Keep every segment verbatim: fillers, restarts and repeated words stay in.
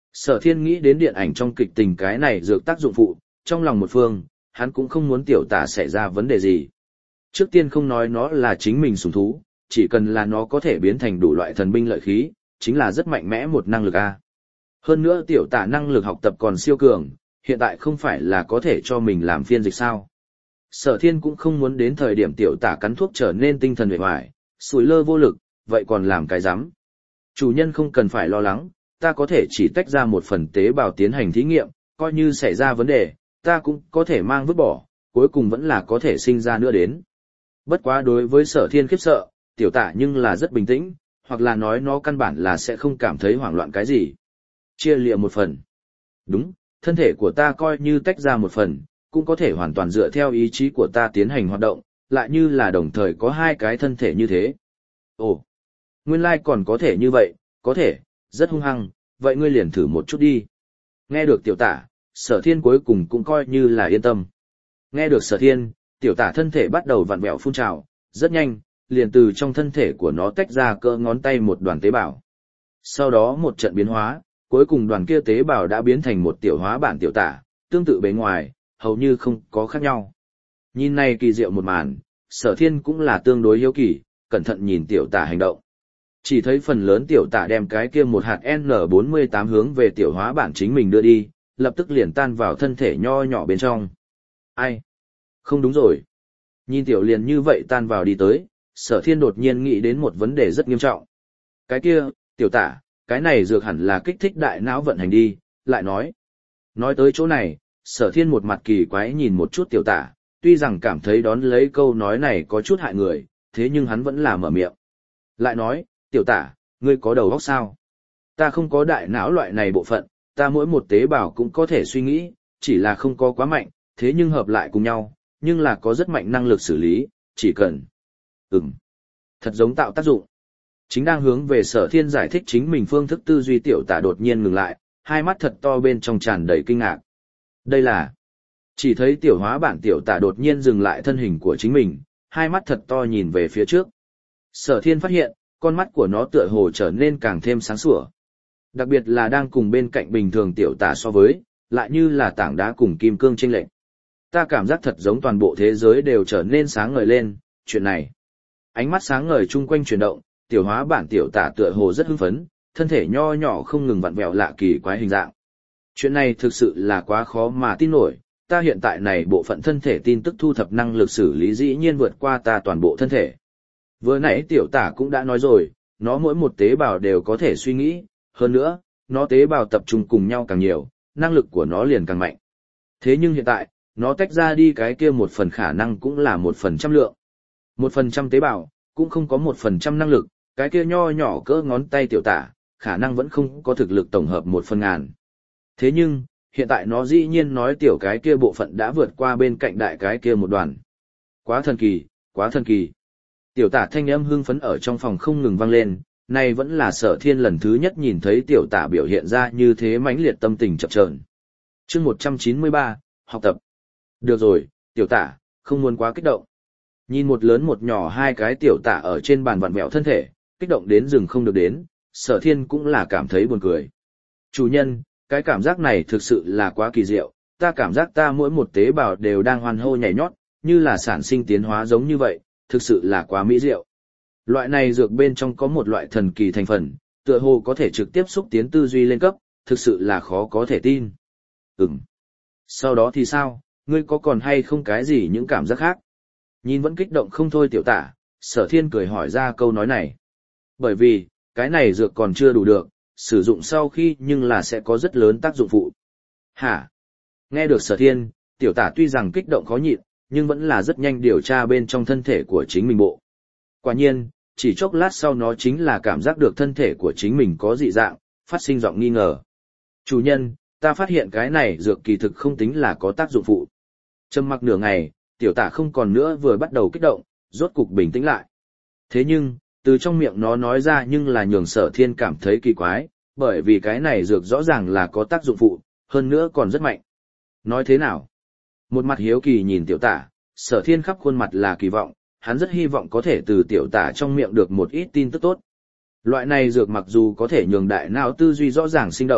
Sở Thiên nghĩ đến điện ảnh trong kịch tình cái này dược tác dụng phụ, trong lòng một phương, hắn cũng không muốn tiểu tả xảy ra vấn đề gì. Trước tiên không nói nó là chính mình sủng thú, chỉ cần là nó có thể biến thành đủ loại thần binh lợi khí, chính là rất mạnh mẽ một năng lực a. Hơn nữa tiểu tả năng lực học tập còn siêu cường, hiện tại không phải là có thể cho mình làm phiên dịch sao. Sở Thiên cũng không muốn đến thời điểm tiểu tả cắn thuốc trở nên tinh thần uể oải, sủi lơ vô lực, vậy còn làm cái rắm. Chủ nhân không cần phải lo lắng, ta có thể chỉ tách ra một phần tế bào tiến hành thí nghiệm, coi như xảy ra vấn đề, ta cũng có thể mang vứt bỏ, cuối cùng vẫn là có thể sinh ra nữa đến. Bất quá đối với Sở Thiên khiếp sợ, tiểu tả nhưng là rất bình tĩnh, hoặc là nói nó căn bản là sẽ không cảm thấy hoảng loạn cái gì. Chia lịa một phần. Đúng, thân thể của ta coi như tách ra một phần, cũng có thể hoàn toàn dựa theo ý chí của ta tiến hành hoạt động, lại như là đồng thời có hai cái thân thể như thế. Ồ, nguyên lai còn có thể như vậy, có thể, rất hung hăng, vậy ngươi liền thử một chút đi. Nghe được tiểu tả, Sở Thiên cuối cùng cũng coi như là yên tâm. Nghe được Sở Thiên, tiểu tả thân thể bắt đầu vặn vẹo phun trào, rất nhanh, liền từ trong thân thể của nó tách ra cỡ ngón tay một đoàn tế bào. Sau đó một trận biến hóa, cuối cùng đoàn kia tế bào đã biến thành một tiểu hóa bản tiểu tả, tương tự bề ngoài, hầu như không có khác nhau. Nhìn này kỳ diệu một màn, Sở Thiên cũng là tương đối hiếu kỳ, cẩn thận nhìn tiểu tả hành động. Chỉ thấy phần lớn tiểu tả đem cái kia một hạt N bốn mươi tám hướng về tiểu hóa bản chính mình đưa đi, lập tức liền tan vào thân thể nho nhỏ bên trong. Ai? Không đúng rồi. Nhìn tiểu liền như vậy tan vào đi tới, Sở Thiên đột nhiên nghĩ đến một vấn đề rất nghiêm trọng. Cái kia, tiểu tả, cái này dược hẳn là kích thích đại não vận hành đi, lại nói. Nói tới chỗ này, Sở Thiên một mặt kỳ quái nhìn một chút tiểu tả, tuy rằng cảm thấy đón lấy câu nói này có chút hại người, thế nhưng hắn vẫn là mở miệng. Lại nói, tiểu tả, ngươi có đầu óc sao? Ta không có đại não loại này bộ phận, ta mỗi một tế bào cũng có thể suy nghĩ, chỉ là không có quá mạnh, thế nhưng hợp lại cùng nhau, nhưng là có rất mạnh năng lực xử lý, chỉ cần. Ừm, thật giống tạo tác dụng. Chính đang hướng về Sở Thiên giải thích chính mình phương thức tư duy tiểu tả đột nhiên ngừng lại, hai mắt thật to bên trong tràn đầy kinh ngạc. Đây là... Chỉ thấy tiểu hóa bản tiểu tả đột nhiên dừng lại thân hình của chính mình, hai mắt thật to nhìn về phía trước. Sở Thiên phát hiện, con mắt của nó tựa hồ trở nên càng thêm sáng sủa. Đặc biệt là đang cùng bên cạnh bình thường tiểu tả so với, lại như là tảng đá cùng kim cương chênh lệch. Ta cảm giác thật giống toàn bộ thế giới đều trở nên sáng ngời lên, chuyện này. Ánh mắt sáng ngời chung quanh chuyển động, tiểu hóa bản tiểu tả tựa hồ rất hưng phấn, thân thể nho nhỏ không ngừng vặn vẹo lạ kỳ quái hình dạng. Chuyện này thực sự là quá khó mà tin nổi, ta hiện tại này bộ phận thân thể tin tức thu thập năng lực xử lý dĩ nhiên vượt qua ta toàn bộ thân thể. Vừa nãy tiểu tả cũng đã nói rồi, nó mỗi một tế bào đều có thể suy nghĩ, hơn nữa, nó tế bào tập trung cùng nhau càng nhiều, năng lực của nó liền càng mạnh. Thế nhưng hiện tại, nó tách ra đi cái kia một phần khả năng cũng là một phần trăm lượng. Một phần trăm tế bào, cũng không có một phần trăm năng lực, cái kia nho nhỏ cỡ ngón tay tiểu tả, khả năng vẫn không có thực lực tổng hợp một phần ngàn. Thế nhưng, hiện tại nó dĩ nhiên nói tiểu cái kia bộ phận đã vượt qua bên cạnh đại cái kia một đoàn. Quá thần kỳ, quá thần kỳ. Tiểu tả thanh âm hưng phấn ở trong phòng không ngừng vang lên, này vẫn là Sở Thiên lần thứ nhất nhìn thấy tiểu tả biểu hiện ra như thế mãnh liệt tâm tình chập chờn. Chương một trăm chín mươi ba, học tập. Được rồi, tiểu tả, không muốn quá kích động. Nhìn một lớn một nhỏ hai cái tiểu tả ở trên bàn vặn vẹo thân thể, kích động đến rừng không được đến, Sở Thiên cũng là cảm thấy buồn cười. Chủ nhân, cái cảm giác này thực sự là quá kỳ diệu, ta cảm giác ta mỗi một tế bào đều đang hoan hô nhảy nhót, như là sản sinh tiến hóa giống như vậy, thực sự là quá mỹ diệu. Loại này dược bên trong có một loại thần kỳ thành phần, tựa hồ có thể trực tiếp xúc tiến tư duy lên cấp, thực sự là khó có thể tin. Ừm. Sau đó thì sao, ngươi có còn hay không cái gì những cảm giác khác? Nhìn vẫn kích động không thôi tiểu tả, Sở Thiên cười hỏi ra câu nói này. Bởi vì, cái này dược còn chưa đủ được, sử dụng sau khi nhưng là sẽ có rất lớn tác dụng phụ. Hả? Nghe được Sở Thiên, tiểu tả tuy rằng kích động khó nhịn, nhưng vẫn là rất nhanh điều tra bên trong thân thể của chính mình bộ. Quả nhiên, chỉ chốc lát sau nó chính là cảm giác được thân thể của chính mình có dị dạng, phát sinh giọng nghi ngờ. Chủ nhân, ta phát hiện cái này dược kỳ thực không tính là có tác dụng phụ. Trầm mặc nửa ngày, tiểu tả không còn nữa vừa bắt đầu kích động, rốt cục bình tĩnh lại. Thế nhưng, từ trong miệng nó nói ra nhưng là nhường Sở Thiên cảm thấy kỳ quái, bởi vì cái này dược rõ ràng là có tác dụng phụ, hơn nữa còn rất mạnh. Nói thế nào? Một mặt hiếu kỳ nhìn tiểu tả, Sở Thiên khắp khuôn mặt là kỳ vọng, hắn rất hy vọng có thể từ tiểu tả trong miệng được một ít tin tức tốt. Loại này dược mặc dù có thể nhường đại não tư duy rõ ràng sinh động,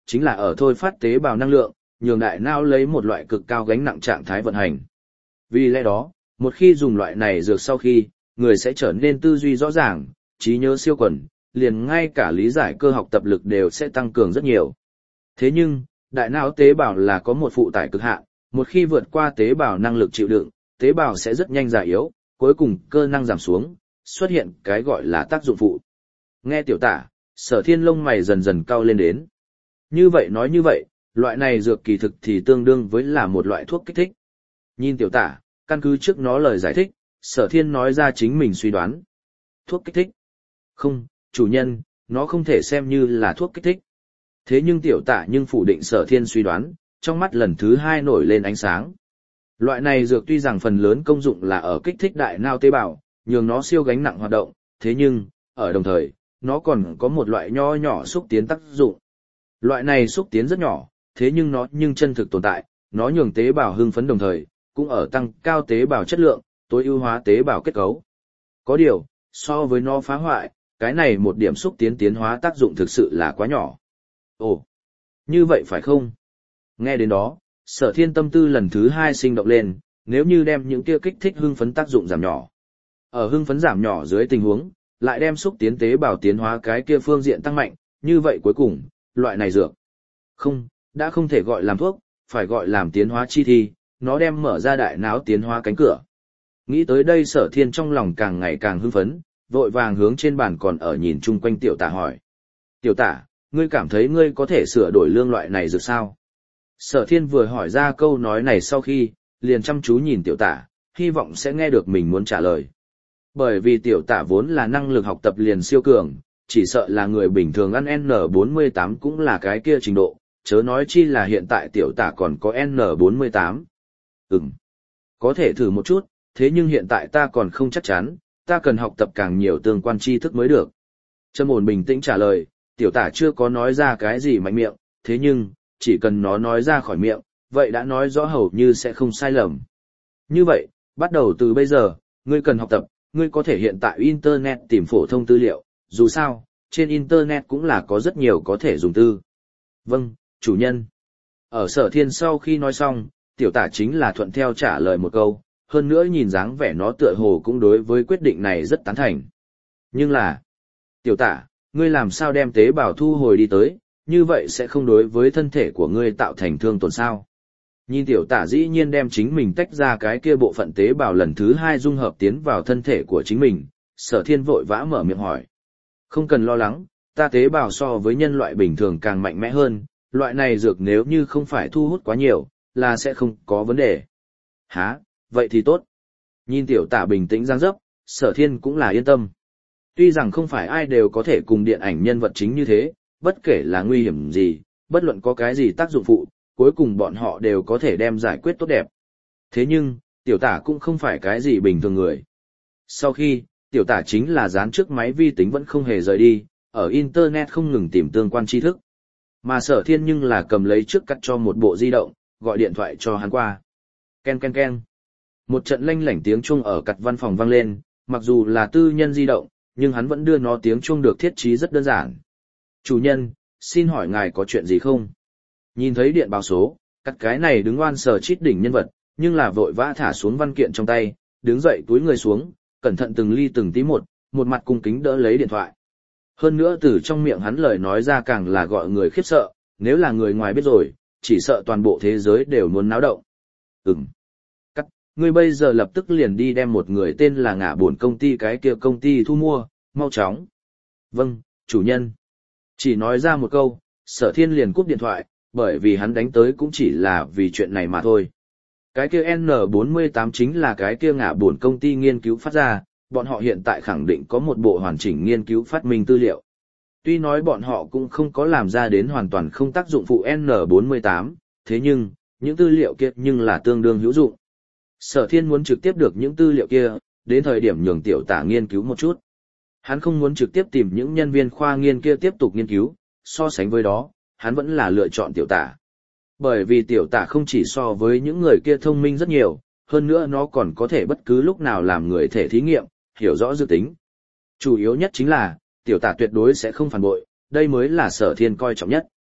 chính là ở thôi phát tế bào năng lượng, nhường đại não lấy một loại cực cao gánh nặng trạng thái vận hành. Vì lẽ đó, một khi dùng loại này dược sau khi, người sẽ trở nên tư duy rõ ràng, trí nhớ siêu quần, liền ngay cả lý giải cơ học tập lực đều sẽ tăng cường rất nhiều. Thế nhưng, đại não tế bào là có một phụ tải cực hạn, một khi vượt qua tế bào năng lực chịu đựng, tế bào sẽ rất nhanh già yếu, cuối cùng cơ năng giảm xuống, xuất hiện cái gọi là tác dụng phụ. Nghe tiểu tả, Sở Thiên lông mày dần dần cau lên đến. Như vậy nói như vậy, loại này dược kỳ thực thì tương đương với là một loại thuốc kích thích. Nhìn tiểu tả, căn cứ trước nó lời giải thích, Sở Thiên nói ra chính mình suy đoán. Thuốc kích thích? Không, chủ nhân, nó không thể xem như là thuốc kích thích. Thế nhưng tiểu tả nhưng phủ định Sở Thiên suy đoán, trong mắt lần thứ hai nổi lên ánh sáng. Loại này dược tuy rằng phần lớn công dụng là ở kích thích đại não tế bào, nhường nó siêu gánh nặng hoạt động, thế nhưng, ở đồng thời, nó còn có một loại nho nhỏ xúc tiến tác dụng. Loại này xúc tiến rất nhỏ, thế nhưng nó nhưng chân thực tồn tại, nó nhường tế bào hưng phấn đồng thời, cũng ở tăng cao tế bào chất lượng, tối ưu hóa tế bào kết cấu. Có điều, so với nó phá hoại, cái này một điểm xúc tiến tiến hóa tác dụng thực sự là quá nhỏ. Ồ, như vậy phải không? Nghe đến đó, Sở Thiên tâm tư lần thứ hai sinh động lên, nếu như đem những kia kích thích hưng phấn tác dụng giảm nhỏ. Ở hưng phấn giảm nhỏ dưới tình huống, lại đem xúc tiến tế bào tiến hóa cái kia phương diện tăng mạnh, như vậy cuối cùng, loại này dược. Không, đã không thể gọi làm thuốc, phải gọi làm tiến hóa chi thi, nó đem mở ra đại não tiến hóa cánh cửa. Nghĩ tới đây Sở Thiên trong lòng càng ngày càng hưng phấn, vội vàng hướng trên bàn còn ở nhìn chung quanh tiểu tả hỏi. Tiểu tả, ngươi cảm thấy ngươi có thể sửa đổi lương loại này dược sao? Sở Thiên vừa hỏi ra câu nói này sau khi, liền chăm chú nhìn tiểu tả, hy vọng sẽ nghe được mình muốn trả lời. Bởi vì tiểu tả vốn là năng lực học tập liền siêu cường, chỉ sợ là người bình thường ăn N bốn mươi tám cũng là cái kia trình độ, chớ nói chi là hiện tại tiểu tả còn có N bốn mươi tám. Ừm, có thể thử một chút, thế nhưng hiện tại ta còn không chắc chắn, ta cần học tập càng nhiều tương quan tri thức mới được. Trâm ổn bình tĩnh trả lời, tiểu tả chưa có nói ra cái gì mạnh miệng, thế nhưng, chỉ cần nó nói ra khỏi miệng, vậy đã nói rõ hầu như sẽ không sai lầm. Như vậy, bắt đầu từ bây giờ, ngươi cần học tập, ngươi có thể hiện tại Internet tìm phổ thông tư liệu, dù sao, trên Internet cũng là có rất nhiều có thể dùng tư. Vâng, chủ nhân. Ở Sở Thiên sau khi nói xong, tiểu tả chính là thuận theo trả lời một câu, hơn nữa nhìn dáng vẻ nó tựa hồ cũng đối với quyết định này rất tán thành. Nhưng là, tiểu tả, ngươi làm sao đem tế bào thu hồi đi tới, như vậy sẽ không đối với thân thể của ngươi tạo thành thương tổn sao? Nhìn tiểu tả dĩ nhiên đem chính mình tách ra cái kia bộ phận tế bào lần thứ hai dung hợp tiến vào thân thể của chính mình, Sở Thiên vội vã mở miệng hỏi. Không cần lo lắng, ta tế bào so với nhân loại bình thường càng mạnh mẽ hơn, loại này dược nếu như không phải thu hút quá nhiều, là sẽ không có vấn đề. Hả, vậy thì tốt. Nhìn tiểu tả bình tĩnh giang dấp, Sở Thiên cũng là yên tâm. Tuy rằng không phải ai đều có thể cùng điện ảnh nhân vật chính như thế, bất kể là nguy hiểm gì, bất luận có cái gì tác dụng phụ, cuối cùng bọn họ đều có thể đem giải quyết tốt đẹp. Thế nhưng, tiểu tả cũng không phải cái gì bình thường người. Sau khi, tiểu tả chính là dán trước máy vi tính vẫn không hề rời đi, ở Internet không ngừng tìm tương quan tri thức. Mà Sở Thiên nhưng là cầm lấy trước cắt cho một bộ di động, gọi điện thoại cho hắn qua. Ken ken ken. Một trận lanh lảnh tiếng chuông ở cặt văn phòng vang lên, mặc dù là tư nhân di động, nhưng hắn vẫn đưa nó tiếng chuông được thiết trí rất đơn giản. Chủ nhân, xin hỏi ngài có chuyện gì không? Nhìn thấy điện báo số, cắt cái này đứng oan sờ chít đỉnh nhân vật, nhưng là vội vã thả xuống văn kiện trong tay, đứng dậy túi người xuống, cẩn thận từng ly từng tí một, một mặt cung kính đỡ lấy điện thoại. Hơn nữa từ trong miệng hắn lời nói ra càng là gọi người khiếp sợ, nếu là người ngoài biết rồi, chỉ sợ toàn bộ thế giới đều muốn náo động. Ừm. Cắt, ngươi bây giờ lập tức liền đi đem một người tên là ngả buồn công ty cái kia công ty thu mua, mau chóng. Vâng, chủ nhân. Chỉ nói ra một câu, Sở Thiên liền cúp điện thoại, bởi vì hắn đánh tới cũng chỉ là vì chuyện này mà thôi. Cái kia N bốn mươi tám chính là cái kia ngả buồn công ty nghiên cứu phát ra, bọn họ hiện tại khẳng định có một bộ hoàn chỉnh nghiên cứu phát minh tư liệu. Tuy nói bọn họ cũng không có làm ra đến hoàn toàn không tác dụng phụ N bốn mươi tám, thế nhưng, những tư liệu kia nhưng là tương đương hữu dụng. Sở Thiên muốn trực tiếp được những tư liệu kia, đến thời điểm nhường tiểu tả nghiên cứu một chút. Hắn không muốn trực tiếp tìm những nhân viên khoa nghiên kia tiếp tục nghiên cứu, so sánh với đó, hắn vẫn là lựa chọn tiểu tả. Bởi vì tiểu tả không chỉ so với những người kia thông minh rất nhiều, hơn nữa nó còn có thể bất cứ lúc nào làm người thể thí nghiệm, hiểu rõ dự tính. Chủ yếu nhất chính là, tiểu tả tuyệt đối sẽ không phản bội, đây mới là Sở Thiên coi trọng nhất.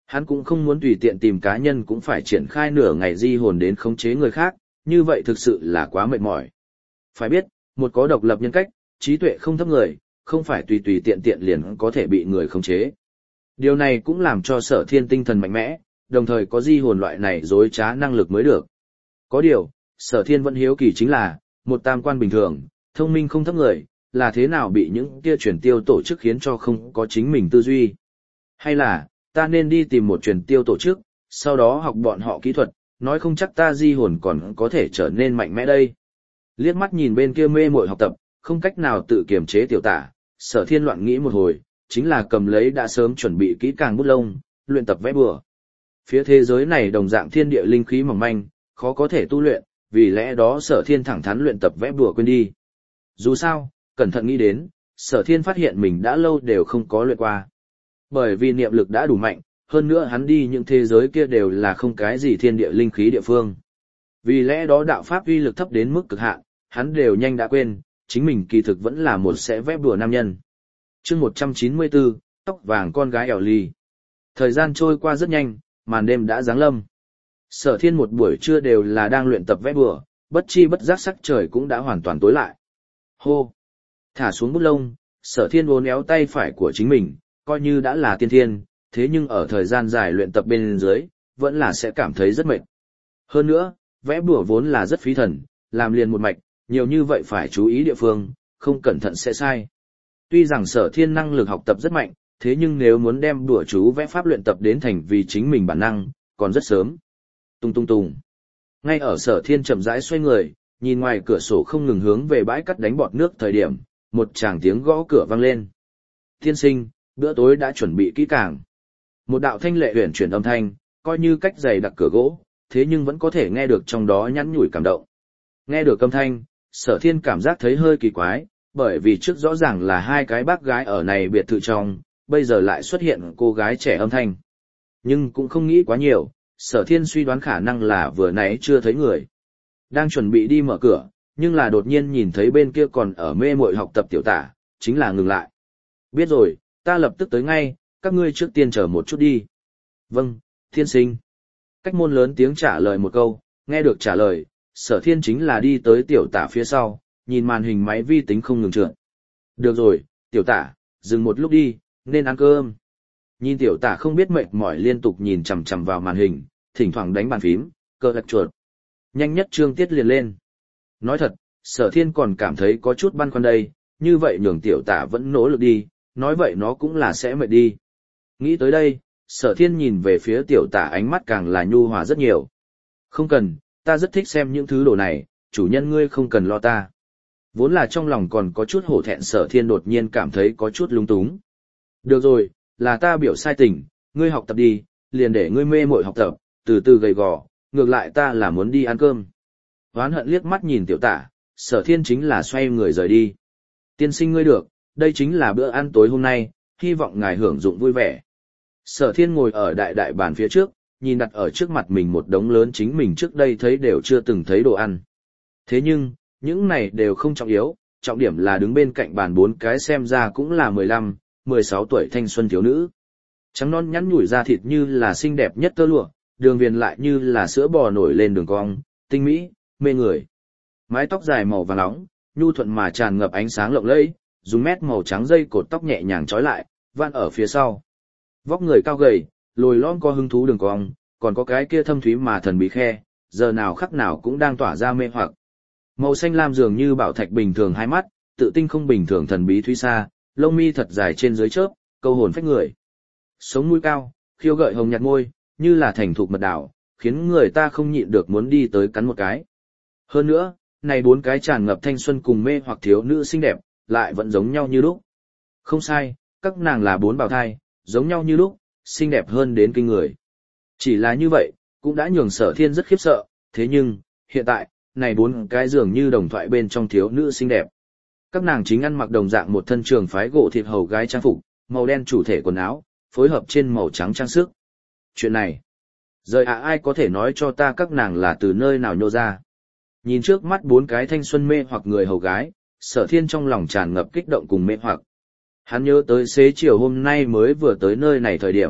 Hắn cũng không muốn tùy tiện tìm cá nhân cũng phải triển khai nửa ngày di hồn đến khống chế người khác, như vậy thực sự là quá mệt mỏi. Phải biết, một có độc lập nhân cách, trí tuệ không thấp người, không phải tùy tùy tiện tiện liền có thể bị người khống chế. Điều này cũng làm cho Sở Thiên tinh thần mạnh mẽ, đồng thời có di hồn loại này dối trá năng lực mới được. Có điều, Sở Thiên vẫn hiếu kỳ chính là, một tam quan bình thường, thông minh không thấp người, là thế nào bị những kia truyền tiêu tổ chức khiến cho không có chính mình tư duy. Hay là, ta nên đi tìm một truyền tiêu tổ chức, sau đó học bọn họ kỹ thuật, nói không chắc ta di hồn còn có thể trở nên mạnh mẽ đây. Liếc mắt nhìn bên kia mê mội học tập, không cách nào tự kiềm chế tiểu tả, Sở Thiên loạn nghĩ một hồi, chính là cầm lấy đã sớm chuẩn bị kỹ càng bút lông, luyện tập vẽ bừa. Phía thế giới này đồng dạng thiên địa linh khí mỏng manh, khó có thể tu luyện, vì lẽ đó Sở Thiên thẳng thắn luyện tập vẽ bừa quên đi. Dù sao, cẩn thận nghĩ đến, Sở Thiên phát hiện mình đã lâu đều không có luyện qua. Bởi vì niệm lực đã đủ mạnh, hơn nữa hắn đi những thế giới kia đều là không cái gì thiên địa linh khí địa phương. Vì lẽ đó đạo pháp uy lực thấp đến mức cực hạn, hắn đều nhanh đã quên, chính mình kỳ thực vẫn là một sẽ vẽ bừa nam nhân. Chương một trăm chín mươi bốn, tóc vàng con gái ẻo lì. Thời gian trôi qua rất nhanh, màn đêm đã giáng lâm. Sở Thiên một buổi trưa đều là đang luyện tập vẽ bừa, bất chi bất giác sắc trời cũng đã hoàn toàn tối lại. Hô! Thả xuống bút lông, Sở Thiên uốn éo tay phải của chính mình, coi như đã là tiên thiên, thế nhưng ở thời gian dài luyện tập bên dưới, vẫn là sẽ cảm thấy rất mệt. Hơn nữa, vẽ bừa vốn là rất phí thần, làm liền một mạch, nhiều như vậy phải chú ý địa phương, không cẩn thận sẽ sai. Tuy rằng Sở Thiên năng lực học tập rất mạnh, thế nhưng nếu muốn đem đùa chú vẽ pháp luyện tập đến thành vì chính mình bản năng, còn rất sớm. Tung tung tung. Ngay ở Sở Thiên chậm rãi xoay người, nhìn ngoài cửa sổ không ngừng hướng về bãi cắt đánh bọt nước thời điểm, một tràng tiếng gõ cửa vang lên. Tiên sinh, bữa tối đã chuẩn bị kỹ càng. Một đạo thanh lệ huyền chuyển âm thanh, coi như cách dày đặc cửa gỗ, thế nhưng vẫn có thể nghe được trong đó nhắn nhủi cảm động. Nghe được âm thanh, Sở Thiên cảm giác thấy hơi kỳ quái, bởi vì trước rõ ràng là hai cái bác gái ở này biệt thự trong, bây giờ lại xuất hiện cô gái trẻ âm thanh. Nhưng cũng không nghĩ quá nhiều, Sở Thiên suy đoán khả năng là vừa nãy chưa thấy người. Đang chuẩn bị đi mở cửa, nhưng là đột nhiên nhìn thấy bên kia còn ở mê mội học tập tiểu tả, chính là ngừng lại. Biết rồi, ta lập tức tới ngay, các ngươi trước tiên chờ một chút đi. Vâng, thiên sinh. Cách môn lớn tiếng trả lời một câu, nghe được trả lời, Sở Thiên chính là đi tới tiểu tả phía sau, nhìn màn hình máy vi tính không ngừng trượt. Được rồi, tiểu tả, dừng một lúc đi, nên ăn cơm. Nhìn tiểu tả không biết mệt mỏi liên tục nhìn chằm chằm vào màn hình, thỉnh thoảng đánh bàn phím, cơ lạch chuột. Nhanh nhất chương tiết liền lên. Nói thật, Sở Thiên còn cảm thấy có chút băn khoăn đây, như vậy nhường tiểu tả vẫn nỗ lực đi, nói vậy nó cũng là sẽ mệt đi. Nghĩ tới đây, Sở Thiên nhìn về phía tiểu tả ánh mắt càng là nhu hòa rất nhiều. Không cần, ta rất thích xem những thứ đồ này, chủ nhân ngươi không cần lo ta. Vốn là trong lòng còn có chút hổ thẹn, Sở Thiên đột nhiên cảm thấy có chút lung túng. Được rồi, là ta biểu sai tình, ngươi học tập đi, liền để ngươi mê mội học tập, từ từ gầy gò, ngược lại ta là muốn đi ăn cơm. Hoán hận liếc mắt nhìn tiểu tả, Sở Thiên chính là xoay người rời đi. Tiên sinh ngươi được, đây chính là bữa ăn tối hôm nay, hy vọng ngài hưởng dụng vui vẻ. Sở Thiên ngồi ở đại đại bàn phía trước, nhìn đặt ở trước mặt mình một đống lớn chính mình trước đây thấy đều chưa từng thấy đồ ăn. Thế nhưng, những này đều không trọng yếu, trọng điểm là đứng bên cạnh bàn bốn cái xem ra cũng là mười lăm, mười sáu tuổi thanh xuân thiếu nữ. Trắng non nhắn nhủi da thịt như là xinh đẹp nhất tơ lụa, đường viền lại như là sữa bò nổi lên đường cong, tinh mỹ, mê người. Mái tóc dài màu vàng nóng, nhu thuận mà tràn ngập ánh sáng lộng lẫy, dùng mét màu trắng dây cột tóc nhẹ nhàng trói lại, vặn ở phía sau. Vóc người cao gầy, lồi lõm có hứng thú đường cong, còn có cái kia thâm thúy mà thần bí khe, giờ nào khắc nào cũng đang tỏa ra mê hoặc. Màu xanh lam dường như bảo thạch bình thường hai mắt, tự tinh không bình thường thần bí thúy xa, lông mi thật dài trên dưới chớp, câu hồn phách người. Sống mũi cao, khiêu gợi hồng nhạt môi, như là thành thục mật đảo, khiến người ta không nhịn được muốn đi tới cắn một cái. Hơn nữa, này bốn cái tràn ngập thanh xuân cùng mê hoặc thiếu nữ xinh đẹp, lại vẫn giống nhau như lúc. Không sai, các nàng là bốn bào thai, giống nhau như lúc, xinh đẹp hơn đến kinh người. Chỉ là như vậy, cũng đã nhường Sở Thiên rất khiếp sợ, thế nhưng, hiện tại, này bốn cái dường như đồng thoại bên trong thiếu nữ xinh đẹp. Các nàng chính ăn mặc đồng dạng một thân trường phái gỗ thịt hầu gái trang phục, màu đen chủ thể quần áo, phối hợp trên màu trắng trang sức. Chuyện này, rời à ai có thể nói cho ta các nàng là từ nơi nào nhô ra. Nhìn trước mắt bốn cái thanh xuân mê hoặc người hầu gái, Sở Thiên trong lòng tràn ngập kích động cùng mê hoặc. Hắn nhớ tới xế chiều hôm nay mới vừa tới nơi này thời điểm,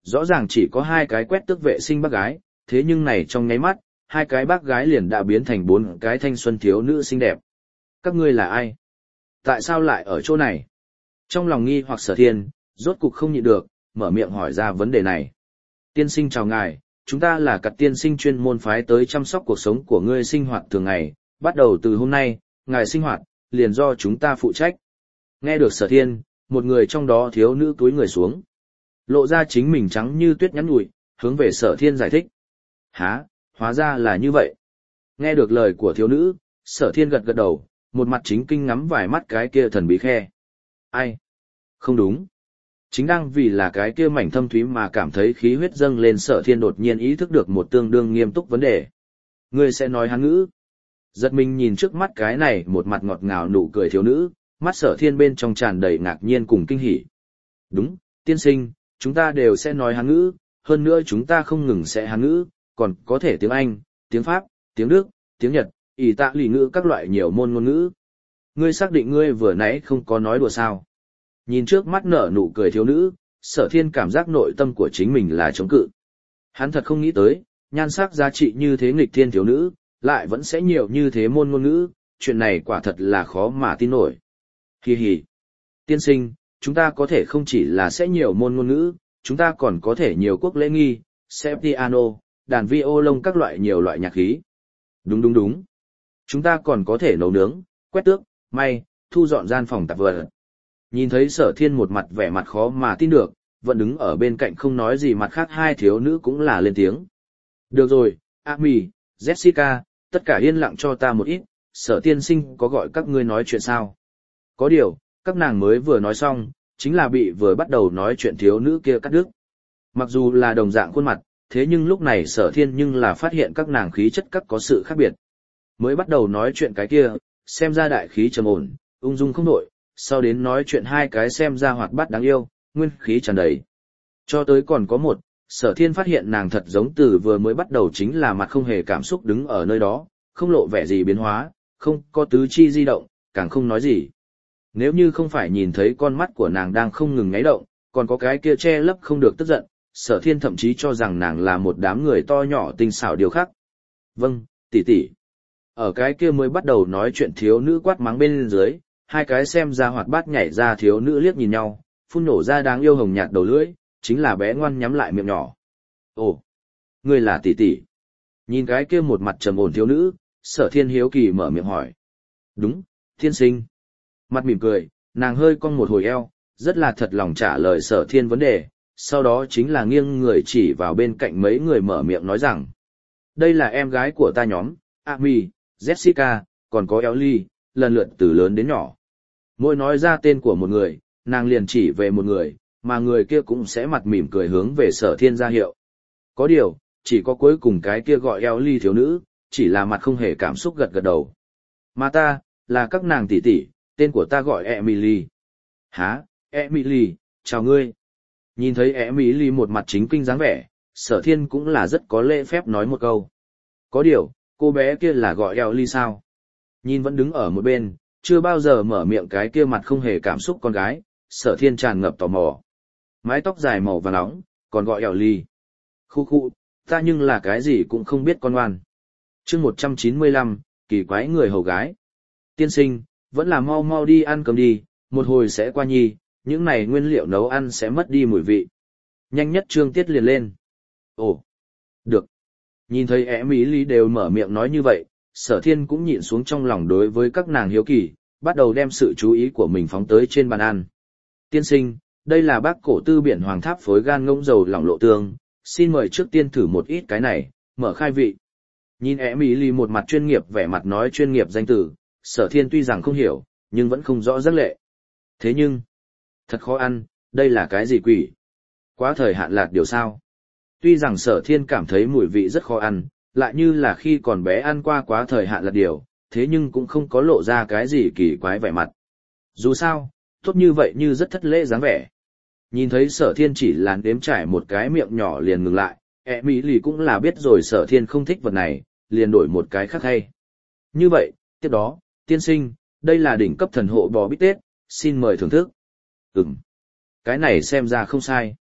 Rõ ràng chỉ có hai cái quét tước vệ sinh bác gái, thế nhưng này trong nháy mắt, hai cái bác gái liền đã biến thành bốn cái thanh xuân thiếu nữ xinh đẹp. Các ngươi là ai? Tại sao lại ở chỗ này? Trong lòng nghi hoặc Sở Thiên, rốt cục không nhịn được, mở miệng hỏi ra vấn đề này. Tiên sinh chào ngài, chúng ta là cặp tiên sinh chuyên môn phái tới chăm sóc cuộc sống của ngươi sinh hoạt thường ngày, bắt đầu từ hôm nay, ngài sinh hoạt, liền do chúng ta phụ trách. Nghe được Sở Thiên, một người trong đó thiếu nữ túi người xuống. Lộ ra chính mình trắng như tuyết nhắn nhủi, hướng về Sở Thiên giải thích. Hả, hóa ra là như vậy. Nghe được lời của thiếu nữ, Sở Thiên gật gật đầu, một mặt chính kinh ngắm vài mắt cái kia thần bí khe. Ai? Không đúng. Chính đang vì là cái kia mảnh thâm thúy mà cảm thấy khí huyết dâng lên, Sở Thiên đột nhiên ý thức được một tương đương nghiêm túc vấn đề. Ngươi sẽ nói Hán ngữ? Giật mình nhìn trước mắt cái này một mặt ngọt ngào nụ cười thiếu nữ, mắt Sở Thiên bên trong tràn đầy ngạc nhiên cùng kinh hỉ. Đúng, tiên sinh, chúng ta đều sẽ nói Hán ngữ, hơn nữa chúng ta không ngừng sẽ Hán ngữ, còn có thể tiếng Anh, tiếng Pháp, tiếng Đức, tiếng Nhật, Ý tạ lì ngữ các loại nhiều môn ngôn ngữ. Ngươi xác định ngươi vừa nãy không có nói đùa sao? Nhìn trước mắt nở nụ cười thiếu nữ, Sở Thiên cảm giác nội tâm của chính mình là chống cự. Hắn thật không nghĩ tới, nhan sắc giá trị như thế nghịch thiên thiếu nữ, lại vẫn sẽ nhiều như thế môn ngôn ngữ, chuyện này quả thật là khó mà tin nổi. Hi hi. Tiên sinh, chúng ta có thể không chỉ là sẽ nhiều môn ngôn ngữ, chúng ta còn có thể nhiều quốc lễ nghi, sẽ piano, đàn violon các loại nhiều loại nhạc khí. Đúng đúng đúng. Chúng ta còn có thể nấu nướng, quét tước, may, thu dọn gian phòng tạp vật. Nhìn thấy Sở Thiên một mặt vẻ mặt khó mà tin được, vẫn đứng ở bên cạnh không nói gì, mặt khác hai thiếu nữ cũng là lên tiếng. Được rồi, Amy, Jessica, tất cả yên lặng cho ta một ít, Sở tiên sinh có gọi các ngươi nói chuyện sao? Có điều, các nàng mới vừa nói xong, chính là bị vừa bắt đầu nói chuyện thiếu nữ kia cắt đứt. Mặc dù là đồng dạng khuôn mặt, thế nhưng lúc này Sở Thiên nhưng là phát hiện các nàng khí chất các có sự khác biệt. Mới bắt đầu nói chuyện cái kia, xem ra đại khí trầm ổn, ung dung không nổi, sau đến nói chuyện hai cái xem ra hoạt bát đáng yêu, nguyên khí tràn đầy. Cho tới còn có một, Sở Thiên phát hiện nàng thật giống từ vừa mới bắt đầu chính là mặt không hề cảm xúc đứng ở nơi đó, không lộ vẻ gì biến hóa, không có tứ chi di động, càng không nói gì. Nếu như không phải nhìn thấy con mắt của nàng đang không ngừng ngáy động, còn có cái kia che lấp không được tức giận, Sở Thiên thậm chí cho rằng nàng là một đám người to nhỏ tinh xảo điều khác. Vâng, tỷ tỷ. Ở cái kia mới bắt đầu nói chuyện thiếu nữ quát mắng bên dưới, hai cái xem ra hoạt bát nhảy ra thiếu nữ liếc nhìn nhau, phun nổ ra đáng yêu hồng nhạt đầu lưỡi, chính là bé ngoan nhắm lại miệng nhỏ. Ồ, ngươi là tỷ tỷ. Nhìn cái kia một mặt trầm ổn thiếu nữ, Sở Thiên hiếu kỳ mở miệng hỏi. Đúng, thiên sinh. Mặt mỉm cười, nàng hơi cong một hồi eo, rất là thật lòng trả lời Sở Thiên vấn đề, sau đó chính là nghiêng người chỉ vào bên cạnh mấy người mở miệng nói rằng. Đây là em gái của ta nhóm, Amy, Jessica, còn có Ellie, lần lượt từ lớn đến nhỏ. Mỗi nói ra tên của một người, nàng liền chỉ về một người, mà người kia cũng sẽ mặt mỉm cười hướng về Sở Thiên ra hiệu. Có điều, chỉ có cuối cùng cái kia gọi Ellie thiếu nữ, chỉ là mặt không hề cảm xúc gật gật đầu. Mà ta, là các nàng tỷ tỷ, tên của ta gọi Emily. Hả, Emily, chào ngươi. Nhìn thấy Emily một mặt chính kinh dáng vẻ, Sở Thiên cũng là rất có lễ phép nói một câu. Có điều, cô bé kia là gọi Ellie sao? Nhìn vẫn đứng ở một bên, chưa bao giờ mở miệng cái kia mặt không hề cảm xúc con gái, Sở Thiên tràn ngập tò mò. Mái tóc dài màu vàng nóng, còn gọi Ellie. Khu khu, ta nhưng là cái gì cũng không biết con ngoan. Chương một trăm chín mươi lăm, kỳ quái người hầu gái. Tiên sinh, vẫn là mau mau đi ăn cơm đi, một hồi sẽ qua nhi, những này nguyên liệu nấu ăn sẽ mất đi mùi vị. Nhanh nhất Trương Tiết liền lên. Ồ, được. Nhìn thấy Emily đều mở miệng nói như vậy, Sở Thiên cũng nhịn xuống trong lòng đối với các nàng hiếu kỳ, bắt đầu đem sự chú ý của mình phóng tới trên bàn ăn. Tiên sinh, đây là bác cổ tư biển hoàng tháp phối gan ngỗng dầu lỏng lộ tương, xin mời trước tiên thử một ít cái này, mở khai vị. Nhìn Emily một mặt chuyên nghiệp vẻ mặt nói chuyên nghiệp danh từ, Sở Thiên tuy rằng không hiểu, nhưng vẫn không rõ rất lệ. Thế nhưng, thật khó ăn, đây là cái gì quỷ? Quá thời hạn lạt điều sao? Tuy rằng Sở Thiên cảm thấy mùi vị rất khó ăn, lại như là khi còn bé ăn qua quá thời hạn lạt điều, thế nhưng cũng không có lộ ra cái gì kỳ quái vẻ mặt. Dù sao, tốt như vậy như rất thất lễ dáng vẻ. Nhìn thấy Sở Thiên chỉ là đếm trải một cái miệng nhỏ liền ngừng lại, Emily cũng là biết rồi Sở Thiên không thích vật này, liền đổi một cái khác hay. Như vậy, tiếp đó, tiên sinh, đây là đỉnh cấp thần hộ bò bít tết, xin mời thưởng thức. Ừm, cái này xem ra không sai.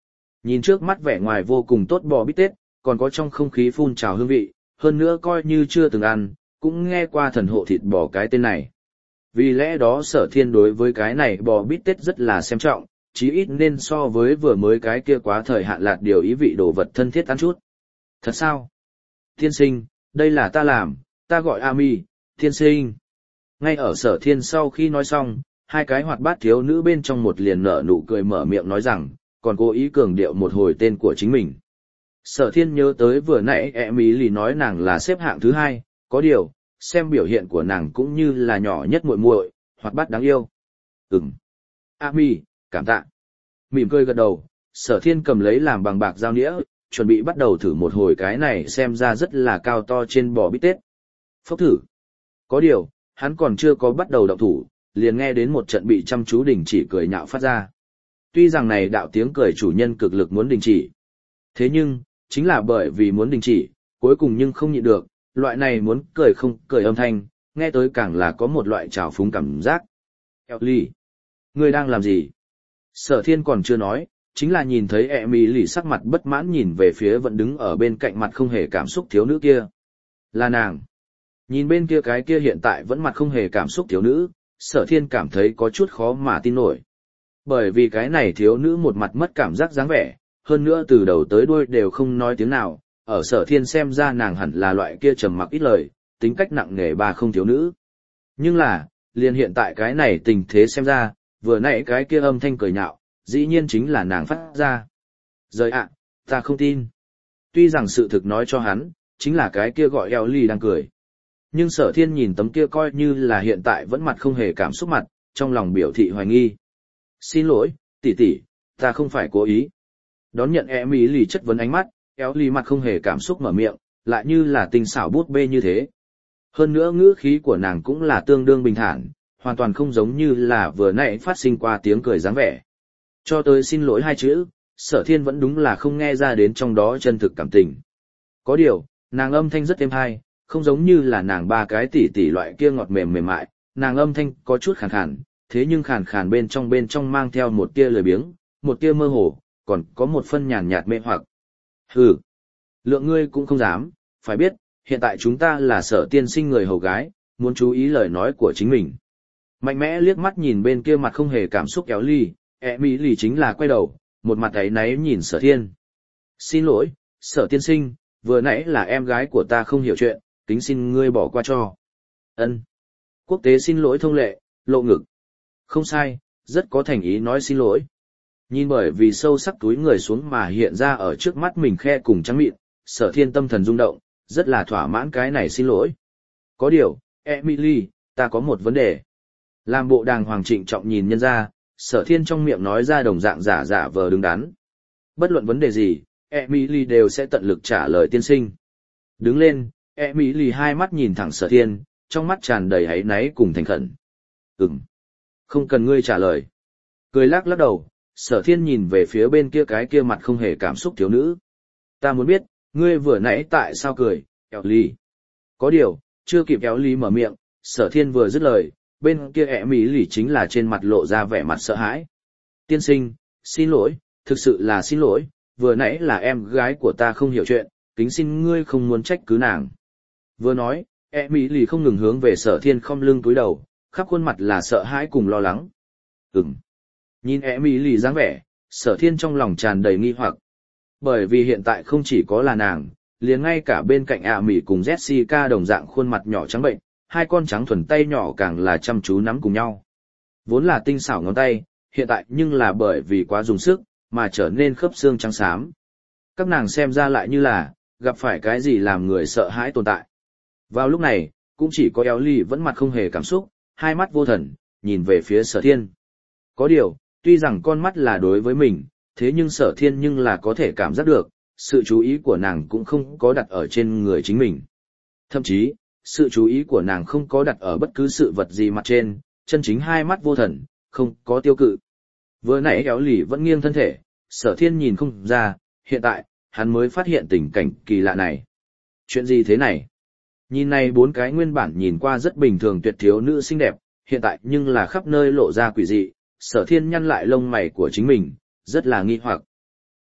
Nhìn trước mắt vẻ ngoài vô cùng tốt bò bít tết, còn có trong không khí phun trào hương vị, hơn nữa coi như chưa từng ăn, cũng nghe qua thần hộ thịt bò cái tên này. Vì lẽ đó Sở Thiên đối với cái này bò bít tết rất là xem trọng, chí ít nên so với vừa mới cái kia quá thời hạn lạt điều ý vị đồ vật thân thiết ăn chút. Thật sao? Tiên sinh, đây là ta làm, ta gọi Ami, tiên sinh. Ngay ở Sở Thiên sau khi nói xong, hai cái hoạt bát thiếu nữ bên trong một liền nở nụ cười mở miệng nói rằng, còn cố ý cường điệu một hồi tên của chính mình. Sở Thiên nhớ tới vừa nãy Emi lì nói nàng là xếp hạng thứ hai, có điều, xem biểu hiện của nàng cũng như là nhỏ nhất muội muội, hoạt bát đáng yêu. Ừm. Ami, cảm tạ. Mỉm cười gật đầu, Sở Thiên cầm lấy làm bằng bạc dao nĩa, chuẩn bị bắt đầu thử một hồi cái này xem ra rất là cao to trên bò bít tết. Phốc thử. Có điều, hắn còn chưa có bắt đầu động thủ, liền nghe đến một trận bị chăm chú đình chỉ cười nhạo phát ra. Tuy rằng này đạo tiếng cười chủ nhân cực lực muốn đình chỉ. Thế nhưng, chính là bởi vì muốn đình chỉ, cuối cùng nhưng không nhịn được, loại này muốn cười không cười âm thanh, nghe tới càng là có một loại trào phúng cảm giác. Ellie, ngươi đang làm gì? Sở Thiên còn chưa nói, chính là nhìn thấy Emily sắc mặt bất mãn nhìn về phía vẫn đứng ở bên cạnh mặt không hề cảm xúc thiếu nữ kia. Là nàng. Nhìn bên kia cái kia hiện tại vẫn mặt không hề cảm xúc thiếu nữ, Sở Thiên cảm thấy có chút khó mà tin nổi. Bởi vì cái này thiếu nữ một mặt mất cảm giác dáng vẻ, hơn nữa từ đầu tới đuôi đều không nói tiếng nào, ở Sở Thiên xem ra nàng hẳn là loại kia trầm mặc ít lời, tính cách nặng nề ba không thiếu nữ. Nhưng là, liền hiện tại cái này tình thế xem ra, vừa nãy cái kia âm thanh cười nhạo, dĩ nhiên chính là nàng phát ra. Rời ạ, ta không tin. Tuy rằng sự thực nói cho hắn, chính là cái kia gọi Ellie đang cười. Nhưng Sở Thiên nhìn tấm kia coi như là hiện tại vẫn mặt không hề cảm xúc mặt, trong lòng biểu thị hoài nghi. Xin lỗi, tỷ tỷ, ta không phải cố ý. Đón nhận Emily chất vấn ánh mắt, Ellie mặt không hề cảm xúc mở miệng, lại như là tinh xảo bút bê như thế. Hơn nữa ngữ khí của nàng cũng là tương đương bình thản, hoàn toàn không giống như là vừa nãy phát sinh qua tiếng cười dáng vẻ. Cho tới xin lỗi hai chữ, Sở Thiên vẫn đúng là không nghe ra đến trong đó chân thực cảm tình. Có điều, nàng âm thanh rất êm hay, không giống như là nàng ba cái tỷ tỷ loại kia ngọt mềm mềm mại, nàng âm thanh có chút khàn khàn, thế nhưng khàn khàn bên trong bên trong mang theo một tia lười biếng, một tia mơ hồ, còn có một phân nhàn nhạt mê hoặc. Hừ, lượng ngươi cũng không dám, phải biết, hiện tại chúng ta là Sở tiên sinh người hầu gái, muốn chú ý lời nói của chính mình. Mạnh mẽ liếc mắt nhìn bên kia mặt không hề cảm xúc kéo ly, Emily chính là quay đầu, một mặt ấy náy nhìn Sở Thiên. Xin lỗi, Sở tiên sinh, vừa nãy là em gái của ta không hiểu chuyện, kính xin ngươi bỏ qua cho. Ân. Quốc tế xin lỗi thông lệ, lộ ngực. Không sai, rất có thành ý nói xin lỗi. Nhìn bởi vì sâu sắc túi người xuống mà hiện ra ở trước mắt mình khe cùng trắng mịn, Sở Thiên tâm thần rung động, rất là thỏa mãn cái này xin lỗi. Có điều, Emily, ta có một vấn đề. Làm bộ đàng hoàng trịnh trọng nhìn nhân ra, Sở Thiên trong miệng nói ra đồng dạng giả giả vờ đứng đắn. Bất luận vấn đề gì, Emily đều sẽ tận lực trả lời tiên sinh. Đứng lên, Emily hai mắt nhìn thẳng Sở Thiên, trong mắt tràn đầy áy náy cùng thành khẩn. Ừm, không cần ngươi trả lời. Cười lắc lắc đầu, Sở Thiên nhìn về phía bên kia cái kia mặt không hề cảm xúc thiếu nữ. Ta muốn biết, ngươi vừa nãy tại sao cười, kéo ly. Có điều, chưa kịp kéo ly mở miệng, Sở Thiên vừa dứt lời, bên kia Emily chính là trên mặt lộ ra vẻ mặt sợ hãi. Tiên sinh, xin lỗi, thực sự là xin lỗi, vừa nãy là em gái của ta không hiểu chuyện, kính xin ngươi không muốn trách cứ nàng. Vừa nói, Emily không ngừng hướng về Sở Thiên khom lưng cúi đầu, khắp khuôn mặt là sợ hãi cùng lo lắng. Ừm. Nhìn Emily dáng vẻ, Sở Thiên trong lòng tràn đầy nghi hoặc. Bởi vì hiện tại không chỉ có là nàng, liền ngay cả bên cạnh ạ Mỹ cùng Jessica đồng dạng khuôn mặt nhỏ trắng bệnh, hai con trắng thuần tay nhỏ càng là chăm chú nắm cùng nhau. Vốn là tinh xảo ngón tay, hiện tại nhưng là bởi vì quá dùng sức, mà trở nên khớp xương trắng xám. Các nàng xem ra lại như là, gặp phải cái gì làm người sợ hãi tồn tại. Vào lúc này, cũng chỉ có Ellie vẫn mặt không hề cảm xúc, hai mắt vô thần, nhìn về phía Sở Thiên. Có điều, tuy rằng con mắt là đối với mình, thế nhưng Sở Thiên nhưng là có thể cảm giác được, sự chú ý của nàng cũng không có đặt ở trên người chính mình. Thậm chí, sự chú ý của nàng không có đặt ở bất cứ sự vật gì mặt trên, chân chính hai mắt vô thần, không có tiêu cự. Vừa nãy kéo lì vẫn nghiêng thân thể, Sở Thiên nhìn không ra, hiện tại, hắn mới phát hiện tình cảnh kỳ lạ này. Chuyện gì thế này? Nhìn này bốn cái nguyên bản nhìn qua rất bình thường tuyệt thiếu nữ xinh đẹp, hiện tại nhưng là khắp nơi lộ ra quỷ dị, Sở Thiên nhăn lại lông mày của chính mình, rất là nghi hoặc.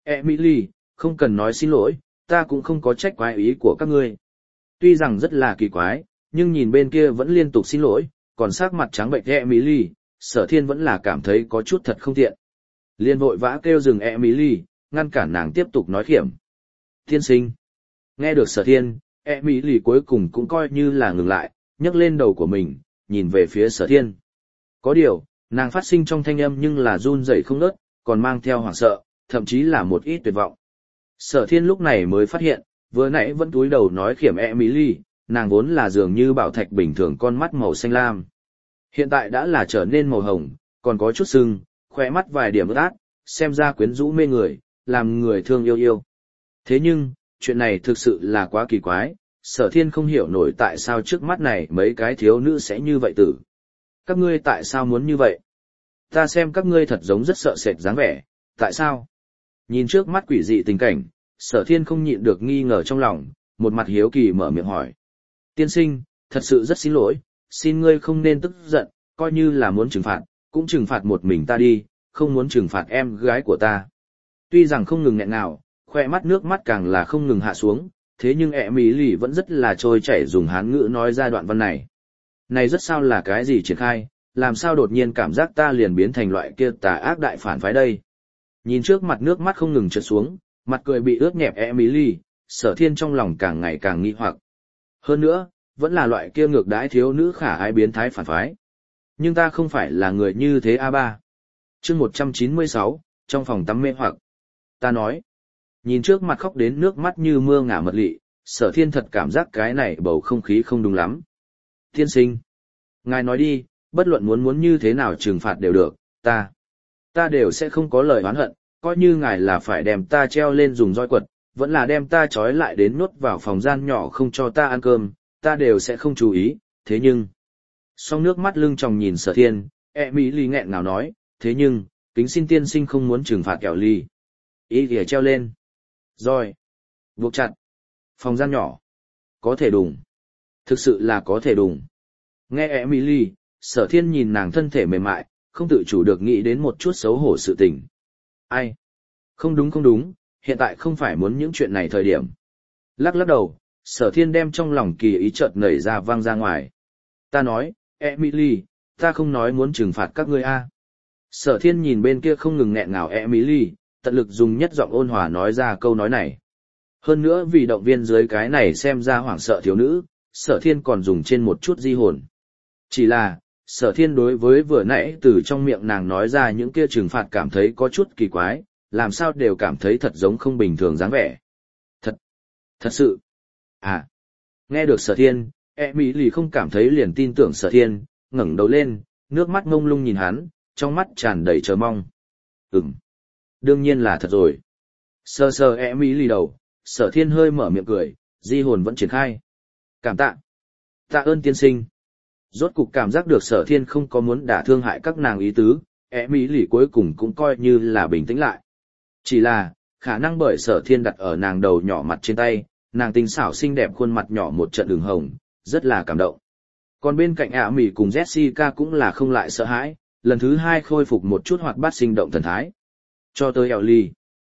Emily, không cần nói xin lỗi, ta cũng không có trách quái ý của các ngươi. Tuy rằng rất là kỳ quái, nhưng nhìn bên kia vẫn liên tục xin lỗi, còn sắc mặt trắng bệnh Emily, Sở Thiên vẫn là cảm thấy có chút thật không tiện. Liên vội vã kêu dừng Emily, ngăn cản nàng tiếp tục nói khiểm. Tiên sinh. Nghe được Sở Thiên, Emily cuối cùng cũng coi như là ngừng lại, nhấc lên đầu của mình, nhìn về phía Sở Thiên. Có điều, nàng phát sinh trong thanh âm nhưng là run rẩy không ngớt, còn mang theo hoảng sợ, thậm chí là một ít tuyệt vọng. Sở Thiên lúc này mới phát hiện, vừa nãy vẫn cúi đầu nói khiểm Emily, nàng vốn là dường như bảo thạch bình thường con mắt màu xanh lam. Hiện tại đã là trở nên màu hồng, còn có chút sưng, khóe mắt vài điểm ướt át, xem ra quyến rũ mê người, làm người thương yêu yêu. Thế nhưng, chuyện này thực sự là quá kỳ quái, Sở Thiên không hiểu nổi tại sao trước mắt này mấy cái thiếu nữ sẽ như vậy tử. Các ngươi tại sao muốn như vậy? Ta xem các ngươi thật giống rất sợ sệt dáng vẻ, tại sao? Nhìn trước mắt quỷ dị tình cảnh, Sở Thiên không nhịn được nghi ngờ trong lòng, một mặt hiếu kỳ mở miệng hỏi. Tiên sinh, thật sự rất xin lỗi, xin ngươi không nên tức giận, coi như là muốn trừng phạt, cũng trừng phạt một mình ta đi, không muốn trừng phạt em gái của ta. Tuy rằng không ngừng nghẹn nào, khoe mắt nước mắt càng là không ngừng hạ xuống, thế nhưng ẹ mỹ lì vẫn rất là trôi chảy dùng hán ngữ nói ra đoạn văn này. Này rất sao là cái gì triển khai, làm sao đột nhiên cảm giác ta liền biến thành loại kia tà ác đại phản phái đây. Nhìn trước mặt nước mắt không ngừng trượt xuống, mặt cười bị ướt nhẹp Emily, Sở Thiên trong lòng càng ngày càng nghi hoặc. Hơn nữa, vẫn là loại kia ngược đãi thiếu nữ khả ái biến thái phản phái. Nhưng ta không phải là người như thế a ba. Chương một trăm chín mươi sáu, trong phòng tắm mê hoặc. Ta nói, nhìn trước mặt khóc đến nước mắt như mưa ngả mật lị, Sở Thiên thật cảm giác cái này bầu không khí không đúng lắm. Tiên sinh, ngài nói đi, bất luận muốn muốn như thế nào trừng phạt đều được, ta, ta đều sẽ không có lời oán hận, coi như ngài là phải đem ta treo lên dùng roi quật, vẫn là đem ta trói lại đến nhốt vào phòng gian nhỏ không cho ta ăn cơm, ta đều sẽ không chú ý, thế nhưng... Song nước mắt lưng tròng nhìn Sở Thiên, Emily nghẹn ngào nói, thế nhưng, kính xin tiên sinh không muốn trừng phạt kẹo ly. Ý kìa treo lên. Rồi. Buộc chặt. Phòng gian nhỏ. Có thể đùng. Thực sự là có thể đùng. Nghe Emily, Sở Thiên nhìn nàng thân thể mềm mại, không tự chủ được nghĩ đến một chút xấu hổ sự tình. Ai? Không đúng không đúng, hiện tại không phải muốn những chuyện này thời điểm. Lắc lắc đầu, Sở Thiên đem trong lòng kỳ ý chợt nảy ra vang ra ngoài. Ta nói, Emily, ta không nói muốn trừng phạt các ngươi a. Sở Thiên nhìn bên kia không ngừng nghẹn ngào Emily, tận lực dùng nhất giọng ôn hòa nói ra câu nói này. Hơn nữa vì động viên dưới cái này xem ra hoảng sợ thiếu nữ, Sở Thiên còn dùng trên một chút di hồn. Chỉ là, Sở Thiên đối với vừa nãy từ trong miệng nàng nói ra những kia trừng phạt cảm thấy có chút kỳ quái, làm sao đều cảm thấy thật giống không bình thường dáng vẻ. Thật, thật sự. À, nghe được Sở Thiên, Emily không cảm thấy liền tin tưởng Sở Thiên, ngẩng đầu lên, nước mắt ngông lung nhìn hắn, trong mắt tràn đầy chờ mong. Ừm, đương nhiên là thật rồi. Sờ sờ Emily đầu, Sở Thiên hơi mở miệng cười, di hồn vẫn triển khai. Cảm tạ. Tạ ơn tiên sinh. Rốt cục cảm giác được Sở Thiên không có muốn đả thương hại các nàng ý tứ, Emily cuối cùng cũng coi như là bình tĩnh lại. Chỉ là, khả năng bởi Sở Thiên đặt ở nàng đầu nhỏ mặt trên tay, nàng tinh xảo xinh đẹp khuôn mặt nhỏ một trận đường hồng, rất là cảm động. Còn bên cạnh ả mỉ cùng Jessica cũng là không lại sợ hãi, lần thứ hai khôi phục một chút hoạt bát sinh động thần thái. Cho tới Ellie.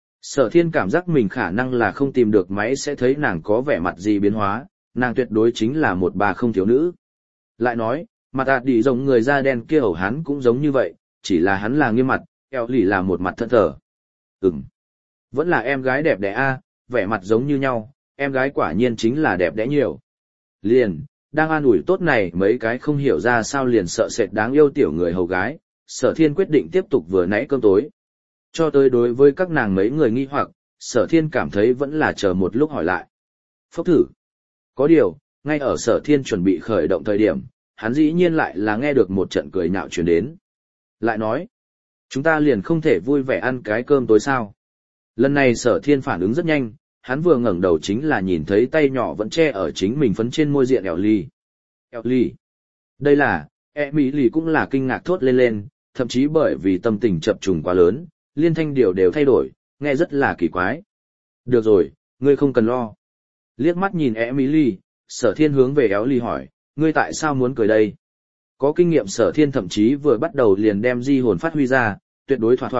Sở Thiên cảm giác mình khả năng là không tìm được máy sẽ thấy nàng có vẻ mặt gì biến hóa, nàng tuyệt đối chính là một bà không thiếu nữ. Lại nói, mặt ạt đi giống người da đen kia ẩu hắn cũng giống như vậy, chỉ là hắn là nghiêm mặt, Ellie là một mặt thân thờ. Ừm, vẫn là em gái đẹp đẽ a, vẻ mặt giống như nhau, em gái quả nhiên chính là đẹp đẽ nhiều. Liền, đang an ủi tốt này mấy cái không hiểu ra sao liền sợ sệt đáng yêu tiểu người hầu gái, Sở Thiên quyết định tiếp tục vừa nãy cơm tối. Cho tới đối với các nàng mấy người nghi hoặc, Sở Thiên cảm thấy vẫn là chờ một lúc hỏi lại. Phốc thử. Có điều, ngay ở Sở Thiên chuẩn bị khởi động thời điểm, hắn dĩ nhiên lại là nghe được một trận cười nhạo truyền đến. Lại nói, chúng ta liền không thể vui vẻ ăn cái cơm tối sao. Lần này Sở Thiên phản ứng rất nhanh, hắn vừa ngẩng đầu chính là nhìn thấy tay nhỏ vẫn che ở chính mình phấn trên môi diện Ellie. Ellie. Đây là, Emily cũng là kinh ngạc thốt lên lên, thậm chí bởi vì tâm tình chập trùng quá lớn, liên thanh điều đều thay đổi, nghe rất là kỳ quái. Được rồi, ngươi không cần lo. Liếc mắt nhìn Emily, Sở Thiên hướng về Ellie hỏi, ngươi tại sao muốn cười đây? Có kinh nghiệm Sở Thiên thậm chí vừa bắt đầu liền đem di hồn phát huy ra, tuyệt đối thỏa thỏa,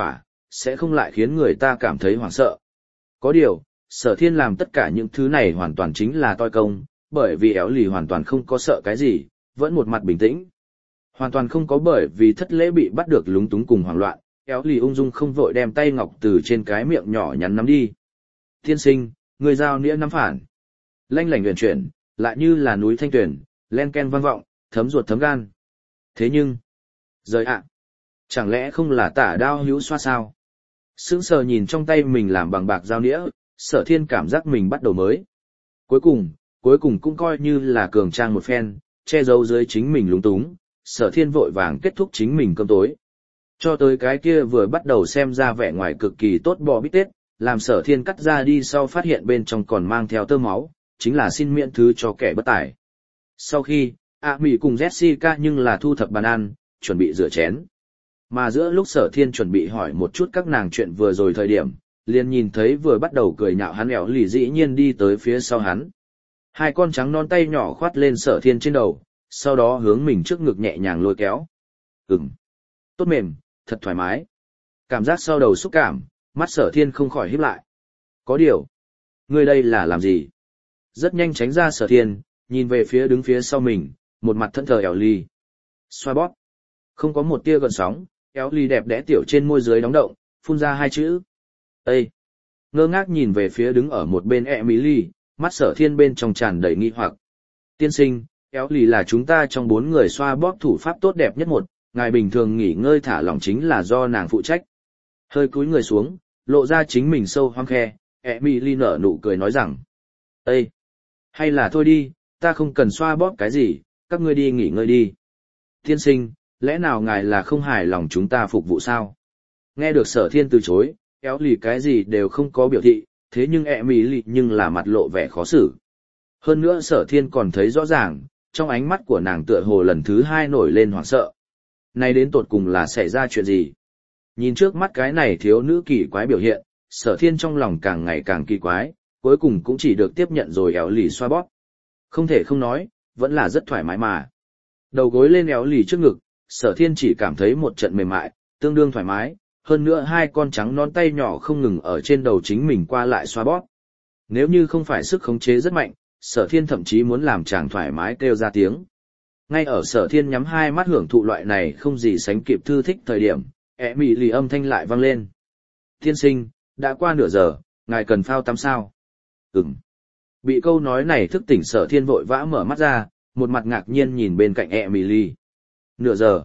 sẽ không lại khiến người ta cảm thấy hoảng sợ. Có điều, Sở Thiên làm tất cả những thứ này hoàn toàn chính là toi công, bởi vì éo lì hoàn toàn không có sợ cái gì, vẫn một mặt bình tĩnh. Hoàn toàn không có bởi vì thất lễ bị bắt được lúng túng cùng hoảng loạn, éo lì ung dung không vội đem tay ngọc từ trên cái miệng nhỏ nhắn nắm đi. Tiên sinh, người giao nĩa nắm phản. Lanh lảnh huyền chuyển, lại như là núi thanh tuyển, len ken vang vọng, thấm ruột thấm gan. Thế nhưng, rời ạ, chẳng lẽ không là tả đao hữu xoa sao? Sững sờ nhìn trong tay mình làm bằng bạc dao nĩa, Sở Thiên cảm giác mình bắt đầu mới. Cuối cùng, cuối cùng cũng coi như là cường trang một phen, che giấu dưới chính mình lúng túng, Sở Thiên vội vàng kết thúc chính mình cơm tối. Cho tới cái kia vừa bắt đầu xem ra vẻ ngoài cực kỳ tốt bò bít tết, làm Sở Thiên cắt ra đi sau phát hiện bên trong còn mang theo tơ máu, chính là xin miễn thứ cho kẻ bất tài. Sau khi, A Mỹ cùng Jessica nhưng là thu thập bàn ăn, chuẩn bị rửa chén. Mà giữa lúc Sở Thiên chuẩn bị hỏi một chút các nàng chuyện vừa rồi thời điểm, liền nhìn thấy vừa bắt đầu cười nhạo hắn éo lì dĩ nhiên đi tới phía sau hắn. Hai con trắng non tay nhỏ khoát lên Sở Thiên trên đầu, sau đó hướng mình trước ngực nhẹ nhàng lôi kéo. Ừm, tốt mềm, thật thoải mái. Cảm giác sau đầu xúc cảm, mắt Sở Thiên không khỏi híp lại. Có điều, ngươi đây là làm gì? Rất nhanh tránh ra Sở Thiên, nhìn về phía đứng phía sau mình, một mặt thẫn thờ éo lì. Xoa bóp. Không có một tia gợn sóng, éo lì đẹp đẽ tiểu trên môi dưới đóng động, phun ra hai chữ. Ê! Ngơ ngác nhìn về phía đứng ở một bên Emily, mắt Sở Thiên bên trong tràn đầy nghi hoặc. Tiên sinh, éo lì là chúng ta trong bốn người xoa bóp thủ pháp tốt đẹp nhất một, ngài bình thường nghỉ ngơi thả lỏng chính là do nàng phụ trách. Hơi cúi người xuống, lộ ra chính mình sâu hoang khe, Emily nở nụ cười nói rằng. Ê! Hay là thôi đi, ta không cần xoa bóp cái gì, các ngươi đi nghỉ ngơi đi. Tiên sinh, lẽ nào ngài là không hài lòng chúng ta phục vụ sao? Nghe được Sở Thiên từ chối, éo lì cái gì đều không có biểu thị, thế nhưng Emily nhưng là mặt lộ vẻ khó xử. Hơn nữa Sở Thiên còn thấy rõ ràng, trong ánh mắt của nàng tựa hồ lần thứ hai nổi lên hoảng sợ. Này đến tột cùng là xảy ra chuyện gì? Nhìn trước mắt cái này thiếu nữ kỳ quái biểu hiện, Sở Thiên trong lòng càng ngày càng kỳ quái, cuối cùng cũng chỉ được tiếp nhận rồi éo lì xoa bóp. Không thể không nói, vẫn là rất thoải mái mà. Đầu gối lên éo lì trước ngực, Sở Thiên chỉ cảm thấy một trận mềm mại, tương đương thoải mái, hơn nữa hai con trắng non tay nhỏ không ngừng ở trên đầu chính mình qua lại xoa bóp. Nếu như không phải sức khống chế rất mạnh, Sở Thiên thậm chí muốn làm chàng thoải mái kêu ra tiếng. Ngay ở Sở Thiên nhắm hai mắt hưởng thụ loại này không gì sánh kịp thư thích thời điểm, Emily âm thanh lại vang lên. Tiên sinh, đã qua nửa giờ, ngài cần phao tắm sao? Ừm. Bị câu nói này thức tỉnh Sở Thiên vội vã mở mắt ra, một mặt ngạc nhiên nhìn bên cạnh Emily. Nửa giờ.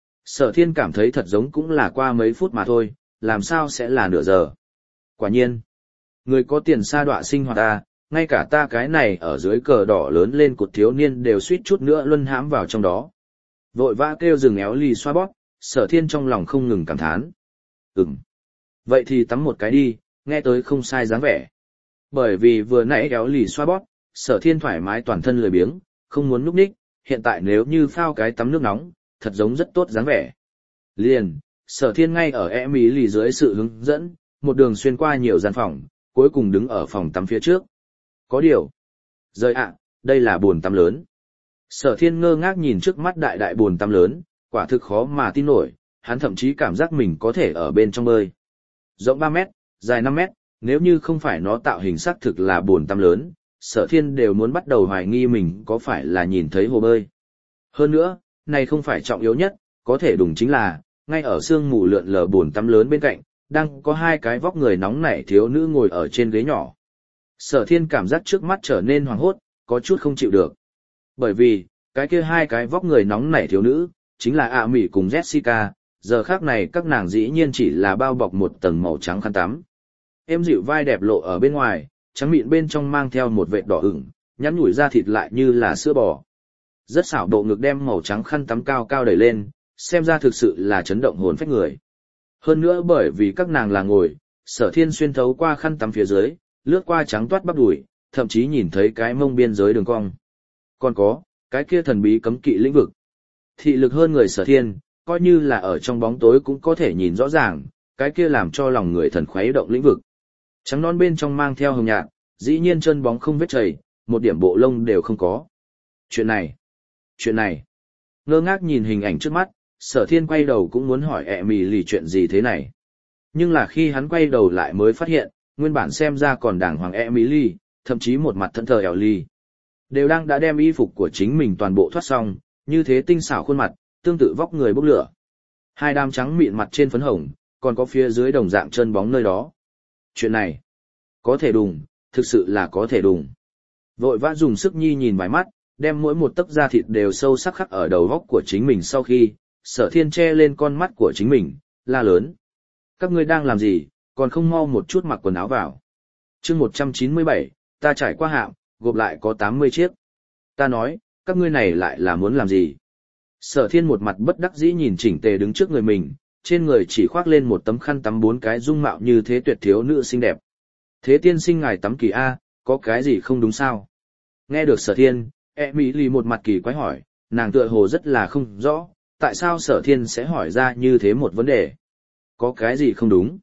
Sở Thiên cảm thấy thật giống cũng là qua mấy phút mà thôi, làm sao sẽ là nửa giờ. Quả nhiên. Người có tiền sa đọa sinh hoạt ta, ngay cả ta cái này ở dưới cờ đỏ lớn lên cột thiếu niên đều suýt chút nữa luân hãm vào trong đó. Vội vã kêu dừng éo lì xoa bóp, Sở Thiên trong lòng không ngừng cảm thán. Ừm. Vậy thì tắm một cái đi, nghe tới không sai dáng vẻ. Bởi vì vừa nãy éo lì xoa bóp, Sở Thiên thoải mái toàn thân lười biếng, không muốn núp ních, hiện tại nếu như phao cái tắm nước nóng, thật giống rất tốt dáng vẻ. Liền, Sở Thiên ngay ở Emily dưới sự hướng dẫn, một đường xuyên qua nhiều gian phòng, cuối cùng đứng ở phòng tắm phía trước. Có điều. Rời ạ, đây là bồn tắm lớn. Sở Thiên ngơ ngác nhìn trước mắt đại đại bồn tắm lớn, quả thực khó mà tin nổi, hắn thậm chí cảm giác mình có thể ở bên trong bơi. Rộng ba mét, dài năm mét, nếu như không phải nó tạo hình xác thực là bồn tắm lớn, Sở Thiên đều muốn bắt đầu hoài nghi mình có phải là nhìn thấy hồ bơi. Hơn nữa, này không phải trọng yếu nhất, có thể đúng chính là, ngay ở sương mù lượn lờ bồn tắm lớn bên cạnh, đang có hai cái vóc người nóng nảy thiếu nữ ngồi ở trên ghế nhỏ. Sở Thiên cảm giác trước mắt trở nên hoảng hốt, có chút không chịu được. Bởi vì, cái kia hai cái vóc người nóng nảy thiếu nữ, chính là A Mỹ cùng Jessica, giờ khác này các nàng dĩ nhiên chỉ là bao bọc một tầng màu trắng khăn tắm. Êm dịu vai đẹp lộ ở bên ngoài, trắng mịn bên trong mang theo một vệt đỏ ửng, nhắn nhủi da thịt lại như là sữa bò. Rất xảo độ ngực đem màu trắng khăn tắm cao cao đẩy lên, xem ra thực sự là chấn động hồn phách người. Hơn nữa bởi vì các nàng là ngồi, Sở Thiên xuyên thấu qua khăn tắm phía dưới, lướt qua trắng toát bắp đùi, thậm chí nhìn thấy cái mông biên giới đường cong. Còn có, cái kia thần bí cấm kỵ lĩnh vực. Thị lực hơn người Sở Thiên, coi như là ở trong bóng tối cũng có thể nhìn rõ ràng, cái kia làm cho lòng người thần khuấy động lĩnh vực. Trắng non bên trong mang theo hồng nhạt, dĩ nhiên chân bóng không vết chảy, một điểm bộ lông đều không có. Chuyện này, chuyện này. Ngơ ngác nhìn hình ảnh trước mắt, Sở Thiên quay đầu cũng muốn hỏi ẹ mì lì chuyện gì thế này. Nhưng là khi hắn quay đầu lại mới phát hiện, nguyên bản xem ra còn đàng hoàng Emily, thậm chí một mặt thẫn thờ Ellie, đều đang đã đem y phục của chính mình toàn bộ thoát xong, như thế tinh xảo khuôn mặt, tương tự vóc người bốc lửa. Hai đám trắng mịn mặt trên phấn hồng, còn có phía dưới đồng dạng chân bóng nơi đó. Chuyện này, có thể đùng, thực sự là có thể đùng. Vội vã dùng sức nhi nhìn vài mắt, đem mỗi một tấc da thịt đều sâu sắc khắc ở đầu góc của chính mình sau khi, Sở Thiên che lên con mắt của chính mình, la lớn. Các ngươi đang làm gì, còn không mau một chút mặc quần áo vào. chương một trăm chín mươi bảy, ta trải qua hạm, gộp lại có tám mươi chiếc. Ta nói, các ngươi này lại là muốn làm gì? Sở Thiên một mặt bất đắc dĩ nhìn chỉnh tề đứng trước người mình, trên người chỉ khoác lên một tấm khăn tắm bốn cái dung mạo như thế tuyệt thiếu nữ xinh đẹp. Thế tiên sinh ngài tắm kỳ A, có cái gì không đúng sao? Nghe được Sở Thiên, Emily một mặt kỳ quái hỏi, nàng tựa hồ rất là không rõ, tại sao Sở Thiên sẽ hỏi ra như thế một vấn đề? Có cái gì không đúng?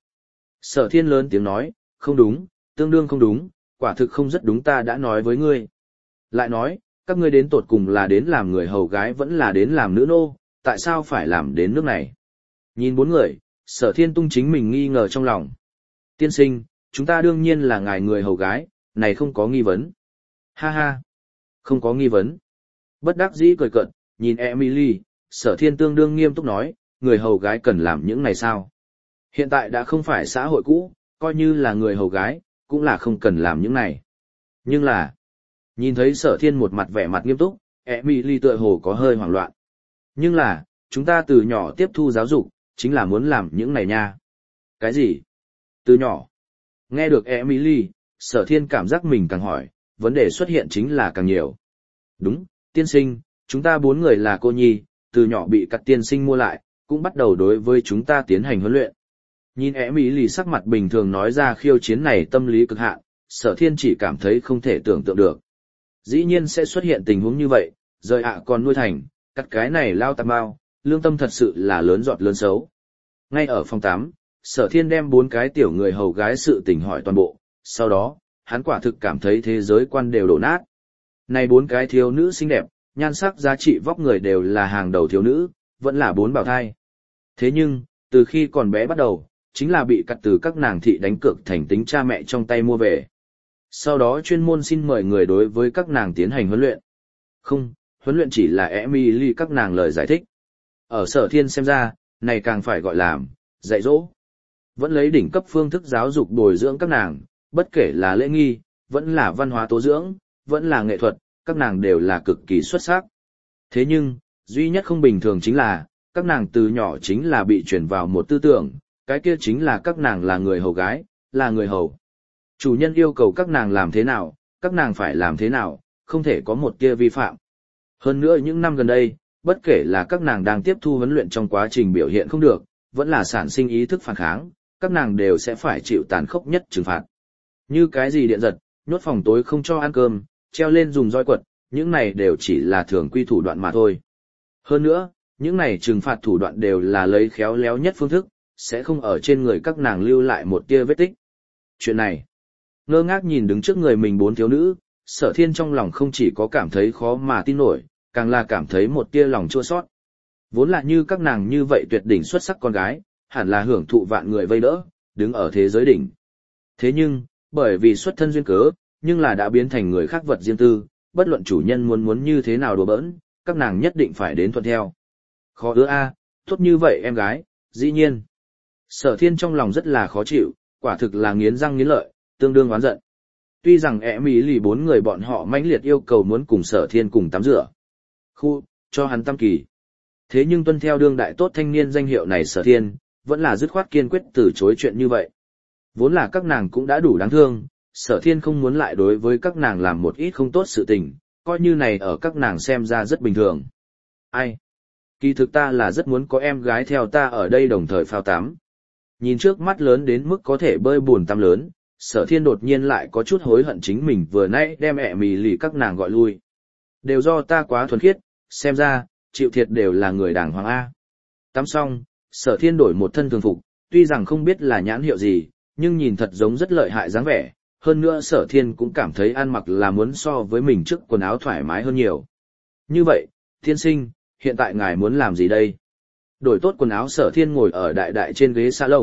Sở Thiên lớn tiếng nói, không đúng, tương đương không đúng, quả thực không rất đúng ta đã nói với ngươi. Lại nói, các ngươi đến tột cùng là đến làm người hầu gái vẫn là đến làm nữ nô, tại sao phải làm đến nước này? Nhìn bốn người, Sở Thiên tung chính mình nghi ngờ trong lòng. Tiên sinh, chúng ta đương nhiên là ngài người hầu gái, này không có nghi vấn. Ha ha, không có nghi vấn. Bất đắc dĩ cười cợt, nhìn Emily, Sở Thiên tương đương nghiêm túc nói, người hầu gái cần làm những này sao? Hiện tại đã không phải xã hội cũ, coi như là người hầu gái, cũng là không cần làm những này. Nhưng là, nhìn thấy Sở Thiên một mặt vẻ mặt nghiêm túc, Emily tựa hồ có hơi hoảng loạn. Nhưng là, chúng ta từ nhỏ tiếp thu giáo dục, chính là muốn làm những này nha. Cái gì? Từ nhỏ. Nghe được Emily, Sở Thiên cảm giác mình càng hỏi, vấn đề xuất hiện chính là càng nhiều. Đúng, tiên sinh, chúng ta bốn người là cô nhi, từ nhỏ bị các tiên sinh mua lại, cũng bắt đầu đối với chúng ta tiến hành huấn luyện. Nhìn Emily sắc mặt bình thường nói ra khiêu chiến này tâm lý cực hạn, Sở Thiên chỉ cảm thấy không thể tưởng tượng được. Dĩ nhiên sẽ xuất hiện tình huống như vậy, rời ạ còn nuôi thành, cắt cái này lao tạp bao, lương tâm thật sự là lớn giọt lớn xấu. Ngay ở phòng tám, Sở Thiên đem bốn cái tiểu người hầu gái sự tình hỏi toàn bộ, sau đó, hắn quả thực cảm thấy thế giới quan đều đổ nát. Này bốn cái thiếu nữ xinh đẹp, nhan sắc giá trị vóc người đều là hàng đầu thiếu nữ, vẫn là bốn bào thai. Thế nhưng, từ khi còn bé bắt đầu, chính là bị cắt từ các nàng thị đánh cược thành tính cha mẹ trong tay mua về. Sau đó chuyên môn xin mời người đối với các nàng tiến hành huấn luyện. Không, huấn luyện chỉ là Emily các nàng lời giải thích. Ở Sở Thiên xem ra, này càng phải gọi là dạy dỗ. Vẫn lấy đỉnh cấp phương thức giáo dục bồi dưỡng các nàng, bất kể là lễ nghi, vẫn là văn hóa tố dưỡng, vẫn là nghệ thuật, các nàng đều là cực kỳ xuất sắc. Thế nhưng, duy nhất không bình thường chính là, các nàng từ nhỏ chính là bị chuyển vào một tư tưởng, cái kia chính là các nàng là người hầu gái, là người hầu. Chủ nhân yêu cầu các nàng làm thế nào, các nàng phải làm thế nào, không thể có một tia vi phạm. Hơn nữa những năm gần đây, bất kể là các nàng đang tiếp thu huấn luyện trong quá trình biểu hiện không được, vẫn là sản sinh ý thức phản kháng, các nàng đều sẽ phải chịu tàn khốc nhất trừng phạt. Như cái gì điện giật, nhốt phòng tối không cho ăn cơm, treo lên dùng roi quật, những này đều chỉ là thường quy thủ đoạn mà thôi. Hơn nữa, những này trừng phạt thủ đoạn đều là lấy khéo léo nhất phương thức, sẽ không ở trên người các nàng lưu lại một tia vết tích. Chuyện này, ngơ ngác nhìn đứng trước người mình bốn thiếu nữ, Sở Thiên trong lòng không chỉ có cảm thấy khó mà tin nổi, càng là cảm thấy một tia lòng chua xót. Vốn là như các nàng như vậy tuyệt đỉnh xuất sắc con gái, hẳn là hưởng thụ vạn người vây đỡ, đứng ở thế giới đỉnh. Thế nhưng, bởi vì xuất thân duyên cớ, nhưng là đã biến thành người khác vật riêng tư, bất luận chủ nhân muốn muốn như thế nào đùa bỡn, các nàng nhất định phải đến thuận theo. Khó ưa a, tốt như vậy em gái, dĩ nhiên. Sở Thiên trong lòng rất là khó chịu, quả thực là nghiến răng nghiến lợi, tương đương oán giận. Tuy rằng ẻ mỹ lì bốn người bọn họ mãnh liệt yêu cầu muốn cùng Sở Thiên cùng tắm rửa. Khu, cho hắn tam kỳ. Thế nhưng tuân theo đương đại tốt thanh niên danh hiệu này Sở Thiên, vẫn là dứt khoát kiên quyết từ chối chuyện như vậy. Vốn là các nàng cũng đã đủ đáng thương, Sở Thiên không muốn lại đối với các nàng làm một ít không tốt sự tình, coi như này ở các nàng xem ra rất bình thường. Ai? Kỳ thực ta là rất muốn có em gái theo ta ở đây đồng thời phao tắm. Nhìn trước mắt lớn đến mức có thể bơi buồn tắm lớn, Sở Thiên đột nhiên lại có chút hối hận chính mình vừa nãy đem ẹ mì lì các nàng gọi lui. Đều do ta quá thuần khiết, xem ra, chịu thiệt đều là người đàng hoàng A. Tắm xong, Sở Thiên đổi một thân thường phục, tuy rằng không biết là nhãn hiệu gì, nhưng nhìn thật giống rất lợi hại dáng vẻ. Hơn nữa Sở Thiên cũng cảm thấy ăn mặc là muốn so với mình trước quần áo thoải mái hơn nhiều. Như vậy, Thiên sinh, hiện tại ngài muốn làm gì đây? Đổi tốt quần áo Sở Thiên ngồi ở đại đại trên ghế salon,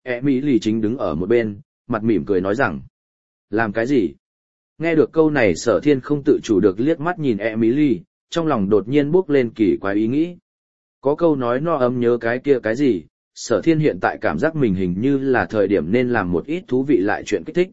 E Mỹ lì chính đứng ở một bên, mặt mỉm cười nói rằng. Làm cái gì? Nghe được câu này Sở Thiên không tự chủ được liếc mắt nhìn E Mỹ lì, trong lòng đột nhiên bốc lên kỳ quái ý nghĩ. Có câu nói no ấm nhớ cái kia cái gì, Sở Thiên hiện tại cảm giác mình hình như là thời điểm nên làm một ít thú vị lại chuyện kích thích.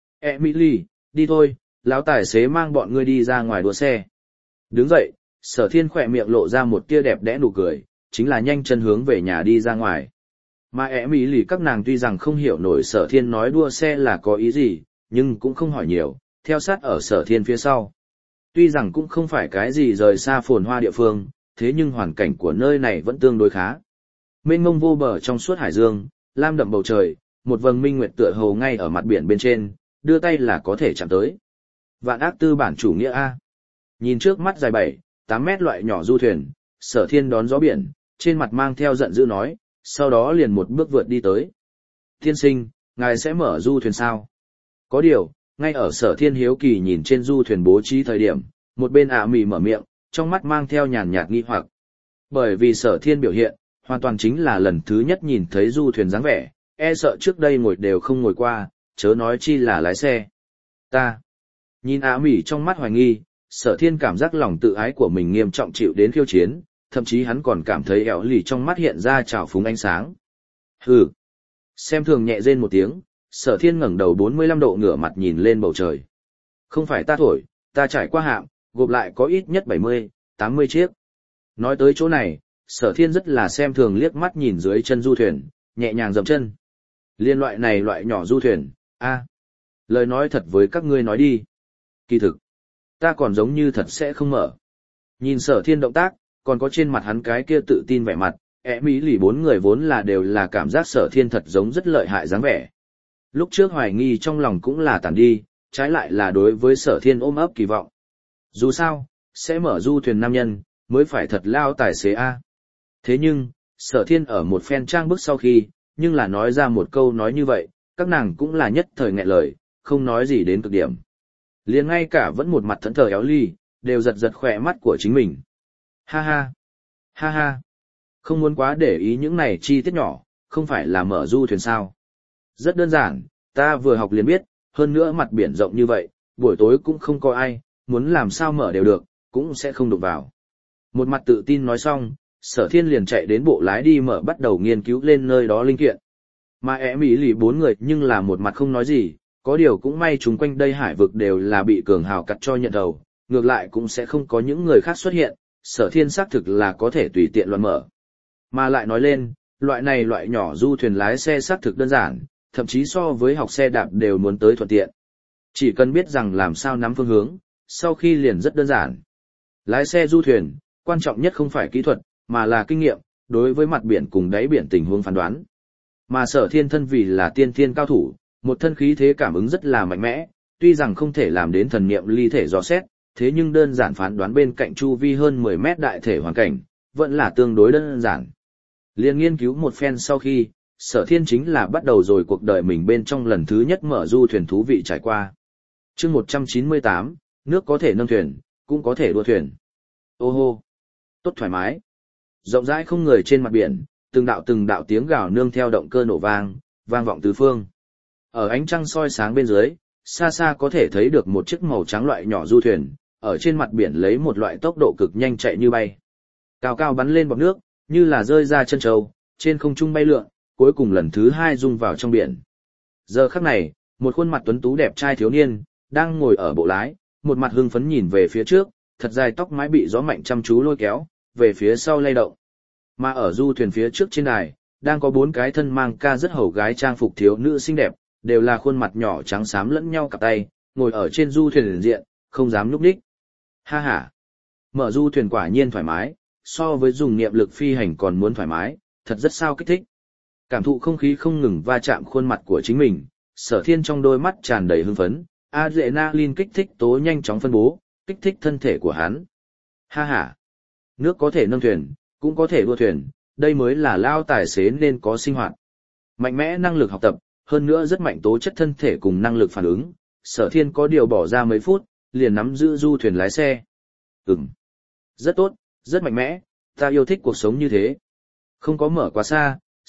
Emily, đi thôi, lão tài xế mang bọn ngươi đi ra ngoài đua xe. Đứng dậy, Sở Thiên khỏe miệng lộ ra một tia đẹp đẽ nụ cười, chính là nhanh chân hướng về nhà đi ra ngoài. Mà Emily các nàng tuy rằng không hiểu nổi Sở Thiên nói đua xe là có ý gì, nhưng cũng không hỏi nhiều, theo sát ở Sở Thiên phía sau. Tuy rằng cũng không phải cái gì rời xa phồn hoa địa phương, thế nhưng hoàn cảnh của nơi này vẫn tương đối khá. Mênh mông vô bờ trong suốt hải dương, lam đậm bầu trời, một vầng minh nguyệt tựa hồ ngay ở mặt biển bên trên, đưa tay là có thể chạm tới. Vạn ác tư bản chủ nghĩa A. Nhìn trước mắt dài bảy, tám mét loại nhỏ du thuyền, Sở Thiên đón gió biển, trên mặt mang theo giận dữ nói, sau đó liền một bước vượt đi tới. Tiên sinh, ngài sẽ mở du thuyền sao? Có điều, ngay ở Sở Thiên hiếu kỳ nhìn trên du thuyền bố trí thời điểm, một bên ạ mì mở miệng, trong mắt mang theo nhàn nhạt nghi hoặc. Bởi vì Sở Thiên biểu hiện, hoàn toàn chính là lần thứ nhất nhìn thấy du thuyền dáng vẻ, e sợ trước đây ngồi đều không ngồi qua, chớ nói chi là lái xe. Ta. Nhìn ạ mì trong mắt hoài nghi, Sở Thiên cảm giác lòng tự ái của mình nghiêm trọng chịu đến khiêu chiến, thậm chí hắn còn cảm thấy ẻo lì trong mắt hiện ra trào phúng ánh sáng. Hừ. Xem thường nhẹ rên một tiếng, Sở Thiên ngẩng đầu bốn mươi lăm độ ngửa mặt nhìn lên bầu trời. Không phải ta thổi, ta trải qua hạm, gộp lại có ít nhất bảy mươi, tám mươi chiếc. Nói tới chỗ này, Sở Thiên rất là xem thường liếc mắt nhìn dưới chân du thuyền, nhẹ nhàng dậm chân. Liên loại này loại nhỏ du thuyền, a, lời nói thật với các ngươi nói đi. Kỳ thực, ta còn giống như thật sẽ không mở. Nhìn Sở Thiên động tác, còn có trên mặt hắn cái kia tự tin vẻ mặt, ẻ mỹ lì bốn người vốn là đều là cảm giác Sở Thiên thật giống rất lợi hại dáng vẻ. Lúc trước hoài nghi trong lòng cũng là tàn đi, trái lại là đối với Sở Thiên ôm ấp kỳ vọng. Dù sao, sẽ mở du thuyền nam nhân, mới phải thật lao tài xế A. Thế nhưng, Sở Thiên ở một phen trang bức sau khi, nhưng là nói ra một câu nói như vậy, các nàng cũng là nhất thời nghẹn lời, không nói gì đến cực điểm. Liền ngay cả vẫn một mặt thẫn thờ éo ly, đều giật giật khỏe mắt của chính mình. Ha ha, ha ha, không muốn quá để ý những này chi tiết nhỏ, không phải là mở du thuyền sao. Rất đơn giản, ta vừa học liền biết, hơn nữa mặt biển rộng như vậy, buổi tối cũng không có ai, muốn làm sao mở đều được, cũng sẽ không đụng vào. Một mặt tự tin nói xong, Sở Thiên liền chạy đến bộ lái đi mở bắt đầu nghiên cứu lên nơi đó linh kiện. Mà ẻ mỹ lì bốn người nhưng là một mặt không nói gì, có điều cũng may chúng quanh đây hải vực đều là bị cường hào cắt cho nhận đầu, ngược lại cũng sẽ không có những người khác xuất hiện, Sở Thiên xác thực là có thể tùy tiện loạn mở. Mà lại nói lên, loại này loại nhỏ du thuyền lái xe xác thực đơn giản, thậm chí so với học xe đạp đều muốn tới thuận tiện. Chỉ cần biết rằng làm sao nắm phương hướng, sau khi liền rất đơn giản. Lái xe du thuyền, quan trọng nhất không phải kỹ thuật, mà là kinh nghiệm, đối với mặt biển cùng đáy biển tình huống phán đoán. Mà Sở Thiên thân vì là tiên thiên cao thủ, một thân khí thế cảm ứng rất là mạnh mẽ, tuy rằng không thể làm đến thần niệm ly thể dò xét, thế nhưng đơn giản phán đoán bên cạnh chu vi hơn mười mét đại thể hoàn cảnh, vẫn là tương đối đơn giản. Liên nghiên cứu một phen sau khi, Sở Thiên chính là bắt đầu rồi cuộc đời mình bên trong lần thứ nhất mở du thuyền thú vị trải qua. Chương một trăm chín mươi tám, nước có thể nâng thuyền, cũng có thể đua thuyền. Ô hô, tốt thoải mái. Rộng rãi không người trên mặt biển, từng đạo từng đạo tiếng gào nương theo động cơ nổ vang, vang vọng tứ phương. Ở ánh trăng soi sáng bên dưới, xa xa có thể thấy được một chiếc màu trắng loại nhỏ du thuyền, ở trên mặt biển lấy một loại tốc độ cực nhanh chạy như bay. Cao cao bắn lên bọt nước, như là rơi ra chân trâu, trên không trung bay lượn, cuối cùng lần thứ hai rung vào trong biển. Giờ khắc này, một khuôn mặt tuấn tú đẹp trai thiếu niên, đang ngồi ở bộ lái, một mặt hưng phấn nhìn về phía trước, thật dài tóc mái bị gió mạnh chăm chú lôi kéo, về phía sau lay động. Mà ở du thuyền phía trước trên đài, đang có bốn cái thân mang ca rất hầu gái trang phục thiếu nữ xinh đẹp, đều là khuôn mặt nhỏ trắng xám lẫn nhau cặp tay, ngồi ở trên du thuyền liền diện, không dám nhúc nhích. Ha ha! Mở du thuyền quả nhiên thoải mái, so với dùng niệm lực phi hành còn muốn thoải mái, thật rất sao kích thích. Cảm thụ không khí không ngừng va chạm khuôn mặt của chính mình, Sở Thiên trong đôi mắt tràn đầy hưng phấn, adrenaline kích thích tố nhanh chóng phân bố, kích thích thân thể của hắn. Ha ha! Nước có thể nâng thuyền, cũng có thể đua thuyền, đây mới là lao tài xế nên có sinh hoạt. Mạnh mẽ năng lực học tập, hơn nữa rất mạnh tố chất thân thể cùng năng lực phản ứng, Sở Thiên có điều bỏ ra mấy phút, liền nắm giữ du thuyền lái xe. Ừm. Rất tốt, rất mạnh mẽ, ta yêu thích cuộc sống như thế. Không có mở quá xa,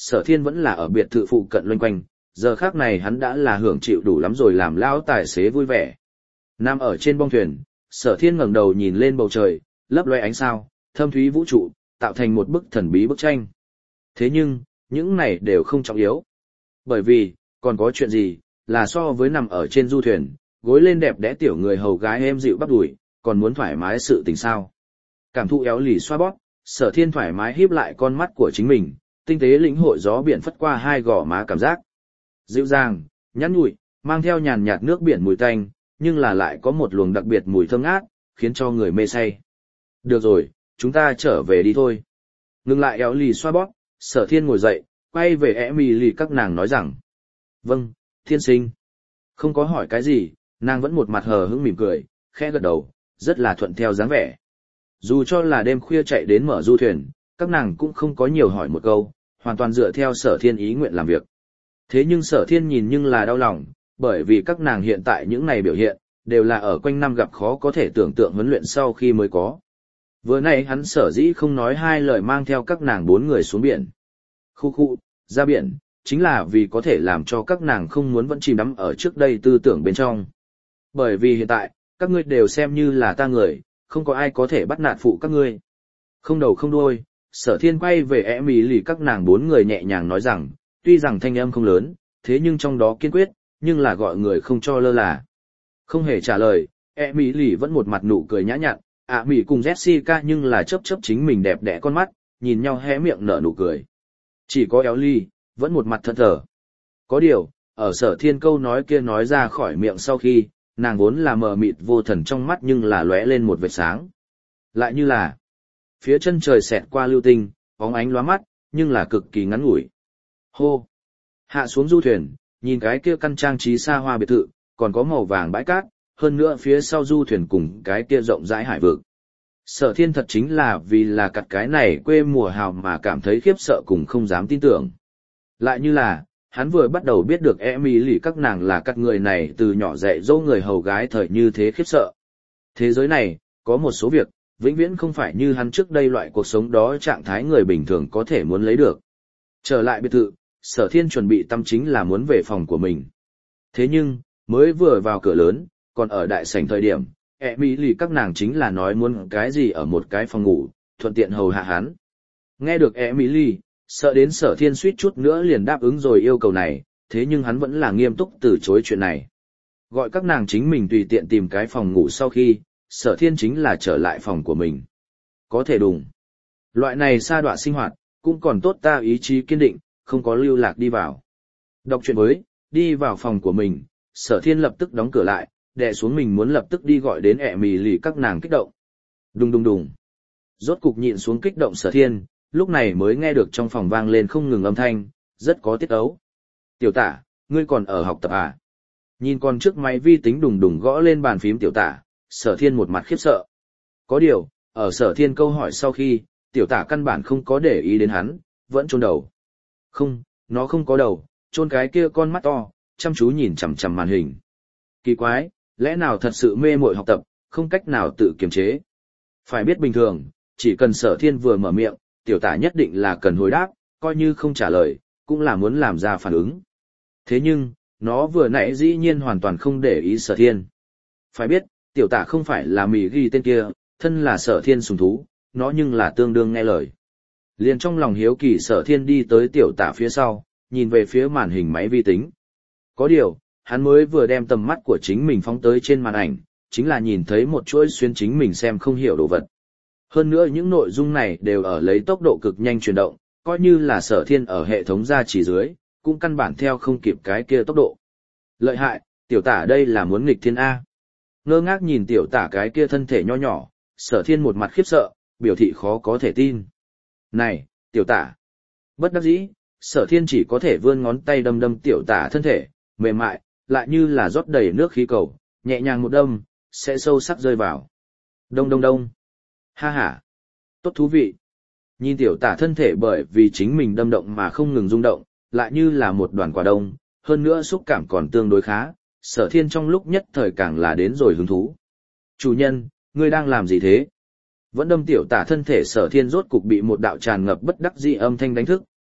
Sở Thiên vẫn là ở biệt thự phụ cận loanh quanh, giờ khác này hắn đã là hưởng chịu đủ lắm rồi làm lão tài xế vui vẻ. Nằm ở trên bong thuyền, Sở Thiên ngẩng đầu nhìn lên bầu trời, lấp loe ánh sao, thâm thúy vũ trụ, tạo thành một bức thần bí bức tranh. Thế nhưng, những này đều không trọng yếu. Bởi vì, còn có chuyện gì, là so với nằm ở trên du thuyền, gối lên đẹp đẽ tiểu người hầu gái êm dịu bắp đùi, còn muốn thoải mái sự tình sao. Cảm thụ éo lì xoa bóp, Sở Thiên thoải mái híp lại con mắt của chính mình, tinh tế lĩnh hội gió biển phất qua hai gò má cảm giác. Dịu dàng, nhắn nhụi, mang theo nhàn nhạt nước biển mùi tanh, nhưng là lại có một luồng đặc biệt mùi thơm ngát, khiến cho người mê say. Được rồi, chúng ta trở về đi thôi. Ngừng lại éo lì xoa bóp, Sở Thiên ngồi dậy, quay về Emily các nàng nói rằng. Vâng, thiên sinh. Không có hỏi cái gì, nàng vẫn một mặt hờ hững mỉm cười, khẽ gật đầu, rất là thuận theo dáng vẻ. Dù cho là đêm khuya chạy đến mở du thuyền, các nàng cũng không có nhiều hỏi một câu, hoàn toàn dựa theo Sở Thiên ý nguyện làm việc. Thế nhưng Sở Thiên nhìn nhưng là đau lòng, bởi vì các nàng hiện tại những này biểu hiện, đều là ở quanh năm gặp khó có thể tưởng tượng huấn luyện sau khi mới có. Vừa nãy hắn sở dĩ không nói hai lời mang theo các nàng bốn người xuống biển. Khu khu, ra biển, chính là vì có thể làm cho các nàng không muốn vẫn chìm đắm ở trước đây tư tưởng bên trong. Bởi vì hiện tại, các ngươi đều xem như là ta người, không có ai có thể bắt nạt phụ các ngươi. Không đầu không đuôi, Sở Thiên quay về Emily các nàng bốn người nhẹ nhàng nói rằng, tuy rằng thanh âm không lớn, thế nhưng trong đó kiên quyết, nhưng là gọi người không cho lơ là. Không hề trả lời, Emily vẫn một mặt nụ cười nhã nhặn, ạ Mỹ cùng Jessica nhưng là chớp chớp chính mình đẹp đẽ con mắt, nhìn nhau hé miệng nở nụ cười. Chỉ có Ellie, vẫn một mặt thẫn thờ. Có điều, ở Sở Thiên câu nói kia nói ra khỏi miệng sau khi, nàng vốn là mờ mịt vô thần trong mắt nhưng là lóe lên một vệt sáng. Lại như là, phía chân trời xẹt qua lưu tinh, bóng ánh lóa mắt, nhưng là cực kỳ ngắn ngủi. Hô! Hạ xuống du thuyền, nhìn cái kia căn trang trí xa hoa biệt thự, còn có màu vàng bãi cát, hơn nữa phía sau du thuyền cùng cái kia rộng rãi hải vực. Sở Thiên thật chính là vì là cặt cái này quê mùa hào mà cảm thấy khiếp sợ cùng không dám tin tưởng. Lại như là, hắn vừa bắt đầu biết được Emily các nàng là các người này từ nhỏ dạy dỗ người hầu gái thời như thế khiếp sợ. Thế giới này, có một số việc, vĩnh viễn không phải như hắn trước đây loại cuộc sống đó trạng thái người bình thường có thể muốn lấy được. Trở lại biệt thự, Sở Thiên chuẩn bị tâm chính là muốn về phòng của mình. Thế nhưng, mới vừa vào cửa lớn, còn ở đại sảnh thời điểm, Emily các nàng chính là nói muốn cái gì ở một cái phòng ngủ, thuận tiện hầu hạ hắn. Nghe được Emily, sợ đến Sở Thiên suýt chút nữa liền đáp ứng rồi yêu cầu này, thế nhưng hắn vẫn là nghiêm túc từ chối chuyện này. Gọi các nàng chính mình tùy tiện tìm cái phòng ngủ sau khi, Sở Thiên chính là trở lại phòng của mình. Có thể đùng. Loại này sa đọa sinh hoạt, cũng còn tốt ta ý chí kiên định, không có lưu lạc đi vào. Đọc truyện mới, đi vào phòng của mình, Sở Thiên lập tức đóng cửa lại, đè xuống mình muốn lập tức đi gọi đến Emily các nàng kích động. Đùng đùng đùng. Rốt cục nhịn xuống kích động Sở Thiên, lúc này mới nghe được trong phòng vang lên không ngừng âm thanh, rất có tiết ấu. Tiểu Tả, ngươi còn ở học tập à? Nhìn con trước máy vi tính đùng đùng gõ lên bàn phím Tiểu Tả, Sở Thiên một mặt khiếp sợ. Có điều, ở Sở Thiên câu hỏi sau khi, Tiểu Tả căn bản không có để ý đến hắn, vẫn chôn đầu. Không, nó không có đầu, chôn cái kia con mắt to, chăm chú nhìn chằm chằm màn hình. Kỳ quái, lẽ nào thật sự mê muội học tập, không cách nào tự kiềm chế. Phải biết bình thường, chỉ cần Sở Thiên vừa mở miệng, Tiểu Tả nhất định là cần hồi đáp, coi như không trả lời, cũng là muốn làm ra phản ứng. Thế nhưng, nó vừa nãy dĩ nhiên hoàn toàn không để ý Sở Thiên. Phải biết, Tiểu Tả không phải là mì ghi tên kia, thân là Sở Thiên sùng thú, nó nhưng là tương đương nghe lời. Liền trong lòng hiếu kỳ Sở Thiên đi tới Tiểu Tả phía sau, nhìn về phía màn hình máy vi tính. Có điều, hắn mới vừa đem tầm mắt của chính mình phóng tới trên màn ảnh, chính là nhìn thấy một chuỗi xuyên chính mình xem không hiểu đồ vật. Hơn nữa những nội dung này đều ở lấy tốc độ cực nhanh chuyển động, coi như là Sở Thiên ở hệ thống gia chỉ dưới, cũng căn bản theo không kịp cái kia tốc độ. Lợi hại, Tiểu Tả đây là muốn nghịch thiên A. Ngơ ngác nhìn Tiểu Tả cái kia thân thể nho nhỏ, Sở Thiên một mặt khiếp sợ, biểu thị khó có thể tin. Này, Tiểu Tả. Bất đắc dĩ, Sở Thiên chỉ có thể vươn ngón tay đâm đâm Tiểu Tả thân thể, mềm mại, lại như là rót đầy nước khí cầu, nhẹ nhàng một đâm, sẽ sâu sắc rơi vào. Đông đông đông. Ha ha. Tốt thú vị. Nhìn Tiểu Tả thân thể bởi vì chính mình đâm động mà không ngừng rung động, lại như là một đoàn quả đông, hơn nữa xúc cảm còn tương đối khá, Sở Thiên trong lúc nhất thời càng là đến rồi hứng thú. Chủ nhân, ngươi đang làm gì thế? Vẫn đâm Tiểu Tả thân thể Sở Thiên rốt cục bị một đạo tràn ngập bất đắc dĩ âm thanh đánh thức,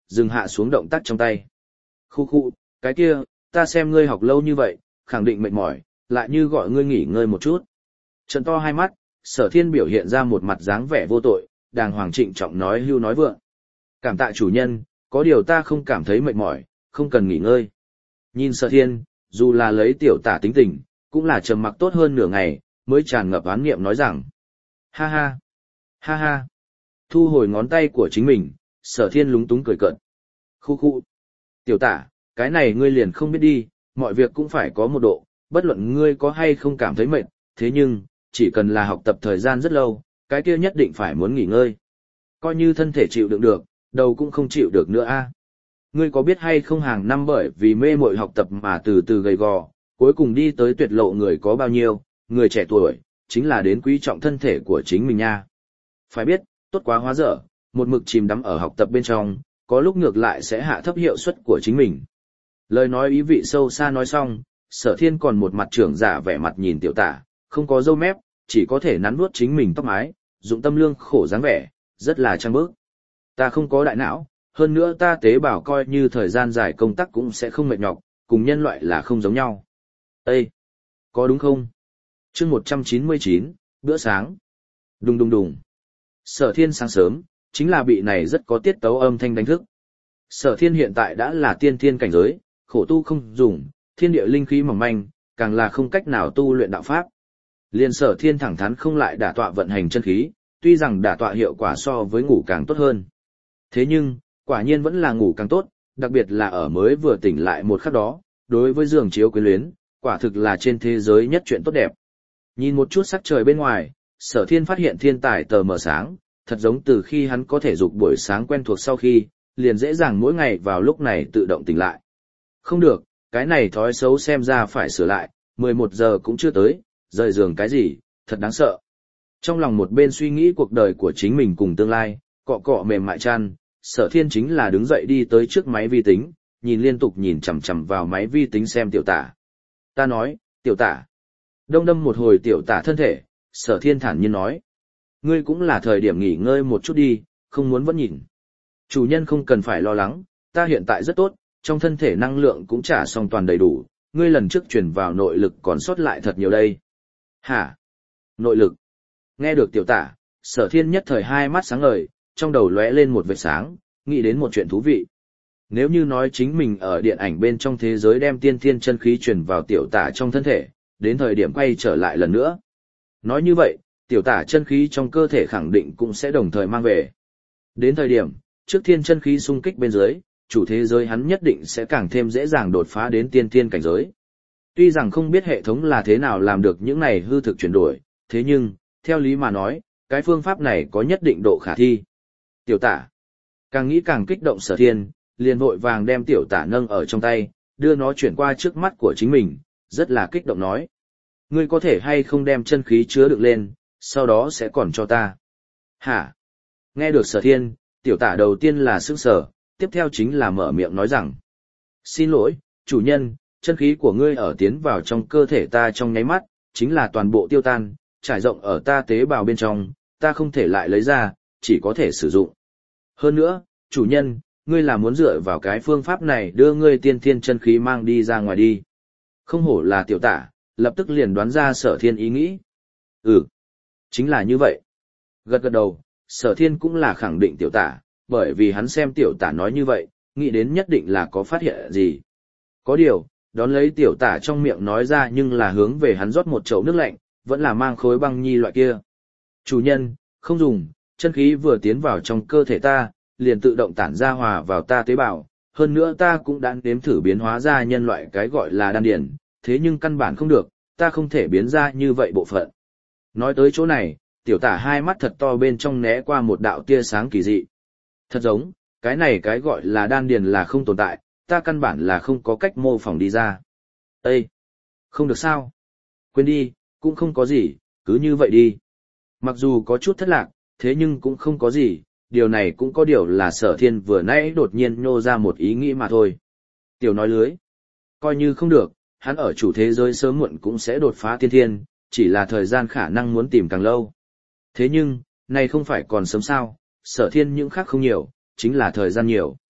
dừng hạ xuống động tác trong tay. Khu khu, cái kia, ta xem ngươi học lâu như vậy, khẳng định mệt mỏi, lại như gọi ngươi nghỉ ngơi một chút. Trợn to hai mắt, Sở Thiên biểu hiện ra một mặt dáng vẻ vô tội, đàng hoàng trịnh trọng nói hưu nói vượng. Cảm tạ chủ nhân, có điều ta không cảm thấy mệt mỏi, không cần nghỉ ngơi. Nhìn Sở Thiên, dù là lấy tiểu tả tính tình, cũng là trầm mặc tốt hơn nửa ngày, mới tràn ngập oán niệm nói rằng. Ha ha, ha ha. Thu hồi ngón tay của chính mình, Sở Thiên lúng túng cười cợt. Khu khu. Tiểu tả, cái này ngươi liền không biết đi, mọi việc cũng phải có một độ, bất luận ngươi có hay không cảm thấy mệt, thế nhưng, chỉ cần là học tập thời gian rất lâu, cái kia nhất định phải muốn nghỉ ngơi. Coi như thân thể chịu đựng được, đầu cũng không chịu được nữa a. Ngươi có biết hay không hàng năm bởi vì mê mội học tập mà từ từ gầy gò, cuối cùng đi tới tuyệt lộ người có bao nhiêu, người trẻ tuổi, chính là đến quý trọng thân thể của chính mình nha. Phải biết, tốt quá hóa dở, một mực chìm đắm ở học tập bên trong, có lúc ngược lại sẽ hạ thấp hiệu suất của chính mình. Lời nói ý vị sâu xa nói xong, Sở Thiên còn một mặt trưởng giả vẻ mặt nhìn tiểu tả, không có râu mép, chỉ có thể nắn nuốt chính mình tóc mái, dụng tâm lương khổ dáng vẻ, rất là trang bức. Ta không có đại não, hơn nữa ta tế bào coi như thời gian dài công tác cũng sẽ không mệt nhọc, cùng nhân loại là không giống nhau. Ê! Có đúng không? chương một trăm chín mươi chín, bữa sáng. Đùng đùng đùng. Sở Thiên sáng sớm, chính là bị này rất có tiết tấu âm thanh đánh thức. Sở Thiên hiện tại đã là tiên thiên cảnh giới, khổ tu không dùng, thiên địa linh khí mỏng manh, càng là không cách nào tu luyện đạo pháp. Liên Sở Thiên thẳng thắn không lại đả tọa vận hành chân khí, tuy rằng đả tọa hiệu quả so với ngủ càng tốt hơn. Thế nhưng, quả nhiên vẫn là ngủ càng tốt, đặc biệt là ở mới vừa tỉnh lại một khắc đó, đối với giường chiếu quyến luyến, quả thực là trên thế giới nhất chuyện tốt đẹp. Nhìn một chút sắc trời bên ngoài, Sở Thiên phát hiện thiên tài tờ mờ sáng, thật giống từ khi hắn có thể dục buổi sáng quen thuộc sau khi, liền dễ dàng mỗi ngày vào lúc này tự động tỉnh lại. Không được, cái này thói xấu xem ra phải sửa lại, mười một giờ cũng chưa tới, rời giường cái gì, thật đáng sợ. Trong lòng một bên suy nghĩ cuộc đời của chính mình cùng tương lai, cọ cọ mềm mại chăn, Sở Thiên chính là đứng dậy đi tới trước máy vi tính, nhìn liên tục nhìn chằm chằm vào máy vi tính xem tiểu tả. Ta nói, tiểu tả. Đông đâm một hồi tiểu tả thân thể, Sở Thiên thản nhiên nói. Ngươi cũng là thời điểm nghỉ ngơi một chút đi, không muốn vẫn nhìn. Chủ nhân không cần phải lo lắng, ta hiện tại rất tốt, trong thân thể năng lượng cũng trả xong toàn đầy đủ, ngươi lần trước truyền vào nội lực còn sót lại thật nhiều đây. Hả? Nội lực? Nghe được tiểu tả, Sở Thiên nhất thời hai mắt sáng ngời, trong đầu lóe lên một vệt sáng, nghĩ đến một chuyện thú vị. Nếu như nói chính mình ở điện ảnh bên trong thế giới đem tiên thiên chân khí truyền vào tiểu tả trong thân thể, đến thời điểm quay trở lại lần nữa. Nói như vậy, tiểu tả chân khí trong cơ thể khẳng định cũng sẽ đồng thời mang về. Đến thời điểm, trước thiên chân khí xung kích bên dưới, chủ thế giới hắn nhất định sẽ càng thêm dễ dàng đột phá đến tiên thiên cảnh giới. Tuy rằng không biết hệ thống là thế nào làm được những này hư thực chuyển đổi, thế nhưng, theo lý mà nói, cái phương pháp này có nhất định độ khả thi. Tiểu tả, càng nghĩ càng kích động Sở Thiên, liền vội vàng đem tiểu tả nâng ở trong tay, đưa nó chuyển qua trước mắt của chính mình, rất là kích động nói. Ngươi có thể hay không đem chân khí chứa đựng lên, sau đó sẽ còn cho ta. Hả? Nghe được Sở Thiên, tiểu tả đầu tiên là sững sờ, tiếp theo chính là mở miệng nói rằng. Xin lỗi, chủ nhân, chân khí của ngươi ở tiến vào trong cơ thể ta trong nháy mắt, chính là toàn bộ tiêu tan, trải rộng ở ta tế bào bên trong, ta không thể lại lấy ra, chỉ có thể sử dụng. Hơn nữa, chủ nhân, ngươi là muốn dựa vào cái phương pháp này đưa ngươi tiên thiên chân khí mang đi ra ngoài đi. Không hổ là tiểu tả, lập tức liền đoán ra Sở Thiên ý nghĩ. Ừ, chính là như vậy. Gật gật đầu, Sở Thiên cũng là khẳng định tiểu tả, bởi vì hắn xem tiểu tả nói như vậy, nghĩ đến nhất định là có phát hiện gì. Có điều, đón lấy tiểu tả trong miệng nói ra nhưng là hướng về hắn rót một chậu nước lạnh, vẫn là mang khối băng nhi loại kia. Chủ nhân, không dùng, chân khí vừa tiến vào trong cơ thể ta, liền tự động tản ra hòa vào ta tế bào, hơn nữa ta cũng đã nếm thử biến hóa ra nhân loại cái gọi là đan điển, thế nhưng căn bản không được, ta không thể biến ra như vậy bộ phận. Nói tới chỗ này, tiểu tả hai mắt thật to bên trong né qua một đạo tia sáng kỳ dị. Thật giống, cái này cái gọi là đan điền là không tồn tại, ta căn bản là không có cách mô phỏng đi ra. Ê! Không được sao? Quên đi, cũng không có gì, cứ như vậy đi. Mặc dù có chút thất lạc, thế nhưng cũng không có gì, điều này cũng có điều là Sở Thiên vừa nãy đột nhiên nhô ra một ý nghĩ mà thôi. Tiểu nói lưới. Coi như không được, hắn ở chủ thế giới sớm muộn cũng sẽ đột phá tiên thiên, chỉ là thời gian khả năng muốn tìm càng lâu. Thế nhưng, này không phải còn sớm sao, Sở Thiên những khác không nhiều, chính là thời gian nhiều.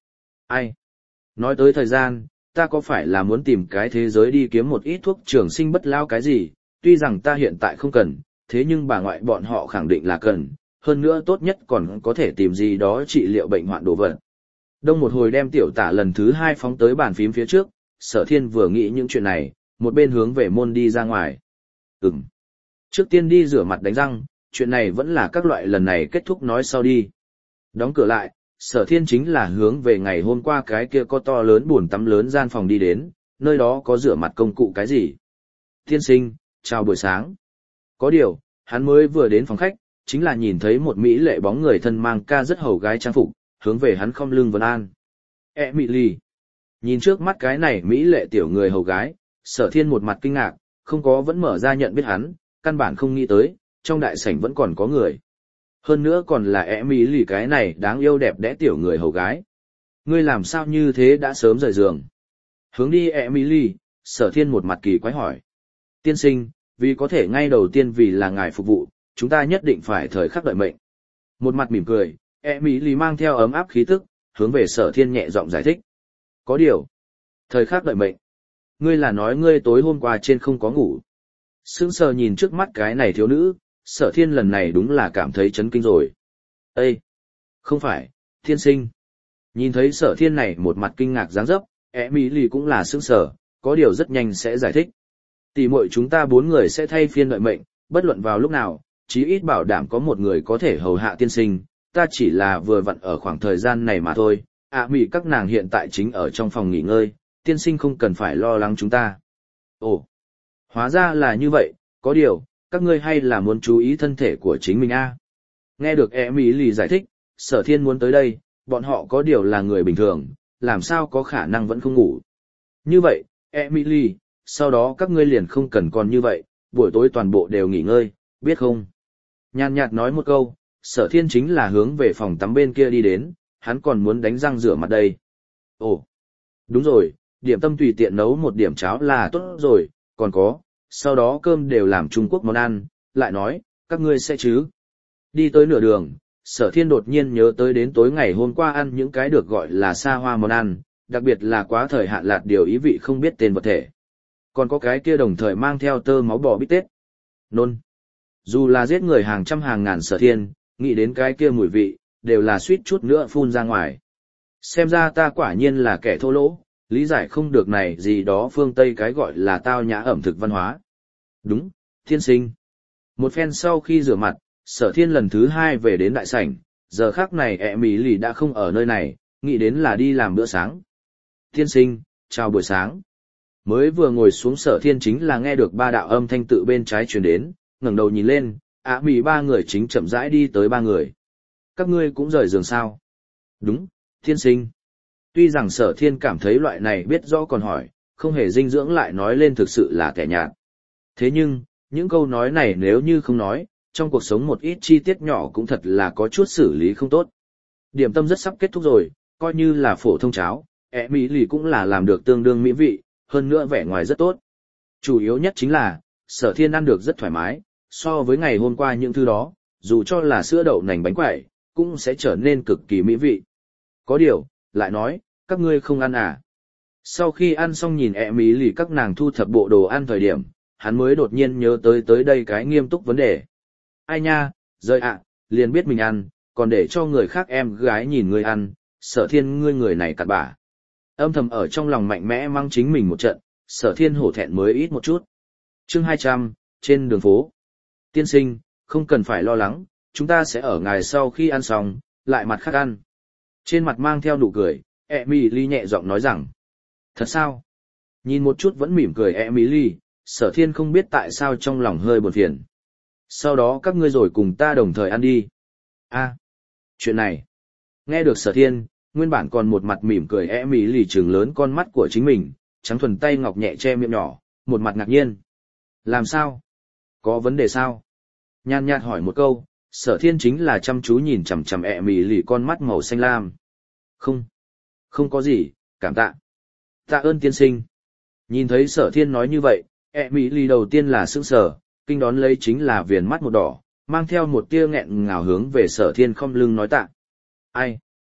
Ai? Nói tới thời gian, ta có phải là muốn tìm cái thế giới đi kiếm một ít thuốc trường sinh bất lao cái gì, tuy rằng ta hiện tại không cần, thế nhưng bà ngoại bọn họ khẳng định là cần, hơn nữa tốt nhất còn có thể tìm gì đó trị liệu bệnh hoạn đồ vật. Đông một hồi đem tiểu tả lần thứ hai phóng tới bàn phím phía trước, Sở Thiên vừa nghĩ những chuyện này, một bên hướng về môn đi ra ngoài. Ừm. Trước tiên đi rửa mặt đánh răng, chuyện này vẫn là các loại lần này kết thúc nói sau đi. Đóng cửa lại, Sở Thiên chính là hướng về ngày hôm qua cái kia có to lớn buồn tắm lớn gian phòng đi đến, nơi đó có rửa mặt công cụ cái gì. Tiên sinh, chào buổi sáng. Có điều, hắn mới vừa đến phòng khách, chính là nhìn thấy một mỹ lệ bóng người thân mang ca rất hầu gái trang phục, hướng về hắn không lưng vấn an. Emily. Nhìn trước mắt cái này mỹ lệ tiểu người hầu gái, Sở Thiên một mặt kinh ngạc, không có vẫn mở ra nhận biết hắn, căn bản không nghĩ tới, trong đại sảnh vẫn còn có người. Hơn nữa còn là Emily cái này đáng yêu đẹp đẽ tiểu người hầu gái. Ngươi làm sao như thế đã sớm rời giường? Hướng đi Emily, Sở Thiên một mặt kỳ quái hỏi. Tiên sinh, vì có thể ngay đầu tiên vì là ngài phục vụ, chúng ta nhất định phải thời khắc đợi mệnh. Một mặt mỉm cười, Emily mang theo ấm áp khí tức, hướng về Sở Thiên nhẹ giọng giải thích. Có điều, thời khắc đợi mệnh. Ngươi là nói ngươi tối hôm qua trên không có ngủ. Sững sờ nhìn trước mắt cái này thiếu nữ, Sở Thiên lần này đúng là cảm thấy chấn kinh rồi. Ê! Không phải, thiên sinh. Nhìn thấy Sở Thiên này một mặt kinh ngạc dáng dấp, Emily cũng là sững sờ, có điều rất nhanh sẽ giải thích. Tỷ muội chúng ta bốn người sẽ thay phiên đợi mệnh, bất luận vào lúc nào, chí ít bảo đảm có một người có thể hầu hạ tiên sinh, ta chỉ là vừa vặn ở khoảng thời gian này mà thôi. À mỉ các nàng hiện tại chính ở trong phòng nghỉ ngơi, tiên sinh không cần phải lo lắng chúng ta. Ồ! Hóa ra là như vậy, có điều, các ngươi hay là muốn chú ý thân thể của chính mình a. À? Nghe được Emily giải thích, Sở Thiên muốn tới đây, bọn họ có điều là người bình thường, làm sao có khả năng vẫn không ngủ. Như vậy, Emily, sau đó các ngươi liền không cần còn như vậy, buổi tối toàn bộ đều nghỉ ngơi, biết không? Nhàn nhạt nói một câu, Sở Thiên chính là hướng về phòng tắm bên kia đi đến, hắn còn muốn đánh răng rửa mặt đây. Ồ, đúng rồi, điểm tâm tùy tiện nấu một điểm cháo là tốt rồi, còn có, sau đó cơm đều làm Trung Quốc món ăn, lại nói, các ngươi sẽ chứ. Đi tới nửa đường, Sở Thiên đột nhiên nhớ tới đến tối ngày hôm qua ăn những cái được gọi là xa hoa món ăn, đặc biệt là quá thời hạn lạt điều ý vị không biết tên vật thể. Còn có cái kia đồng thời mang theo tơ máu bò bít tết. Nôn. Dù là giết người hàng trăm hàng ngàn Sở Thiên, nghĩ đến cái kia mùi vị, đều là suýt chút nữa phun ra ngoài. Xem ra ta quả nhiên là kẻ thô lỗ, lý giải không được này gì đó phương Tây cái gọi là tao nhã ẩm thực văn hóa. Đúng, thiên sinh. Một phen sau khi rửa mặt, Sở Thiên lần thứ hai về đến đại sảnh, giờ khắc này Emily đã không ở nơi này, nghĩ đến là đi làm bữa sáng. Thiên sinh, chào buổi sáng. Mới vừa ngồi xuống Sở Thiên chính là nghe được ba đạo âm thanh tự bên trái truyền đến, ngẩng đầu nhìn lên, ạ mì ba người chính chậm rãi đi tới ba người. Các ngươi cũng rời giường sao? Đúng, thiên sinh. Tuy rằng Sở Thiên cảm thấy loại này biết rõ còn hỏi, không hề dinh dưỡng lại nói lên thực sự là kẻ nhạt. Thế nhưng, những câu nói này nếu như không nói, trong cuộc sống một ít chi tiết nhỏ cũng thật là có chút xử lý không tốt. Điểm tâm rất sắp kết thúc rồi, coi như là phổ thông cháo, Emily cũng là làm được tương đương mỹ vị, hơn nữa vẻ ngoài rất tốt. Chủ yếu nhất chính là, Sở Thiên ăn được rất thoải mái, so với ngày hôm qua những thứ đó, dù cho là sữa đậu nành bánh quẩy, cũng sẽ trở nên cực kỳ mỹ vị. Có điều, lại nói, các ngươi không ăn à? Sau khi ăn xong nhìn Emily các nàng thu thập bộ đồ ăn thời điểm, hắn mới đột nhiên nhớ tới tới đây cái nghiêm túc vấn đề. Ai nha, rời ạ, liền biết mình ăn, còn để cho người khác em gái nhìn ngươi ăn, Sở Thiên ngươi người này cặn bã. Âm thầm ở trong lòng mạnh mẽ mang chính mình một trận, Sở Thiên hổ thẹn mới ít một chút. Chương hai trăm, trên đường phố. Tiên sinh, không cần phải lo lắng, chúng ta sẽ ở ngày sau khi ăn xong, lại mặt khác ăn. Trên mặt mang theo nụ cười, Emily nhẹ giọng nói rằng. Thật sao? Nhìn một chút vẫn mỉm cười Emily, Sở Thiên không biết tại sao trong lòng hơi buồn phiền. Sau đó các ngươi rồi cùng ta đồng thời ăn đi. A, chuyện này. Nghe được Sở Thiên, nguyên bản còn một mặt mỉm cười Emily trừng lớn con mắt của chính mình, trắng thuần tay ngọc nhẹ che miệng nhỏ, một mặt ngạc nhiên. Làm sao? Có vấn đề sao? Nhàn nhạt hỏi một câu, Sở Thiên chính là chăm chú nhìn chằm chằm Emily con mắt màu xanh lam. Không, không có gì, cảm tạ. Tạ ơn tiên sinh. Nhìn thấy Sở Thiên nói như vậy, Emily đầu tiên là sững sờ, kinh đón lấy chính là viền mắt một đỏ, mang theo một tia nghẹn ngào hướng về Sở Thiên không lưng nói tạ. Ai?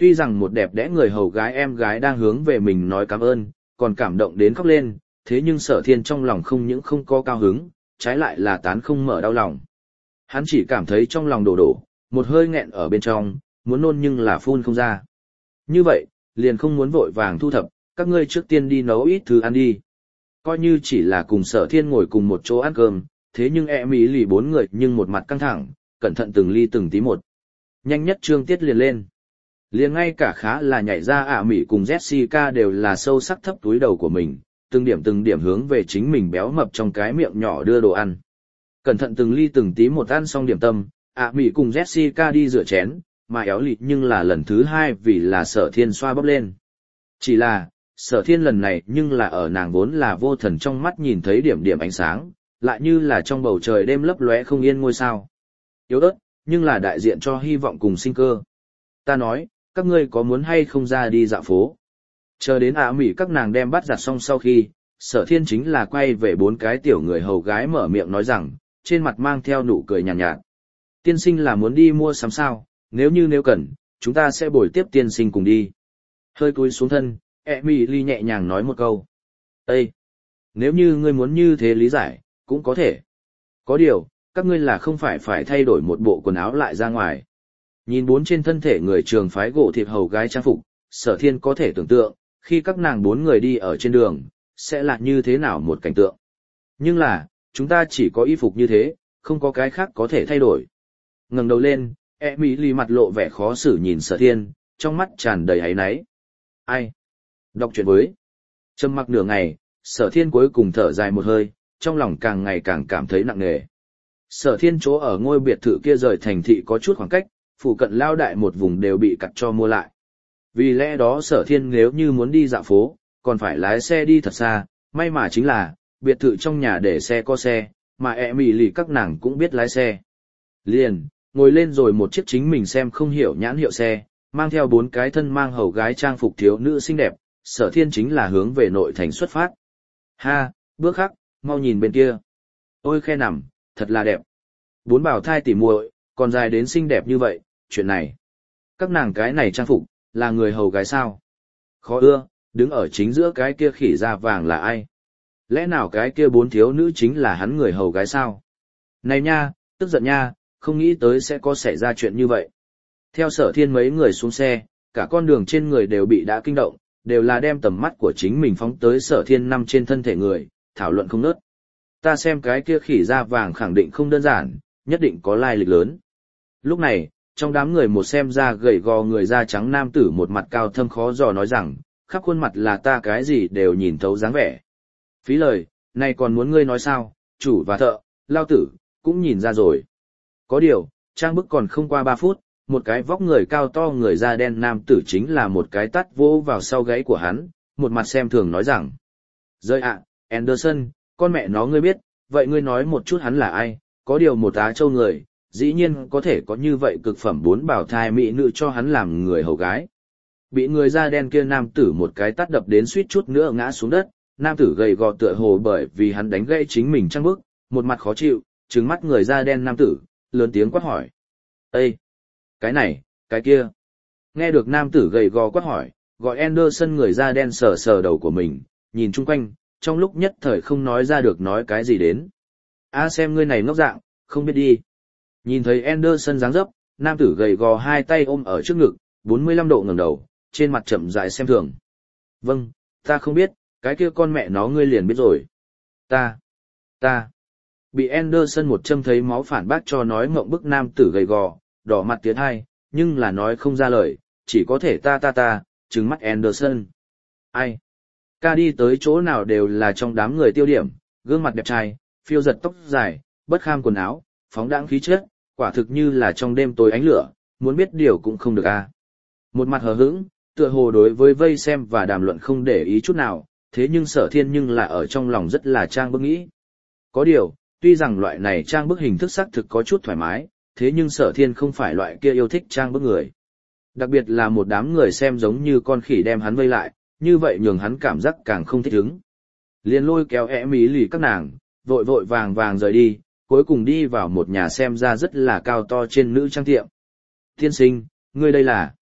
Tuy rằng một đẹp đẽ người hầu gái em gái đang hướng về mình nói cảm ơn, còn cảm động đến khóc lên, thế nhưng Sở Thiên trong lòng không những không có cao hứng, trái lại là tán không mở đau lòng. Hắn chỉ cảm thấy trong lòng đổ đổ, một hơi nghẹn ở bên trong, muốn nôn nhưng là phun không ra. Như vậy, liền không muốn vội vàng thu thập, các ngươi trước tiên đi nấu ít thứ ăn đi. Coi như chỉ là cùng Sở Thiên ngồi cùng một chỗ ăn cơm, thế nhưng e mỹ lì bốn người nhưng một mặt căng thẳng, cẩn thận từng ly từng tí một. Nhanh nhất chương tiết liền lên. Liền ngay cả khá là nhảy ra ạ Mỹ cùng Jessica đều là sâu sắc thấp túi đầu của mình, từng điểm từng điểm hướng về chính mình béo mập trong cái miệng nhỏ đưa đồ ăn. Cẩn thận từng ly từng tí một ăn xong điểm tâm, ạ Mỹ cùng Jessica đi rửa chén, mà éo lịt nhưng là lần thứ hai vì là Sở Thiên xoa bóp lên. Chỉ là, Sở Thiên lần này nhưng là ở nàng vốn là vô thần trong mắt nhìn thấy điểm điểm ánh sáng, lại như là trong bầu trời đêm lấp lóe không yên ngôi sao. Yếu ớt, nhưng là đại diện cho hy vọng cùng sinh cơ. Ta nói, các ngươi có muốn hay không ra đi dạo phố? Chờ đến ạ Mỹ các nàng đem bắt giặt xong sau khi, Sở Thiên chính là quay về bốn cái tiểu người hầu gái mở miệng nói rằng, trên mặt mang theo nụ cười nhàn nhạt, nhạt. Tiên sinh là muốn đi mua sắm sao, nếu như nếu cần, chúng ta sẽ bồi tiếp tiên sinh cùng đi. Hơi cúi xuống thân, Emily nhẹ nhàng nói một câu. Ê! Nếu như ngươi muốn như thế lý giải, cũng có thể. Có điều, các ngươi là không phải phải thay đổi một bộ quần áo lại ra ngoài. Nhìn bốn trên thân thể người trường phái gỗ thịt hầu gái trang phục, Sở Thiên có thể tưởng tượng, khi các nàng bốn người đi ở trên đường, sẽ là như thế nào một cảnh tượng. Nhưng là, chúng ta chỉ có y phục như thế, không có cái khác có thể thay đổi. Ngẩng đầu lên, Emily mặt lộ vẻ khó xử nhìn Sở Thiên, trong mắt tràn đầy áy náy. Ai? Đọc truyện với. Trầm mặc nửa ngày, Sở Thiên cuối cùng thở dài một hơi, trong lòng càng ngày càng cảm thấy nặng nề. Sở Thiên chỗ ở ngôi biệt thự kia rời thành thị có chút khoảng cách, phụ cận lao đại một vùng đều bị cắt cho mua lại. Vì lẽ đó Sở Thiên nếu như muốn đi dạo phố, còn phải lái xe đi thật xa, may mà chính là, biệt thự trong nhà để xe có xe, mà Emily các nàng cũng biết lái xe. Liền, ngồi lên rồi một chiếc chính mình xem không hiểu nhãn hiệu xe, mang theo bốn cái thân mang hầu gái trang phục thiếu nữ xinh đẹp, Sở Thiên chính là hướng về nội thành xuất phát. Ha, bước khắc, mau nhìn bên kia. Ôi khe nằm, thật là đẹp. Bốn bảo thai tỉ muội, còn dài đến xinh đẹp như vậy, chuyện này. Các nàng cái này trang phục, là người hầu gái sao? Khó ưa, đứng ở chính giữa cái kia khỉ da vàng là ai? Lẽ nào cái kia bốn thiếu nữ chính là hắn người hầu gái sao? Này nha, tức giận nha, không nghĩ tới sẽ có xảy ra chuyện như vậy. Theo Sở Thiên mấy người xuống xe, cả con đường trên người đều bị đã kinh động, đều là đem tầm mắt của chính mình phóng tới Sở Thiên nằm trên thân thể người, thảo luận không ngớt. Ta xem cái kia khỉ da vàng khẳng định không đơn giản, nhất định có lai lịch lớn. Lúc này, trong đám người một xem ra gầy gò người da trắng nam tử một mặt cao thâm khó dò nói rằng, khắp khuôn mặt là ta cái gì đều nhìn thấu dáng vẻ. Phí lời, này còn muốn ngươi nói sao, chủ và thợ, lao tử, cũng nhìn ra rồi. Có điều, trang bức còn không qua ba phút, một cái vóc người cao to người da đen nam tử chính là một cái tắt vỗ vào sau gáy của hắn, một mặt xem thường nói rằng. Rơi ạ, à, Anderson, con mẹ nó ngươi biết, vậy ngươi nói một chút hắn là ai, có điều một Á Châu người, dĩ nhiên có thể có như vậy cực phẩm bốn bảo thai mỹ nữ cho hắn làm người hầu gái. Bị người da đen kia nam tử một cái tát đập đến suýt chút nữa ngã xuống đất, nam tử gầy gò tựa hồ bởi vì hắn đánh gãy chính mình trăng bức, một mặt khó chịu, trừng mắt người da đen nam tử, lớn tiếng quát hỏi. Ê! Cái này, cái kia. Nghe được nam tử gầy gò quát hỏi, gọi Anderson người da đen sờ sờ đầu của mình, nhìn chung quanh, trong lúc nhất thời không nói ra được nói cái gì đến. A xem ngươi này ngốc dạng, không biết đi. Nhìn thấy Anderson dáng dấp, nam tử gầy gò hai tay ôm ở trước ngực, bốn mươi lăm độ ngẩng đầu, trên mặt chậm rãi xem thường. Vâng, ta không biết, cái kia con mẹ nó ngươi liền biết rồi. Ta, ta. Bị Anderson một châm thấy máu phản bác cho nói ngộng bức nam tử gầy gò, đỏ mặt tiến hai, nhưng là nói không ra lời, chỉ có thể ta ta ta, trừng mắt Anderson. Ai? Ca đi tới chỗ nào đều là trong đám người tiêu điểm, gương mặt đẹp trai, phiêu giật tóc dài, bất kham quần áo, phóng đãng khí chất, quả thực như là trong đêm tối ánh lửa, muốn biết điều cũng không được a. À. Một mặt hờ hững, tựa hồ đối với vây xem và đàm luận không để ý chút nào, thế nhưng Sở Thiên nhưng là ở trong lòng rất là trang bức nghĩ. Có điều, tuy rằng loại này trang bức hình thức xác thực có chút thoải mái, thế nhưng Sở Thiên không phải loại kia yêu thích trang bức người. Đặc biệt là một đám người xem giống như con khỉ đem hắn vây lại, như vậy nhường hắn cảm giác càng không thích ứng. Liền lôi kéo ẻ mí lì các nàng, vội vội vàng vàng rời đi, cuối cùng đi vào một nhà xem ra rất là cao to trên nữ trang tiệm. Tiên sinh, ngươi đây là...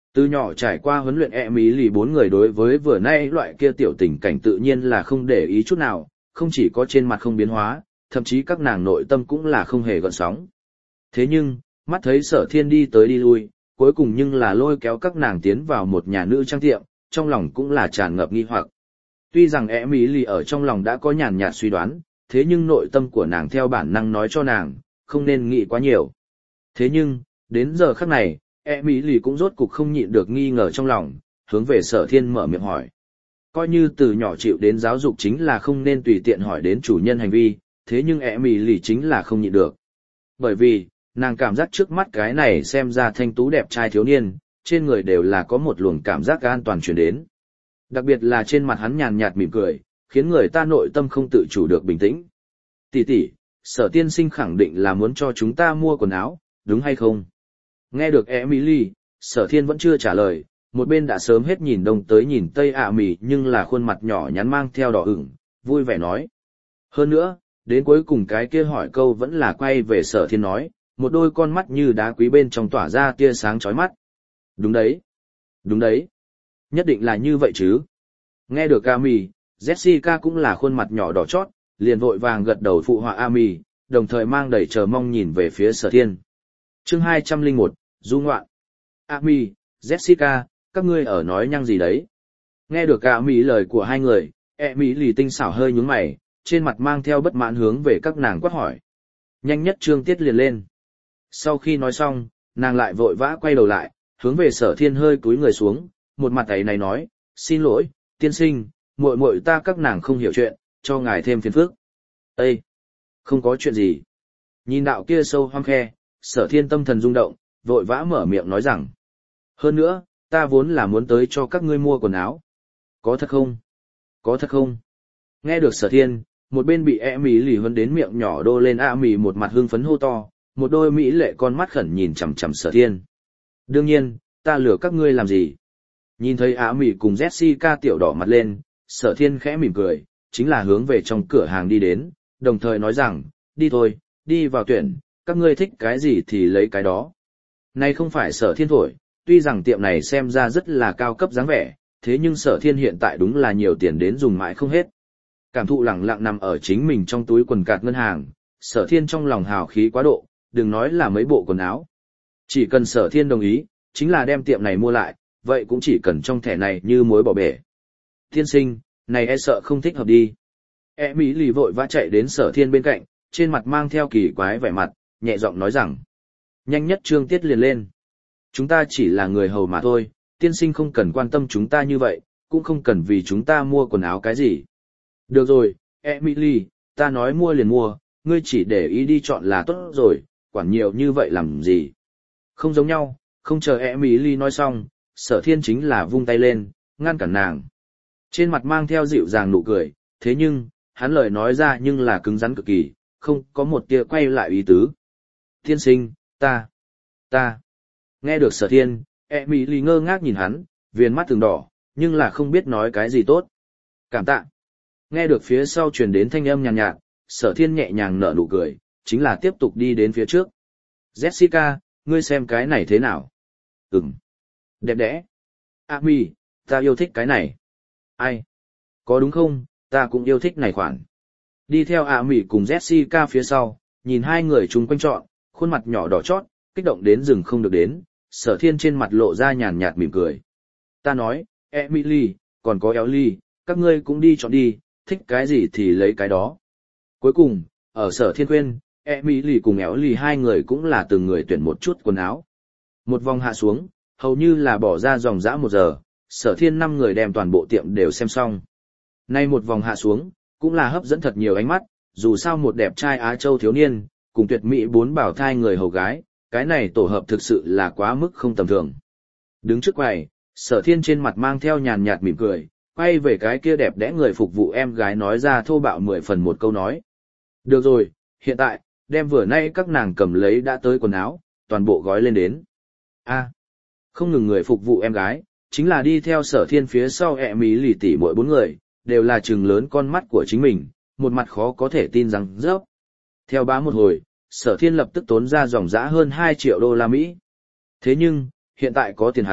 Từ nhỏ trải qua huấn luyện e mỹ lì bốn người đối với vừa nay loại kia tiểu tình cảnh tự nhiên là không để ý chút nào, không chỉ có trên mặt không biến hóa, thậm chí các nàng nội tâm cũng là không hề gợn sóng. Thế nhưng, mắt thấy sở thiên đi tới đi lui, cuối cùng nhưng là lôi kéo các nàng tiến vào một nhà nữ trang tiệm, trong lòng cũng là tràn ngập nghi hoặc. Tuy rằng e mỹ lì ở trong lòng đã có nhàn nhạt suy đoán, thế nhưng nội tâm của nàng theo bản năng nói cho nàng, không nên nghĩ quá nhiều. Thế nhưng, đến giờ khắc này, e mỹ lì cũng rốt cục không nhịn được nghi ngờ trong lòng, hướng về sở thiên mở miệng hỏi. Coi như từ nhỏ chịu đến giáo dục chính là không nên tùy tiện hỏi đến chủ nhân hành vi, thế nhưng e mỹ lì chính là không nhịn được. Bởi vì, nàng cảm giác trước mắt cái này xem ra thanh tú đẹp trai thiếu niên, trên người đều là có một luồng cảm giác an toàn truyền đến. Đặc biệt là trên mặt hắn nhàn nhạt mỉm cười, khiến người ta nội tâm không tự chủ được bình tĩnh. Tỷ tỷ, sở tiên sinh khẳng định là muốn cho chúng ta mua quần áo, đúng hay không? Nghe được Emily, sở thiên vẫn chưa trả lời, một bên đã sớm hết nhìn đông tới nhìn tây ạ mì nhưng là khuôn mặt nhỏ nhắn mang theo đỏ ửng, vui vẻ nói. Hơn nữa, đến cuối cùng cái kia hỏi câu vẫn là quay về sở thiên nói, một đôi con mắt như đá quý bên trong tỏa ra tia sáng chói mắt. Đúng đấy, đúng đấy, nhất định là như vậy chứ. Nghe được Ami, Jessica cũng là khuôn mặt nhỏ đỏ chót, liền vội vàng gật đầu phụ họa Ami, đồng thời mang đầy chờ mong nhìn về phía sở thiên. Chương hai trăm lẻ một, Du ngoạn. Ami, Jessica, các ngươi ở nói nhăng gì đấy? Nghe được Ami lời của hai người, Emi lì tinh xảo hơi nhướng mày, trên mặt mang theo bất mãn hướng về các nàng quát hỏi. Nhanh nhất trương tiết liền lên. Sau khi nói xong, nàng lại vội vã quay đầu lại, hướng về sở thiên hơi cúi người xuống, một mặt ấy này nói, xin lỗi, tiên sinh, muội muội ta các nàng không hiểu chuyện, cho ngài thêm phiền phức. Ê! Không có chuyện gì. Nhìn đạo kia sâu hoang khe, sở thiên tâm thần rung động, vội vã mở miệng nói rằng. Hơn nữa, ta vốn là muốn tới cho các ngươi mua quần áo. Có thật không? Có thật không? Nghe được sở thiên, một bên bị e mì lì hơn đến miệng nhỏ đô lên a mì một mặt hưng phấn hô to, một đôi mỹ lệ con mắt khẩn nhìn chằm chằm sở thiên. Đương nhiên, ta lừa các ngươi làm gì? Nhìn thấy á mì cùng Jessica tiểu đỏ mặt lên, sở thiên khẽ mỉm cười, chính là hướng về trong cửa hàng đi đến, đồng thời nói rằng, đi thôi, đi vào tuyển, các ngươi thích cái gì thì lấy cái đó. Này không phải sở thiên thổi, tuy rằng tiệm này xem ra rất là cao cấp dáng vẻ, thế nhưng sở thiên hiện tại đúng là nhiều tiền đến dùng mãi không hết. Cảm thụ lẳng lặng nằm ở chính mình trong túi quần cạt ngân hàng, sở thiên trong lòng hào khí quá độ, đừng nói là mấy bộ quần áo. Chỉ cần sở thiên đồng ý, chính là đem tiệm này mua lại, vậy cũng chỉ cần trong thẻ này như muối bỏ bể. Thiên sinh, này e sợ không thích hợp đi. E mỹ lì vội vã chạy đến sở thiên bên cạnh, trên mặt mang theo kỳ quái vẻ mặt, nhẹ giọng nói rằng. Nhanh nhất trương tiết liền lên. Chúng ta chỉ là người hầu mà thôi, tiên sinh không cần quan tâm chúng ta như vậy, cũng không cần vì chúng ta mua quần áo cái gì. Được rồi, Emily, ta nói mua liền mua, ngươi chỉ để ý đi chọn là tốt rồi, quản nhiều như vậy làm gì. Không giống nhau, không chờ Emily nói xong, sở thiên chính là vung tay lên, ngăn cản nàng. Trên mặt mang theo dịu dàng nụ cười, thế nhưng, hắn lời nói ra nhưng là cứng rắn cực kỳ, không có một tia quay lại ý tứ. Thiên sinh, ta, ta. Nghe được sở thiên, Emily ngơ ngác nhìn hắn, viền mắt từng đỏ, nhưng là không biết nói cái gì tốt. Cảm tạ. Nghe được phía sau truyền đến thanh âm nhàn nhạt, nhạt, sở thiên nhẹ nhàng nở nụ cười, chính là tiếp tục đi đến phía trước. Jessica, ngươi xem cái này thế nào? Ừm. Đẹp đẽ. Ami, ta yêu thích cái này. Ai? Có đúng không, ta cũng yêu thích này khoản. Đi theo Ami cùng Jessica phía sau, nhìn hai người chung quanh trọn, khuôn mặt nhỏ đỏ chót, kích động đến rừng không được đến, sở thiên trên mặt lộ ra nhàn nhạt mỉm cười. Ta nói, Emily, còn có Ellie, các ngươi cũng đi chọn đi, thích cái gì thì lấy cái đó. Cuối cùng, ở sở thiên khuyên, Emily cùng Ellie hai người cũng là từng người tuyển một chút quần áo. Một vòng hạ xuống, hầu như là bỏ ra dòng dã một giờ, sở thiên năm người đem toàn bộ tiệm đều xem xong. Nay một vòng hạ xuống, cũng là hấp dẫn thật nhiều ánh mắt, dù sao một đẹp trai Á Châu thiếu niên, cùng tuyệt mỹ bốn bảo thai người hầu gái, cái này tổ hợp thực sự là quá mức không tầm thường. Đứng trước quầy, sở thiên trên mặt mang theo nhàn nhạt mỉm cười, quay về cái kia đẹp đẽ người phục vụ em gái nói ra thô bạo mười phần một câu nói. Được rồi, hiện tại, đem vừa nay các nàng cầm lấy đã tới quần áo, toàn bộ gói lên đến. A, không ngừng người phục vụ em gái, chính là đi theo sở thiên phía sau ẹ mí lì tỉ mỗi bốn người, đều là trừng lớn con mắt của chính mình, một mặt khó có thể tin rằng rớp. Theo bá một hồi, sở thiên lập tức tốn ra dòng dã hơn hai triệu đô la Mỹ. Thế nhưng, hiện tại có tiền hắn,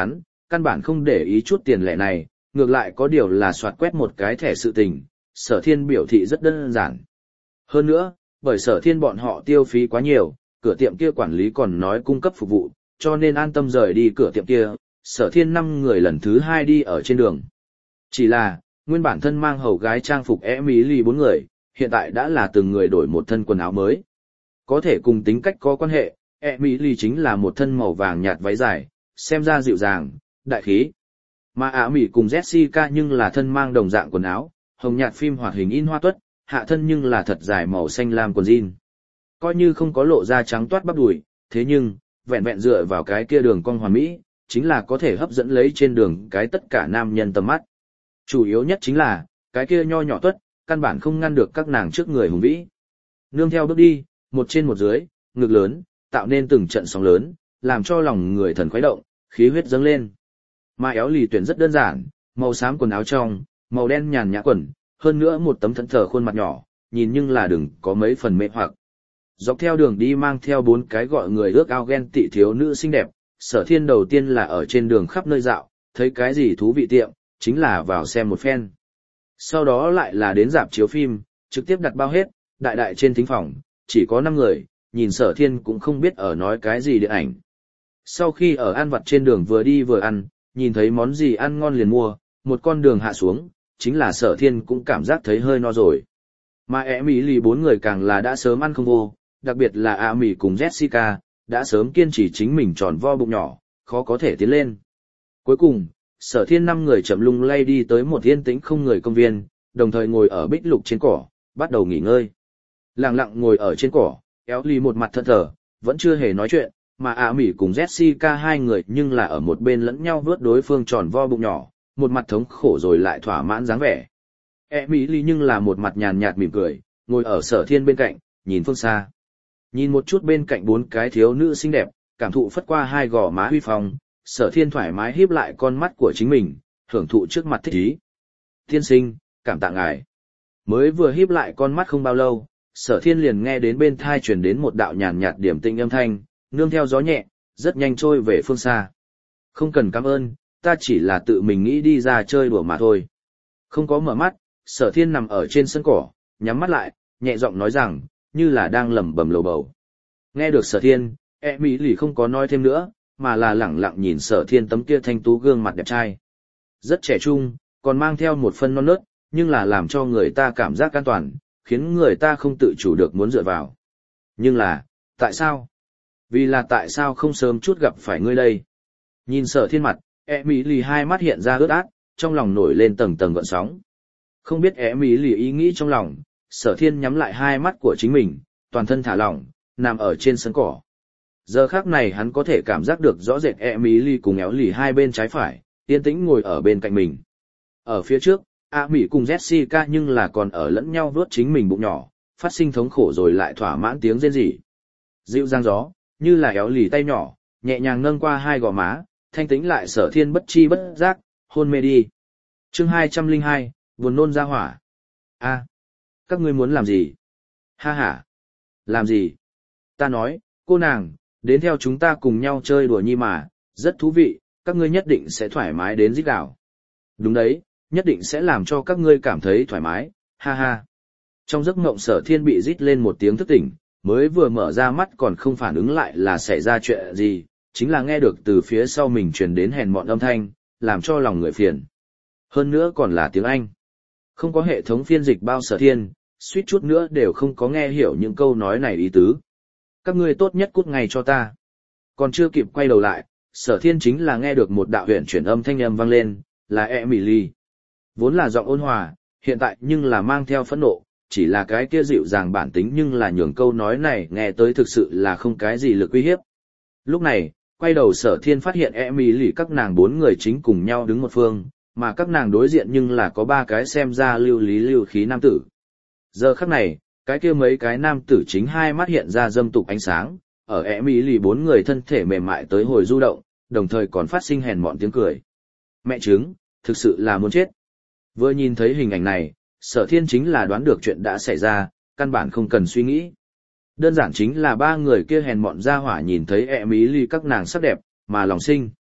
căn bản không để ý chút tiền lẻ này, ngược lại có điều là soạt quét một cái thẻ sự tình, Sở Thiên biểu thị rất đơn giản. Hơn nữa, bởi Sở Thiên bọn họ tiêu phí quá nhiều, cửa tiệm kia quản lý còn nói cung cấp phục vụ, cho nên an tâm rời đi cửa tiệm kia, Sở Thiên năm người lần thứ hai đi ở trên đường. Chỉ là, nguyên bản thân mang hầu gái trang phục Emily bốn người, hiện tại đã là từng người đổi một thân quần áo mới. Có thể cùng tính cách có quan hệ, Emily chính là một thân màu vàng nhạt váy dài, xem ra dịu dàng, đại khí. Mà Ả Mỹ cùng Jessica nhưng là thân mang đồng dạng quần áo, hồng nhạt phim hoạt hình in hoa tuất, hạ thân nhưng là thật dài màu xanh lam quần jean. Coi như không có lộ ra trắng toát bắp đùi, thế nhưng, vẹn vẹn dựa vào cái kia đường cong hoàn mỹ, chính là có thể hấp dẫn lấy trên đường cái tất cả nam nhân tầm mắt. Chủ yếu nhất chính là, cái kia nho nhỏ tuất, căn bản không ngăn được các nàng trước người hùng vĩ. Nương theo bước đi, một trên một dưới, ngực lớn, tạo nên từng trận sóng lớn, làm cho lòng người thần khuấy động, khí huyết dâng lên. Mà éo lì tuyển rất đơn giản, màu xám quần áo trong, màu đen nhàn nhã quần, hơn nữa một tấm thẫn thờ khuôn mặt nhỏ, nhìn nhưng là đừng có mấy phần mê hoặc. Dọc theo đường đi mang theo bốn cái gọi người ước ao ghen tị thiếu nữ xinh đẹp, Sở Thiên đầu tiên là ở trên đường khắp nơi dạo, thấy cái gì thú vị tiệm, chính là vào xem một phen. Sau đó lại là đến rạp chiếu phim, trực tiếp đặt bao hết, đại đại trên thính phòng, chỉ có năm người, nhìn Sở Thiên cũng không biết ở nói cái gì điện ảnh. Sau khi ở ăn vặt trên đường vừa đi vừa ăn, nhìn thấy món gì ăn ngon liền mua, một con đường hạ xuống, chính là Sở Thiên cũng cảm giác thấy hơi no rồi. Mà ẻ Mỹ lì bốn người càng là đã sớm ăn không vô, đặc biệt là Ả Mỹ cùng Jessica, đã sớm kiên trì chính mình tròn vo bụng nhỏ, khó có thể tiến lên. Cuối cùng, Sở Thiên năm người chậm lung lay đi tới một yên tĩnh không người công viên, đồng thời ngồi ở bích lục trên cỏ, bắt đầu nghỉ ngơi. Lặng lặng ngồi ở trên cỏ, éo lì một mặt thẫn thờ, vẫn chưa hề nói chuyện, mà Ả Mỹ cùng Jessica hai người nhưng là ở một bên lẫn nhau vớt đối phương tròn vo bụng nhỏ, một mặt thống khổ rồi lại thỏa mãn dáng vẻ. E Mỹ Ly nhưng là một mặt nhàn nhạt mỉm cười, ngồi ở Sở Thiên bên cạnh, nhìn phương xa. Nhìn một chút bên cạnh bốn cái thiếu nữ xinh đẹp, cảm thụ phất qua hai gò má huy phong, Sở Thiên thoải mái híp lại con mắt của chính mình, hưởng thụ trước mặt thích ý. Tiên sinh, cảm tạ ngài. Mới vừa híp lại con mắt không bao lâu, Sở Thiên liền nghe đến bên thai truyền đến một đạo nhàn nhạt điểm tinh âm thanh, nương theo gió nhẹ, rất nhanh trôi về phương xa. Không cần cảm ơn, ta chỉ là tự mình nghĩ đi ra chơi đùa mà thôi. Không có mở mắt, Sở Thiên nằm ở trên sân cỏ, nhắm mắt lại, nhẹ giọng nói rằng, như là đang lẩm bẩm lầu bầu. Nghe được Sở Thiên, e mỹ lì không có nói thêm nữa, mà là lẳng lặng nhìn Sở Thiên tấm kia thanh tú gương mặt đẹp trai. Rất trẻ trung, còn mang theo một phân non nớt, nhưng là làm cho người ta cảm giác an toàn, khiến người ta không tự chủ được muốn dựa vào. Nhưng là, tại sao? Vì là tại sao không sớm chút gặp phải ngươi đây? Nhìn Sở Thiên mặt, e mỹ lì hai mắt hiện ra ướt át, trong lòng nổi lên tầng tầng gợn sóng. Không biết e mỹ lì ý nghĩ trong lòng, Sở Thiên nhắm lại hai mắt của chính mình, toàn thân thả lỏng, nằm ở trên sân cỏ. Giờ khắc này hắn có thể cảm giác được rõ rệt e mỹ lì cùng éo lì hai bên trái phải, yên tĩnh ngồi ở bên cạnh mình. Ở phía trước, Ả Mỹ cùng Jessica nhưng là còn ở lẫn nhau vuốt chính mình bụng nhỏ, phát sinh thống khổ rồi lại thỏa mãn tiếng rên rỉ. Dịu dàng gió, như là éo lì tay nhỏ, nhẹ nhàng nâng qua hai gò má, thanh tĩnh lại Sở Thiên bất chi bất giác, hôn mê đi. Chương hai trăm lẻ hai, buồn nôn ra hỏa. A, các ngươi muốn làm gì? Ha ha. Làm gì? Ta nói, cô nàng, đến theo chúng ta cùng nhau chơi đùa nhi mà, rất thú vị, các ngươi nhất định sẽ thoải mái đến rít gào. Đúng đấy, nhất định sẽ làm cho các ngươi cảm thấy thoải mái, ha ha. Trong giấc mộng Sở Thiên bị rít lên một tiếng thức tỉnh, mới vừa mở ra mắt còn không phản ứng lại là xảy ra chuyện gì, chính là nghe được từ phía sau mình truyền đến hèn mọn âm thanh, làm cho lòng người phiền. Hơn nữa còn là tiếng Anh. Không có hệ thống phiên dịch bao Sở Thiên, suýt chút nữa đều không có nghe hiểu những câu nói này ý tứ. Các ngươi tốt nhất cút ngay cho ta. Còn chưa kịp quay đầu lại, Sở Thiên chính là nghe được một đạo huyền chuyển âm thanh âm vang lên, là Emily. Vốn là giọng ôn hòa, hiện tại nhưng là mang theo phẫn nộ, chỉ là cái kia dịu dàng bản tính nhưng là nhường câu nói này nghe tới thực sự là không cái gì lực uy hiếp. Lúc này, quay đầu Sở Thiên phát hiện Emily các nàng bốn người chính cùng nhau đứng một phương, mà các nàng đối diện nhưng là có ba cái xem ra lưu lý lưu khí nam tử. Giờ khắc này, cái kia mấy cái nam tử chính hai mắt hiện ra dâm tục ánh sáng, ở Emily bốn người thân thể mềm mại tới hồi du động, đồng thời còn phát sinh hèn mọn tiếng cười. Mẹ trứng, thực sự là muốn chết. Vừa nhìn thấy hình ảnh này, Sở Thiên chính là đoán được chuyện đã xảy ra, căn bản không cần suy nghĩ. Đơn giản chính là ba người kia hèn mọn ra hỏa nhìn thấy Emily các nàng sắc đẹp, mà lòng sinh.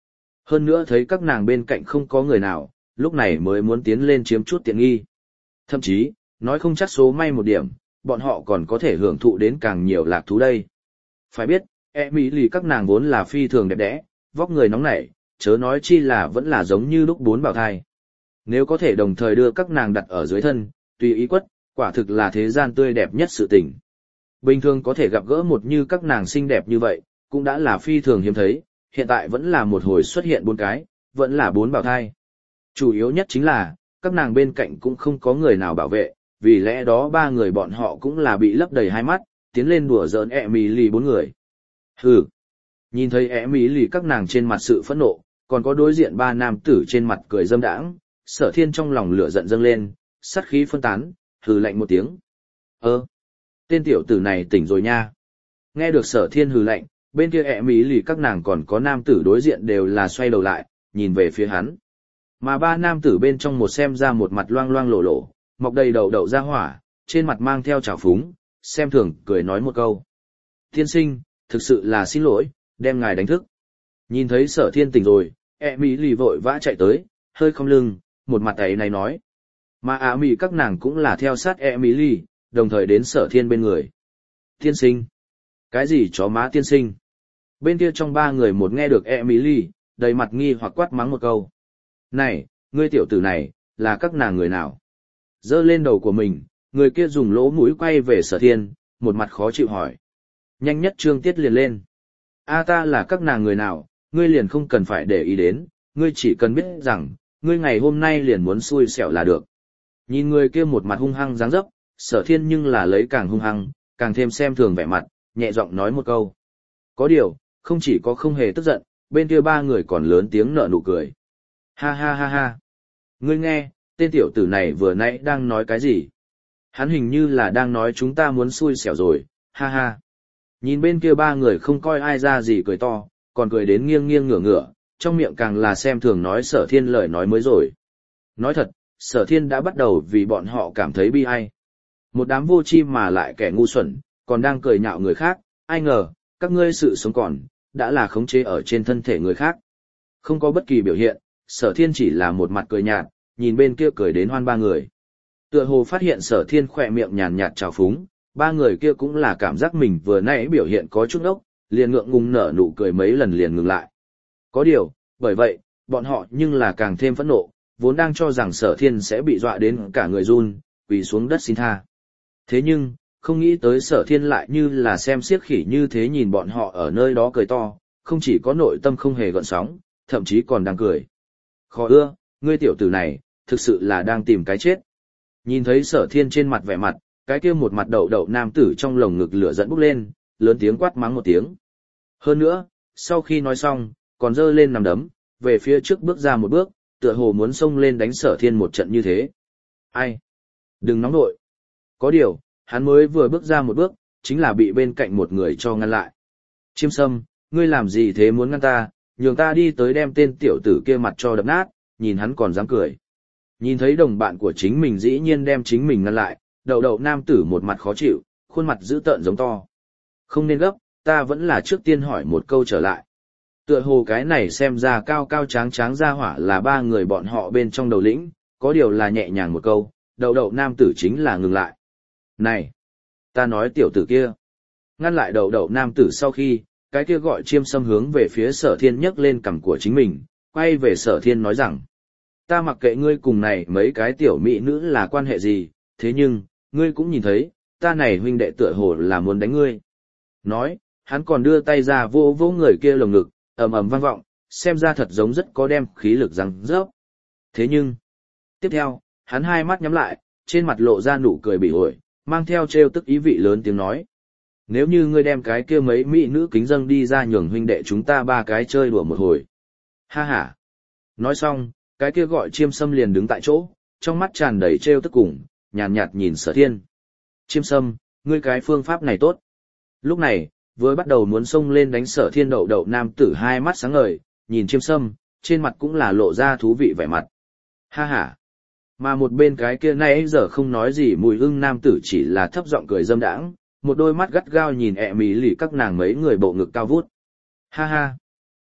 Hơn nữa thấy các nàng bên cạnh không có người nào, lúc này mới muốn tiến lên chiếm chút tiện nghi. Thậm chí, nói không chắc số may một điểm, bọn họ còn có thể hưởng thụ đến càng nhiều lạc thú đây. Phải biết, e mỹ lì các nàng vốn là phi thường đẹp đẽ, vóc người nóng nảy, chớ nói chi là vẫn là giống như lúc bốn bào thai. Nếu có thể đồng thời đưa các nàng đặt ở dưới thân, tùy ý quất, quả thực là thế gian tươi đẹp nhất sự tình. Bình thường có thể gặp gỡ một như các nàng xinh đẹp như vậy, cũng đã là phi thường hiếm thấy, hiện tại vẫn là một hồi xuất hiện bốn cái, vẫn là bốn bào thai. Chủ yếu nhất chính là, các nàng bên cạnh cũng không có người nào bảo vệ, vì lẽ đó ba người bọn họ cũng là bị lấp đầy hai mắt, tiến lên đùa giỡn ẹ mì lì bốn người. Hừ! Nhìn thấy ẹ mì lì các nàng trên mặt sự phẫn nộ, còn có đối diện ba nam tử trên mặt cười dâm đãng, Sở Thiên trong lòng lửa giận dâng lên, sát khí phân tán, hừ lạnh một tiếng. Ơ! Tên tiểu tử này tỉnh rồi nha. Nghe được Sở Thiên hừ lạnh, bên kia ẹ mì lì các nàng còn có nam tử đối diện đều là xoay đầu lại, nhìn về phía hắn. Mà ba nam tử bên trong một xem ra một mặt loang loang lổ lổ, mọc đầy đầu đậu ra hỏa, trên mặt mang theo trào phúng, xem thường cười nói một câu. Tiên sinh, thực sự là xin lỗi, đem ngài đánh thức. Nhìn thấy Sở Thiên tỉnh rồi, ẹ mỹ lì vội vã chạy tới, hơi không lưng, một mặt ấy này nói. Mà ả mỹ các nàng cũng là theo sát ẹ mỹ lì, đồng thời đến Sở Thiên bên người. Tiên sinh. Cái gì chó má tiên sinh? Bên kia trong ba người một nghe được ẹ mỹ lì, đầy mặt nghi hoặc quát mắng một câu. Này, ngươi tiểu tử này, là các nàng người nào? Giơ lên đầu của mình, người kia dùng lỗ mũi quay về Sở Thiên, một mặt khó chịu hỏi. Nhanh nhất trương tiết liền lên. A ta là các nàng người nào, ngươi liền không cần phải để ý đến, ngươi chỉ cần biết rằng, ngươi ngày hôm nay liền muốn xui xẻo là được. Nhìn người kia một mặt hung hăng dáng dấp, Sở Thiên nhưng là lấy càng hung hăng, càng thêm xem thường vẻ mặt, nhẹ giọng nói một câu. Có điều, không chỉ có không hề tức giận, bên kia ba người còn lớn tiếng nở nụ cười. Ha ha ha ha. Ngươi nghe, tên tiểu tử này vừa nãy đang nói cái gì? Hắn hình như là đang nói chúng ta muốn xui xẻo rồi, ha ha. Nhìn bên kia ba người không coi ai ra gì cười to, còn cười đến nghiêng nghiêng ngửa ngửa, trong miệng càng là xem thường nói Sở Thiên lời nói mới rồi. Nói thật, Sở Thiên đã bắt đầu vì bọn họ cảm thấy bi ai. Một đám vô tri mà lại kẻ ngu xuẩn, còn đang cười nhạo người khác, ai ngờ, các ngươi sự sống còn, đã là khống chế ở trên thân thể người khác. Không có bất kỳ biểu hiện, Sở Thiên chỉ là một mặt cười nhạt, nhìn bên kia cười đến hoan ba người. Tựa hồ phát hiện Sở Thiên khỏe miệng nhàn nhạt trào phúng, ba người kia cũng là cảm giác mình vừa nãy biểu hiện có chút ốc, liền ngượng ngùng nở nụ cười mấy lần liền ngừng lại. Có điều, bởi vậy, bọn họ nhưng là càng thêm phẫn nộ, vốn đang cho rằng Sở Thiên sẽ bị dọa đến cả người run, quỳ xuống đất xin tha. Thế nhưng, không nghĩ tới Sở Thiên lại như là xem xiếc khỉ như thế nhìn bọn họ ở nơi đó cười to, không chỉ có nội tâm không hề gợn sóng, thậm chí còn đang cười. Khó ưa, ngươi tiểu tử này, thực sự là đang tìm cái chết. Nhìn thấy Sở Thiên trên mặt vẻ mặt, cái kia một mặt đậu đậu nam tử trong lồng ngực lửa dẫn bốc lên, lớn tiếng quát mắng một tiếng. Hơn nữa, sau khi nói xong, còn giơ lên nằm đấm, về phía trước bước ra một bước, tựa hồ muốn xông lên đánh Sở Thiên một trận như thế. Ai? Đừng nóng nội. Có điều, hắn mới vừa bước ra một bước, chính là bị bên cạnh một người cho ngăn lại. Chiêm Sâm, ngươi làm gì thế muốn ngăn ta, nhường ta đi tới đem tên tiểu tử kia mặt cho đập nát, nhìn hắn còn dám cười. Nhìn thấy đồng bạn của chính mình dĩ nhiên đem chính mình ngăn lại, đậu đậu nam tử một mặt khó chịu, khuôn mặt dữ tợn giống to. Không nên gấp, ta vẫn là trước tiên hỏi một câu trở lại. Tựa hồ cái này xem ra cao cao tráng tráng ra hỏa là ba người bọn họ bên trong đầu lĩnh, có điều là nhẹ nhàng một câu, đậu đậu nam tử chính là ngừng lại. Này! Ta nói tiểu tử kia. Ngăn lại đậu đậu nam tử sau khi, cái kia gọi Chiêm Sâm hướng về phía Sở Thiên nhấc lên cằm của chính mình, quay về Sở Thiên nói rằng. Ta mặc kệ ngươi cùng này mấy cái tiểu mỹ nữ là quan hệ gì, thế nhưng, ngươi cũng nhìn thấy, ta này huynh đệ tựa hồ là muốn đánh ngươi. Nói, hắn còn đưa tay ra vô vô người kia lồng ngực, ầm ầm vang vọng, xem ra thật giống rất có đem khí lực răng rớp. Thế nhưng, tiếp theo, hắn hai mắt nhắm lại, trên mặt lộ ra nụ cười bị ổi, mang theo trêu tức ý vị lớn tiếng nói. Nếu như ngươi đem cái kia mấy mỹ nữ kính dâng đi ra nhường huynh đệ chúng ta ba cái chơi đùa một hồi. Ha ha. Nói xong, cái kia gọi Chiêm Sâm liền đứng tại chỗ, trong mắt tràn đầy trêu tức cùng, nhàn nhạt, nhạt nhìn Sở Thiên. Chiêm Sâm, ngươi cái phương pháp này tốt. Lúc này, vừa bắt đầu muốn xông lên đánh Sở Thiên đậu đậu nam tử hai mắt sáng ngời, nhìn Chiêm Sâm, trên mặt cũng là lộ ra thú vị vẻ mặt. Ha ha. Mà một bên cái kia nãy giờ không nói gì mùi ưng nam tử chỉ là thấp giọng cười dâm đãng, một đôi mắt gắt gao nhìn ẹ mì lì các nàng mấy người bộ ngực cao vút. Ha ha.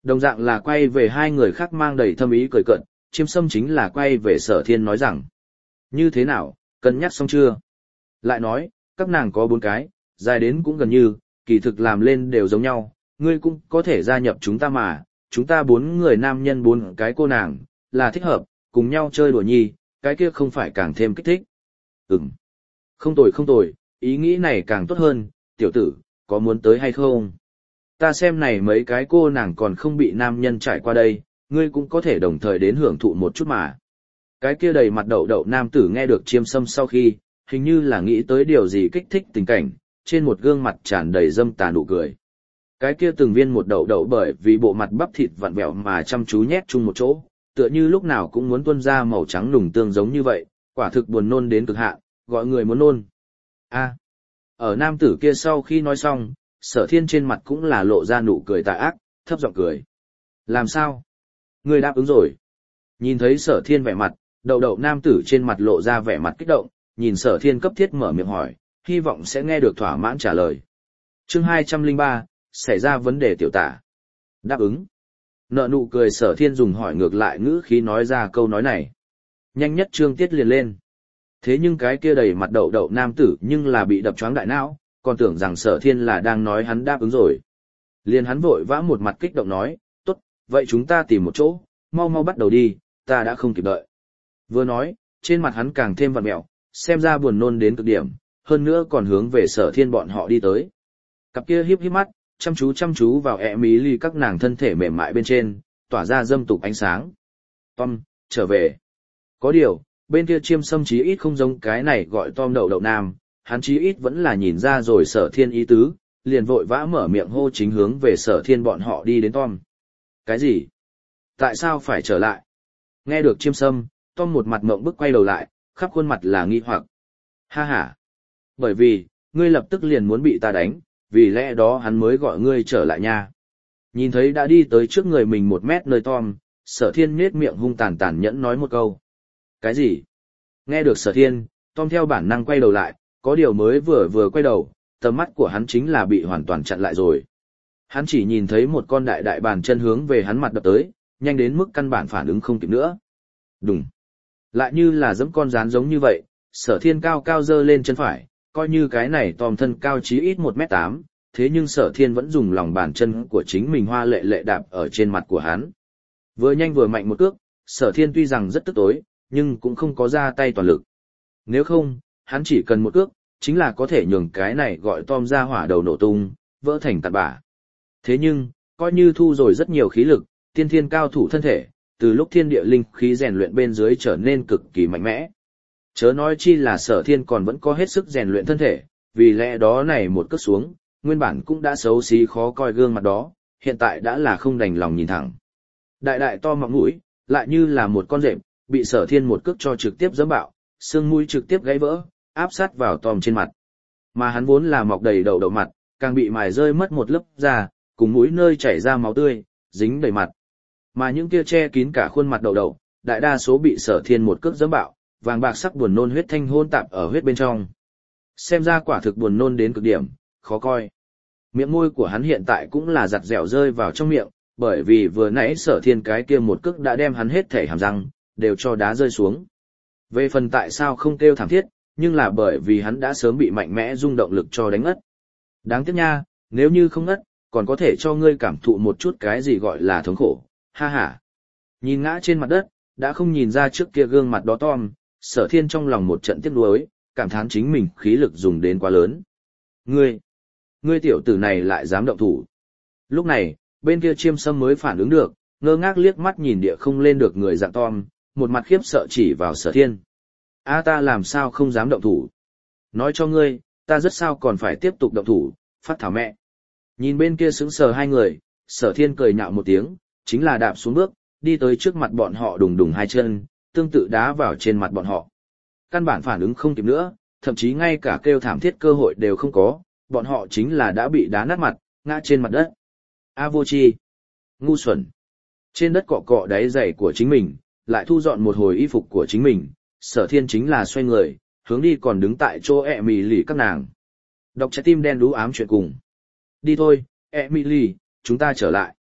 Đồng dạng là quay về hai người khác mang đầy thâm ý cười cận, Chiêm Sâm chính là quay về Sở Thiên nói rằng. Như thế nào, cân nhắc xong chưa? Lại nói, các nàng có bốn cái, dài đến cũng gần như, kỳ thực làm lên đều giống nhau, ngươi cũng có thể gia nhập chúng ta mà, chúng ta bốn người nam nhân bốn cái cô nàng, là thích hợp, cùng nhau chơi đùa nhi, cái kia không phải càng thêm kích thích. Ừm, không tồi không tồi, ý nghĩ này càng tốt hơn, tiểu tử, có muốn tới hay không? Ta xem này mấy cái cô nàng còn không bị nam nhân trải qua đây, ngươi cũng có thể đồng thời đến hưởng thụ một chút mà. Cái kia đầy mặt đậu đậu nam tử nghe được Chiêm Sâm sau khi, hình như là nghĩ tới điều gì kích thích tình cảnh, trên một gương mặt tràn đầy dâm tà nụ cười. Cái kia từng viên một đậu đậu bởi vì bộ mặt bắp thịt vặn vẹo mà chăm chú nhét chung một chỗ, tựa như lúc nào cũng muốn tuôn ra màu trắng nùng tương giống như vậy, quả thực buồn nôn đến cực hạn, gọi người muốn nôn. A. Ở nam tử kia sau khi nói xong, Sở Thiên trên mặt cũng là lộ ra nụ cười tà ác, thấp giọng cười. Làm sao? Ngươi đáp ứng rồi. Nhìn thấy Sở Thiên vẻ mặt, đậu đậu nam tử trên mặt lộ ra vẻ mặt kích động, nhìn Sở Thiên cấp thiết mở miệng hỏi, hy vọng sẽ nghe được thỏa mãn trả lời. Chương hai trăm lẻ ba, xảy ra vấn đề tiểu tả. Đáp ứng. Nợ nụ cười Sở Thiên dùng hỏi ngược lại ngữ khí nói ra câu nói này. Nhanh nhất chương tiết liền lên. Thế nhưng cái kia đầy mặt đậu đậu nam tử nhưng là bị đập choáng đại não, còn tưởng rằng Sở Thiên là đang nói hắn đáp ứng rồi. Liền hắn vội vã một mặt kích động nói, tốt, vậy chúng ta tìm một chỗ, mau mau bắt đầu đi, ta đã không kịp đợi. Vừa nói, trên mặt hắn càng thêm vặn mẹo, xem ra buồn nôn đến cực điểm, hơn nữa còn hướng về Sở Thiên bọn họ đi tới. Cặp kia híp híp mắt, chăm chú chăm chú vào Emily các nàng thân thể mềm mại bên trên, tỏa ra dâm tục ánh sáng. Tom, trở về. Có điều, bên kia Chiêm Sâm chí ít không giống cái này gọi Tom đậu đậu nam, hắn chí ít vẫn là nhìn ra rồi Sở Thiên ý tứ, liền vội vã mở miệng hô chính hướng về Sở Thiên bọn họ đi đến Tom. Cái gì? Tại sao phải trở lại? Nghe được Chiêm Sâm, Tom một mặt ngượng bức quay đầu lại, khắp khuôn mặt là nghi hoặc. Ha ha. Bởi vì, ngươi lập tức liền muốn bị ta đánh, vì lẽ đó hắn mới gọi ngươi trở lại nha. Nhìn thấy đã đi tới trước người mình một mét nơi Tom, Sở Thiên nhếch miệng hung tàn tàn nhẫn nói một câu. Cái gì? Nghe được Sở Thiên, Tom theo bản năng quay đầu lại, có điều mới vừa vừa quay đầu, tầm mắt của hắn chính là bị hoàn toàn chặn lại rồi. Hắn chỉ nhìn thấy một con đại đại bàn chân hướng về hắn mặt đập tới, nhanh đến mức căn bản phản ứng không kịp nữa. Đùng. Lại như là giẫm con rán giống như vậy, Sở Thiên cao cao giơ lên chân phải, coi như cái này Tom thân cao chí ít một mét tám, thế nhưng Sở Thiên vẫn dùng lòng bàn chân của chính mình hoa lệ lệ đạp ở trên mặt của hắn. Vừa nhanh vừa mạnh một cước, Sở Thiên tuy rằng rất tức tối, nhưng cũng không có ra tay toàn lực. Nếu không, hắn chỉ cần một cước, chính là có thể nhường cái này gọi Tom ra hỏa đầu nổ tung, vỡ thành tạt bã. Thế nhưng, coi như thu rồi rất nhiều khí lực, tiên thiên cao thủ thân thể, từ lúc thiên địa linh khí rèn luyện bên dưới trở nên cực kỳ mạnh mẽ. Chớ nói chi là Sở Thiên còn vẫn có hết sức rèn luyện thân thể, vì lẽ đó này một cước xuống, nguyên bản cũng đã xấu xí khó coi gương mặt đó, hiện tại đã là không đành lòng nhìn thẳng. Đại đại to mọng mũi, lại như là một con rệp, bị Sở Thiên một cước cho trực tiếp giẫm bạo, xương mũi trực tiếp gãy vỡ, áp sát vào Tom trên mặt. Mà hắn vốn là mọc đầy đầu đậu mặt, càng bị mài rơi mất một lớp da, cùng mũi nơi chảy ra máu tươi, dính đầy mặt. Mà những kia che kín cả khuôn mặt đậu đậu, đại đa số bị Sở Thiên một cước giẫm bạo, vàng bạc sắc buồn nôn huyết thanh hôn tạp ở huyết bên trong. Xem ra quả thực buồn nôn đến cực điểm, khó coi. Miệng môi của hắn hiện tại cũng là giặt dẻo rơi vào trong miệng, bởi vì vừa nãy Sở Thiên cái kia một cước đã đem hắn hết thể hàm răng, đều cho đá rơi xuống. Về phần tại sao không kêu thảm thiết, nhưng là bởi vì hắn đã sớm bị mạnh mẽ rung động lực cho đánh ngất. Đáng tiếc nha, nếu như không ngất, còn có thể cho ngươi cảm thụ một chút cái gì gọi là thống khổ, ha ha. Nhìn ngã trên mặt đất, đã không nhìn ra trước kia gương mặt đó Tom, Sở Thiên trong lòng một trận tiếc nuối, cảm thán chính mình khí lực dùng đến quá lớn. Ngươi, ngươi tiểu tử này lại dám động thủ. Lúc này, bên kia Chiêm Sâm mới phản ứng được, ngơ ngác liếc mắt nhìn địa không lên được người dạng Tom, một mặt khiếp sợ chỉ vào Sở Thiên. A ta làm sao không dám động thủ? Nói cho ngươi, ta rất sao còn phải tiếp tục động thủ, phát thảo mẹ. Nhìn bên kia sững sờ hai người, Sở Thiên cười nhạo một tiếng, chính là đạp xuống bước, đi tới trước mặt bọn họ đùng đùng hai chân, tương tự đá vào trên mặt bọn họ. Căn bản phản ứng không kịp nữa, thậm chí ngay cả kêu thảm thiết cơ hội đều không có, bọn họ chính là đã bị đá nát mặt, ngã trên mặt đất. A vô tri, ngu xuẩn. Trên đất cọ cọ đáy giày của chính mình, lại thu dọn một hồi y phục của chính mình, Sở Thiên chính là xoay người, hướng đi còn đứng tại chỗ Emily các nàng. Đọc trái tim đen đú ám chuyện cùng. Đi thôi, Emily, chúng ta trở lại.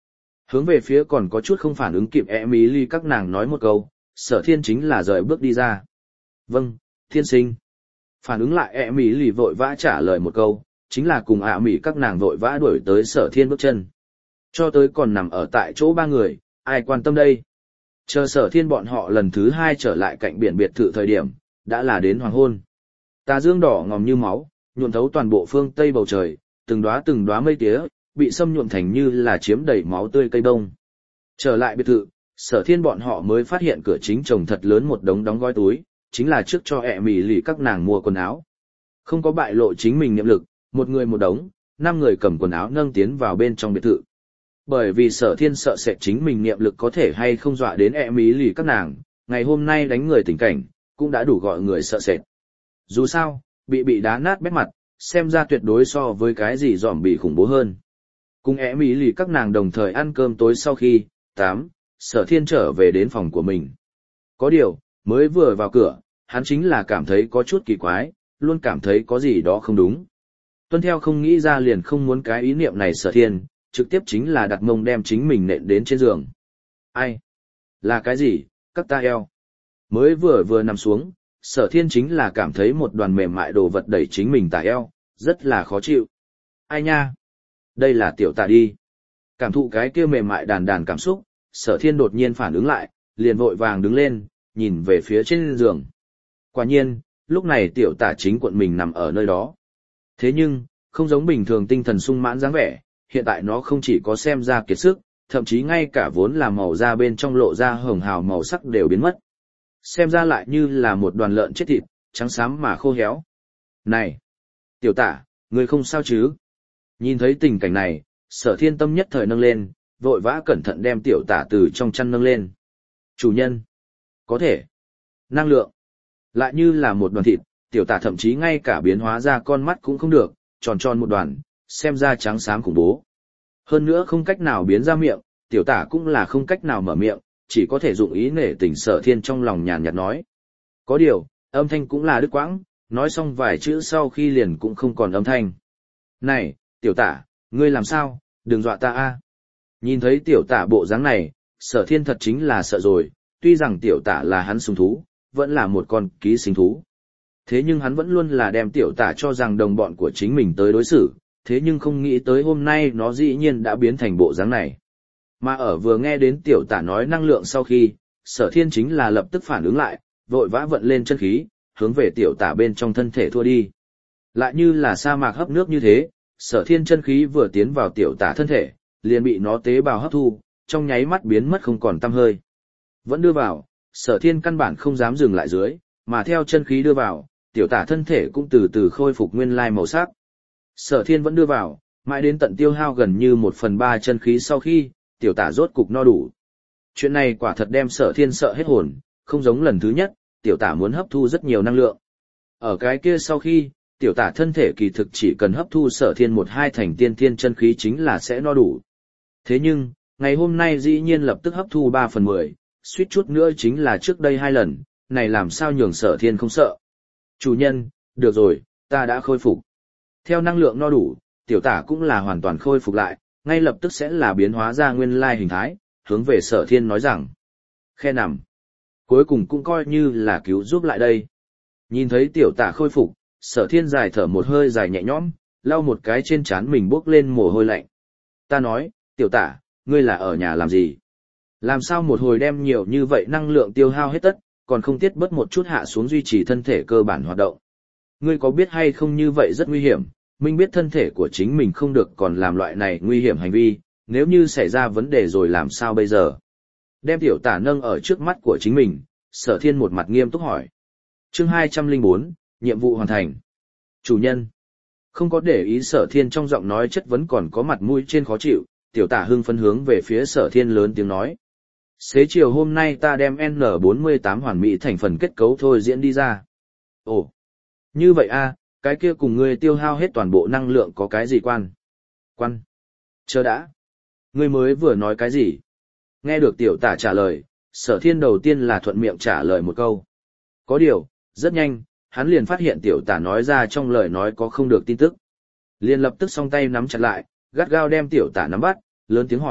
Hướng về phía còn có chút không phản ứng kịp Emily các nàng nói một câu, Sở Thiên chính là rời bước đi ra. Vâng, thiên sinh. Phản ứng lại Emily vội vã trả lời một câu, chính là cùng ạ mỹ các nàng vội vã đuổi tới Sở Thiên bước chân. Cho tới còn nằm ở tại chỗ ba người, ai quan tâm đây? Chờ Sở Thiên bọn họ lần thứ hai trở lại cạnh biển biệt thự thời điểm, đã là đến hoàng hôn. Tà dương đỏ ngòm như máu, nhuộm thấu toàn bộ phương tây bầu trời, từng đóa từng đóa mây tía, bị xâm nhuộm thành như là chiếm đầy máu tươi cây bông. Trở lại biệt thự, Sở Thiên bọn họ mới phát hiện cửa chính trồng thật lớn một đống đóng gói túi, chính là trước cho ẹ mỉ lì các nàng mua quần áo. Không có bại lộ chính mình niệm lực, một người một đống, năm người cầm quần áo nâng tiến vào bên trong biệt thự. Bởi vì Sở Thiên sợ sẽ chính mình niệm lực có thể hay không dọa đến ẹ mỉ lì các nàng, ngày hôm nay đánh người tình cảnh, cũng đã đủ gọi người sợ sệt. Dù sao, bị bị đá nát bét mặt, xem ra tuyệt đối so với cái gì dòm bị khủng bố hơn. Cùng ẻ mỹ lì các nàng đồng thời ăn cơm tối sau khi, tám, Sở Thiên trở về đến phòng của mình. Có điều, mới vừa vào cửa, hắn chính là cảm thấy có chút kỳ quái, luôn cảm thấy có gì đó không đúng. Tuân theo không nghĩ ra liền không muốn cái ý niệm này Sở Thiên, trực tiếp chính là đặt mông đem chính mình nện đến trên giường. Ai? Là cái gì? Các ta eo. Mới vừa vừa nằm xuống, Sở Thiên chính là cảm thấy một đoàn mềm mại đồ vật đẩy chính mình tà eo, rất là khó chịu. Ai nha? Đây là tiểu tà đi. Cảm thụ cái kia mềm mại đàn đàn cảm xúc, Sở Thiên đột nhiên phản ứng lại, liền vội vàng đứng lên, nhìn về phía trên giường. Quả nhiên, lúc này tiểu tà chính cuộn mình nằm ở nơi đó. Thế nhưng, không giống bình thường tinh thần sung mãn dáng vẻ, hiện tại nó không chỉ có xem ra kiệt sức, thậm chí ngay cả vốn là màu da bên trong lộ ra hồng hào màu sắc đều biến mất. Xem ra lại như là một đoàn lợn chết thịt, trắng xám mà khô héo. Này! Tiểu tả, ngươi không sao chứ? Nhìn thấy tình cảnh này, Sở Thiên tâm nhất thời nâng lên, vội vã cẩn thận đem tiểu tả từ trong chăn nâng lên. Chủ nhân! Có thể! Năng lượng! Lại như là một đoàn thịt, tiểu tả thậm chí ngay cả biến hóa ra con mắt cũng không được, tròn tròn một đoàn, xem ra trắng xám khủng bố. Hơn nữa không cách nào biến ra miệng, tiểu tả cũng là không cách nào mở miệng, chỉ có thể dụng ý nể tình Sở Thiên trong lòng nhàn nhạt nói. Có điều, âm thanh cũng là đứt quãng, nói xong vài chữ sau khi liền cũng không còn âm thanh. Này, tiểu tả, ngươi làm sao, đừng dọa ta a. Nhìn thấy tiểu tả bộ dáng này, Sở Thiên thật chính là sợ rồi, tuy rằng tiểu tả là hắn sùng thú, vẫn là một con ký sinh thú. Thế nhưng hắn vẫn luôn là đem tiểu tả cho rằng đồng bọn của chính mình tới đối xử, thế nhưng không nghĩ tới hôm nay nó dĩ nhiên đã biến thành bộ dáng này. Mà ở vừa nghe đến tiểu tả nói năng lượng sau khi, Sở Thiên chính là lập tức phản ứng lại, vội vã vận lên chân khí, hướng về tiểu tả bên trong thân thể thua đi. Lại như là sa mạc hấp nước như thế, Sở Thiên chân khí vừa tiến vào tiểu tả thân thể, liền bị nó tế bào hấp thu, trong nháy mắt biến mất không còn tăm hơi. Vẫn đưa vào, Sở Thiên căn bản không dám dừng lại dưới, mà theo chân khí đưa vào, tiểu tả thân thể cũng từ từ khôi phục nguyên lai màu sắc. Sở Thiên vẫn đưa vào, mãi đến tận tiêu hao gần như một phần ba chân khí sau khi, tiểu tả rốt cục no đủ. Chuyện này quả thật đem Sở Thiên sợ hết hồn, không giống lần thứ nhất, tiểu tả muốn hấp thu rất nhiều năng lượng. Ở cái kia sau khi, tiểu tả thân thể kỳ thực chỉ cần hấp thu Sở Thiên một hai thành tiên thiên chân khí chính là sẽ no đủ. Thế nhưng, ngày hôm nay dĩ nhiên lập tức hấp thu ba phần mười, suýt chút nữa chính là trước đây hai lần, này làm sao nhường Sở Thiên không sợ. Chủ nhân, được rồi, ta đã khôi phục. Theo năng lượng no đủ, tiểu tả cũng là hoàn toàn khôi phục lại, ngay lập tức sẽ là biến hóa ra nguyên lai hình thái, hướng về Sở Thiên nói rằng. Khe nằm. Cuối cùng cũng coi như là cứu giúp lại đây. Nhìn thấy tiểu tả khôi phục, Sở Thiên dài thở một hơi dài nhẹ nhõm, lau một cái trên trán mình bốc lên mồ hôi lạnh. Ta nói, tiểu tả, ngươi là ở nhà làm gì? Làm sao một hồi đem nhiều như vậy năng lượng tiêu hao hết tất, còn không tiết bớt một chút hạ xuống duy trì thân thể cơ bản hoạt động. Ngươi có biết hay không như vậy rất nguy hiểm, mình biết thân thể của chính mình không được còn làm loại này nguy hiểm hành vi, nếu như xảy ra vấn đề rồi làm sao bây giờ? Đem tiểu tả nâng ở trước mắt của chính mình, Sở Thiên một mặt nghiêm túc hỏi. Chương hai trăm lẻ bốn, nhiệm vụ hoàn thành. Chủ nhân. Không có để ý Sở Thiên trong giọng nói chất vấn còn có mặt mũi trên khó chịu, tiểu tả hưng phấn hướng về phía Sở Thiên lớn tiếng nói. Xế chiều hôm nay ta đem N bốn mươi tám hoàn mỹ thành phần kết cấu thôi diễn đi ra. Ồ, như vậy a, cái kia cùng ngươi tiêu hao hết toàn bộ năng lượng có cái gì quan? Quan? Chờ đã. Ngươi mới vừa nói cái gì? Nghe được tiểu tả trả lời, Sở Thiên đầu tiên là thuận miệng trả lời một câu. Có điều, rất nhanh, hắn liền phát hiện tiểu tả nói ra trong lời nói có không được tin tức. Liền lập tức song tay nắm chặt lại, gắt gao đem tiểu tả nắm bắt, lớn tiếng hỏi,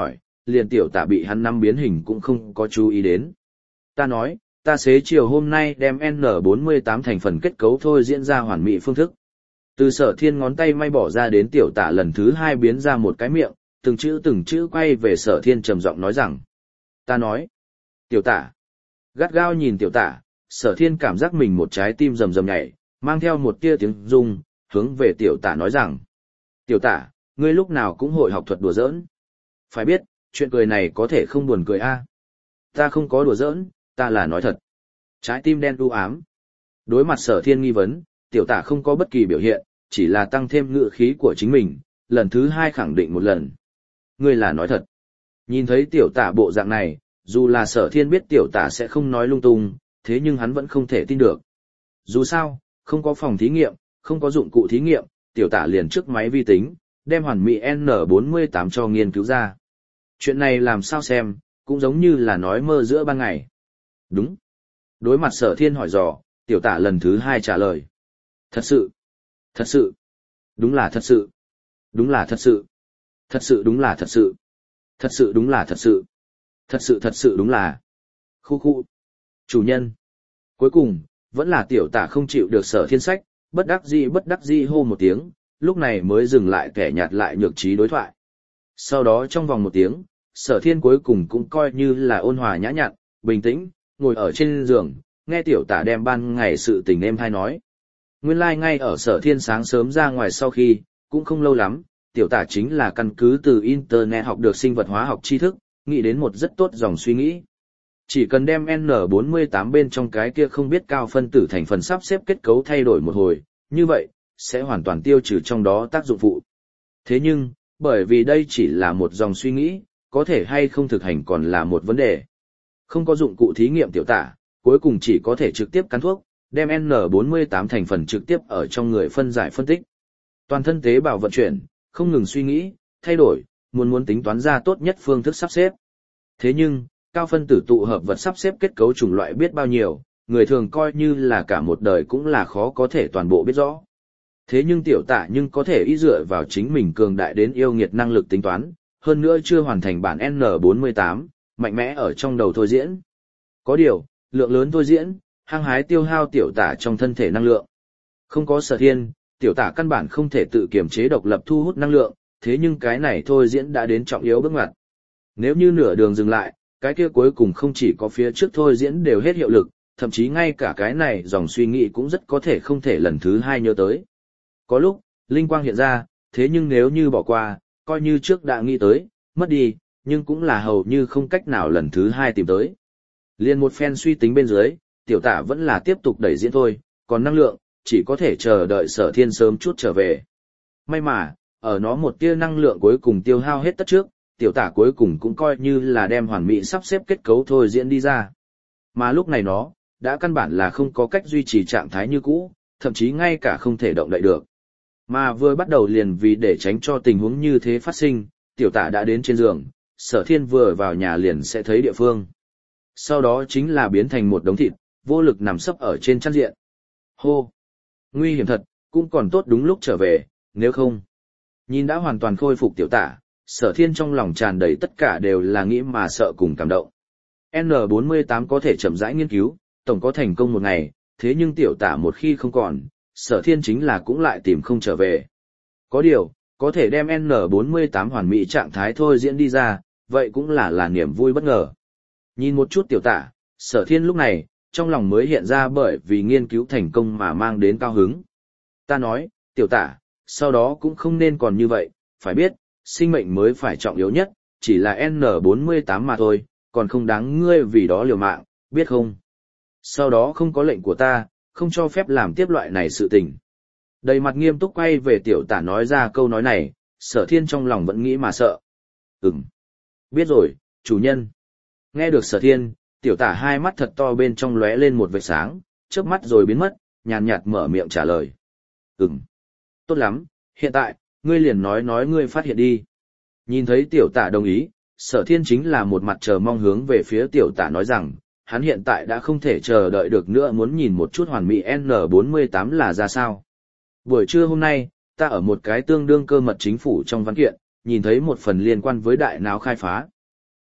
liền tiểu tả bị hắn nắm biến hình cũng không có chú ý đến. Ta nói, ta xế chiều hôm nay đem N bốn mươi tám thành phần kết cấu thôi diễn ra hoàn mỹ phương thức. Từ Sở Thiên ngón tay may bỏ ra đến tiểu tả lần thứ hai biến ra một cái miệng, từng chữ từng chữ quay về Sở Thiên trầm giọng nói rằng. Ta nói, tiểu tả, gắt gao nhìn tiểu tả, Sở Thiên cảm giác mình một trái tim rầm rầm nhảy, mang theo một tia tiếng rung, hướng về tiểu tả nói rằng. Tiểu tả, ngươi lúc nào cũng hội học thuật đùa giỡn. Phải biết, chuyện cười này có thể không buồn cười a. Ta không có đùa giỡn, ta là nói thật. Trái tim đen u ám. Đối mặt Sở Thiên nghi vấn, tiểu tả không có bất kỳ biểu hiện, chỉ là tăng thêm ngữ khí của chính mình, lần thứ hai khẳng định một lần. Ngươi là nói thật. Nhìn thấy tiểu tả bộ dạng này, dù là Sở Thiên biết tiểu tả sẽ không nói lung tung, thế nhưng hắn vẫn không thể tin được. Dù sao, không có phòng thí nghiệm, không có dụng cụ thí nghiệm, tiểu tả liền trước máy vi tính, đem hoàn mỹ N bốn mươi tám cho nghiên cứu ra. Chuyện này làm sao xem, cũng giống như là nói mơ giữa ban ngày. Đúng. Đối mặt Sở Thiên hỏi dò, tiểu tả lần thứ hai trả lời. Thật sự. Thật sự. Đúng là thật sự. Đúng là thật sự. Thật sự đúng là thật sự. Thật sự đúng là thật sự. Thật sự thật sự đúng là. Khu khu. Chủ nhân. Cuối cùng, vẫn là tiểu tả không chịu được Sở Thiên sách, bất đắc dĩ bất đắc dĩ hô một tiếng, lúc này mới dừng lại kẻ nhạt lại nhược trí đối thoại. Sau đó trong vòng một tiếng, Sở Thiên cuối cùng cũng coi như là ôn hòa nhã nhặn, bình tĩnh, ngồi ở trên giường, nghe tiểu tả đem ban ngày sự tình em hay nói. Nguyên lai like ngay ở Sở Thiên sáng sớm ra ngoài sau khi, cũng không lâu lắm, tiểu tả chính là căn cứ từ Internet học được sinh vật hóa học tri thức, nghĩ đến một rất tốt dòng suy nghĩ. Chỉ cần đem N bốn mươi tám bên trong cái kia không biết cao phân tử thành phần sắp xếp kết cấu thay đổi một hồi, như vậy, sẽ hoàn toàn tiêu trừ trong đó tác dụng phụ. Thế nhưng, bởi vì đây chỉ là một dòng suy nghĩ, có thể hay không thực hành còn là một vấn đề. Không có dụng cụ thí nghiệm tiểu tả, cuối cùng chỉ có thể trực tiếp cắn thuốc, đem N bốn mươi tám thành phần trực tiếp ở trong người phân giải phân tích. Toàn thân tế bào vận chuyển, không ngừng suy nghĩ, thay đổi, muốn muốn tính toán ra tốt nhất phương thức sắp xếp. Thế nhưng, cao phân tử tụ hợp vật sắp xếp kết cấu chủng loại biết bao nhiêu, người thường coi như là cả một đời cũng là khó có thể toàn bộ biết rõ. Thế nhưng tiểu tả nhưng có thể ý dựa vào chính mình cường đại đến yêu nghiệt năng lực tính toán, hơn nữa chưa hoàn thành bản N bốn mươi tám, mạnh mẽ ở trong đầu thôi diễn. Có điều, lượng lớn thôi diễn, hăng hái tiêu hao tiểu tả trong thân thể năng lượng. Không có Sở Thiên, tiểu tả căn bản không thể tự kiểm chế độc lập thu hút năng lượng, thế nhưng cái này thôi diễn đã đến trọng yếu bước ngoặt. Nếu như nửa đường dừng lại, cái kia cuối cùng không chỉ có phía trước thôi diễn đều hết hiệu lực, thậm chí ngay cả cái này dòng suy nghĩ cũng rất có thể không thể lần thứ hai nhớ tới. Có lúc, linh quang hiện ra, thế nhưng nếu như bỏ qua, coi như trước đã nghĩ tới, mất đi, nhưng cũng là hầu như không cách nào lần thứ hai tìm tới. Liên một phen suy tính bên dưới, tiểu tả vẫn là tiếp tục đẩy diễn thôi, còn năng lượng, chỉ có thể chờ đợi Sở Thiên sớm chút trở về. May mà, ở nó một tia năng lượng cuối cùng tiêu hao hết tất trước, tiểu tả cuối cùng cũng coi như là đem hoàn mỹ sắp xếp kết cấu thôi diễn đi ra. Mà lúc này nó, đã căn bản là không có cách duy trì trạng thái như cũ, thậm chí ngay cả không thể động đậy được. Mà vừa bắt đầu liền vì để tránh cho tình huống như thế phát sinh, tiểu tả đã đến trên giường, Sở Thiên vừa vào nhà liền sẽ thấy địa phương. Sau đó chính là biến thành một đống thịt, vô lực nằm sấp ở trên chăn diện. Hô! Nguy hiểm thật, cũng còn tốt đúng lúc trở về, nếu không. Nhìn đã hoàn toàn khôi phục tiểu tả, Sở Thiên trong lòng tràn đầy tất cả đều là nghĩ mà sợ cùng cảm động. N bốn mươi tám có thể chậm rãi nghiên cứu, tổng có thành công một ngày, thế nhưng tiểu tả một khi không còn, Sở Thiên chính là cũng lại tìm không trở về. Có điều, có thể đem N bốn mươi tám hoàn mỹ trạng thái thôi diễn đi ra, vậy cũng là là niềm vui bất ngờ. Nhìn một chút tiểu tả, Sở Thiên lúc này, trong lòng mới hiện ra bởi vì nghiên cứu thành công mà mang đến cao hứng. Ta nói, tiểu tả, sau đó cũng không nên còn như vậy, phải biết, sinh mệnh mới phải trọng yếu nhất, chỉ là N bốn mươi tám mà thôi, còn không đáng ngươi vì đó liều mạng, biết không? Sau đó không có lệnh của ta, không cho phép làm tiếp loại này sự tình. Đầy mặt nghiêm túc quay về tiểu tả nói ra câu nói này, Sở Thiên trong lòng vẫn nghĩ mà sợ. Ừm. Biết rồi, chủ nhân. Nghe được Sở Thiên, tiểu tả hai mắt thật to bên trong lóe lên một vệt sáng, chớp mắt rồi biến mất, nhàn nhạt mở miệng trả lời. Ừm. Tốt lắm, hiện tại, ngươi liền nói nói ngươi phát hiện đi. Nhìn thấy tiểu tả đồng ý, Sở Thiên chính là một mặt chờ mong hướng về phía tiểu tả nói rằng, hắn hiện tại đã không thể chờ đợi được nữa muốn nhìn một chút hoàn mỹ N bốn mươi tám là ra sao. Buổi trưa hôm nay, ta ở một cái tương đương cơ mật chính phủ trong văn kiện, nhìn thấy một phần liên quan với đại não khai phá.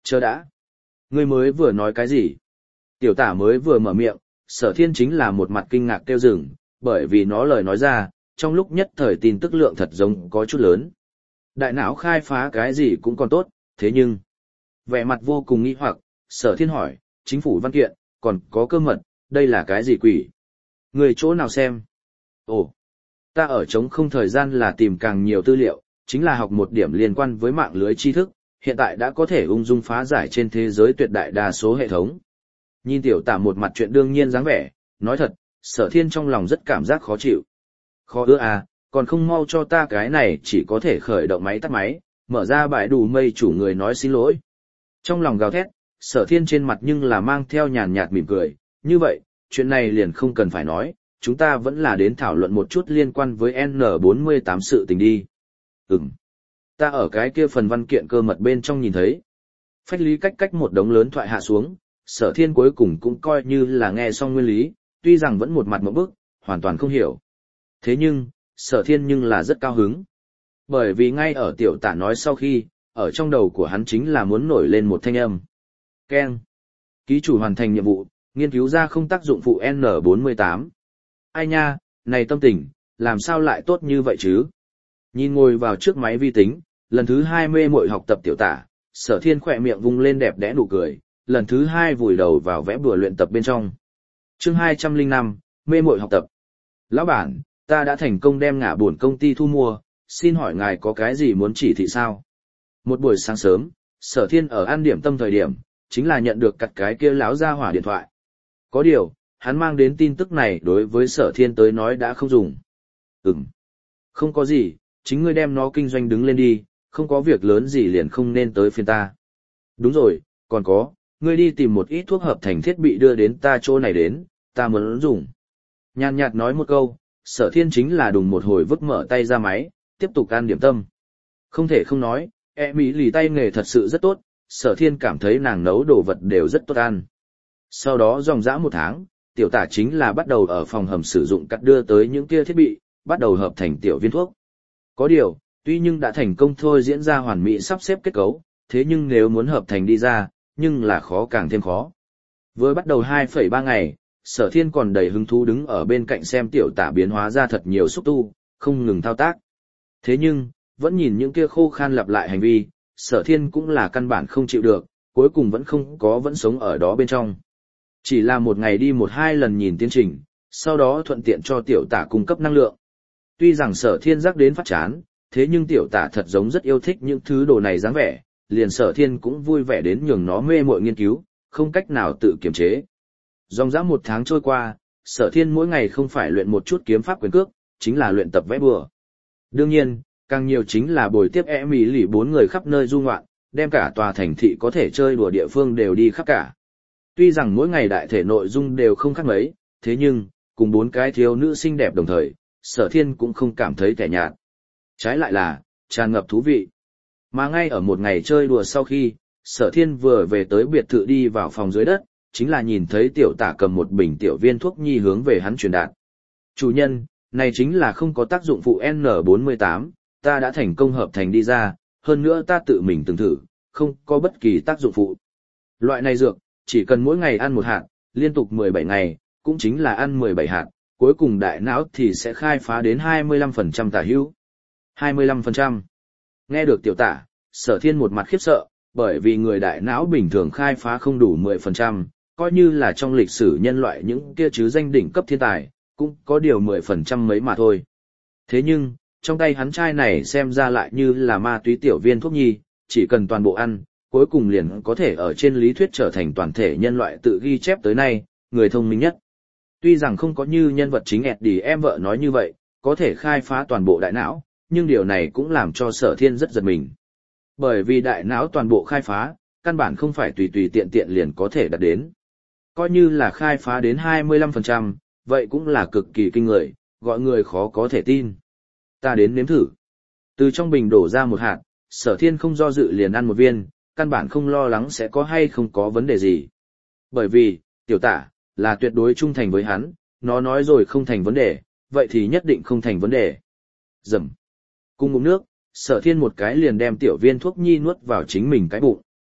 Chờ đã. Ngươi mới vừa nói cái gì? Tiểu tả mới vừa mở miệng, sở thiên chính là một mặt kinh ngạc kêu dừng, bởi vì nó lời nói ra, trong lúc nhất thời tin tức lượng thật giống có chút lớn. Đại não khai phá cái gì cũng còn tốt, thế nhưng... Vẻ mặt vô cùng nghi hoặc, sở thiên hỏi, chính phủ văn kiện, còn có cơ mật, đây là cái gì quỷ? Người chỗ nào xem? Ồ, ta ở trống không thời gian là tìm càng nhiều tư liệu, chính là học một điểm liên quan với mạng lưới tri thức, hiện tại đã có thể ung dung phá giải trên thế giới tuyệt đại đa số hệ thống. Nhìn tiểu tả một mặt chuyện đương nhiên dáng vẻ, nói thật, sở thiên trong lòng rất cảm giác khó chịu. Khó ưa à, còn không mau cho ta cái này chỉ có thể khởi động máy tắt máy, mở ra bãi đủ mây chủ người nói xin lỗi. Trong lòng gào thét, sở thiên trên mặt nhưng là mang theo nhàn nhạt mỉm cười, như vậy, chuyện này liền không cần phải nói, chúng ta vẫn là đến thảo luận một chút liên quan với N bốn mươi tám sự tình đi. Ừm, ta ở cái kia phần văn kiện cơ mật bên trong nhìn thấy. Phách lý cách cách một đống lớn thoại hạ xuống, sở thiên cuối cùng cũng coi như là nghe xong nguyên lý, tuy rằng vẫn một mặt một bức, hoàn toàn không hiểu. Thế nhưng, sở thiên nhưng là rất cao hứng. Bởi vì ngay ở tiểu tả nói sau khi, ở trong đầu của hắn chính là muốn nổi lên một thanh âm. Keng. Ký chủ hoàn thành nhiệm vụ, nghiên cứu ra không tác dụng phụ N bốn mươi tám. Ai nha, này tâm tình, làm sao lại tốt như vậy chứ? Nhìn ngồi vào trước máy vi tính, lần thứ hai mê mội học tập tiểu tả, sở thiên khỏe miệng vung lên đẹp đẽ nụ cười, lần thứ hai vùi đầu vào vẽ bùa luyện tập bên trong. Chương hai trăm lẻ năm, mê mội học tập. Lão bản, ta đã thành công đem ngả buồn công ty thu mua, xin hỏi ngài có cái gì muốn chỉ thị sao? Một buổi sáng sớm, sở thiên ở ăn điểm tâm thời điểm, chính là nhận được cặt cái kia láo ra hỏa điện thoại. Có điều, hắn mang đến tin tức này đối với sở thiên tới nói đã không dùng. Ừm, không có gì, chính ngươi đem nó kinh doanh đứng lên đi, không có việc lớn gì liền không nên tới phiên ta. Đúng rồi, còn có, ngươi đi tìm một ít thuốc hợp thành thiết bị đưa đến ta chỗ này đến, ta muốn dùng. Nhàn nhạt nói một câu, sở thiên chính là đùng một hồi vứt mở tay ra máy, tiếp tục ăn điểm tâm. Không thể không nói, e mỹ lì tay nghề thật sự rất tốt, sở thiên cảm thấy nàng nấu đồ vật đều rất tốt ăn. Sau đó dòng dã một tháng, tiểu tả chính là bắt đầu ở phòng hầm sử dụng cắt đưa tới những kia thiết bị, bắt đầu hợp thành tiểu viên thuốc. Có điều, tuy nhưng đã thành công thôi diễn ra hoàn mỹ sắp xếp kết cấu, thế nhưng nếu muốn hợp thành đi ra, nhưng là khó càng thêm khó. Với bắt đầu hai phẩy ba ngày, sở thiên còn đầy hứng thú đứng ở bên cạnh xem tiểu tả biến hóa ra thật nhiều xúc tu, không ngừng thao tác. Thế nhưng, vẫn nhìn những kia khô khan lặp lại hành vi, sở thiên cũng là căn bản không chịu được, cuối cùng vẫn không có vẫn sống ở đó bên trong. Chỉ là một ngày đi một hai lần nhìn tiến trình, sau đó thuận tiện cho tiểu tả cung cấp năng lượng. Tuy rằng sở thiên giác đến phát chán, thế nhưng tiểu tả thật giống rất yêu thích những thứ đồ này dáng vẻ, liền sở thiên cũng vui vẻ đến nhường nó mê mội nghiên cứu, không cách nào tự kiềm chế. Dòng dã một tháng trôi qua, sở thiên mỗi ngày không phải luyện một chút kiếm pháp quyền cước, chính là luyện tập vẽ bùa. Đương nhiên, càng nhiều chính là bồi tiếp e mỹ lì bốn người khắp nơi du ngoạn, đem cả tòa thành thị có thể chơi đùa địa phương đều đi khắp cả. Tuy rằng mỗi ngày đại thể nội dung đều không khác mấy, thế nhưng, cùng bốn cái thiếu nữ xinh đẹp đồng thời, sở thiên cũng không cảm thấy tẻ nhạt. Trái lại là, tràn ngập thú vị. Mà ngay ở một ngày chơi đùa sau khi, sở thiên vừa về tới biệt thự đi vào phòng dưới đất, chính là nhìn thấy tiểu tả cầm một bình tiểu viên thuốc nhi hướng về hắn truyền đạt. Chủ nhân, này chính là không có tác dụng phụ N bốn mươi tám, ta đã thành công hợp thành đi ra, hơn nữa ta tự mình từng thử, không có bất kỳ tác dụng phụ. Loại này dược, chỉ cần mỗi ngày ăn một hạt, liên tục mười bảy ngày, cũng chính là ăn mười bảy hạt, cuối cùng đại não thì sẽ khai phá đến hai mươi lăm phần trăm tả hữu. hai mươi lăm phần trăm. Nghe được tiểu tả, sở thiên một mặt khiếp sợ, bởi vì người đại não bình thường khai phá không đủ mười phần trăm, coi như là trong lịch sử nhân loại những kia chứ danh đỉnh cấp thiên tài, cũng có điều mười phần trăm mấy mà thôi. Thế nhưng, trong tay hắn trai này xem ra lại như là ma túy tiểu viên thuốc nhi, chỉ cần toàn bộ ăn, cuối cùng liền có thể ở trên lý thuyết trở thành toàn thể nhân loại tự ghi chép tới nay, người thông minh nhất. Tuy rằng không có như nhân vật chính Eddie em vợ nói như vậy, có thể khai phá toàn bộ đại não, nhưng điều này cũng làm cho sở thiên rất giật mình. Bởi vì đại não toàn bộ khai phá, căn bản không phải tùy tùy tiện tiện liền có thể đạt đến. Coi như là khai phá đến hai mươi lăm phần trăm, vậy cũng là cực kỳ kinh người, gọi người khó có thể tin. Ta đến nếm thử. Từ trong bình đổ ra một hạt, sở thiên không do dự liền ăn một viên, căn bản không lo lắng sẽ có hay không có vấn đề gì. Bởi vì, tiểu tả, là tuyệt đối trung thành với hắn, nó nói rồi không thành vấn đề, vậy thì nhất định không thành vấn đề. Dầm. Cùng ngụm nước, sở thiên một cái liền đem tiểu viên thuốc nhi nuốt vào chính mình cái bụng.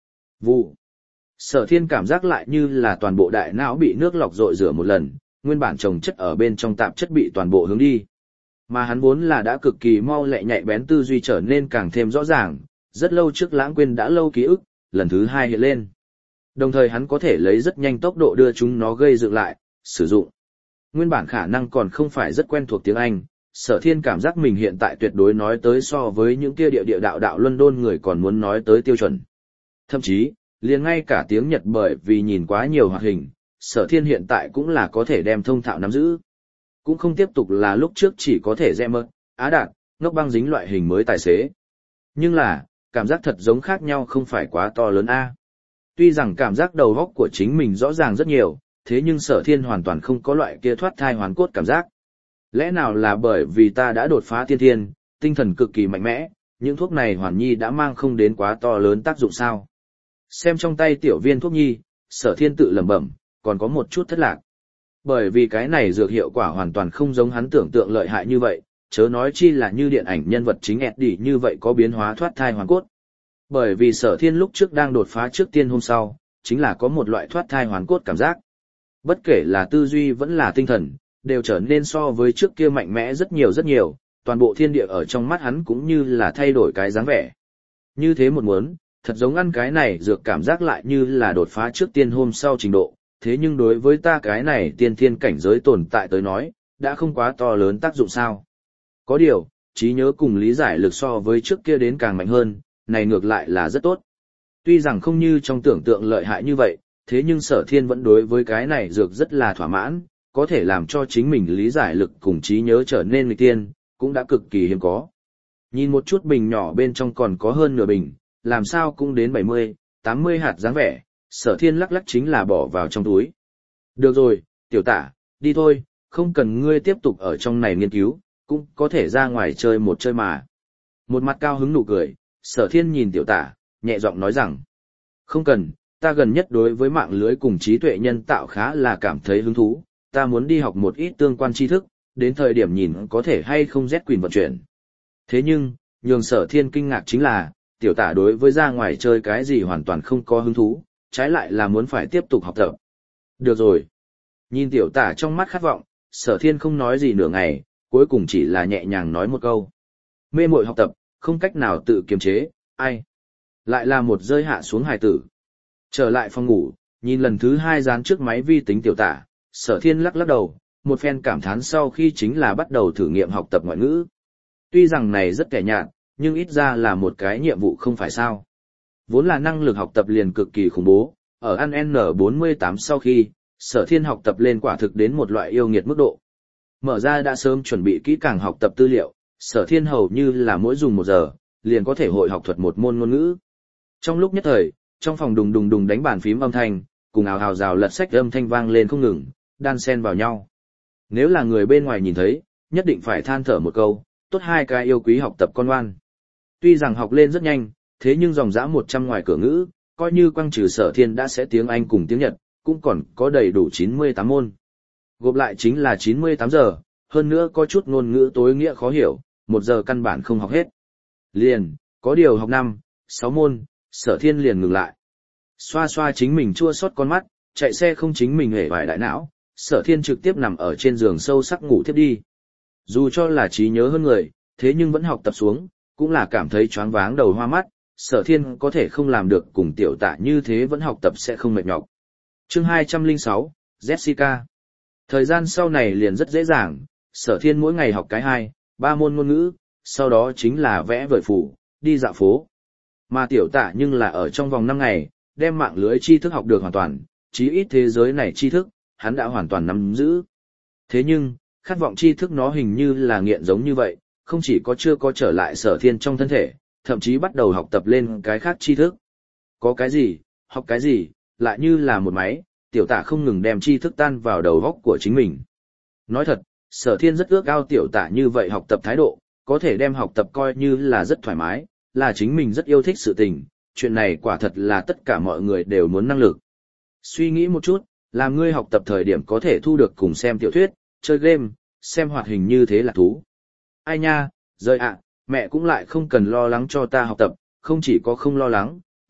Vụ. Sở Thiên cảm giác lại như là toàn bộ đại não bị nước lọc rội rửa một lần, nguyên bản chồng chất ở bên trong tạp chất bị toàn bộ hướng đi. Mà hắn vốn là đã cực kỳ mau lẹ nhạy bén tư duy trở nên càng thêm rõ ràng, rất lâu trước lãng quên đã lâu ký ức, lần thứ hai hiện lên. Đồng thời hắn có thể lấy rất nhanh tốc độ đưa chúng nó gây dựng lại, sử dụng. Nguyên bản khả năng còn không phải rất quen thuộc tiếng Anh, Sở Thiên cảm giác mình hiện tại tuyệt đối nói tới so với những kia địa địa đạo đạo London người còn muốn nói tới tiêu chuẩn. Thậm chí, liền ngay cả tiếng Nhật bởi vì nhìn quá nhiều hoạt hình, Sở Thiên hiện tại cũng là có thể đem thông thạo nắm giữ. Cũng không tiếp tục là lúc trước chỉ có thể dè mơ, á đạt, ngốc băng dính loại hình mới tài xế. Nhưng là, cảm giác thật giống khác nhau không phải quá to lớn a. Tuy rằng cảm giác đầu óc của chính mình rõ ràng rất nhiều, thế nhưng Sở Thiên hoàn toàn không có loại kia thoát thai hoàn cốt cảm giác. Lẽ nào là bởi vì ta đã đột phá tiên thiên, tinh thần cực kỳ mạnh mẽ, những thuốc này hoàn nhi đã mang không đến quá to lớn tác dụng sao? Xem trong tay tiểu viên thuốc nhi, Sở Thiên tự lẩm bẩm, còn có một chút thất lạc. Bởi vì cái này dược hiệu quả hoàn toàn không giống hắn tưởng tượng lợi hại như vậy, chớ nói chi là như điện ảnh nhân vật chính Eddie như vậy có biến hóa thoát thai hoàn cốt. Bởi vì Sở Thiên lúc trước đang đột phá trước tiên hôm sau, chính là có một loại thoát thai hoàn cốt cảm giác. Bất kể là tư duy vẫn là tinh thần, đều trở nên so với trước kia mạnh mẽ rất nhiều rất nhiều, toàn bộ thiên địa ở trong mắt hắn cũng như là thay đổi cái dáng vẻ. Như thế một muốn, thật giống ăn cái này dược cảm giác lại như là đột phá trước tiên hôm sau trình độ, thế nhưng đối với ta cái này tiên thiên cảnh giới tồn tại tới nói, đã không quá to lớn tác dụng sao. Có điều, trí nhớ cùng lý giải lực so với trước kia đến càng mạnh hơn, này ngược lại là rất tốt. Tuy rằng không như trong tưởng tượng lợi hại như vậy, thế nhưng Sở Thiên vẫn đối với cái này dược rất là thỏa mãn, có thể làm cho chính mình lý giải lực cùng trí nhớ trở nên nghịch tiên, cũng đã cực kỳ hiếm có. Nhìn một chút bình nhỏ bên trong còn có hơn nửa bình, làm sao cũng đến bảy mươi, tám mươi hạt dáng vẻ, Sở Thiên lắc lắc chính là bỏ vào trong túi. Được rồi, tiểu tả, đi thôi, không cần ngươi tiếp tục ở trong này nghiên cứu, cũng có thể ra ngoài chơi một chơi mà. Một mặt cao hứng nụ cười, Sở Thiên nhìn tiểu tả, nhẹ giọng nói rằng, không cần, ta gần nhất đối với mạng lưới cùng trí tuệ nhân tạo khá là cảm thấy hứng thú, ta muốn đi học một ít tương quan tri thức, đến thời điểm nhìn có thể hay không Z Queen vận chuyển. Thế nhưng, nhường Sở Thiên kinh ngạc chính là, tiểu tả đối với ra ngoài chơi cái gì hoàn toàn không có hứng thú, trái lại là muốn phải tiếp tục học tập. Được rồi. Nhìn tiểu tả trong mắt khát vọng, Sở Thiên không nói gì nửa ngày, cuối cùng chỉ là nhẹ nhàng nói một câu. Mê muội học tập, không cách nào tự kiềm chế, ai. Lại là một rơi hạ xuống hài tử. Trở lại phòng ngủ, nhìn lần thứ hai dán trước máy vi tính tiểu tả, Sở Thiên lắc lắc đầu, một phen cảm thán sau khi chính là bắt đầu thử nghiệm học tập ngoại ngữ. Tuy rằng này rất kẻ nhạt, nhưng ít ra là một cái nhiệm vụ không phải sao. Vốn là năng lực học tập liền cực kỳ khủng bố, ở ăn N bốn mươi tám sau khi, Sở Thiên học tập lên quả thực đến một loại yêu nghiệt mức độ. Mở ra đã sớm chuẩn bị kỹ càng học tập tư liệu, Sở Thiên hầu như là mỗi dùng một giờ, liền có thể hội học thuật một môn ngôn ngữ. Trong lúc nhất thời, trong phòng đùng đùng đùng đánh bàn phím âm thanh, cùng ào ào rào lật sách âm thanh vang lên không ngừng, đan xen vào nhau. Nếu là người bên ngoài nhìn thấy, nhất định phải than thở một câu, tốt hai cái yêu quý học tập con ngoan. Tuy rằng học lên rất nhanh, thế nhưng dòng dã một trăm ngoài cửa ngữ, coi như quăng trừ Sở Thiên đã sẽ tiếng Anh cùng tiếng Nhật, cũng còn có đầy đủ chín mươi tám môn. Gộp lại chính là chín mươi tám giờ, hơn nữa có chút ngôn ngữ tối nghĩa khó hiểu, một giờ căn bản không học hết. Liền, có điều học năm, sáu môn, Sở Thiên liền ngừng lại. Xoa xoa chính mình chua xót con mắt, chạy xe không chính mình hề vải đại não, Sở Thiên trực tiếp nằm ở trên giường sâu sắc ngủ thiếp đi. Dù cho là trí nhớ hơn người, thế nhưng vẫn học tập xuống, cũng là cảm thấy choáng váng đầu hoa mắt, Sở Thiên có thể không làm được cùng tiểu tả như thế vẫn học tập sẽ không mệt nhọc. Chương hai trăm lẻ sáu, Jessica. Thời gian sau này liền rất dễ dàng, Sở Thiên mỗi ngày học cái hai, ba môn ngôn ngữ, sau đó chính là vẽ vời phủ, đi dạo phố. Mà tiểu tả nhưng là ở trong vòng năm ngày, đem mạng lưới tri thức học được hoàn toàn, chí ít thế giới này tri thức, hắn đã hoàn toàn nắm giữ. Thế nhưng, khát vọng tri thức nó hình như là nghiện giống như vậy, không chỉ có chưa có trở lại Sở Thiên trong thân thể, thậm chí bắt đầu học tập lên cái khác tri thức. Có cái gì, học cái gì, lại như là một máy, tiểu tả không ngừng đem tri thức tan vào đầu óc của chính mình. Nói thật, Sở Thiên rất ước ao tiểu tả như vậy học tập thái độ, có thể đem học tập coi như là rất thoải mái, là chính mình rất yêu thích sự tình, chuyện này quả thật là tất cả mọi người đều muốn năng lực. Suy nghĩ một chút, làm ngươi học tập thời điểm có thể thu được cùng xem tiểu thuyết, chơi game, xem hoạt hình như thế là thú. Ai nha, rời ạ, mẹ cũng lại không cần lo lắng cho ta học tập, không chỉ có không lo lắng,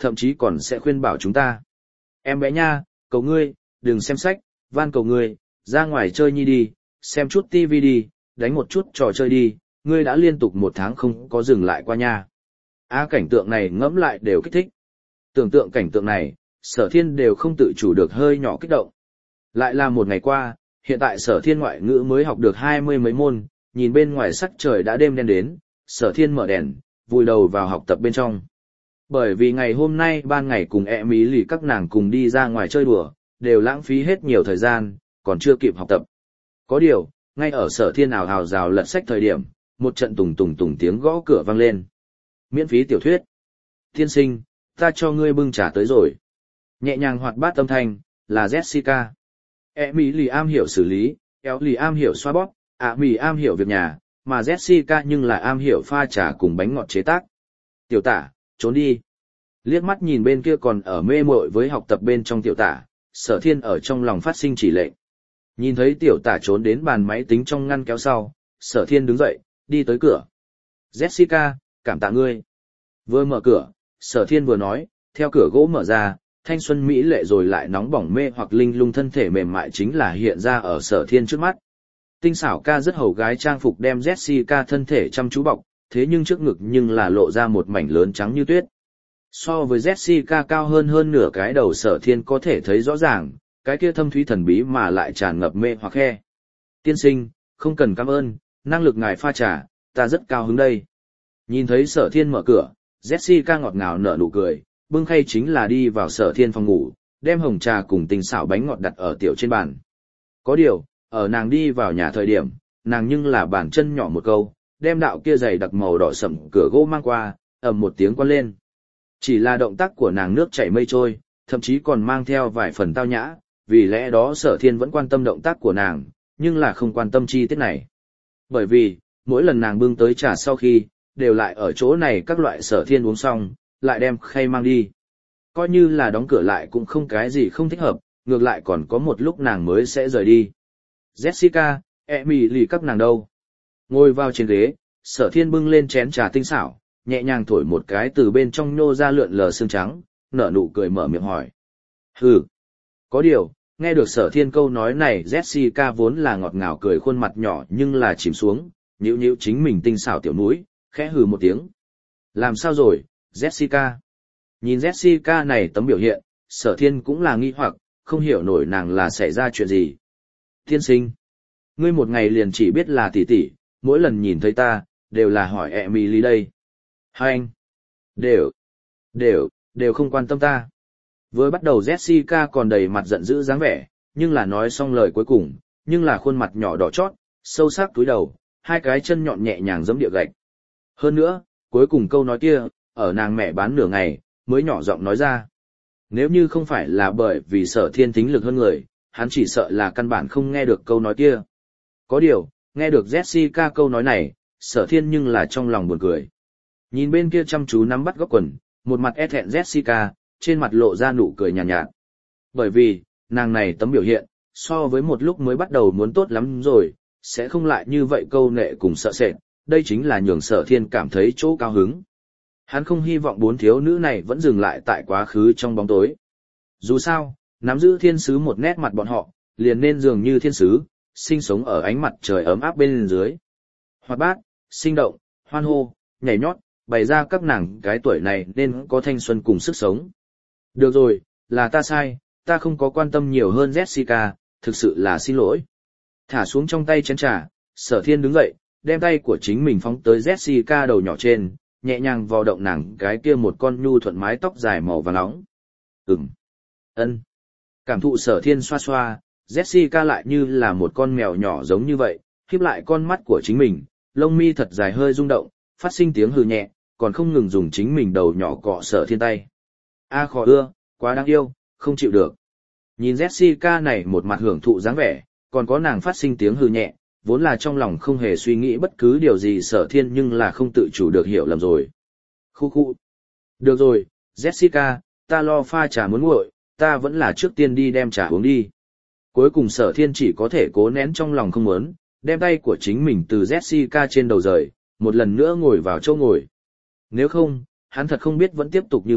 thậm chí còn sẽ khuyên bảo chúng ta. Em bé nha, cầu ngươi, đừng xem sách, van cầu ngươi, ra ngoài chơi nhi đi, xem chút tivi đi, đánh một chút trò chơi đi, ngươi đã liên tục một tháng không có dừng lại qua nha. A cảnh tượng này ngẫm lại đều kích thích. Tưởng tượng cảnh tượng này, Sở Thiên đều không tự chủ được hơi nhỏ kích động. Lại là một ngày qua, hiện tại Sở Thiên ngoại ngữ mới học được hai mươi mấy môn, nhìn bên ngoài sắc trời đã đêm đen đến, Sở Thiên mở đèn, vùi đầu vào học tập bên trong. Bởi vì ngày hôm nay ban ngày cùng ẹ mỹ lì các nàng cùng đi ra ngoài chơi đùa, đều lãng phí hết nhiều thời gian, còn chưa kịp học tập. Có điều, ngay ở Sở Thiên ào ào rào lật sách thời điểm, một trận tùng tùng tùng tiếng gõ cửa vang lên. Miễn phí tiểu thuyết. Tiên sinh, ta cho ngươi bưng trà tới rồi. Nhẹ nhàng hoạt bát âm thanh, là Jessica. E mỹ lì am hiểu xử lý, éo lì am hiểu xoa bóp, ạ mì am hiểu việc nhà, mà Jessica nhưng lại am hiểu pha trà cùng bánh ngọt chế tác. Tiểu tả, trốn đi. Liếc mắt nhìn bên kia còn ở mê mội với học tập bên trong tiểu tả, Sở Thiên ở trong lòng phát sinh chỉ lệnh. Nhìn thấy tiểu tả trốn đến bàn máy tính trong ngăn kéo sau, Sở Thiên đứng dậy, đi tới cửa. Jessica, cảm tạ ngươi. Vừa mở cửa, Sở Thiên vừa nói, theo cửa gỗ mở ra, thanh xuân mỹ lệ rồi lại nóng bỏng mê hoặc linh lung thân thể mềm mại chính là hiện ra ở Sở Thiên trước mắt. Tinh xảo ca rất hầu gái trang phục đem Jessica thân thể chăm chú bọc, thế nhưng trước ngực nhưng là lộ ra một mảnh lớn trắng như tuyết. So với Jessica cao hơn hơn nửa cái đầu Sở Thiên có thể thấy rõ ràng, cái kia thâm thúy thần bí mà lại tràn ngập mê hoặc khe. Tiên sinh, không cần cảm ơn, năng lực ngài pha trà, ta rất cao hứng đây. Nhìn thấy Sở Thiên mở cửa, Jessica ngọt ngào nở nụ cười, bưng khay chính là đi vào Sở Thiên phòng ngủ, đem hồng trà cùng tinh xảo bánh ngọt đặt ở tiểu trên bàn. Có điều, ở nàng đi vào nhà thời điểm, nàng nhưng là bàn chân nhỏ một câu, đem đạo kia giày đặc màu đỏ sẫm cửa gỗ mang qua, ầm một tiếng quan lên. Chỉ là động tác của nàng nước chảy mây trôi, thậm chí còn mang theo vài phần tao nhã, vì lẽ đó Sở Thiên vẫn quan tâm động tác của nàng, nhưng là không quan tâm chi tiết này. Bởi vì, mỗi lần nàng bưng tới trà sau khi, đều lại ở chỗ này các loại Sở Thiên uống xong, lại đem khay mang đi. Coi như là đóng cửa lại cũng không cái gì không thích hợp, ngược lại còn có một lúc nàng mới sẽ rời đi. Jessica, Emily các nàng đâu? Ngồi vào trên ghế, Sở Thiên bưng lên chén trà tinh xảo, nhẹ nhàng thổi một cái từ bên trong nhô ra lượn lờ sương trắng, nở nụ cười mở miệng hỏi. Hừ. Có điều, nghe được Sở Thiên câu nói này Jessica vốn là ngọt ngào cười khuôn mặt nhỏ nhưng là chìm xuống, nhíu nhíu chính mình tinh xảo tiểu mũi, khẽ hừ một tiếng. Làm sao rồi, Jessica? Nhìn Jessica này tấm biểu hiện, Sở Thiên cũng là nghi hoặc, không hiểu nổi nàng là xảy ra chuyện gì. Tiên sinh, ngươi một ngày liền chỉ biết là tỷ tỷ, mỗi lần nhìn thấy ta, đều là hỏi Emily đây. Hai anh, đều, đều, đều không quan tâm ta. Vừa bắt đầu Jessica còn đầy mặt giận dữ dáng vẻ, nhưng là nói xong lời cuối cùng, nhưng là khuôn mặt nhỏ đỏ chót, sâu sắc túi đầu, hai cái chân nhọn nhẹ nhàng giẫm địa gạch. Hơn nữa, cuối cùng câu nói kia, ở nàng mẹ bán nửa ngày, mới nhỏ giọng nói ra. Nếu như không phải là bởi vì Sở Thiên thính lực hơn người, hắn chỉ sợ là căn bản không nghe được câu nói kia. Có điều, nghe được Jessica câu nói này, Sở Thiên nhưng là trong lòng buồn cười. Nhìn bên kia chăm chú nắm bắt góc quần, một mặt e thẹn Jessica, trên mặt lộ ra nụ cười nhàn nhạt, nhạt. Bởi vì, nàng này tấm biểu hiện, so với một lúc mới bắt đầu muốn tốt lắm rồi, sẽ không lại như vậy câu nệ cùng sợ sệt, đây chính là nhường Sở Thiên cảm thấy chỗ cao hứng. Hắn không hy vọng bốn thiếu nữ này vẫn dừng lại tại quá khứ trong bóng tối. Dù sao, nắm giữ thiên sứ một nét mặt bọn họ, liền nên dường như thiên sứ, sinh sống ở ánh mặt trời ấm áp bên dưới. Hoạt bát, sinh động, hoan hô, nhảy nhót, bày ra các nàng cái tuổi này nên có thanh xuân cùng sức sống. Được rồi, là ta sai, ta không có quan tâm nhiều hơn Jessica, thực sự là xin lỗi. Thả xuống trong tay chén trà, Sở Thiên đứng dậy, đem tay của chính mình phóng tới Jessica đầu nhỏ trên, nhẹ nhàng vò động nàng cái kia một con nhu thuận mái tóc dài màu vàng nóng. Ừm. Ân. Cảm thụ Sở Thiên xoa xoa, Jessica lại như là một con mèo nhỏ giống như vậy, khép lại con mắt của chính mình, lông mi thật dài hơi rung động, phát sinh tiếng hừ nhẹ, còn không ngừng dùng chính mình đầu nhỏ cọ Sở Thiên tay. A khó ưa, quá đáng yêu, không chịu được. Nhìn Jessica này một mặt hưởng thụ dáng vẻ, còn có nàng phát sinh tiếng hừ nhẹ, vốn là trong lòng không hề suy nghĩ bất cứ điều gì Sở Thiên nhưng là không tự chủ được hiểu lầm rồi. Khu khu. Được rồi, Jessica, ta lo pha trà muốn nguội, ta vẫn là trước tiên đi đem trà uống đi. Cuối cùng Sở Thiên chỉ có thể cố nén trong lòng không muốn, đem tay của chính mình từ Jessica trên đầu rời, một lần nữa ngồi vào chỗ ngồi. Nếu không, hắn thật không biết vẫn tiếp tục như vậy,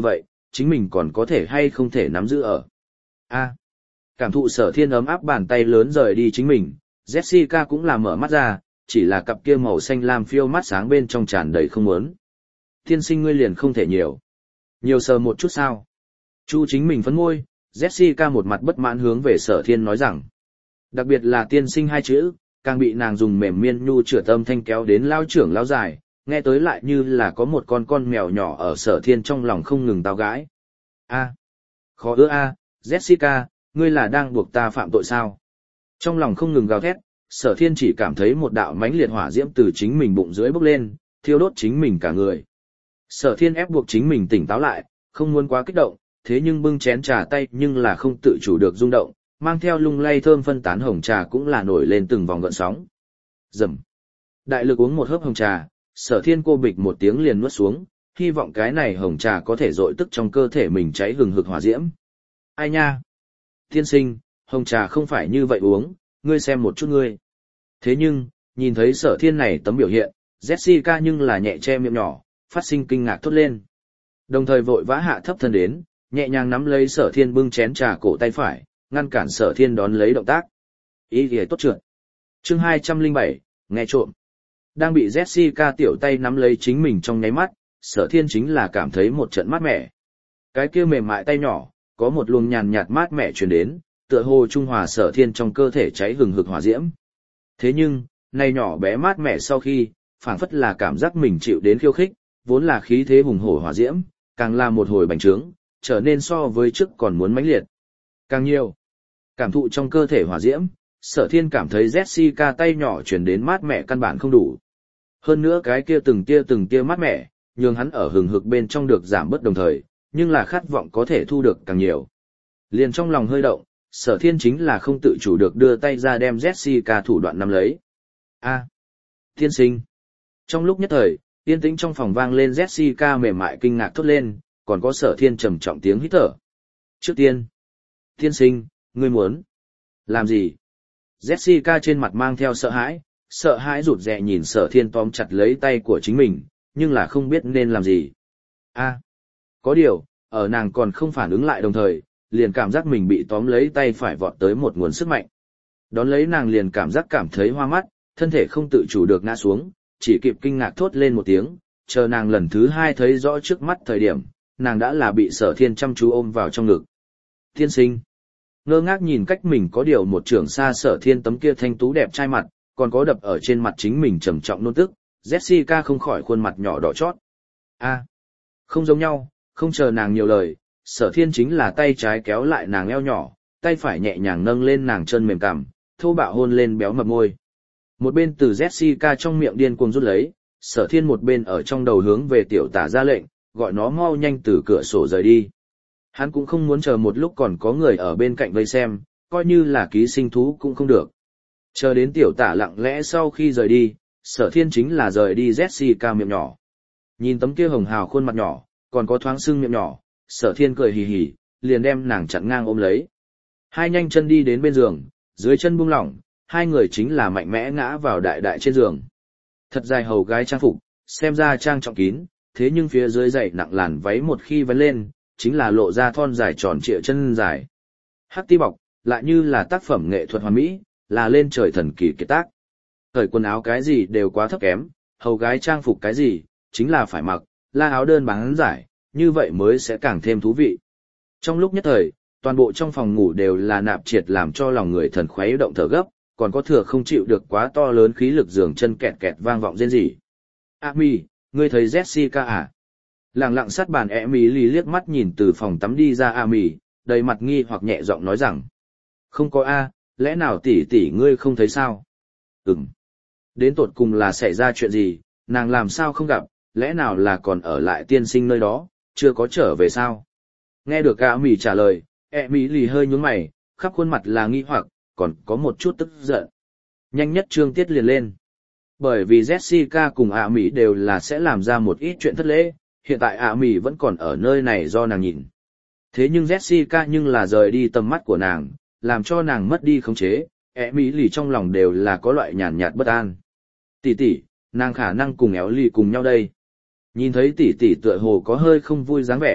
chính mình còn có thể hay không thể nắm giữ ở. A. Cảm thụ Sở Thiên ấm áp bàn tay lớn rời đi chính mình, Jessica cũng là mở mắt ra, chỉ là cặp kia màu xanh lam phiêu mắt sáng bên trong tràn đầy không muốn. Tiên sinh ngươi liền không thể nhiều. Nhiều sờ một chút sao? Chu chính mình phấn môi, Jessica một mặt bất mãn hướng về Sở Thiên nói rằng. Đặc biệt là tiên sinh hai chữ, càng bị nàng dùng mềm miên nhu chữa tâm thanh kéo đến lao trưởng lao dài, nghe tới lại như là có một con con mèo nhỏ ở Sở Thiên trong lòng không ngừng tao gãi. A. Khó ưa a, Jessica, ngươi là đang buộc ta phạm tội sao? Trong lòng không ngừng gào thét, Sở Thiên chỉ cảm thấy một đạo mãnh liệt hỏa diễm từ chính mình bụng dưới bốc lên, thiêu đốt chính mình cả người. Sở Thiên ép buộc chính mình tỉnh táo lại, không muốn quá kích động, thế nhưng bưng chén trà tay nhưng là không tự chủ được rung động, mang theo lung lay thơm phân tán hồng trà cũng là nổi lên từng vòng gợn sóng. Rầm. Đại lực uống một hớp hồng trà, Sở Thiên cô bịch một tiếng liền nuốt xuống, hy vọng cái này hồng trà có thể dội tức trong cơ thể mình cháy hừng hực hỏa diễm. Ai nha? Tiên sinh, hồng trà không phải như vậy uống, ngươi xem một chút ngươi. Thế nhưng, nhìn thấy Sở Thiên này tấm biểu hiện, Jessica nhưng là nhẹ che miệng nhỏ, phát sinh kinh ngạc thốt lên. Đồng thời vội vã hạ thấp thân đến, nhẹ nhàng nắm lấy Sở Thiên bưng chén trà cổ tay phải, ngăn cản Sở Thiên đón lấy động tác. Ý ghề tốt trượt. Chương hai trăm lẻ bảy, nghe trộm. Đang bị Jessica tiểu tay nắm lấy chính mình trong nháy mắt, Sở Thiên chính là cảm thấy một trận mát mẻ. Cái kia mềm mại tay nhỏ, có một luồng nhàn nhạt mát mẻ truyền đến, tựa hồ trung hòa Sở Thiên trong cơ thể cháy hừng hực hỏa diễm. Thế nhưng, này nhỏ bé mát mẻ sau khi, phảng phất là cảm giác mình chịu đến khiêu khích, vốn là khí thế hùng hổ hỏa diễm, càng là một hồi bành trướng, trở nên so với trước còn muốn mãnh liệt. Càng nhiều, cảm thụ trong cơ thể hỏa diễm, Sở Thiên cảm thấy Jessica tay nhỏ truyền đến mát mẻ căn bản không đủ. Hơn nữa cái kia từng tia từng tia mát mẻ, nhường hắn ở hừng hực bên trong được giảm bớt đồng thời, nhưng là khát vọng có thể thu được càng nhiều. Liền trong lòng hơi động, Sở Thiên chính là không tự chủ được đưa tay ra đem Jessica thủ đoạn nắm lấy. A, tiên sinh. Trong lúc nhất thời, yên tĩnh trong phòng vang lên Jessica mềm mại kinh ngạc thốt lên, còn có Sở Thiên trầm trọng tiếng hít thở. Trước tiên, tiên sinh, ngươi muốn làm gì? Jessica trên mặt mang theo sợ hãi, sợ hãi rụt rè nhìn Sở Thiên tóm chặt lấy tay của chính mình, nhưng là không biết nên làm gì. A, có điều, ở nàng còn không phản ứng lại đồng thời, liền cảm giác mình bị tóm lấy tay phải vọt tới một nguồn sức mạnh. Đón lấy nàng liền cảm giác cảm thấy hoa mắt, thân thể không tự chủ được ngã xuống, chỉ kịp kinh ngạc thốt lên một tiếng, chờ nàng lần thứ hai thấy rõ trước mắt thời điểm, nàng đã là bị Sở Thiên chăm chú ôm vào trong ngực. Tiên sinh. Ngơ ngác nhìn cách mình có điều một trưởng xa Sở Thiên tấm kia thanh tú đẹp trai mặt, còn có đập ở trên mặt chính mình trầm trọng nôn tức, Jessica không khỏi khuôn mặt nhỏ đỏ chót. A, không giống nhau, không chờ nàng nhiều lời, Sở Thiên chính là tay trái kéo lại nàng eo nhỏ, tay phải nhẹ nhàng nâng lên nàng chân mềm cằm, thô bạo hôn lên béo mập môi. Một bên từ Jessica trong miệng điên cuồng rút lấy, Sở Thiên một bên ở trong đầu hướng về tiểu tả ra lệnh, gọi nó mau nhanh từ cửa sổ rời đi. Hắn cũng không muốn chờ một lúc còn có người ở bên cạnh vây xem, coi như là ký sinh thú cũng không được. Chờ đến tiểu tả lặng lẽ sau khi rời đi, Sở Thiên chính là rời đi Jessica miệng nhỏ. Nhìn tấm kia hồng hào khuôn mặt nhỏ, còn có thoáng sưng miệng nhỏ, Sở Thiên cười hì hì, liền đem nàng chặn ngang ôm lấy. Hai nhanh chân đi đến bên giường, dưới chân buông lỏng, hai người chính là mạnh mẽ ngã vào đại đại trên giường. Thật dài hầu gái trang phục, xem ra trang trọng kín, thế nhưng phía dưới dày nặng làn váy một khi vấn lên, chính là lộ ra thon dài tròn trịa chân dài. Hắc ti bọc, lại như là tác phẩm nghệ thuật hoàn mỹ, là lên trời thần kỳ kiệt tác. Thời quần áo cái gì đều quá thấp kém, hầu gái trang phục cái gì, chính là phải mặc, là áo đơn bán giải, như vậy mới sẽ càng thêm thú vị. Trong lúc nhất thời, toàn bộ trong phòng ngủ đều là nạp triệt làm cho lòng người thần khuấy động thở gấp, còn có thừa không chịu được quá to lớn khí lực giường chân kẹt kẹt vang vọng rên rỉ. Amy, ngươi thấy Jessica à? Lặng lặng sát bàn Emily liếc mắt nhìn từ phòng tắm đi ra Amy, đầy mặt nghi hoặc nhẹ giọng nói rằng. Không có a, lẽ nào tỷ tỷ ngươi không thấy sao? Ừm. Đến tột cùng là xảy ra chuyện gì, nàng làm sao không gặp, lẽ nào là còn ở lại tiên sinh nơi đó, chưa có trở về sao? Nghe được Amy trả lời, Emily hơi nhướng mày, khắp khuôn mặt là nghi hoặc, còn có một chút tức giận. Nhanh nhất chương tiết liền lên. Bởi vì Jessica cùng Amy đều là sẽ làm ra một ít chuyện thất lễ, hiện tại Amy vẫn còn ở nơi này do nàng nhìn. Thế nhưng Jessica nhưng là rời đi tầm mắt của nàng, làm cho nàng mất đi khống chế, Emily trong lòng đều là có loại nhàn nhạt bất an. Tỷ tỷ, nàng khả năng cùng Éo lì cùng nhau đây. Nhìn thấy tỷ tỷ tựa hồ có hơi không vui dáng vẻ,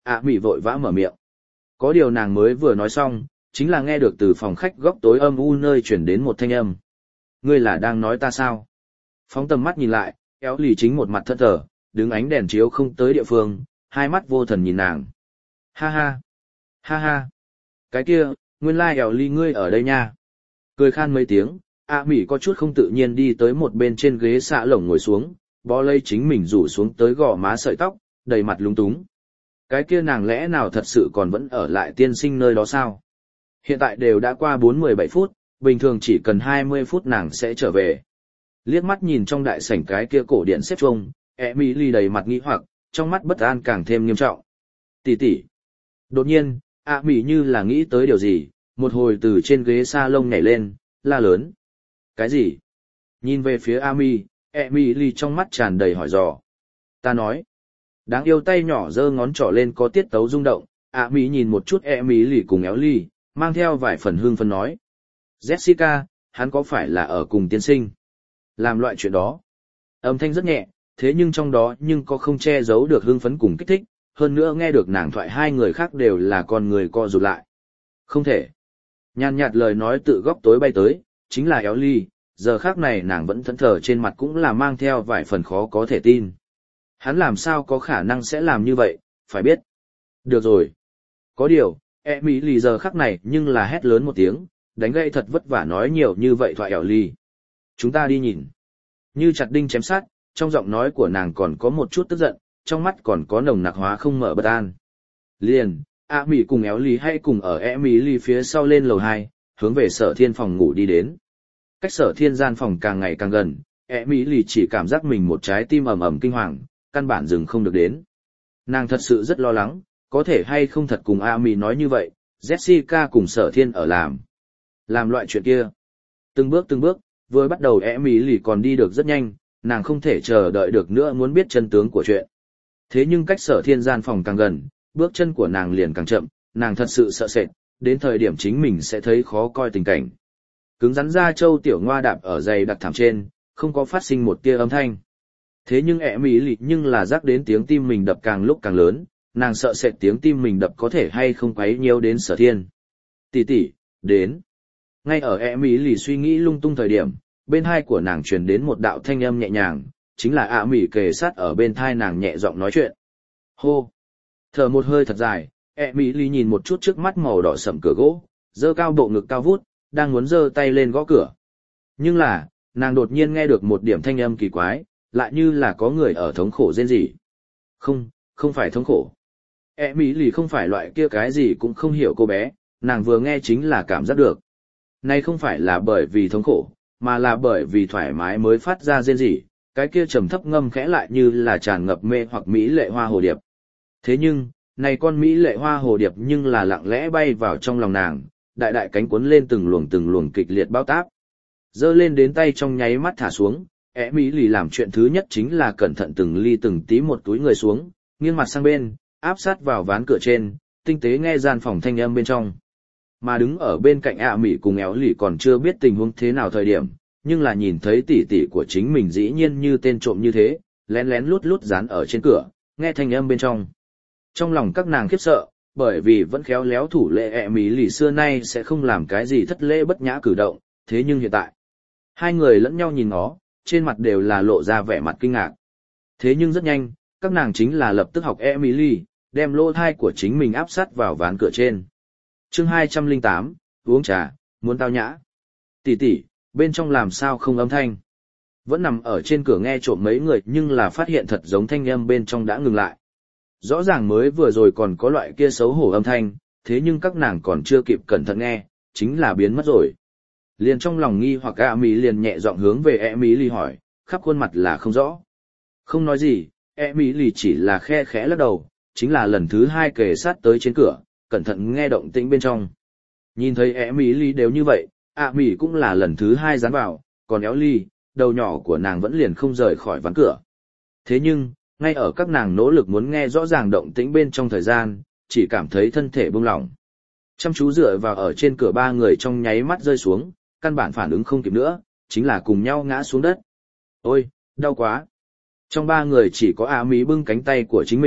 ạ mỉ vội vã mở miệng. Có điều nàng mới vừa nói xong, chính là nghe được từ phòng khách góc tối âm u nơi chuyển đến một thanh âm. Ngươi là đang nói ta sao? Phóng tầm mắt nhìn lại, éo lì chính một mặt thất thờ, đứng ánh đèn chiếu không tới địa phương, hai mắt vô thần nhìn nàng. Ha ha! Ha ha! Cái kia, nguyên lai like éo lì ngươi ở đây nha. Cười khan mấy tiếng, ạ mỉ có chút không tự nhiên đi tới một bên trên ghế xạ lồng ngồi xuống, bó lấy chính mình rủ xuống tới gò má sợi tóc, đầy mặt lúng túng. Cái kia nàng lẽ nào thật sự còn vẫn ở lại tiên sinh nơi đó sao? Hiện tại đều đã qua bốn mươi bảy phút, bình thường chỉ cần hai mươi phút nàng sẽ trở về. Liếc mắt nhìn trong đại sảnh cái kia cổ điện xếp trông, Emily đầy mặt nghi hoặc, trong mắt bất an càng thêm nghiêm trọng. Tỷ tỷ. Đột nhiên, ạ mỉ như là nghĩ tới điều gì, một hồi từ trên ghế salon nhảy lên, la lớn. Cái gì? Nhìn về phía Ami, Emily trong mắt tràn đầy hỏi dò. Ta nói. Đáng yêu tay nhỏ giơ ngón trỏ lên có tiết tấu rung động, Ami nhìn một chút Emily cùng éo ly, mang theo vài phần hương phân nói. Jessica, hắn có phải là ở cùng tiên sinh? Làm loại chuyện đó. Âm thanh rất nhẹ, thế nhưng trong đó nhưng có không che giấu được hương phấn cùng kích thích, hơn nữa nghe được nàng thoại hai người khác đều là con người co rụt lại. Không thể. Nhàn nhạt lời nói tự góc tối bay tới, chính là éo ly, giờ khác này nàng vẫn thẫn thờ trên mặt cũng là mang theo vài phần khó có thể tin. Hắn làm sao có khả năng sẽ làm như vậy, phải biết. Được rồi. Có điều, Emily giờ khắc này nhưng là hét lớn một tiếng, đánh gậy thật vất vả nói nhiều như vậy thoại éo ly. Chúng ta đi nhìn. Như chặt đinh chém sát, trong giọng nói của nàng còn có một chút tức giận, trong mắt còn có nồng nặc hóa không mở bất an. Liền, ạ mỉ cùng éo ly hay cùng ở Emily phía sau lên lầu hai, hướng về sở thiên phòng ngủ đi đến. Cách sở thiên gian phòng càng ngày càng gần, Emily chỉ cảm giác mình một trái tim ầm ầm kinh hoàng, căn bản dừng không được đến. Nàng thật sự rất lo lắng, có thể hay không thật cùng Ami nói như vậy, Jessica cùng sở thiên ở làm. Làm loại chuyện kia. Từng bước từng bước, vừa bắt đầu Emily còn đi được rất nhanh, nàng không thể chờ đợi được nữa muốn biết chân tướng của chuyện. Thế nhưng cách sở thiên gian phòng càng gần, bước chân của nàng liền càng chậm, nàng thật sự sợ sệt, đến thời điểm chính mình sẽ thấy khó coi tình cảnh. Cứng rắn ra châu tiểu ngoa đạp ở giày đặt thảm trên, không có phát sinh một tia âm thanh. Thế nhưng ẹ mỹ lì nhưng là rắc đến tiếng tim mình đập càng lúc càng lớn, nàng sợ sệt tiếng tim mình đập có thể hay không quấy nhiễu đến sở thiên. Tỷ tỷ, đến. Ngay ở ẹ mỹ lì suy nghĩ lung tung thời điểm, bên hai của nàng truyền đến một đạo thanh âm nhẹ nhàng, chính là ạ mỹ kề sát ở bên thai nàng nhẹ giọng nói chuyện. Hô. Thở một hơi thật dài, ẹ mỹ lì nhìn một chút trước mắt màu đỏ sẫm cửa gỗ, giơ cao bộ ngực cao vút, đang muốn giơ tay lên gõ cửa. Nhưng là, nàng đột nhiên nghe được một điểm thanh âm kỳ quái, lại như là có người ở thống khổ rên rỉ. Không, không phải thống khổ. E mỹ lì không phải loại kia cái gì cũng không hiểu cô bé, nàng vừa nghe chính là cảm giác được. Này không phải là bởi vì thống khổ, mà là bởi vì thoải mái mới phát ra rên rỉ, cái kia trầm thấp ngâm khẽ lại như là tràn ngập mê hoặc mỹ lệ hoa hồ điệp. Thế nhưng, này con mỹ lệ hoa hồ điệp nhưng là lặng lẽ bay vào trong lòng nàng, đại đại cánh cuốn lên từng luồng từng luồng kịch liệt bao táp. Dơ lên đến tay trong nháy mắt thả xuống, ẻ mỹ lì làm chuyện thứ nhất chính là cẩn thận từng ly từng tí một túi người xuống, nghiêng mặt sang bên, áp sát vào ván cửa trên, tinh tế nghe gian phòng thanh âm bên trong. Mà đứng ở bên cạnh ạ mỹ cùng éo lì còn chưa biết tình huống thế nào thời điểm, nhưng là nhìn thấy tỷ tỷ của chính mình dĩ nhiên như tên trộm như thế, lén lén lút lút dán ở trên cửa, nghe thanh âm bên trong. Trong lòng các nàng khiếp sợ, bởi vì vẫn khéo léo thủ lệ ẹ mỹ lì xưa nay sẽ không làm cái gì thất lễ bất nhã cử động, thế nhưng hiện tại, hai người lẫn nhau nhìn nó, trên mặt đều là lộ ra vẻ mặt kinh ngạc. Thế nhưng rất nhanh, các nàng chính là lập tức học Emily, đem lỗ thai của chính mình áp sát vào ván cửa trên. Chương hai trăm lẻ tám, uống trà, muốn tao nhã. Tỷ tỷ, bên trong làm sao không âm thanh? Vẫn nằm ở trên cửa nghe trộm mấy người nhưng là phát hiện thật giống thanh âm bên trong đã ngừng lại. Rõ ràng mới vừa rồi còn có loại kia xấu hổ âm thanh, thế nhưng các nàng còn chưa kịp cẩn thận nghe, chính là biến mất rồi. Liền trong lòng nghi hoặc ạ mỹ liền nhẹ giọng hướng về e mỹ lì hỏi, khắp khuôn mặt là không rõ. Không nói gì, e mỹ lì chỉ là khe khẽ lắc đầu, chính là lần thứ hai kề sát tới trên cửa, cẩn thận nghe động tĩnh bên trong. Nhìn thấy e mỹ lì đều như vậy, ạ mỹ cũng là lần thứ hai dán vào, còn éo ly, đầu nhỏ của nàng vẫn liền không rời khỏi ván cửa. Thế nhưng, ngay ở các nàng nỗ lực muốn nghe rõ ràng động tĩnh bên trong thời gian, chỉ cảm thấy thân thể buông lỏng. Chăm chú dựa vào ở trên cửa ba người trong nháy mắt rơi xuống, căn bản phản ứng không kịp nữa, chính là cùng nhau ngã xuống đất. Ôi, đau quá. Trong ba người chỉ có A Mỹ bưng cánh tay của chính mình,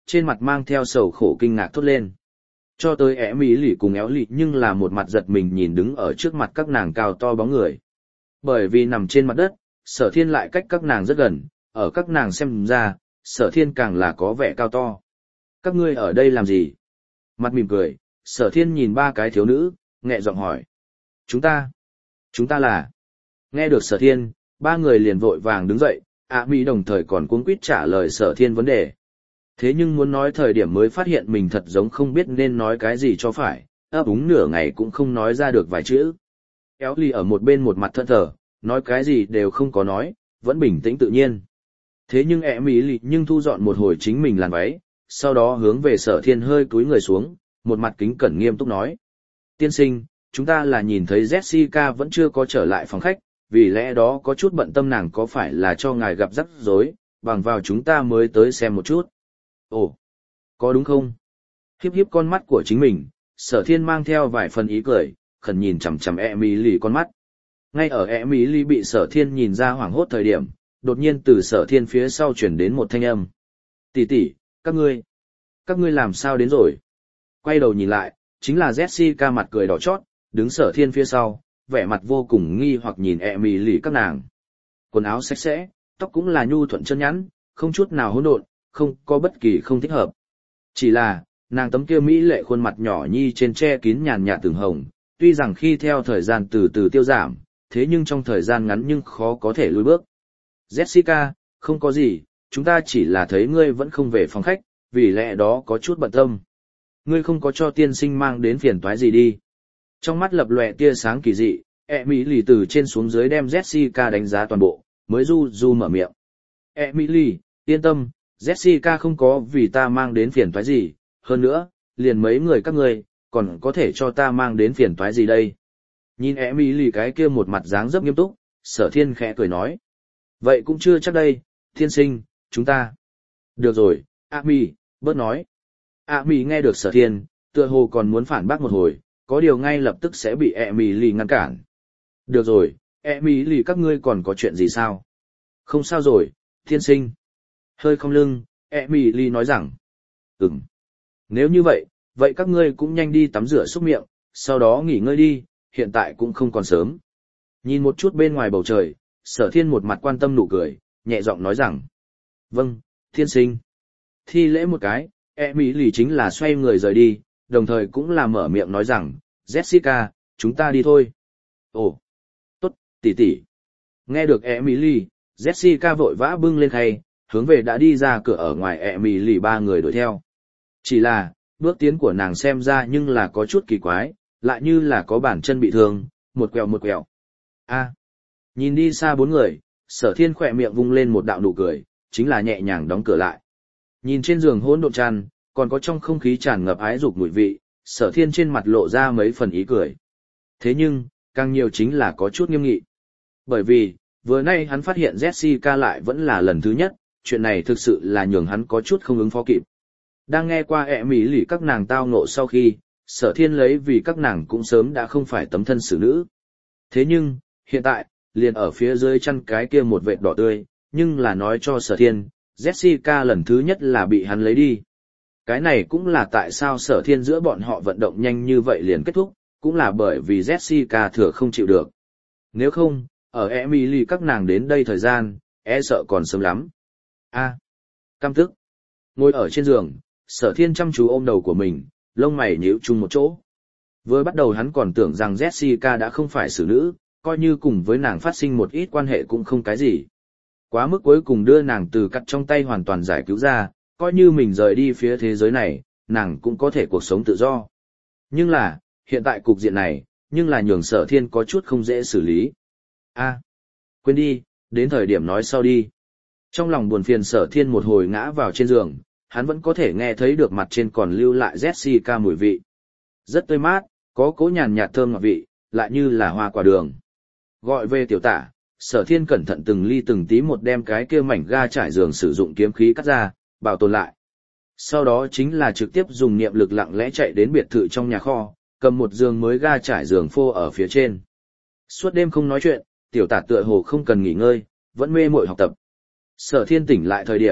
trên mặt mang theo sầu khổ kinh ngạc thốt lên. Cho tới ẻ mỹ lì cùng éo lì nhưng là một mặt giật mình nhìn đứng ở trước mặt các nàng cao to bóng người. Bởi vì nằm trên mặt đất, sở thiên lại cách các nàng rất gần, ở các nàng xem ra, sở thiên càng là có vẻ cao to. Các ngươi ở đây làm gì? Mặt mỉm cười, sở thiên nhìn ba cái thiếu nữ, nhẹ giọng hỏi. Chúng ta, chúng ta là... Nghe được sở thiên, ba người liền vội vàng đứng dậy, ạ mỹ đồng thời còn cuống quýt trả lời sở thiên vấn đề. Thế nhưng muốn nói thời điểm mới phát hiện mình thật giống không biết nên nói cái gì cho phải, ấp úng nửa ngày cũng không nói ra được vài chữ. Éo ly ở một bên một mặt thẫn thờ, nói cái gì đều không có nói, vẫn bình tĩnh tự nhiên. Thế nhưng ẹ mỹ lì nhưng thu dọn một hồi chính mình làn váy, sau đó hướng về sở thiên hơi cúi người xuống, một mặt kính cẩn nghiêm túc nói. Tiên sinh, chúng ta là nhìn thấy Jessica vẫn chưa có trở lại phòng khách, vì lẽ đó có chút bận tâm nàng có phải là cho ngài gặp rắc rối, bằng vào chúng ta mới tới xem một chút. Ồ, có đúng không? Hiếp hiếp con mắt của chính mình, sở thiên mang theo vài phần ý cười, khẩn nhìn chằm chằm ẹ mỹ lì con mắt. Ngay ở ẹ mỹ lì bị sở thiên nhìn ra hoảng hốt thời điểm, đột nhiên từ sở thiên phía sau chuyển đến một thanh âm. Tỷ tỷ, các ngươi, các ngươi làm sao đến rồi? Quay đầu nhìn lại, chính là Jessica mặt cười đỏ chót, đứng sở thiên phía sau, vẻ mặt vô cùng nghi hoặc nhìn ẹ mỹ lì các nàng. Quần áo sạch sẽ, tóc cũng là nhu thuận chân nhắn, không chút nào hỗn độn, không có bất kỳ không thích hợp. Chỉ là, nàng tấm kia mỹ lệ khuôn mặt nhỏ nhi trên che kín nhàn nhạt từng hồng, tuy rằng khi theo thời gian từ từ tiêu giảm, thế nhưng trong thời gian ngắn nhưng khó có thể lùi bước. Jessica, không có gì, chúng ta chỉ là thấy ngươi vẫn không về phòng khách, vì lẽ đó có chút bận tâm. Ngươi không có cho tiên sinh mang đến phiền toái gì đi. Trong mắt lập lòe tia sáng kỳ dị, ẹ mỹ lì từ trên xuống dưới đem Jessica đánh giá toàn bộ, mới du du mở miệng. Ẹ mỹ lì, yên tâm, Jessica không có vì ta mang đến phiền toái gì, hơn nữa, liền mấy người các ngươi, còn có thể cho ta mang đến phiền toái gì đây. Nhìn ẹ mỹ lì cái kia một mặt dáng rất nghiêm túc, sở thiên khẽ cười nói. Vậy cũng chưa chắc đây, thiên sinh, chúng ta. Được rồi, A Mi, bớt nói. A Mi nghe được sở thiên, tựa hồ còn muốn phản bác một hồi, có điều ngay lập tức sẽ bị ẹ mỹ lì ngăn cản. Được rồi, ẹ mỹ lì các ngươi còn có chuyện gì sao? Không sao rồi, thiên sinh. Hơi không lưng, ẹ mỹ lì nói rằng. Ừm. Nếu như vậy, vậy các ngươi cũng nhanh đi tắm rửa xúc miệng, sau đó nghỉ ngơi đi, hiện tại cũng không còn sớm. Nhìn một chút bên ngoài bầu trời, sở thiên một mặt quan tâm nụ cười, nhẹ giọng nói rằng. Vâng, thiên sinh. Thi lễ một cái, ẹ mỹ lì chính là xoay người rời đi, đồng thời cũng là mở miệng nói rằng, Jessica, chúng ta đi thôi. Ồ, tốt, tỷ tỷ. Nghe được Emily, Jessica vội vã bưng lên khay, hướng về đã đi ra cửa ở ngoài Emily ba người đuổi theo. Chỉ là, bước tiến của nàng xem ra nhưng là có chút kỳ quái, lại như là có bàn chân bị thương, một quẹo một quẹo. A, nhìn đi xa bốn người, sở thiên khỏe miệng vung lên một đạo nụ cười, chính là nhẹ nhàng đóng cửa lại. Nhìn trên giường hỗn độn chăn, còn có trong không khí tràn ngập ái dục mùi vị, sở thiên trên mặt lộ ra mấy phần ý cười. Thế nhưng, càng nhiều chính là có chút nghiêm nghị. Bởi vì, vừa nay hắn phát hiện Jessica lại vẫn là lần thứ nhất, chuyện này thực sự là nhường hắn có chút không ứng phó kịp. Đang nghe qua ẹ mỹ lì các nàng tao ngộ sau khi, sở thiên lấy vì các nàng cũng sớm đã không phải tấm thân xử nữ. Thế nhưng, hiện tại, liền ở phía dưới chăn cái kia một vệt đỏ tươi, nhưng là nói cho sở thiên, Jessica lần thứ nhất là bị hắn lấy đi. Cái này cũng là tại sao sở thiên giữa bọn họ vận động nhanh như vậy liền kết thúc, cũng là bởi vì Jessica thừa không chịu được. Nếu không, ở Emily các nàng đến đây thời gian, e sợ còn sớm lắm. A, căm tức. Ngồi ở trên giường, sở thiên chăm chú ôm đầu của mình, lông mày nhíu chung một chỗ. Vừa bắt đầu hắn còn tưởng rằng Jessica đã không phải xử nữ, coi như cùng với nàng phát sinh một ít quan hệ cũng không cái gì. Quá mức cuối cùng đưa nàng từ cắt trong tay hoàn toàn giải cứu ra, coi như mình rời đi phía thế giới này, nàng cũng có thể cuộc sống tự do. Nhưng là, hiện tại cục diện này, nhưng là nhường sở thiên có chút không dễ xử lý. A, quên đi, đến thời điểm nói sau đi. Trong lòng buồn phiền sở thiên một hồi ngã vào trên giường, hắn vẫn có thể nghe thấy được mặt trên còn lưu lại Jessica mùi vị. Rất tươi mát, có cố nhàn nhạt thơm ngọt vị, lại như là hoa quả đường. Gọi về tiểu tả, sở thiên cẩn thận từng ly từng tí một đem cái kia mảnh ga trải giường sử dụng kiếm khí cắt ra, bảo tồn lại. Sau đó chính là trực tiếp dùng niệm lực lặng lẽ chạy đến biệt thự trong nhà kho, cầm một giường mới ga trải giường phô ở phía trên. Suốt đêm không nói chuyện, tiểu tả tựa hồ không cần nghỉ ngơi, vẫn mê mội học tập. Sở thiên tỉnh lại thời điểm,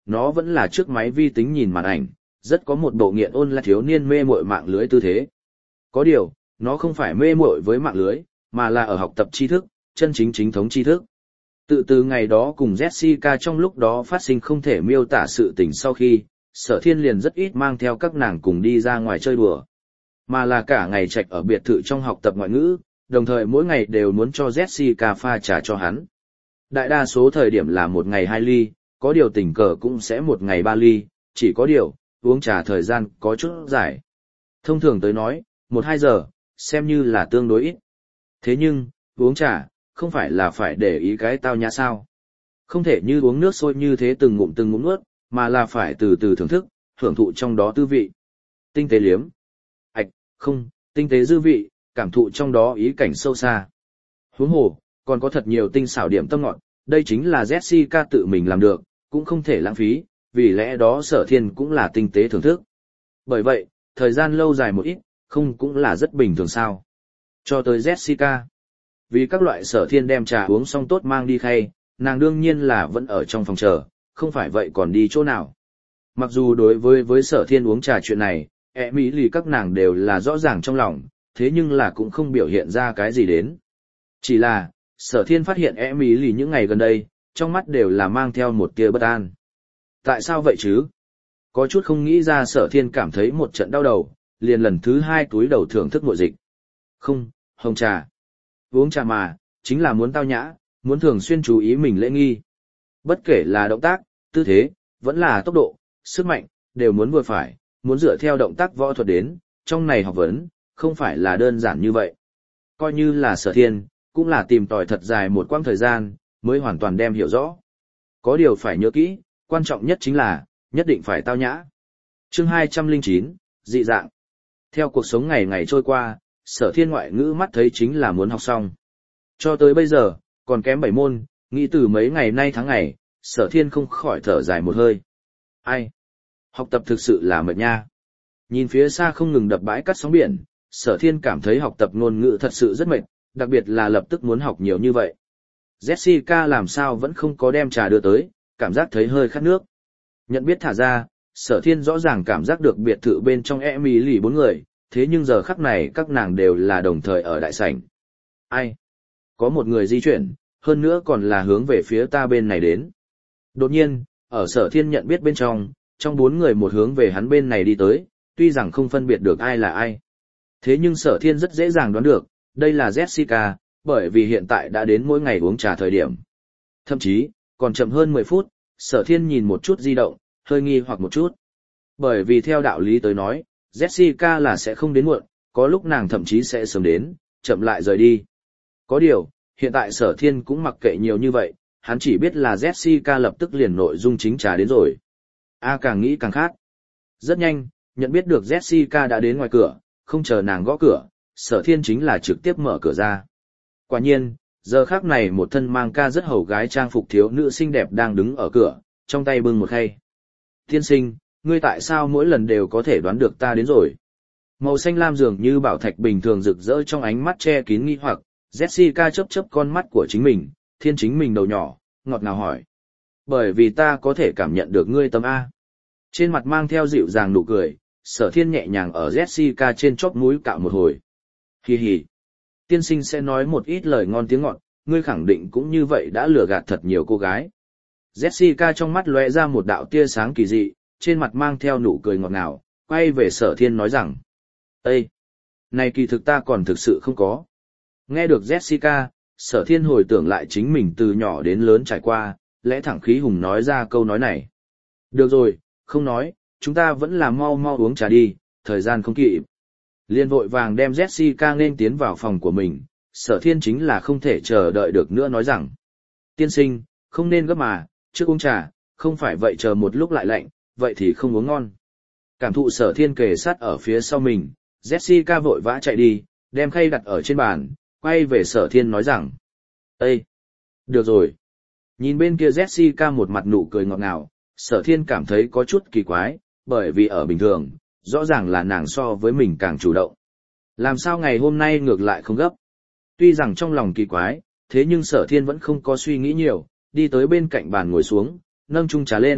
nó vẫn là trước máy vi tính nhìn màn ảnh, rất có một bộ nghiện ôn là thiếu niên mê muội mạng lưới tư thế. Có điều, nó không phải mê muội với mạng lưới, mà là ở học tập tri thức, chân chính chính thống tri thức. Tự từ ngày đó cùng Jessica trong lúc đó phát sinh không thể miêu tả sự tình sau khi, Sở Thiên liền rất ít mang theo các nàng cùng đi ra ngoài chơi đùa. Mà là cả ngày trạch ở biệt thự trong học tập ngoại ngữ, đồng thời mỗi ngày đều muốn cho Jessica pha trà cho hắn. Đại đa số thời điểm là một ngày hai ly, có điều tình cờ cũng sẽ một ngày ba ly, chỉ có điều, uống trà thời gian có chút dài. Thông thường tới nói, một hai giờ, xem như là tương đối ít. Thế nhưng, uống trà, không phải là phải để ý cái tao nhã sao. Không thể như uống nước sôi như thế từng ngụm từng ngụm nuốt, mà là phải từ từ thưởng thức, hưởng thụ trong đó tư vị. Tinh tế liếm. Ảch, không, tinh tế dư vị, cảm thụ trong đó ý cảnh sâu xa. Huống hồ, còn có thật nhiều tinh xảo điểm tâm ngọt, đây chính là Jessica tự mình làm được, cũng không thể lãng phí, vì lẽ đó Sở Thiên cũng là tinh tế thưởng thức. Bởi vậy, thời gian lâu dài một ít, không cũng là rất bình thường sao. Cho tới Jessica. Vì các loại Sở Thiên đem trà uống xong tốt mang đi khay, nàng đương nhiên là vẫn ở trong phòng chờ, không phải vậy còn đi chỗ nào. Mặc dù đối với với Sở Thiên uống trà chuyện này, ẹ mỹ lì các nàng đều là rõ ràng trong lòng, thế nhưng là cũng không biểu hiện ra cái gì đến. Chỉ là, Sở Thiên phát hiện ẹ mỹ lì những ngày gần đây, trong mắt đều là mang theo một tia bất an. Tại sao vậy chứ? Có chút không nghĩ ra Sở Thiên cảm thấy một trận đau đầu, liền lần thứ hai túi đầu thưởng thức nội dịch. Không, hồng trà. Uống trà mà, chính là muốn tao nhã, muốn thường xuyên chú ý mình lễ nghi. Bất kể là động tác, tư thế, vẫn là tốc độ, sức mạnh, đều muốn vừa phải, muốn dựa theo động tác võ thuật đến, trong này học vấn, không phải là đơn giản như vậy. Coi như là Sở Thiên, cũng là tìm tòi thật dài một quãng thời gian, mới hoàn toàn đem hiểu rõ. Có điều phải nhớ kỹ, quan trọng nhất chính là, nhất định phải tao nhã. Chương hai trăm lẻ chín, dị dạng. Theo cuộc sống ngày ngày trôi qua, Sở Thiên ngoại ngữ mắt thấy chính là muốn học xong. Cho tới bây giờ, còn kém bảy môn, nghĩ từ mấy ngày nay tháng ngày, Sở Thiên không khỏi thở dài một hơi. Ai? Học tập thực sự là mệt nha. Nhìn phía xa không ngừng đập bãi cắt sóng biển, Sở Thiên cảm thấy học tập ngôn ngữ thật sự rất mệt, đặc biệt là lập tức muốn học nhiều như vậy. Jessica làm sao vẫn không có đem trà đưa tới, cảm giác thấy hơi khát nước. Nhận biết thả ra, Sở Thiên rõ ràng cảm giác được biệt thự bên trong Emily bốn người, thế nhưng giờ khắc này các nàng đều là đồng thời ở đại sảnh. Ai? Có một người di chuyển, hơn nữa còn là hướng về phía ta bên này đến. Đột nhiên, ở Sở Thiên nhận biết bên trong, trong bốn người một hướng về hắn bên này đi tới, tuy rằng không phân biệt được ai là ai. Thế nhưng Sở Thiên rất dễ dàng đoán được, đây là Jessica, bởi vì hiện tại đã đến mỗi ngày uống trà thời điểm. Thậm chí, còn chậm hơn mười phút, Sở Thiên nhìn một chút di động, hơi nghi hoặc một chút. Bởi vì theo đạo lý tới nói, Jessica là sẽ không đến muộn, có lúc nàng thậm chí sẽ sớm đến, chậm lại rời đi. Có điều, hiện tại Sở Thiên cũng mặc kệ nhiều như vậy, hắn chỉ biết là Jessica lập tức liền nội dung chính trà đến rồi. A càng nghĩ càng khát. Rất nhanh, nhận biết được Jessica đã đến ngoài cửa, không chờ nàng gõ cửa, Sở Thiên chính là trực tiếp mở cửa ra. Quả nhiên, giờ khác này một thân mang ca rất hầu gái trang phục thiếu nữ xinh đẹp đang đứng ở cửa, trong tay bưng một khay. Tiên sinh, ngươi tại sao mỗi lần đều có thể đoán được ta đến rồi? Màu xanh lam dường như bảo thạch bình thường rực rỡ trong ánh mắt che kín nghi hoặc, Jessica chớp chớp con mắt của chính mình, thiên chính mình đầu nhỏ, ngọt ngào hỏi. Bởi vì ta có thể cảm nhận được ngươi tâm A. Trên mặt mang theo dịu dàng nụ cười, Sở Thiên nhẹ nhàng ở Jessica trên chóp mũi cạo một hồi. Hì hì. Tiên sinh sẽ nói một ít lời ngon tiếng ngọt, ngươi khẳng định cũng như vậy đã lừa gạt thật nhiều cô gái. Jessica trong mắt lóe ra một đạo tia sáng kỳ dị, trên mặt mang theo nụ cười ngọt ngào, quay về Sở Thiên nói rằng. Ê! Này kỳ thực ta còn thực sự không có. Nghe được Jessica, Sở Thiên hồi tưởng lại chính mình từ nhỏ đến lớn trải qua, lẽ thẳng khí hùng nói ra câu nói này. Được rồi, không nói, chúng ta vẫn là mau mau uống trà đi, thời gian không kịp. Liên vội vàng đem Jessica nên tiến vào phòng của mình, Sở Thiên chính là không thể chờ đợi được nữa nói rằng. Tiên sinh, không nên gấp mà, trước uống trà, không phải vậy chờ một lúc lại lạnh, vậy thì không uống ngon. Cảm thụ Sở Thiên kề sát ở phía sau mình, Jessica vội vã chạy đi, đem khay đặt ở trên bàn, quay về Sở Thiên nói rằng. Ê! Được rồi. Nhìn bên kia Jessica một mặt nụ cười ngọt ngào, Sở Thiên cảm thấy có chút kỳ quái, bởi vì ở bình thường, rõ ràng là nàng so với mình càng chủ động. Làm sao ngày hôm nay ngược lại không gấp? Tuy rằng trong lòng kỳ quái, thế nhưng Sở Thiên vẫn không có suy nghĩ nhiều, đi tới bên cạnh bàn ngồi xuống, nâng chung trà lên,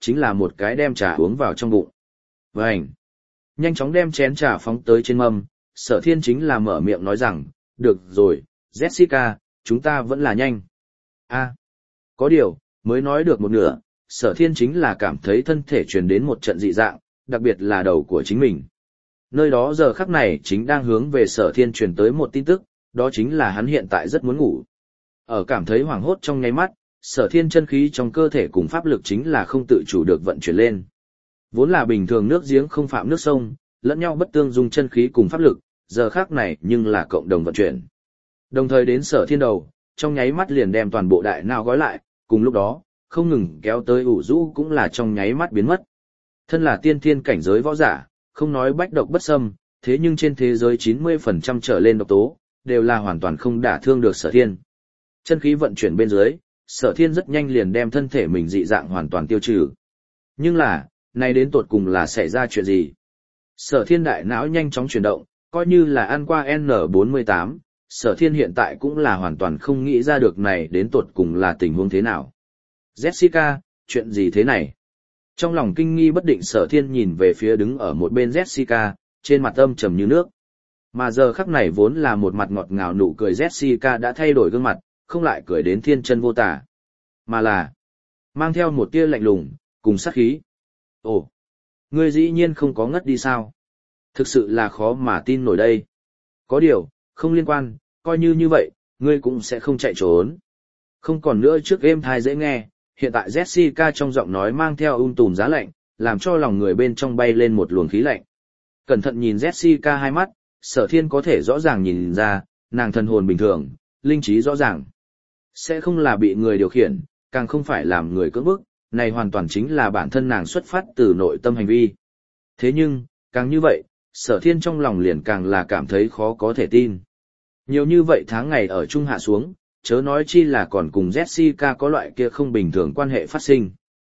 chính là một cái đem trà uống vào trong bụng. Vành! Nhanh chóng đem chén trà phóng tới trên mâm, Sở Thiên chính là mở miệng nói rằng, được rồi, Jessica, chúng ta vẫn là nhanh. A, có điều, mới nói được một nửa, Sở Thiên chính là cảm thấy thân thể truyền đến một trận dị dạng, đặc biệt là đầu của chính mình. Nơi đó giờ khắc này chính đang hướng về Sở Thiên truyền tới một tin tức, đó chính là hắn hiện tại rất muốn ngủ. Ở cảm thấy hoảng hốt trong nháy mắt, Sở Thiên chân khí trong cơ thể cùng pháp lực chính là không tự chủ được vận chuyển lên. Vốn là bình thường nước giếng không phạm nước sông, lẫn nhau bất tương dung chân khí cùng pháp lực, giờ khắc này nhưng là cộng đồng vận chuyển. Đồng thời đến Sở Thiên đầu, trong nháy mắt liền đem toàn bộ đại não gói lại, cùng lúc đó, không ngừng kéo tới ủ rũ cũng là trong nháy mắt biến mất. Thân là tiên thiên cảnh giới võ giả, không nói bách độc bất xâm, thế nhưng trên thế giới chín mươi phần trăm trở lên độc tố, đều là hoàn toàn không đả thương được Sở Thiên. Chân khí vận chuyển bên dưới, Sở Thiên rất nhanh liền đem thân thể mình dị dạng hoàn toàn tiêu trừ. Nhưng là, này đến tột cùng là xảy ra chuyện gì? Sở Thiên đại não nhanh chóng chuyển động, coi như là ăn qua N bốn mươi tám, Sở Thiên hiện tại cũng là hoàn toàn không nghĩ ra được này đến tột cùng là tình huống thế nào. Jessica, chuyện gì thế này? Trong lòng kinh nghi bất định Sở Thiên nhìn về phía đứng ở một bên Jessica, trên mặt âm trầm như nước. Mà giờ khắc này vốn là một mặt ngọt ngào nụ cười Jessica đã thay đổi gương mặt, không lại cười đến thiên chân vô tả, mà là mang theo một tia lạnh lùng, cùng sát khí. Ồ, ngươi dĩ nhiên không có ngất đi sao? Thực sự là khó mà tin nổi đây. Có điều, không liên quan, coi như như vậy, ngươi cũng sẽ không chạy trốn. Không còn nữa trước êm thai dễ nghe, hiện tại Jessica trong giọng nói mang theo um tùm giá lạnh, làm cho lòng người bên trong bay lên một luồng khí lạnh. Cẩn thận nhìn Jessica hai mắt, Sở Thiên có thể rõ ràng nhìn ra, nàng thần hồn bình thường, linh trí rõ ràng. Sẽ không là bị người điều khiển, càng không phải làm người cưỡng bức, này hoàn toàn chính là bản thân nàng xuất phát từ nội tâm hành vi. Thế nhưng, càng như vậy, Sở Thiên trong lòng liền càng là cảm thấy khó có thể tin. Nhiều như vậy tháng ngày ở chung hạ xuống, chớ nói chi là còn cùng Jessica có loại kia không bình thường quan hệ phát sinh.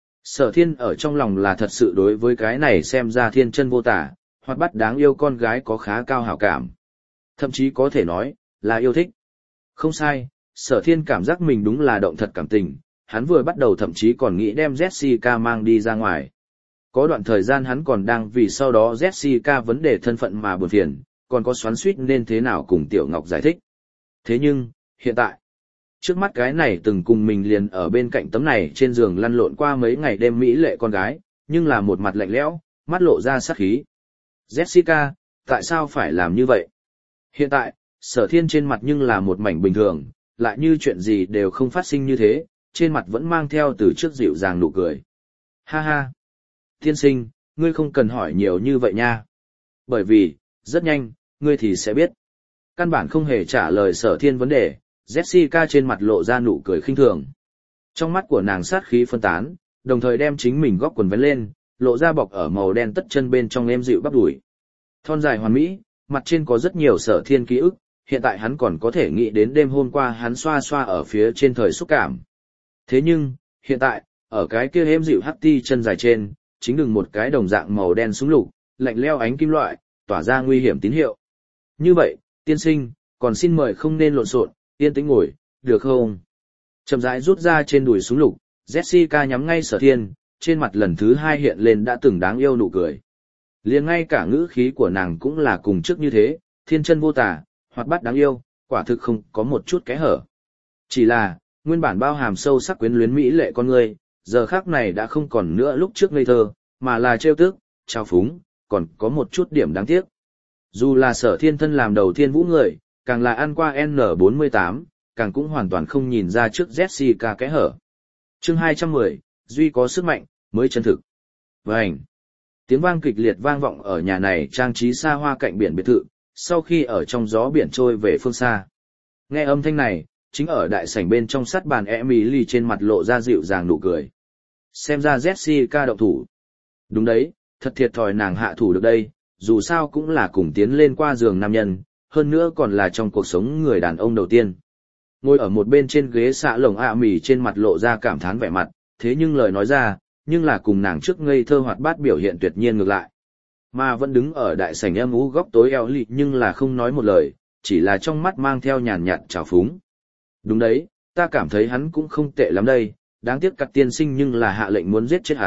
Sở Thiên ở trong lòng là thật sự đối với cái này xem ra thiên chân vô tả, hoặc bắt đáng yêu con gái có khá cao hảo cảm. Thậm chí có thể nói, là yêu thích. Không sai, Sở Thiên cảm giác mình đúng là động thật cảm tình, hắn vừa bắt đầu thậm chí còn nghĩ đem Jessica mang đi ra ngoài. Có đoạn thời gian hắn còn đang vì sau đó Jessica vấn đề thân phận mà buồn phiền, còn có xoắn xuýt nên thế nào cùng Tiểu Ngọc giải thích. Thế nhưng, hiện tại, trước mắt cái này từng cùng mình liền ở bên cạnh tấm này trên giường lăn lộn qua mấy ngày đêm mỹ lệ con gái, nhưng là một mặt lạnh lẽo, mắt lộ ra sát khí. Jessica, tại sao phải làm như vậy? Hiện tại, Sở Thiên trên mặt nhưng là một mảnh bình thường, lại như chuyện gì đều không phát sinh như thế, trên mặt vẫn mang theo từ trước dịu dàng nụ cười. Ha ha! Tiên sinh, ngươi không cần hỏi nhiều như vậy nha. Bởi vì, rất nhanh, ngươi thì sẽ biết. Căn bản không hề trả lời Sở Thiên vấn đề, Jessica trên mặt lộ ra nụ cười khinh thường. Trong mắt của nàng sát khí phân tán, đồng thời đem chính mình góc quần vén lên, lộ ra bọc ở màu đen tất chân bên trong êm dịu bắp đùi. Thon dài hoàn mỹ, mặt trên có rất nhiều Sở Thiên ký ức, hiện tại hắn còn có thể nghĩ đến đêm hôm qua hắn xoa xoa ở phía trên thời xúc cảm. Thế nhưng, hiện tại, ở cái kia êm dịu hắc ti chân dài trên, chính đừng một cái đồng dạng màu đen súng lục, lạnh leo ánh kim loại, tỏa ra nguy hiểm tín hiệu. Như vậy, tiên sinh, còn xin mời không nên lộn xộn, yên tĩnh ngồi, được không? Chậm rãi rút ra trên đùi súng lục, Jessica nhắm ngay Sở Thiên, trên mặt lần thứ hai hiện lên đã từng đáng yêu nụ cười. Liền ngay cả ngữ khí của nàng cũng là cùng trước như thế, thiên chân vô tả, hoạt bát đáng yêu, quả thực không có một chút kẽ hở. Chỉ là, nguyên bản bao hàm sâu sắc quyến luyến mỹ lệ con người, giờ khắc này đã không còn nữa lúc trước ngây thơ, mà là trêu tức, trao phúng, còn có một chút điểm đáng tiếc. Dù là Sở Thiên thân làm đầu thiên vũ người, càng là ăn qua N bốn mươi tám, càng cũng hoàn toàn không nhìn ra trước Jessica kẽ hở. Chương hai trăm mười, duy có sức mạnh, mới chân thực. Vành! Tiếng vang kịch liệt vang vọng ở nhà này trang trí xa hoa cạnh biển biệt thự, sau khi ở trong gió biển trôi về phương xa. Nghe âm thanh này, chính ở đại sảnh bên trong sát bàn Emily trên mặt lộ ra dịu dàng nụ cười. Xem ra Jessica động thủ. Đúng đấy, thật thiệt thòi nàng hạ thủ được đây, dù sao cũng là cùng tiến lên qua giường nam nhân, hơn nữa còn là trong cuộc sống người đàn ông đầu tiên. Ngồi ở một bên trên ghế xạ lồng ạ mì trên mặt lộ ra cảm thán vẻ mặt, thế nhưng lời nói ra, nhưng là cùng nàng trước ngây thơ hoạt bát biểu hiện tuyệt nhiên ngược lại. Mà vẫn đứng ở đại sảnh âm u góc tối eo lị nhưng là không nói một lời, chỉ là trong mắt mang theo nhàn nhạt trào phúng. Đúng đấy, ta cảm thấy hắn cũng không tệ lắm đây, đáng tiếc cặt tiên sinh nhưng là hạ lệnh muốn giết chết hắn,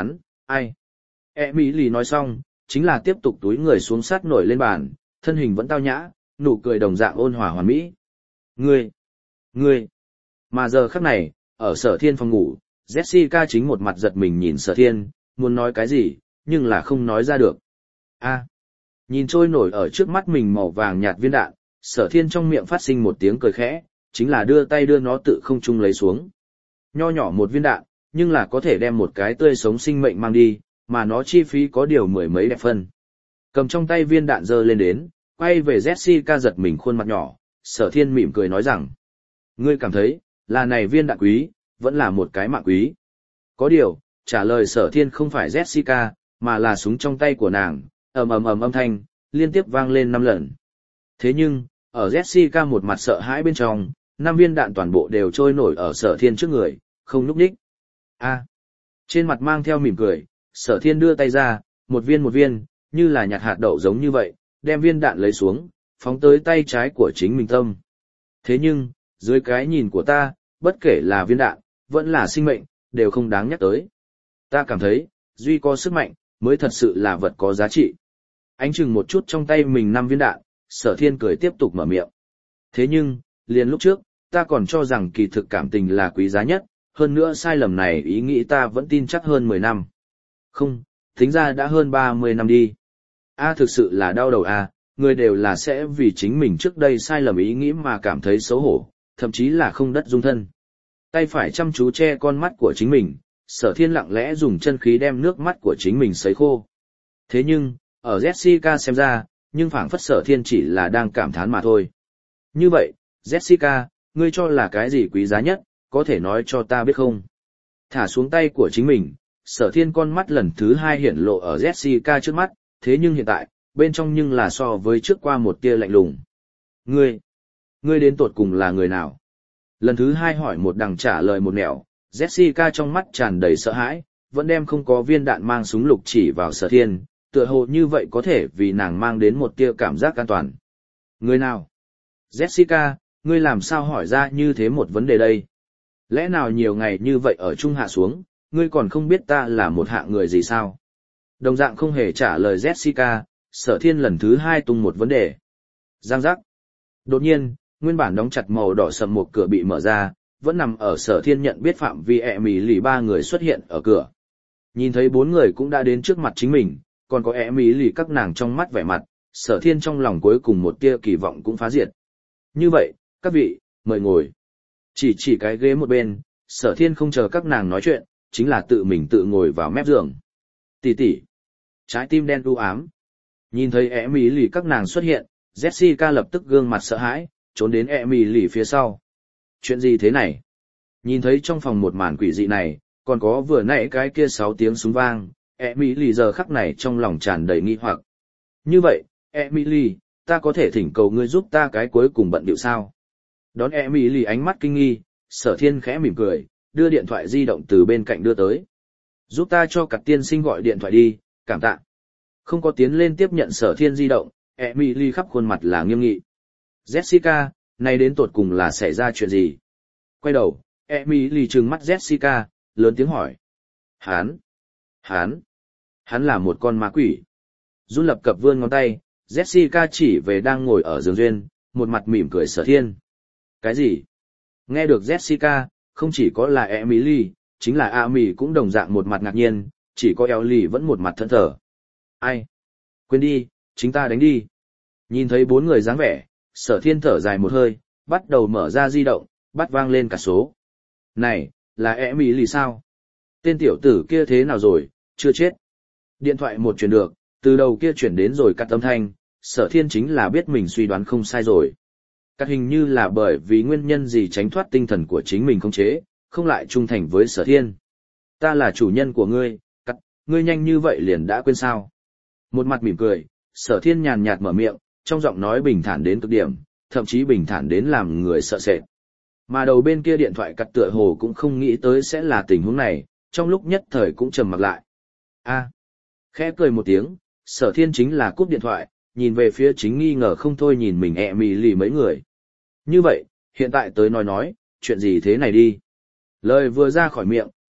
Ai? Emily nói xong, chính là tiếp tục túi người xuống sát nổi lên bàn, thân hình vẫn tao nhã, nụ cười đồng dạng ôn hòa hoàn mỹ. Ngươi! Ngươi! Mà giờ khắc này, ở Sở Thiên phòng ngủ, Jessica chính một mặt giật mình nhìn Sở Thiên, muốn nói cái gì, nhưng là không nói ra được. A! Nhìn trôi nổi ở trước mắt mình màu vàng nhạt viên đạn, Sở Thiên trong miệng phát sinh một tiếng cười khẽ, chính là đưa tay đưa nó tự không trung lấy xuống. Nho nhỏ một viên đạn, nhưng là có thể đem một cái tươi sống sinh mệnh mang đi, mà nó chi phí có điều mười mấy đẹp phân. Cầm trong tay viên đạn giơ lên đến, quay về Jessica giật mình khuôn mặt nhỏ, Sở Thiên mỉm cười nói rằng: ngươi cảm thấy, là này viên đạn quý, vẫn là một cái mạng quý. Có điều, trả lời Sở Thiên không phải Jessica, mà là súng trong tay của nàng, ầm ầm ầm âm thanh, liên tiếp vang lên năm lần. Thế nhưng, ở Jessica một mặt sợ hãi bên trong, năm viên đạn toàn bộ đều trôi nổi ở Sở Thiên trước người, không nhúc nhích. A. Trên mặt mang theo mỉm cười, Sở Thiên đưa tay ra, một viên một viên, như là nhặt hạt đậu giống như vậy, đem viên đạn lấy xuống, phóng tới tay trái của chính mình tâm. Thế nhưng, dưới cái nhìn của ta, bất kể là viên đạn, vẫn là sinh mệnh, đều không đáng nhắc tới. Ta cảm thấy, duy có sức mạnh, mới thật sự là vật có giá trị. Ánh chừng một chút trong tay mình năm viên đạn, Sở Thiên cười tiếp tục mở miệng. Thế nhưng, liền lúc trước, ta còn cho rằng kỳ thực cảm tình là quý giá nhất, hơn nữa sai lầm này ý nghĩ ta vẫn tin chắc hơn mười năm. Không, tính ra đã hơn ba mươi năm đi. A thực sự là đau đầu a, người đều là sẽ vì chính mình trước đây sai lầm ý nghĩ mà cảm thấy xấu hổ, thậm chí là không đất dung thân. Tay phải chăm chú che con mắt của chính mình, Sở Thiên lặng lẽ dùng chân khí đem nước mắt của chính mình sấy khô. Thế nhưng, ở Jessica xem ra, nhưng phảng phất Sở Thiên chỉ là đang cảm thán mà thôi. Như vậy, Jessica, ngươi cho là cái gì quý giá nhất, có thể nói cho ta biết không? Thả xuống tay của chính mình, Sở Thiên con mắt lần thứ hai hiển lộ ở Jessica trước mắt, thế nhưng hiện tại, bên trong nhưng là so với trước qua một tia lạnh lùng. Ngươi, ngươi đến tột cùng là người nào? Lần thứ hai hỏi một đằng trả lời một nẻo, Jessica trong mắt tràn đầy sợ hãi, vẫn đem không có viên đạn mang súng lục chỉ vào Sở Thiên, tựa hồ như vậy có thể vì nàng mang đến một tia cảm giác an toàn. Người nào? Jessica, ngươi làm sao hỏi ra như thế một vấn đề đây? Lẽ nào nhiều ngày như vậy ở chung hạ xuống, ngươi còn không biết ta là một hạng người gì sao? Đồng dạng không hề trả lời Jessica, Sở Thiên lần thứ hai tung một vấn đề. Giang giác. Đột nhiên, nguyên bản đóng chặt màu đỏ sầm một cửa bị mở ra, vẫn nằm ở Sở Thiên nhận biết phạm vi ẹ mì lì ba người xuất hiện ở cửa. Nhìn thấy bốn người cũng đã đến trước mặt chính mình, còn có ẹ mì lì các nàng trong mắt vẻ mặt, Sở Thiên trong lòng cuối cùng một tia kỳ vọng cũng phá diệt. Như vậy, các vị, mời ngồi. Chỉ chỉ cái ghế một bên, Sở Thiên không chờ các nàng nói chuyện, chính là tự mình tự ngồi vào mép giường. Tỷ tỷ. Trái tim đen u ám. Nhìn thấy ẹ mì lì các nàng xuất hiện, Jessica lập tức gương mặt sợ hãi, trốn đến ẹ mì lì phía sau. Chuyện gì thế này? Nhìn thấy trong phòng một màn quỷ dị này, còn có vừa nãy cái kia sáu tiếng súng vang, ẹ mì lì giờ khắc này trong lòng tràn đầy nghi hoặc. Như vậy, ẹ mì lì, ta có thể thỉnh cầu ngươi giúp ta cái cuối cùng bận điệu sao? Đón ẹ mì lì ánh mắt kinh nghi, Sở Thiên khẽ mỉm cười, đưa điện thoại di động từ bên cạnh đưa tới. Giúp ta cho Cát tiên sinh gọi điện thoại đi, cảm tạ. Không có tiến lên tiếp nhận Sở Thiên di động, Emily khắp khuôn mặt là nghiêm nghị. Jessica, này đến tột cùng là xảy ra chuyện gì? Quay đầu, Emily trừng mắt Jessica, lớn tiếng hỏi. Hán, hán, hắn là một con ma quỷ. Run lập cập vươn ngón tay, Jessica chỉ về đang ngồi ở giường duyên, một mặt mỉm cười Sở Thiên. Cái gì? Nghe được Jessica, không chỉ có là Emily, chính là Amy cũng đồng dạng một mặt ngạc nhiên, chỉ có Ellie vẫn một mặt thẫn thờ. Ai? Quên đi, chính ta đánh đi. Nhìn thấy bốn người dáng vẻ, Sở Thiên thở dài một hơi, bắt đầu mở ra di động, bắt vang lên cả số. Này, là Emily sao? Tên tiểu tử kia thế nào rồi, chưa chết. Điện thoại một chuyển được, từ đầu kia chuyển đến rồi cắt âm thanh, Sở Thiên chính là biết mình suy đoán không sai rồi. Cắt hình như là bởi vì nguyên nhân gì tránh thoát tinh thần của chính mình không chế, không lại trung thành với Sở Thiên. Ta là chủ nhân của ngươi, cắt, ngươi nhanh như vậy liền đã quên sao. Một mặt mỉm cười, Sở Thiên nhàn nhạt mở miệng, trong giọng nói bình thản đến cực điểm, thậm chí bình thản đến làm người sợ sệt. Mà đầu bên kia điện thoại cắt tựa hồ cũng không nghĩ tới sẽ là tình huống này, trong lúc nhất thời cũng trầm mặc lại. A, khẽ cười một tiếng, Sở Thiên chính là cúp điện thoại, nhìn về phía chính nghi ngờ không thôi nhìn mình ẹ mì lì mấy người. Như vậy, hiện tại tới nói nói, chuyện gì thế này đi. Lời vừa ra khỏi miệng,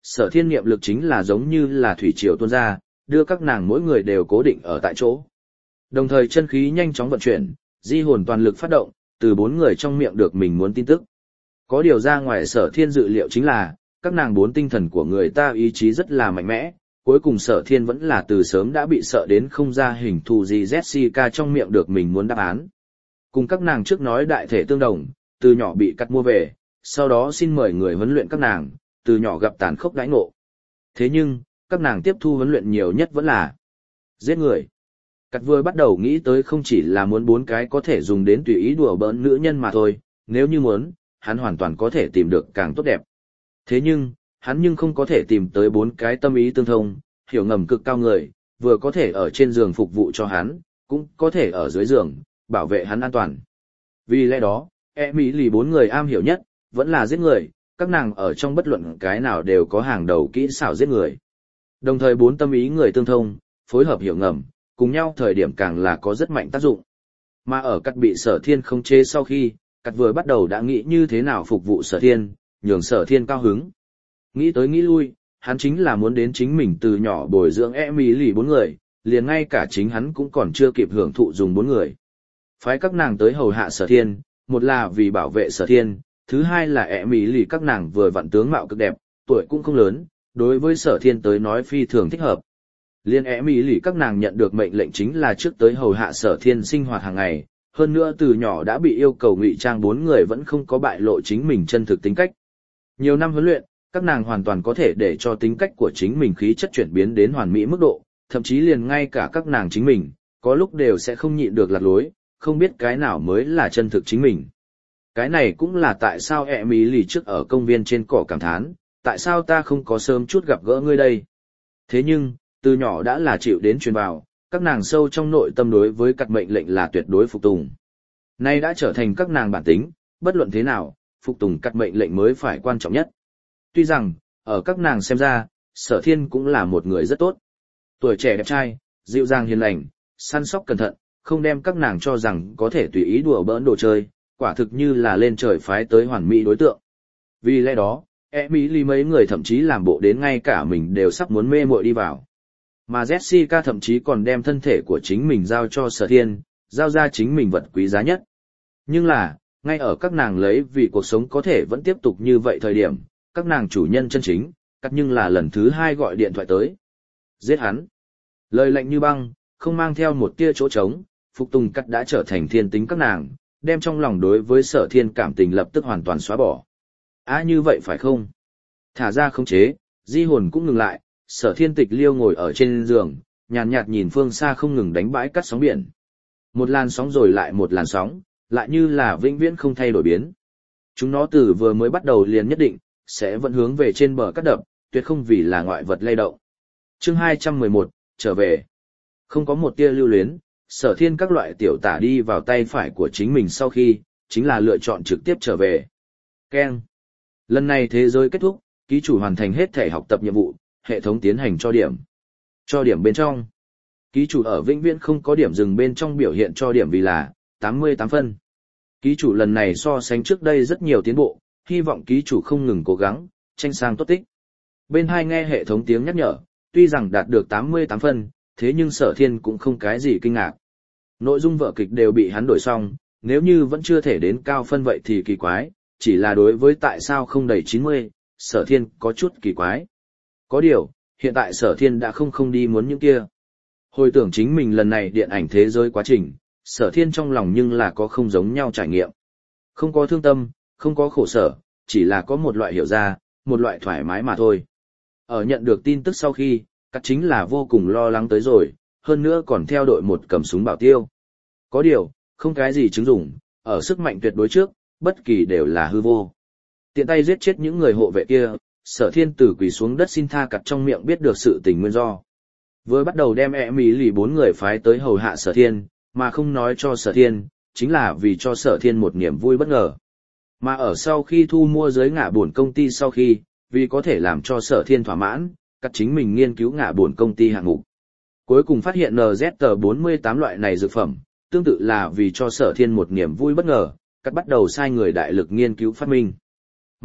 Sở Thiên niệm lực chính là giống như là thủy triều tuôn ra, đưa các nàng mỗi người đều cố định ở tại chỗ. Đồng thời chân khí nhanh chóng vận chuyển, di hồn toàn lực phát động, từ bốn người trong miệng được mình muốn tin tức. Có điều ra ngoài Sở Thiên dự liệu chính là, các nàng bốn tinh thần của người ta ý chí rất là mạnh mẽ, cuối cùng Sở Thiên vẫn là từ sớm đã bị sợ đến không ra hình thù gì Jessica trong miệng được mình muốn đáp án. Cùng các nàng trước nói đại thể tương đồng, từ nhỏ bị cắt mua về, sau đó xin mời người huấn luyện các nàng, từ nhỏ gặp tàn khốc đãi ngộ. Thế nhưng, các nàng tiếp thu huấn luyện nhiều nhất vẫn là giết người. Cắt vừa bắt đầu nghĩ tới không chỉ là muốn bốn cái có thể dùng đến tùy ý đùa bỡn nữ nhân mà thôi, nếu như muốn, hắn hoàn toàn có thể tìm được càng tốt đẹp. Thế nhưng, hắn nhưng không có thể tìm tới bốn cái tâm ý tương thông, hiểu ngầm cực cao người, vừa có thể ở trên giường phục vụ cho hắn, cũng có thể ở dưới giường, bảo vệ hắn an toàn. Vì lẽ đó, Emily bốn người am hiểu nhất, vẫn là giết người, các nàng ở trong bất luận cái nào đều có hàng đầu kỹ xảo giết người. Đồng thời bốn tâm ý người tương thông, phối hợp hiểu ngầm, cùng nhau thời điểm càng là có rất mạnh tác dụng. Mà ở cắt bị Sở Thiên khống chế sau khi, cắt vừa bắt đầu đã nghĩ như thế nào phục vụ Sở Thiên, nhường Sở Thiên cao hứng. Nghĩ tới nghĩ lui, hắn chính là muốn đến chính mình từ nhỏ bồi dưỡng Emily bốn người, liền ngay cả chính hắn cũng còn chưa kịp hưởng thụ dùng bốn người. Phái các nàng tới hầu hạ Sở Thiên, một là vì bảo vệ Sở Thiên, thứ hai là Emily các nàng vừa vặn tướng mạo cực đẹp, tuổi cũng không lớn, đối với Sở Thiên tới nói phi thường thích hợp. Liên Emily các nàng nhận được mệnh lệnh chính là trước tới hầu hạ Sở Thiên sinh hoạt hàng ngày, hơn nữa từ nhỏ đã bị yêu cầu ngụy trang bốn người vẫn không có bại lộ chính mình chân thực tính cách. Nhiều năm huấn luyện, các nàng hoàn toàn có thể để cho tính cách của chính mình khí chất chuyển biến đến hoàn mỹ mức độ, thậm chí liền ngay cả các nàng chính mình, có lúc đều sẽ không nhịn được lạc lối, không biết cái nào mới là chân thực chính mình. Cái này cũng là tại sao Emily trước ở công viên trên cỏ cảm thán, tại sao ta không có sớm chút gặp gỡ ngươi đây. Thế nhưng, từ nhỏ đã là chịu đến truyền vào, các nàng sâu trong nội tâm đối với các mệnh lệnh là tuyệt đối phục tùng. Nay đã trở thành các nàng bản tính, bất luận thế nào, phục tùng các mệnh lệnh mới phải quan trọng nhất. Tuy rằng, ở các nàng xem ra, Sở Thiên cũng là một người rất tốt. Tuổi trẻ đẹp trai, dịu dàng hiền lành, săn sóc cẩn thận, không đem các nàng cho rằng có thể tùy ý đùa bỡn đồ chơi, quả thực như là lên trời phái tới hoàn mỹ đối tượng. Vì lẽ đó, Emily mấy người thậm chí làm bộ đến ngay cả mình đều sắp muốn mê muội đi vào. Mà Jessica thậm chí còn đem thân thể của chính mình giao cho Sở Thiên, giao ra chính mình vật quý giá nhất. Nhưng là, ngay ở các nàng lấy vì cuộc sống có thể vẫn tiếp tục như vậy thời điểm, các nàng chủ nhân chân chính, cắt nhưng là lần thứ hai gọi điện thoại tới. Giết hắn. Lời lạnh như băng, không mang theo một tia chỗ trống, phục tùng cắt đã trở thành thiên tính các nàng, đem trong lòng đối với Sở Thiên cảm tình lập tức hoàn toàn xóa bỏ. À như vậy phải không? Thả ra khống chế, di hồn cũng ngừng lại, Sở Thiên tịch liêu ngồi ở trên giường, nhàn nhạt nhìn phương xa không ngừng đánh bãi cắt sóng biển. Một làn sóng rồi lại một làn sóng, lại như là vĩnh viễn không thay đổi biến. Chúng nó từ vừa mới bắt đầu liền nhất định, sẽ vẫn hướng về trên bờ cắt đập, tuyệt không vì là ngoại vật lay động. Chương hai trăm mười một, trở về. Không có một tia lưu luyến, Sở Thiên các loại tiểu tả đi vào tay phải của chính mình sau khi, chính là lựa chọn trực tiếp trở về. Keng. Lần này thế giới kết thúc, ký chủ hoàn thành hết thể học tập nhiệm vụ, hệ thống tiến hành cho điểm. Cho điểm bên trong. Ký chủ ở vĩnh viễn không có điểm dừng bên trong biểu hiện cho điểm vì là tám mươi tám phân. Ký chủ lần này so sánh trước đây rất nhiều tiến bộ, hy vọng ký chủ không ngừng cố gắng, tranh sang tốt tích. Bên hai nghe hệ thống tiếng nhắc nhở, tuy rằng đạt được tám mươi tám phân, thế nhưng Sở Thiên cũng không cái gì kinh ngạc. Nội dung vở kịch đều bị hắn đổi xong, nếu như vẫn chưa thể đến cao phân vậy thì kỳ quái, chỉ là đối với tại sao không đầy chín mươi, Sở Thiên có chút kỳ quái. Có điều, hiện tại Sở Thiên đã không không đi muốn những kia. Hồi tưởng chính mình lần này điện ảnh thế giới quá trình, Sở Thiên trong lòng nhưng là có không giống nhau trải nghiệm. Không có thương tâm, không có khổ sở, chỉ là có một loại hiểu ra, một loại thoải mái mà thôi. Ở nhận được tin tức sau khi, cắt chính là vô cùng lo lắng tới rồi, hơn nữa còn theo đội một cầm súng bảo tiêu. Có điều, không cái gì chứng dụng, ở sức mạnh tuyệt đối trước, bất kỳ đều là hư vô. Tiện tay giết chết những người hộ vệ kia, Sở Thiên tử quỳ xuống đất xin tha cặt trong miệng biết được sự tình nguyên do. Vừa bắt đầu đem e mỹ lì bốn người phái tới hầu hạ Sở Thiên, mà không nói cho Sở Thiên, chính là vì cho Sở Thiên một niềm vui bất ngờ. Mà ở sau khi thu mua giới ngả buồn công ty sau khi, vì có thể làm cho Sở Thiên thỏa mãn, cắt chính mình nghiên cứu ngả buồn công ty hạng mục. Cuối cùng phát hiện en zet bốn mươi tám loại này dược phẩm, tương tự là vì cho Sở Thiên một niềm vui bất ngờ, cắt bắt đầu sai người đại lực nghiên cứu phát minh.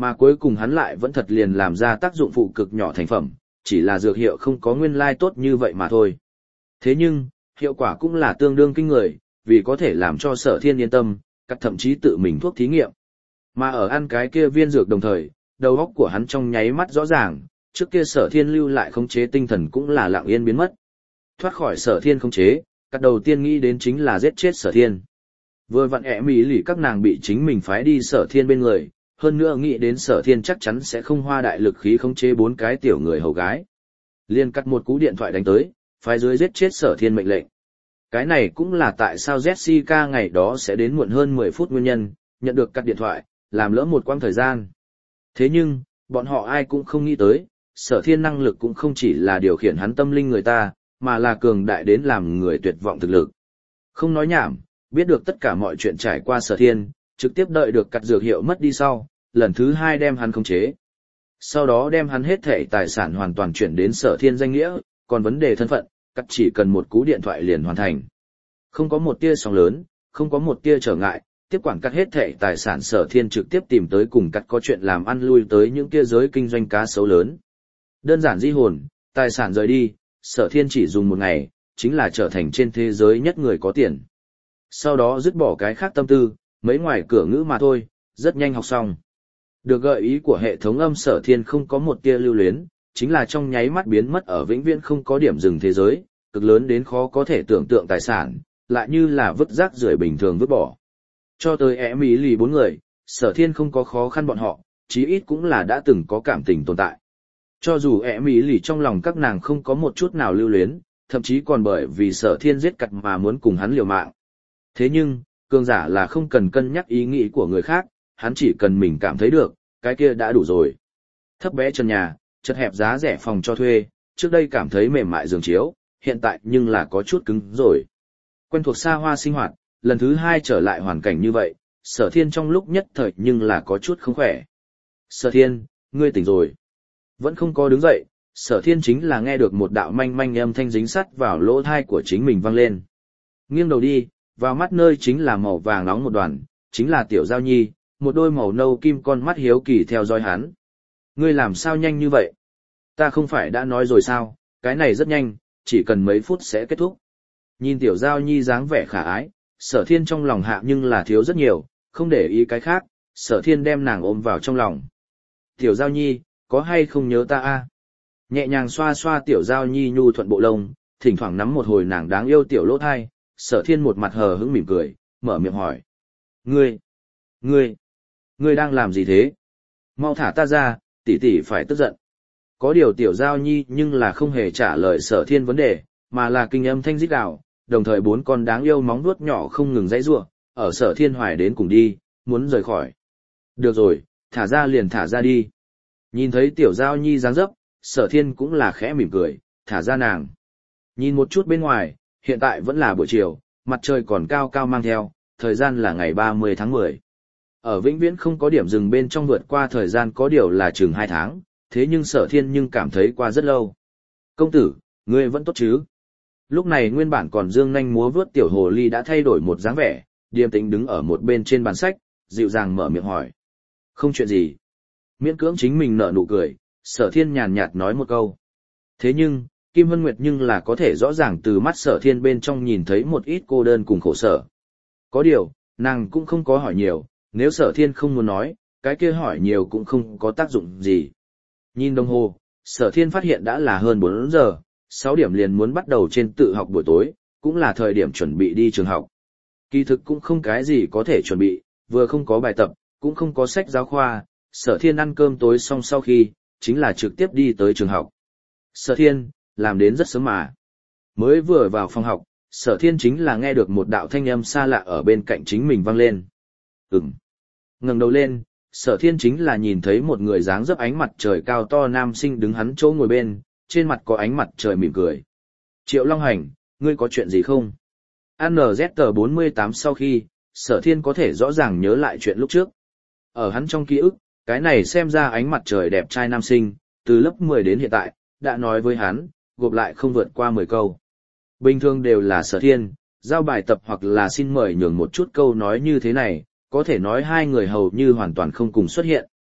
Mà cuối cùng hắn lại vẫn thật liền làm ra tác dụng phụ cực nhỏ thành phẩm, chỉ là dược hiệu không có nguyên lai tốt như vậy mà thôi. Thế nhưng, hiệu quả cũng là tương đương kinh người, vì có thể làm cho Sở Thiên yên tâm, cắt thậm chí tự mình thuốc thí nghiệm. Mà ở ăn cái kia viên dược đồng thời, đầu óc của hắn trong nháy mắt rõ ràng, trước kia Sở Thiên lưu lại khống chế tinh thần cũng là lặng yên biến mất. Thoát khỏi Sở Thiên khống chế, cắt đầu tiên nghĩ đến chính là giết chết Sở Thiên. Vừa vặn ẻ mỹ lì các nàng bị chính mình phái đi Sở Thiên bên người, hơn nữa nghĩ đến Sở Thiên chắc chắn sẽ không hoa đại lực khí khống chế bốn cái tiểu người hầu gái. Liên cắt một cú điện thoại đánh tới, phái dưới giết chết Sở Thiên mệnh lệnh. Cái này cũng là tại sao Jessica ngày đó sẽ đến muộn hơn mười phút nguyên nhân, nhận được cắt điện thoại, làm lỡ một quãng thời gian. Thế nhưng, bọn họ ai cũng không nghĩ tới, Sở Thiên năng lực cũng không chỉ là điều khiển hắn tâm linh người ta, mà là cường đại đến làm người tuyệt vọng thực lực. Không nói nhảm, biết được tất cả mọi chuyện trải qua Sở Thiên, trực tiếp đợi được cắt dược hiệu mất đi sau, lần thứ hai đem hắn khống chế. Sau đó đem hắn hết thảy tài sản hoàn toàn chuyển đến Sở Thiên danh nghĩa, còn vấn đề thân phận, cắt chỉ cần một cú điện thoại liền hoàn thành. Không có một tia sóng lớn, không có một tia trở ngại, tiếp quản cắt hết thảy tài sản Sở Thiên trực tiếp tìm tới cùng cắt có chuyện làm ăn lui tới những kia giới kinh doanh cá sấu lớn. Đơn giản di hồn, tài sản rời đi, Sở Thiên chỉ dùng một ngày, chính là trở thành trên thế giới nhất người có tiền. Sau đó dứt bỏ cái khác tâm tư, mấy ngoài cửa ngữ mà thôi, rất nhanh học xong. Được gợi ý của hệ thống âm Sở Thiên không có một tia lưu luyến, chính là trong nháy mắt biến mất ở vĩnh viễn không có điểm dừng thế giới, cực lớn đến khó có thể tưởng tượng tài sản, lại như là vứt rác rưởi bình thường vứt bỏ. Cho tới ẻ mỹ lì bốn người, Sở Thiên không có khó khăn bọn họ, chí ít cũng là đã từng có cảm tình tồn tại. Cho dù ẻ mỹ lì trong lòng các nàng không có một chút nào lưu luyến, thậm chí còn bởi vì Sở Thiên giết cặt mà muốn cùng hắn liều mạng. Thế nhưng, cường giả là không cần cân nhắc ý nghĩ của người khác, hắn chỉ cần mình cảm thấy được, cái kia đã đủ rồi. Thấp bé trần nhà, chật hẹp giá rẻ phòng cho thuê, trước đây cảm thấy mềm mại giường chiếu, hiện tại nhưng là có chút cứng rồi. Quen thuộc xa hoa sinh hoạt, lần thứ hai trở lại hoàn cảnh như vậy, Sở Thiên trong lúc nhất thời nhưng là có chút không khỏe. Sở Thiên, ngươi tỉnh rồi. Vẫn không có đứng dậy, Sở Thiên chính là nghe được một đạo manh manh âm thanh dính sắt vào lỗ thai của chính mình vang lên. Nghiêng đầu đi, vào mắt nơi chính là màu vàng nóng một đoàn, chính là Tiểu Giao Nhi, một đôi màu nâu kim con mắt hiếu kỳ theo dõi hắn. Ngươi làm sao nhanh như vậy? Ta không phải đã nói rồi sao, cái này rất nhanh, chỉ cần mấy phút sẽ kết thúc. Nhìn Tiểu Giao Nhi dáng vẻ khả ái, Sở Thiên trong lòng hạ nhưng là thiếu rất nhiều, không để ý cái khác, Sở Thiên đem nàng ôm vào trong lòng. Tiểu Giao Nhi, có hay không nhớ ta a? Nhẹ nhàng xoa xoa Tiểu Giao Nhi nhu thuận bộ lông, thỉnh thoảng nắm một hồi nàng đáng yêu tiểu lỗ thai, Sở Thiên một mặt hờ hững mỉm cười, mở miệng hỏi. Ngươi, ngươi, ngươi đang làm gì thế? Mau thả ta ra, tỷ tỷ phải tức giận. Có điều Tiểu Giao Nhi nhưng là không hề trả lời Sở Thiên vấn đề, mà là kinh âm thanh rít gào, đồng thời bốn con đáng yêu móng vuốt nhỏ không ngừng dãy giụa, ở Sở Thiên hoài đến cùng đi, muốn rời khỏi. Được rồi, thả ra liền thả ra đi. Nhìn thấy Tiểu Giao Nhi dáng dấp, Sở Thiên cũng là khẽ mỉm cười, thả ra nàng. Nhìn một chút bên ngoài, hiện tại vẫn là buổi chiều, mặt trời còn cao cao mang theo, thời gian là ngày ba mươi tháng mười. Ở vĩnh viễn không có điểm dừng bên trong vượt qua thời gian có điều là chừng hai tháng, thế nhưng Sở Thiên nhưng cảm thấy qua rất lâu. Công tử, ngươi vẫn tốt chứ? Lúc này nguyên bản còn dương nhanh múa vướt tiểu hồ ly đã thay đổi một dáng vẻ, điềm tĩnh đứng ở một bên trên bàn sách, dịu dàng mở miệng hỏi. Không chuyện gì. Miễn cưỡng chính mình nở nụ cười, Sở Thiên nhàn nhạt nói một câu. Thế nhưng, Kim Hân Nguyệt nhưng là có thể rõ ràng từ mắt Sở Thiên bên trong nhìn thấy một ít cô đơn cùng khổ sở. Có điều, nàng cũng không có hỏi nhiều, nếu Sở Thiên không muốn nói, cái kia hỏi nhiều cũng không có tác dụng gì. Nhìn đồng hồ, Sở Thiên phát hiện đã là hơn bốn giờ, sáu điểm liền muốn bắt đầu trên tự học buổi tối, cũng là thời điểm chuẩn bị đi trường học. Kỳ thực cũng không cái gì có thể chuẩn bị, vừa không có bài tập, cũng không có sách giáo khoa, Sở Thiên ăn cơm tối xong sau khi, chính là trực tiếp đi tới trường học. Sở Thiên, làm đến rất sớm mà. Mới vừa vào phòng học, Sở Thiên chính là nghe được một đạo thanh âm xa lạ ở bên cạnh chính mình vang lên. Ừm. Ngẩng đầu lên, Sở Thiên chính là nhìn thấy một người dáng dấp ánh mặt trời cao to nam sinh đứng hắn chỗ ngồi bên, trên mặt có ánh mặt trời mỉm cười. Triệu Long Hành, ngươi có chuyện gì không? N Z T bốn mươi tám sau khi, Sở Thiên có thể rõ ràng nhớ lại chuyện lúc trước. Ở hắn trong ký ức, cái này xem ra ánh mặt trời đẹp trai nam sinh, từ lớp mười đến hiện tại, đã nói với hắn, gộp lại không vượt qua mười câu. Bình thường đều là Sở Thiên, giao bài tập hoặc là xin mời nhường một chút câu nói như thế này, có thể nói hai người hầu như hoàn toàn không cùng xuất hiện.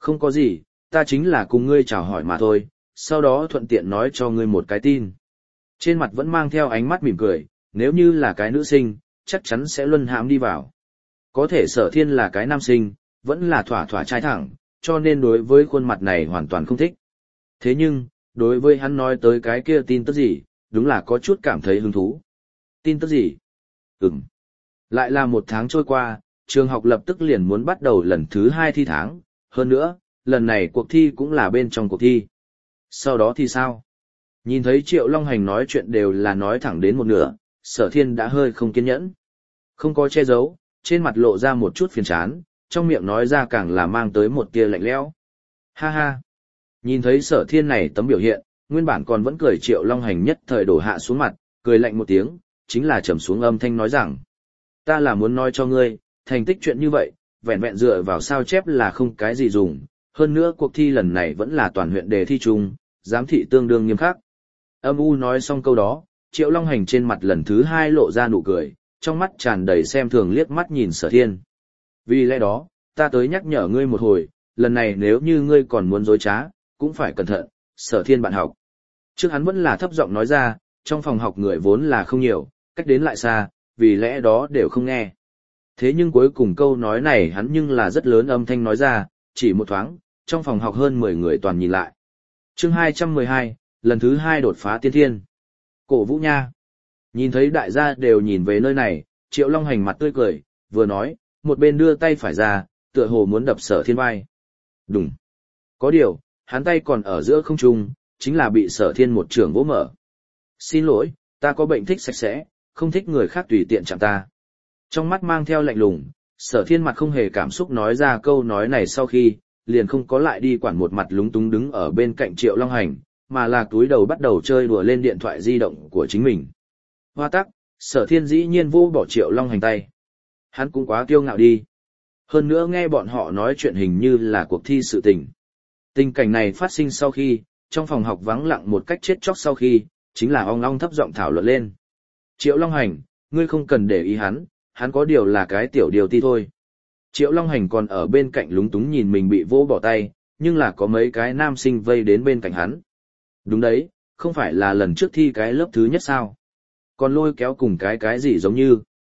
Không có gì, ta chính là cùng ngươi chào hỏi mà thôi, sau đó thuận tiện nói cho ngươi một cái tin. Trên mặt vẫn mang theo ánh mắt mỉm cười, nếu như là cái nữ sinh, chắc chắn sẽ luân hãm đi vào. Có thể Sở Thiên là cái nam sinh, vẫn là thỏa thỏa trai thẳng, cho nên đối với khuôn mặt này hoàn toàn không thích. Thế nhưng, đối với hắn nói tới cái kia tin tức gì, đúng là có chút cảm thấy hứng thú. Tin tức gì? Ừm. Lại là một tháng trôi qua, trường học lập tức liền muốn bắt đầu lần thứ hai thi tháng, hơn nữa, lần này cuộc thi cũng là bên trong cuộc thi. Sau đó thì sao? Nhìn thấy Triệu Long Hành nói chuyện đều là nói thẳng đến một nửa, Sở Thiên đã hơi không kiên nhẫn. Không có che giấu, trên mặt lộ ra một chút phiền chán, trong miệng nói ra càng là mang tới một tia lạnh lẽo. Ha ha! Nhìn thấy Sở Thiên này tấm biểu hiện, nguyên bản còn vẫn cười Triệu Long Hành nhất thời đổ hạ xuống mặt, cười lạnh một tiếng, chính là trầm xuống âm thanh nói rằng. Ta là muốn nói cho ngươi, thành tích chuyện như vậy, vẹn vẹn dựa vào sao chép là không cái gì dùng, hơn nữa cuộc thi lần này vẫn là toàn huyện đề thi chung, giám thị tương đương nghiêm khắc. Âm u nói xong câu đó, Triệu Long Hành trên mặt lần thứ hai lộ ra nụ cười, trong mắt tràn đầy xem thường liếc mắt nhìn Sở Thiên. Vì lẽ đó, ta tới nhắc nhở ngươi một hồi, lần này nếu như ngươi còn muốn dối trá, cũng phải cẩn thận, Sở Thiên bạn học. Trước hắn vẫn là thấp giọng nói ra, trong phòng học người vốn là không nhiều, cách đến lại xa, vì lẽ đó đều không nghe. Thế nhưng cuối cùng câu nói này hắn nhưng là rất lớn âm thanh nói ra, chỉ một thoáng, trong phòng học hơn mười người toàn nhìn lại. Chương hai trăm mười hai, lần thứ hai đột phá tiên thiên. Cổ Vũ Nha. Nhìn thấy đại gia đều nhìn về nơi này, Triệu Long Hành mặt tươi cười, vừa nói, một bên đưa tay phải ra, tựa hồ muốn đập Sở Thiên vai. Đùng. Có điều, hắn tay còn ở giữa không trung, chính là bị Sở Thiên một trường vỗ mở. Xin lỗi, ta có bệnh thích sạch sẽ, không thích người khác tùy tiện chạm ta. Trong mắt mang theo lạnh lùng, Sở Thiên mặt không hề cảm xúc nói ra câu nói này sau khi, liền không có lại đi quản một mặt lúng túng đứng ở bên cạnh Triệu Long Hành, mà là túi đầu bắt đầu chơi đùa lên điện thoại di động của chính mình. Hoa tắc, Sở Thiên dĩ nhiên vô bỏ Triệu Long Hành tay. Hắn cũng quá kiêu ngạo đi. Hơn nữa nghe bọn họ nói chuyện hình như là cuộc thi sự tình. Tình cảnh này phát sinh sau khi, trong phòng học vắng lặng một cách chết chóc sau khi, chính là ong ong thấp giọng thảo luận lên. Triệu Long Hành, ngươi không cần để ý hắn, hắn có điều là cái tiểu điều ti thôi. Triệu Long Hành còn ở bên cạnh lúng túng nhìn mình bị vô bỏ tay, nhưng là có mấy cái nam sinh vây đến bên cạnh hắn. Đúng đấy, không phải là lần trước thi cái lớp thứ nhất sao? Còn lôi kéo cùng cái cái gì giống như.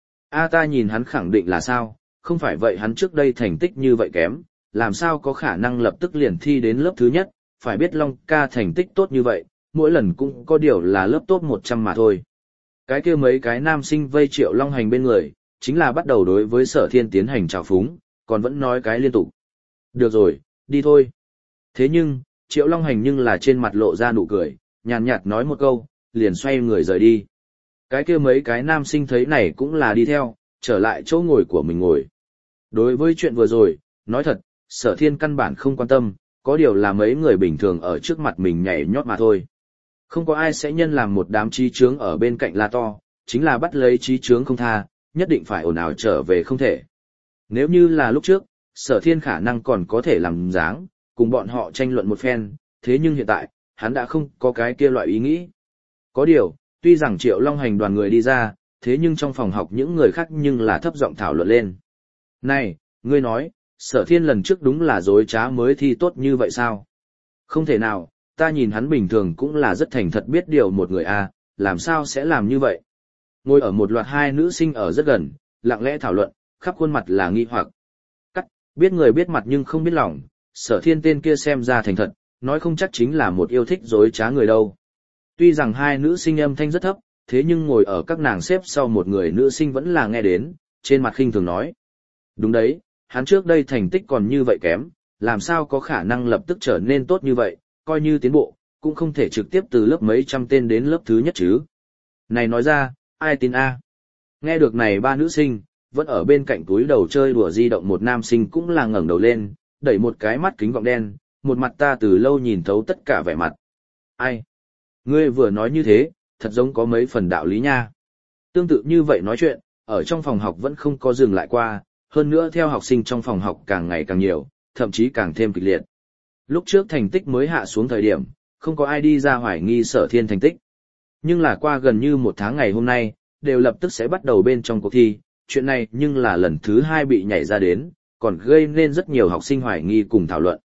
A ta nhìn hắn khẳng định là sao, không phải vậy hắn trước đây thành tích như vậy kém, làm sao có khả năng lập tức liền thi đến lớp thứ nhất, phải biết Long ca thành tích tốt như vậy, mỗi lần cũng có điều là lớp top một trăm mà thôi. Cái kia mấy cái nam sinh vây Triệu Long Hành bên người, chính là bắt đầu đối với Sở Thiên tiến hành trào phúng, còn vẫn nói cái liên tục. Được rồi, đi thôi. Thế nhưng, Triệu Long Hành nhưng là trên mặt lộ ra nụ cười, nhàn nhạt nói một câu, liền xoay người rời đi. Cái kia mấy cái nam sinh thấy này cũng là đi theo, trở lại chỗ ngồi của mình ngồi. Đối với chuyện vừa rồi, nói thật, Sở Thiên căn bản không quan tâm, có điều là mấy người bình thường ở trước mặt mình nhảy nhót mà thôi. Không có ai sẽ nhân làm một đám trí chướng ở bên cạnh la to, chính là bắt lấy trí chướng không tha, nhất định phải ồn ào trở về không thể. Nếu như là lúc trước, Sở Thiên khả năng còn có thể làm dáng, cùng bọn họ tranh luận một phen, thế nhưng hiện tại, hắn đã không có cái kia loại ý nghĩ. Có điều, tuy rằng Triệu Long Hành đoàn người đi ra, thế nhưng trong phòng học những người khác nhưng là thấp giọng thảo luận lên. Này, ngươi nói, Sở Thiên lần trước đúng là dối trá mới thi tốt như vậy sao? Không thể nào, ta nhìn hắn bình thường cũng là rất thành thật biết điều một người a, làm sao sẽ làm như vậy? Ngồi ở một loạt hai nữ sinh ở rất gần, lặng lẽ thảo luận, khắp khuôn mặt là nghi hoặc. Cắt, biết người biết mặt nhưng không biết lòng, Sở Thiên tên kia xem ra thành thật, nói không chắc chính là một yêu thích dối trá người đâu. Tuy rằng hai nữ sinh âm thanh rất thấp, thế nhưng ngồi ở các nàng xếp sau một người nữ sinh vẫn là nghe đến, trên mặt khinh thường nói. Đúng đấy, hắn trước đây thành tích còn như vậy kém, làm sao có khả năng lập tức trở nên tốt như vậy, coi như tiến bộ, cũng không thể trực tiếp từ lớp mấy trăm tên đến lớp thứ nhất chứ. Này nói ra, ai tin a? Nghe được này ba nữ sinh, vẫn ở bên cạnh túi đầu chơi đùa di động một nam sinh cũng là ngẩng đầu lên, đẩy một cái mắt kính gọng đen, một mặt ta từ lâu nhìn thấu tất cả vẻ mặt. Ai? Ngươi vừa nói như thế, thật giống có mấy phần đạo lý nha. Tương tự như vậy nói chuyện, ở trong phòng học vẫn không có dừng lại qua, hơn nữa theo học sinh trong phòng học càng ngày càng nhiều, thậm chí càng thêm kịch liệt. Lúc trước thành tích mới hạ xuống thời điểm, không có ai đi ra hoài nghi Sở Thiên thành tích. Nhưng là qua gần như một tháng ngày hôm nay, đều lập tức sẽ bắt đầu bên trong cuộc thi, chuyện này nhưng là lần thứ hai bị nhảy ra đến, còn gây nên rất nhiều học sinh hoài nghi cùng thảo luận.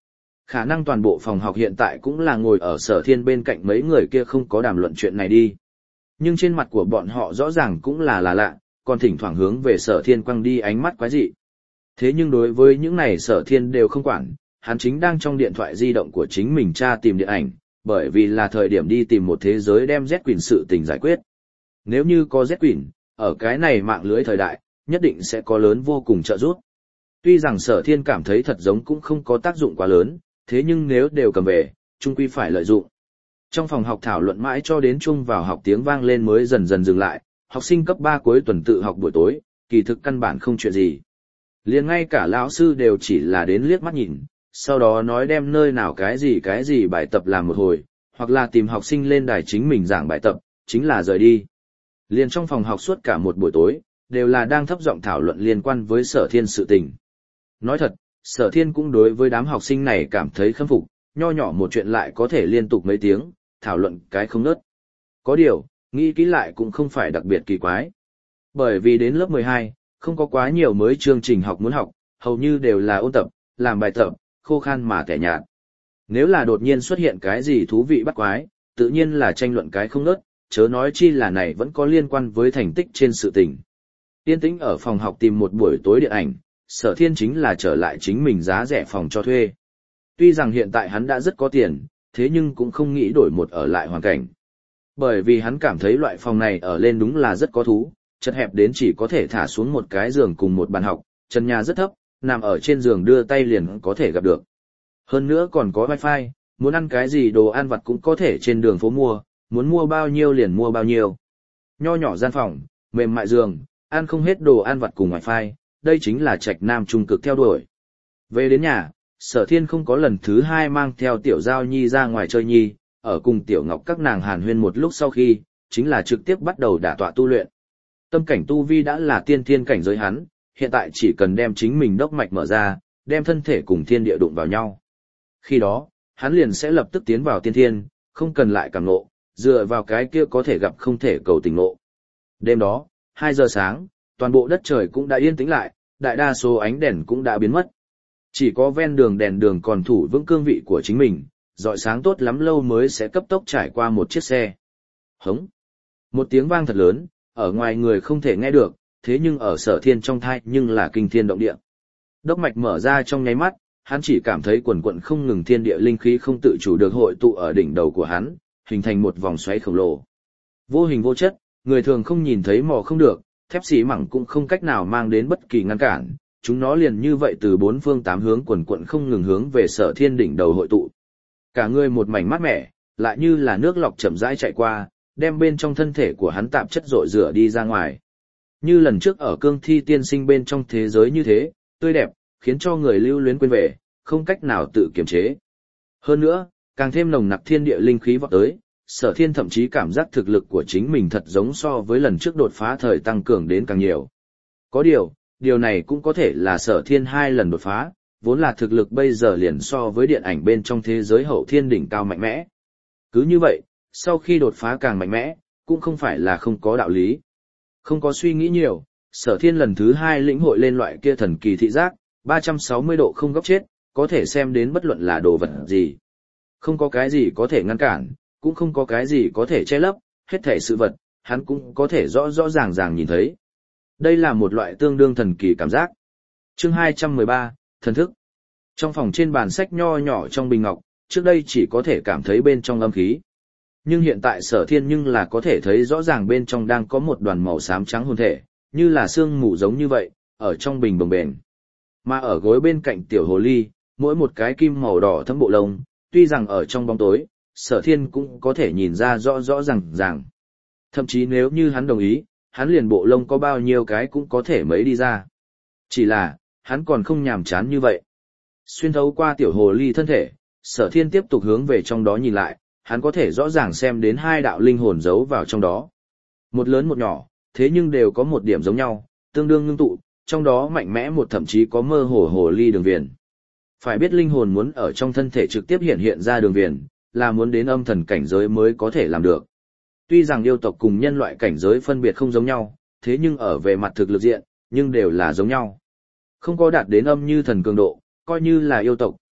Khả năng toàn bộ phòng học hiện tại cũng là ngồi ở Sở Thiên bên cạnh mấy người kia không có đàm luận chuyện này đi. Nhưng trên mặt của bọn họ rõ ràng cũng là là lạ, còn thỉnh thoảng hướng về Sở Thiên quăng đi ánh mắt quái dị. Thế nhưng đối với những này Sở Thiên đều không quản, hắn chính đang trong điện thoại di động của chính mình tra tìm điện ảnh, bởi vì là thời điểm đi tìm một thế giới đem Z Quỷ sự tình giải quyết. Nếu như có Z Quỷ, ở cái này mạng lưới thời đại, nhất định sẽ có lớn vô cùng trợ giúp. Tuy rằng Sở Thiên cảm thấy thật giống cũng không có tác dụng quá lớn, thế nhưng nếu đều cầm về, chung quy phải lợi dụng. Trong phòng học thảo luận mãi cho đến chung vào học tiếng vang lên mới dần dần dừng lại, học sinh cấp ba cuối tuần tự học buổi tối, kỳ thực căn bản không chuyện gì. Liền ngay cả lão sư đều chỉ là đến liếc mắt nhìn, sau đó nói đem nơi nào cái gì cái gì bài tập làm một hồi, hoặc là tìm học sinh lên đài chính mình giảng bài tập, chính là rời đi. Liền trong phòng học suốt cả một buổi tối, đều là đang thấp giọng thảo luận liên quan với Sở Thiên sự tình. Nói thật, Sở Thiên cũng đối với đám học sinh này cảm thấy khâm phục, nho nhỏ một chuyện lại có thể liên tục mấy tiếng, thảo luận cái không ngớt. Có điều, nghĩ kỹ lại cũng không phải đặc biệt kỳ quái. Bởi vì đến lớp mười hai, không có quá nhiều mới chương trình học muốn học, hầu như đều là ôn tập, làm bài tập, khô khan mà kẻ nhạt. Nếu là đột nhiên xuất hiện cái gì thú vị bắt quái, tự nhiên là tranh luận cái không ngớt, chớ nói chi là này vẫn có liên quan với thành tích trên sự tình. Yên tĩnh ở phòng học tìm một buổi tối điện ảnh, Sở Thiên chính là trở lại chính mình giá rẻ phòng cho thuê. Tuy rằng hiện tại hắn đã rất có tiền, thế nhưng cũng không nghĩ đổi một ở lại hoàn cảnh. Bởi vì hắn cảm thấy loại phòng này ở lên đúng là rất có thú, chật hẹp đến chỉ có thể thả xuống một cái giường cùng một bàn học, trần nhà rất thấp, nằm ở trên giường đưa tay liền có thể gặp được. Hơn nữa còn có wifi, muốn ăn cái gì đồ ăn vặt cũng có thể trên đường phố mua, muốn mua bao nhiêu liền mua bao nhiêu. Nho nhỏ gian phòng, mềm mại giường, ăn không hết đồ ăn vặt cùng wifi, đây chính là trạch nam trung cực theo đuổi. Về đến nhà, Sở Thiên không có lần thứ hai mang theo Tiểu Giao Nhi ra ngoài chơi nhi, ở cùng Tiểu Ngọc các nàng hàn huyên một lúc sau khi, chính là trực tiếp bắt đầu đả tọa tu luyện. Tâm cảnh tu vi đã là tiên thiên cảnh giới hắn, hiện tại chỉ cần đem chính mình đốc mạch mở ra, đem thân thể cùng thiên địa đụng vào nhau. Khi đó, hắn liền sẽ lập tức tiến vào tiên thiên, không cần lại cảm ngộ, dựa vào cái kia có thể gặp không thể cầu tình ngộ. Đêm đó, hai giờ sáng, toàn bộ đất trời cũng đã yên tĩnh lại, đại đa số ánh đèn cũng đã biến mất. Chỉ có ven đường đèn đường còn thủ vững cương vị của chính mình, rọi sáng tốt lắm lâu mới sẽ cấp tốc trải qua một chiếc xe. Hống! Một tiếng vang thật lớn, ở ngoài người không thể nghe được, thế nhưng ở Sở Thiên trong thai nhưng là kinh thiên động địa. Đốc mạch mở ra trong nháy mắt, hắn chỉ cảm thấy quần quận không ngừng thiên địa linh khí không tự chủ được hội tụ ở đỉnh đầu của hắn, hình thành một vòng xoáy khổng lồ. Vô hình vô chất, người thường không nhìn thấy mò không được, thép xỉ mẳng cũng không cách nào mang đến bất kỳ ngăn cản, chúng nó liền như vậy từ bốn phương tám hướng quần quận không ngừng hướng về Sở Thiên đỉnh đầu hội tụ. Cả người một mảnh mát mẻ, lại như là nước lọc chậm rãi chạy qua, đem bên trong thân thể của hắn tạp chất rội rửa đi ra ngoài. Như lần trước ở cương thi tiên sinh bên trong thế giới như thế, tươi đẹp, khiến cho người lưu luyến quên về, không cách nào tự kiềm chế. Hơn nữa, càng thêm nồng nặc thiên địa linh khí vọt tới, Sở Thiên thậm chí cảm giác thực lực của chính mình thật giống so với lần trước đột phá thời tăng cường đến càng nhiều. Có điều, điều này cũng có thể là Sở Thiên hai lần đột phá, vốn là thực lực bây giờ liền so với điện ảnh bên trong thế giới hậu thiên đỉnh cao mạnh mẽ. Cứ như vậy, sau khi đột phá càng mạnh mẽ, cũng không phải là không có đạo lý. Không có suy nghĩ nhiều, Sở Thiên lần thứ hai lĩnh hội lên loại kia thần kỳ thị giác, ba trăm sáu mươi độ không góc chết, có thể xem đến bất luận là đồ vật gì. Không có cái gì có thể ngăn cản, cũng không có cái gì có thể che lấp, hết thảy sự vật, hắn cũng có thể rõ rõ ràng ràng nhìn thấy. Đây là một loại tương đương thần kỳ cảm giác. Chương hai trăm mười ba, thần thức. Trong phòng trên bàn sách nho nhỏ trong bình ngọc, trước đây chỉ có thể cảm thấy bên trong âm khí. Nhưng hiện tại Sở Thiên nhưng là có thể thấy rõ ràng bên trong đang có một đoàn màu xám trắng hồn thể, như là xương mù giống như vậy, ở trong bình bồng bềnh. Mà ở gối bên cạnh tiểu hồ ly, mỗi một cái kim màu đỏ thấm bộ lông, tuy rằng ở trong bóng tối, Sở Thiên cũng có thể nhìn ra rõ rõ ràng ràng. Thậm chí nếu như hắn đồng ý, hắn liền bộ lông có bao nhiêu cái cũng có thể mấy đi ra. Chỉ là, hắn còn không nhàm chán như vậy. Xuyên thấu qua tiểu hồ ly thân thể, Sở Thiên tiếp tục hướng về trong đó nhìn lại, hắn có thể rõ ràng xem đến hai đạo linh hồn giấu vào trong đó. Một lớn một nhỏ, thế nhưng đều có một điểm giống nhau, tương đương ngưng tụ, trong đó mạnh mẽ một thậm chí có mơ hồ hồ ly đường viền. Phải biết linh hồn muốn ở trong thân thể trực tiếp hiện hiện ra đường viền, là muốn đến âm thần cảnh giới mới có thể làm được. Tuy rằng yêu tộc cùng nhân loại cảnh giới phân biệt không giống nhau, thế nhưng ở về mặt thực lực diện, nhưng đều là giống nhau. Không có đạt đến âm như thần cường độ, coi như là yêu tộc,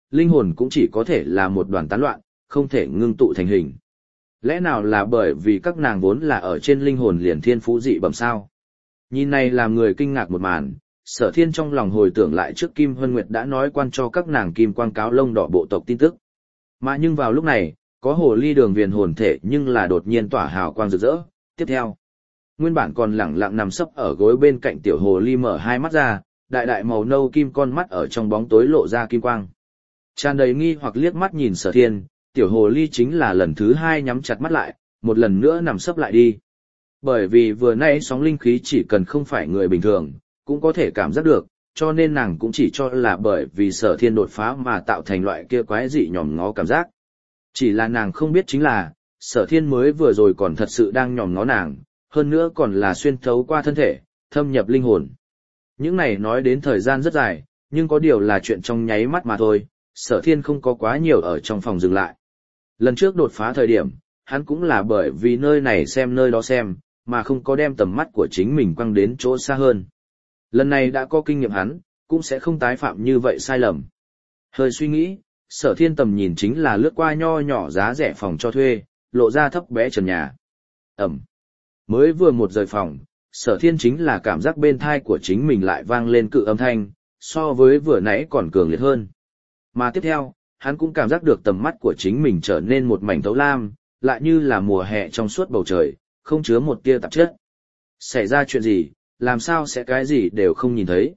linh hồn cũng chỉ có thể là một đoàn tán loạn, không thể ngưng tụ thành hình. Lẽ nào là bởi vì các nàng vốn là ở trên linh hồn liền thiên phú dị bẩm sao? Nhìn này làm người kinh ngạc một màn, Sở Thiên trong lòng hồi tưởng lại trước Kim Hân Nguyệt đã nói quan cho các nàng kim quang cáo lông đỏ bộ tộc tin tức. Mà nhưng vào lúc này, có hồ ly đường viền hồn thể nhưng là đột nhiên tỏa hào quang rực rỡ. Tiếp theo, nguyên bản còn lẳng lặng nằm sấp ở gối bên cạnh tiểu hồ ly mở hai mắt ra, đại đại màu nâu kim con mắt ở trong bóng tối lộ ra kim quang. Tràn đầy nghi hoặc liếc mắt nhìn Sở Thiên, tiểu hồ ly chính là lần thứ hai nhắm chặt mắt lại, một lần nữa nằm sấp lại đi. Bởi vì vừa nãy sóng linh khí chỉ cần không phải người bình thường, cũng có thể cảm giác được, cho nên nàng cũng chỉ cho là bởi vì Sở Thiên đột phá mà tạo thành loại kia quái dị nhòm ngó cảm giác. Chỉ là nàng không biết chính là, Sở Thiên mới vừa rồi còn thật sự đang nhòm ngó nàng, hơn nữa còn là xuyên thấu qua thân thể, thâm nhập linh hồn. Những này nói đến thời gian rất dài, nhưng có điều là chuyện trong nháy mắt mà thôi, Sở Thiên không có quá nhiều ở trong phòng dừng lại. Lần trước đột phá thời điểm, hắn cũng là bởi vì nơi này xem nơi đó xem, mà không có đem tầm mắt của chính mình quăng đến chỗ xa hơn. Lần này đã có kinh nghiệm hắn, cũng sẽ không tái phạm như vậy sai lầm. Hơi suy nghĩ, Sở Thiên tầm nhìn chính là lướt qua nho nhỏ giá rẻ phòng cho thuê, lộ ra thấp bé trần nhà. Ẩm. Mới vừa một rời phòng, Sở Thiên chính là cảm giác bên thai của chính mình lại vang lên cự âm thanh, so với vừa nãy còn cường liệt hơn. Mà tiếp theo, hắn cũng cảm giác được tầm mắt của chính mình trở nên một mảnh thấu lam, lại như là mùa hè trong suốt bầu trời, không chứa một tia tạp chất. Xảy ra chuyện gì, làm sao sẽ cái gì đều không nhìn thấy.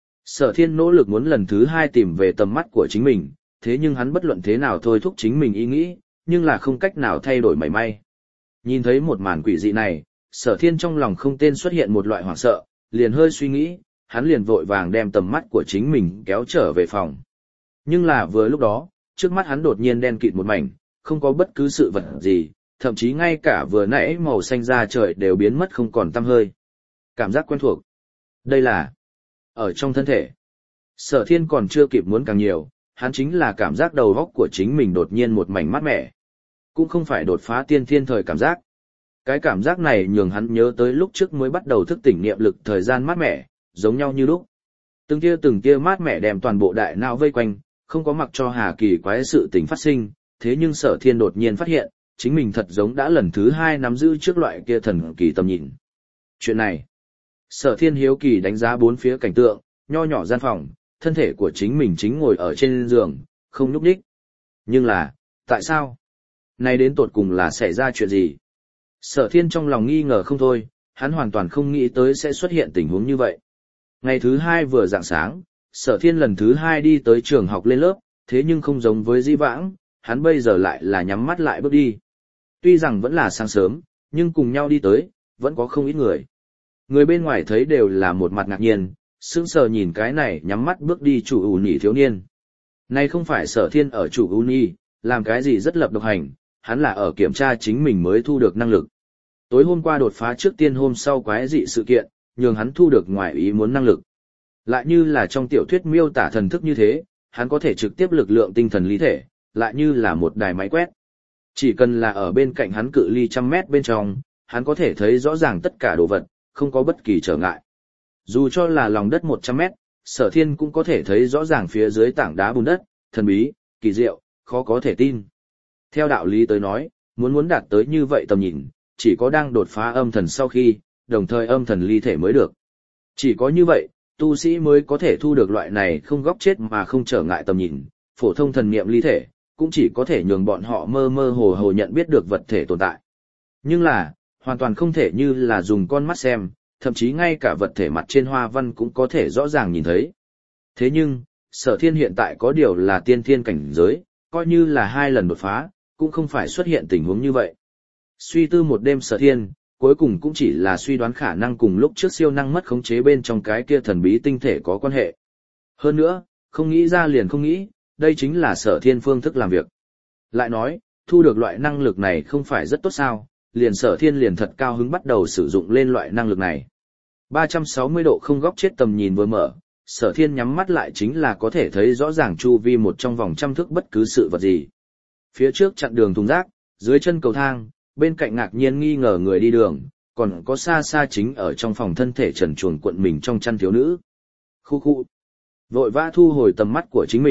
Sở Thiên nỗ lực muốn lần thứ hai tìm về tầm mắt của chính mình, thế nhưng hắn bất luận thế nào thôi thúc chính mình ý nghĩ, nhưng là không cách nào thay đổi mảy may. Nhìn thấy một màn quỷ dị này, Sở Thiên trong lòng không tên xuất hiện một loại hoảng sợ, liền hơi suy nghĩ, hắn liền vội vàng đem tầm mắt của chính mình kéo trở về phòng. Nhưng là vừa lúc đó, trước mắt hắn đột nhiên đen kịt một mảnh, không có bất cứ sự vật gì, thậm chí ngay cả vừa nãy màu xanh da trời đều biến mất không còn tăm hơi. Cảm giác quen thuộc. Đây là ở trong thân thể. Sở Thiên còn chưa kịp muốn càng nhiều, hắn chính là cảm giác đầu óc của chính mình đột nhiên một mảnh mát mẻ. Cũng không phải đột phá tiên thiên thời cảm giác. Cái cảm giác này nhường hắn nhớ tới lúc trước mới bắt đầu thức tỉnh niệm lực thời gian mát mẻ, giống nhau như lúc. Từng tia từng tia mát mẻ đem toàn bộ đại não vây quanh, không có mặc cho hà kỳ quái sự tình phát sinh, thế nhưng Sở Thiên đột nhiên phát hiện, chính mình thật giống đã lần thứ hai nắm giữ trước loại kia thần kỳ tầm nhìn. Chuyện này, Sở Thiên hiếu kỳ đánh giá bốn phía cảnh tượng, nho nhỏ gian phòng, thân thể của chính mình chính ngồi ở trên giường, không nhúc nhích. Nhưng là, tại sao? Này đến tột cùng là xảy ra chuyện gì? Sở Thiên trong lòng nghi ngờ không thôi, hắn hoàn toàn không nghĩ tới sẽ xuất hiện tình huống như vậy. Ngày thứ hai vừa rạng sáng, Sở Thiên lần thứ hai đi tới trường học lên lớp, thế nhưng không giống với di vãng, hắn bây giờ lại là nhắm mắt lại bước đi. Tuy rằng vẫn là sáng sớm, nhưng cùng nhau đi tới, vẫn có không ít người. Người bên ngoài thấy đều là một mặt ngạc nhiên, sững sờ nhìn cái này nhắm mắt bước đi chủ ủ nhị thiếu niên. Này không phải Sở Thiên ở chủ ủ nhị, làm cái gì rất lập độc hành, hắn là ở kiểm tra chính mình mới thu được năng lực. Tối hôm qua đột phá trước tiên hôm sau quái dị sự kiện, nhường hắn thu được ngoài ý muốn năng lực. Lại như là trong tiểu thuyết miêu tả thần thức như thế, hắn có thể trực tiếp lực lượng tinh thần lý thể, lại như là một đài máy quét. Chỉ cần là ở bên cạnh hắn cự ly trăm mét bên trong, hắn có thể thấy rõ ràng tất cả đồ vật, không có bất kỳ trở ngại. Dù cho là lòng đất một trăm mét, Sở Thiên cũng có thể thấy rõ ràng phía dưới tảng đá bùn đất, thần bí, kỳ diệu, khó có thể tin. Theo đạo lý tới nói, muốn muốn đạt tới như vậy tầm nhìn, chỉ có đang đột phá âm thần sau khi, đồng thời âm thần ly thể mới được. Chỉ có như vậy, tu sĩ mới có thể thu được loại này không góc chết mà không trở ngại tầm nhìn, phổ thông thần niệm ly thể, cũng chỉ có thể nhường bọn họ mơ mơ hồ hồ nhận biết được vật thể tồn tại. Nhưng là, hoàn toàn không thể như là dùng con mắt xem, thậm chí ngay cả vật thể mặt trên hoa văn cũng có thể rõ ràng nhìn thấy. Thế nhưng, Sở Thiên hiện tại có điều là tiên thiên cảnh giới, coi như là hai lần đột phá, cũng không phải xuất hiện tình huống như vậy. Suy tư một đêm Sở Thiên, cuối cùng cũng chỉ là suy đoán khả năng cùng lúc trước siêu năng mất khống chế bên trong cái kia thần bí tinh thể có quan hệ. Hơn nữa, không nghĩ ra liền không nghĩ, đây chính là Sở Thiên phương thức làm việc. Lại nói, thu được loại năng lực này không phải rất tốt sao, liền Sở Thiên liền thật cao hứng bắt đầu sử dụng lên loại năng lực này. ba trăm sáu mươi độ không góc chết tầm nhìn vừa mở, Sở Thiên nhắm mắt lại chính là có thể thấy rõ ràng chu vi một trong vòng trăm thước bất cứ sự vật gì. Phía trước chặn đường thùng rác, dưới chân cầu thang, bên cạnh ngạc nhiên nghi ngờ người đi đường, còn có xa xa chính ở trong phòng thân thể trần truồng cuộn mình trong chăn thiếu nữ. Khu khu. Vội vã thu hồi tầm mắt của chính mình,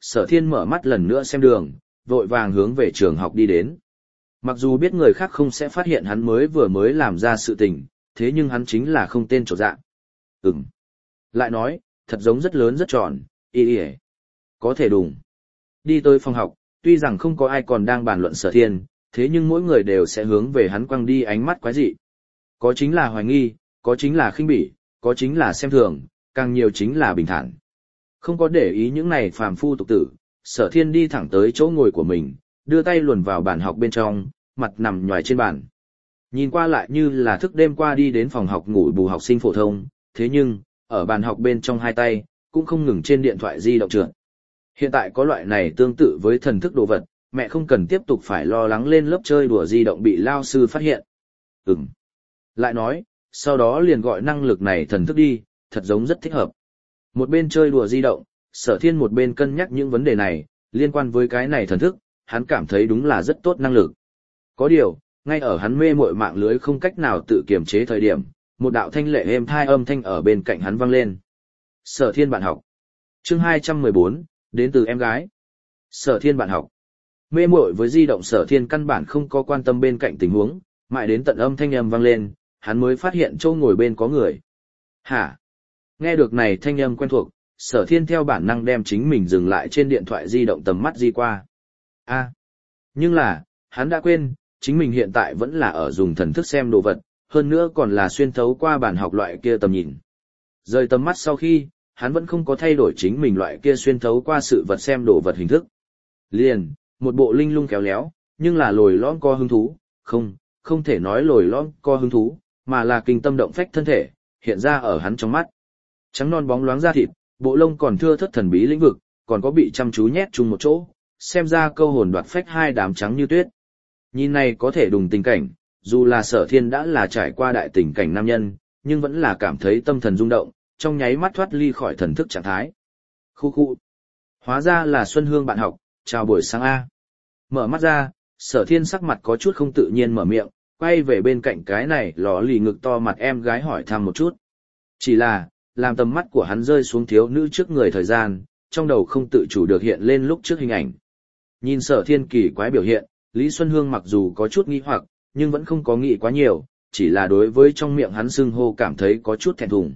Sở Thiên mở mắt lần nữa xem đường, vội vàng hướng về trường học đi đến. Mặc dù biết người khác không sẽ phát hiện hắn mới vừa mới làm ra sự tình, thế nhưng hắn chính là không tên trột dạ. Ừm. Lại nói, thật giống rất lớn rất tròn, y y có thể đùng. Đi tới phòng học, tuy rằng không có ai còn đang bàn luận Sở Thiên, thế nhưng mỗi người đều sẽ hướng về hắn quăng đi ánh mắt quái dị. Có chính là hoài nghi, có chính là khinh bỉ, có chính là xem thường, càng nhiều chính là bình thản. Không có để ý những này phàm phu tục tử, Sở Thiên đi thẳng tới chỗ ngồi của mình, đưa tay luồn vào bàn học bên trong, mặt nằm nhoài trên bàn. Nhìn qua lại như là thức đêm qua đi đến phòng học ngủ bù học sinh phổ thông, thế nhưng, ở bàn học bên trong hai tay, cũng không ngừng trên điện thoại di động trượt. Hiện tại có loại này tương tự với thần thức đồ vật, mẹ không cần tiếp tục phải lo lắng lên lớp chơi đùa di động bị lao sư phát hiện. Ừm. Lại nói, sau đó liền gọi năng lực này thần thức đi, thật giống rất thích hợp. Một bên chơi đùa di động, Sở Thiên một bên cân nhắc những vấn đề này, liên quan với cái này thần thức, hắn cảm thấy đúng là rất tốt năng lực. Có điều, ngay ở hắn mê muội mạng lưới không cách nào tự kiềm chế thời điểm, một đạo thanh lệ êm thai âm thanh ở bên cạnh hắn vang lên. Sở Thiên bạn học. Chương hai trăm mười bốn, đến từ em gái. Sở Thiên bạn học. Mê muội với di động Sở Thiên căn bản không có quan tâm bên cạnh tình huống, mãi đến tận âm thanh âm vang lên, hắn mới phát hiện chỗ ngồi bên có người. Hả? Nghe được này thanh âm quen thuộc, Sở Thiên theo bản năng đem chính mình dừng lại trên điện thoại di động tầm mắt di qua. A, nhưng là, hắn đã quên, chính mình hiện tại vẫn là ở dùng thần thức xem đồ vật, hơn nữa còn là xuyên thấu qua bản học loại kia tầm nhìn. Rời tầm mắt sau khi, hắn vẫn không có thay đổi chính mình loại kia xuyên thấu qua sự vật xem đồ vật hình thức. Liền, một bộ linh lung kéo léo, nhưng là lồi lõm co hứng thú, không, không thể nói lồi lõm co hứng thú, mà là kinh tâm động phách thân thể, hiện ra ở hắn trong mắt. Trắng non bóng loáng da thịt, bộ lông còn thưa thớt thần bí lĩnh vực, còn có bị chăm chú nhét chung một chỗ, xem ra câu hồn đoạt phách hai đám trắng như tuyết. Nhìn này có thể đùng tình cảnh, dù là Sở Thiên đã là trải qua đại tình cảnh nam nhân, nhưng vẫn là cảm thấy tâm thần rung động, trong nháy mắt thoát ly khỏi thần thức trạng thái. Khu khu. Hóa ra là Xuân Hương bạn học, chào buổi sáng A. Mở mắt ra, Sở Thiên sắc mặt có chút không tự nhiên mở miệng, quay về bên cạnh cái này lò lì ngực to mặt em gái hỏi thăm một chút. Chỉ là, làm tầm mắt của hắn rơi xuống thiếu nữ trước người thời gian, trong đầu không tự chủ được hiện lên lúc trước hình ảnh. Nhìn Sở Thiên kỳ quái biểu hiện, Lý Xuân Hương mặc dù có chút nghi hoặc, nhưng vẫn không có nghĩ quá nhiều, chỉ là đối với trong miệng hắn xưng hô cảm thấy có chút thẹn thùng.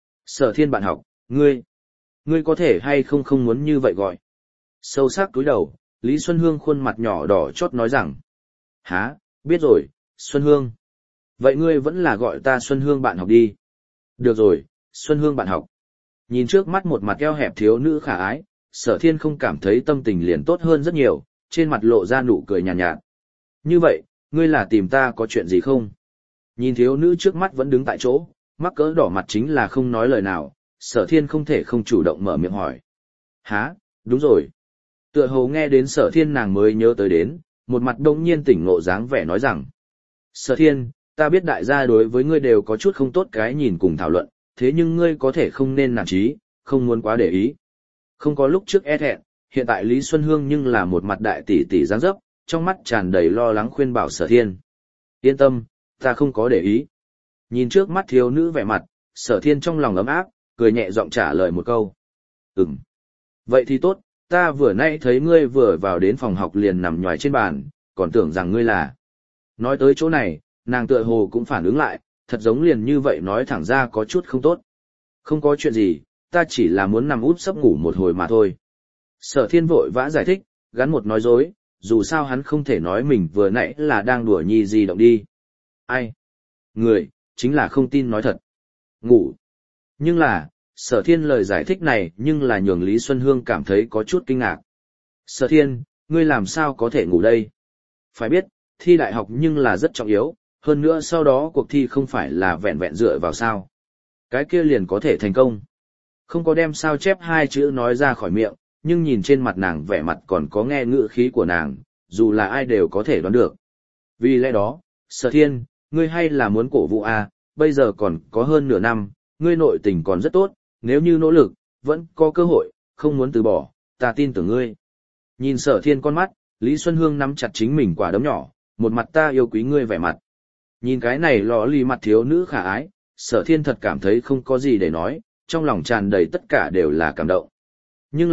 Sở Thiên bạn học, ngươi, ngươi có thể hay không không muốn như vậy gọi. Sâu sắc cúi đầu, Lý Xuân Hương khuôn mặt nhỏ đỏ chót nói rằng. Hả, biết rồi, Xuân Hương. Vậy ngươi vẫn là gọi ta Xuân Hương bạn học đi. Được rồi, Xuân Hương bạn học. Nhìn trước mắt một mặt eo hẹp thiếu nữ khả ái, Sở Thiên không cảm thấy tâm tình liền tốt hơn rất nhiều, trên mặt lộ ra nụ cười nhàn nhạt, nhạt. Như vậy, ngươi là tìm ta có chuyện gì không? Nhìn thiếu nữ trước mắt vẫn đứng tại chỗ, mắc cỡ đỏ mặt chính là không nói lời nào, Sở Thiên không thể không chủ động mở miệng hỏi. Hả, đúng rồi. Tựa hồ nghe đến Sở Thiên nàng mới nhớ tới đến, một mặt đông nhiên tỉnh ngộ dáng vẻ nói rằng. Sở Thiên, ta biết đại gia đối với ngươi đều có chút không tốt cái nhìn cùng thảo luận, thế nhưng ngươi có thể không nên nản chí, không muốn quá để ý. Không có lúc trước e thẹn, hiện tại Lý Xuân Hương nhưng là một mặt đại tỷ tỷ dáng dấp, trong mắt tràn đầy lo lắng khuyên bảo Sở Thiên. Yên tâm, ta không có để ý. Nhìn trước mắt thiếu nữ vẻ mặt, Sở Thiên trong lòng ấm áp, cười nhẹ giọng trả lời một câu. Ừm. Vậy thì tốt, ta vừa nãy thấy ngươi vừa vào đến phòng học liền nằm nhoài trên bàn, còn tưởng rằng ngươi là. Nói tới chỗ này, nàng tựa hồ cũng phản ứng lại, thật giống liền như vậy nói thẳng ra có chút không tốt. Không có chuyện gì, ta chỉ là muốn nằm úp sấp ngủ một hồi mà thôi. Sở Thiên vội vã giải thích, gắn một nói dối, dù sao hắn không thể nói mình vừa nãy là đang đùa nhi gì động đi. Ai? Người, chính là không tin nói thật. Ngủ. Nhưng là, Sở Thiên lời giải thích này nhưng là nhường Lý Xuân Hương cảm thấy có chút kinh ngạc. Sở Thiên, ngươi làm sao có thể ngủ đây? Phải biết, thi đại học nhưng là rất trọng yếu, hơn nữa sau đó cuộc thi không phải là vẹn vẹn dựa vào sao. Cái kia liền có thể thành công. Không có đem sao chép hai chữ nói ra khỏi miệng, nhưng nhìn trên mặt nàng vẻ mặt còn có nghe ngữ khí của nàng, dù là ai đều có thể đoán được. Vì lẽ đó, Sở Thiên, ngươi hay là muốn cổ vũ à, bây giờ còn có hơn nửa năm, ngươi nội tình còn rất tốt, nếu như nỗ lực, vẫn có cơ hội, không muốn từ bỏ, ta tin tưởng ngươi. Nhìn Sở Thiên con mắt, Lý Xuân Hương nắm chặt chính mình quả đấm nhỏ, một mặt ta yêu quý ngươi vẻ mặt. Nhìn cái này lò lì mặt thiếu nữ khả ái, Sở Thiên thật cảm thấy không có gì để nói, trong lòng tràn đầy tất cả đều là cảm động. Nhưng là,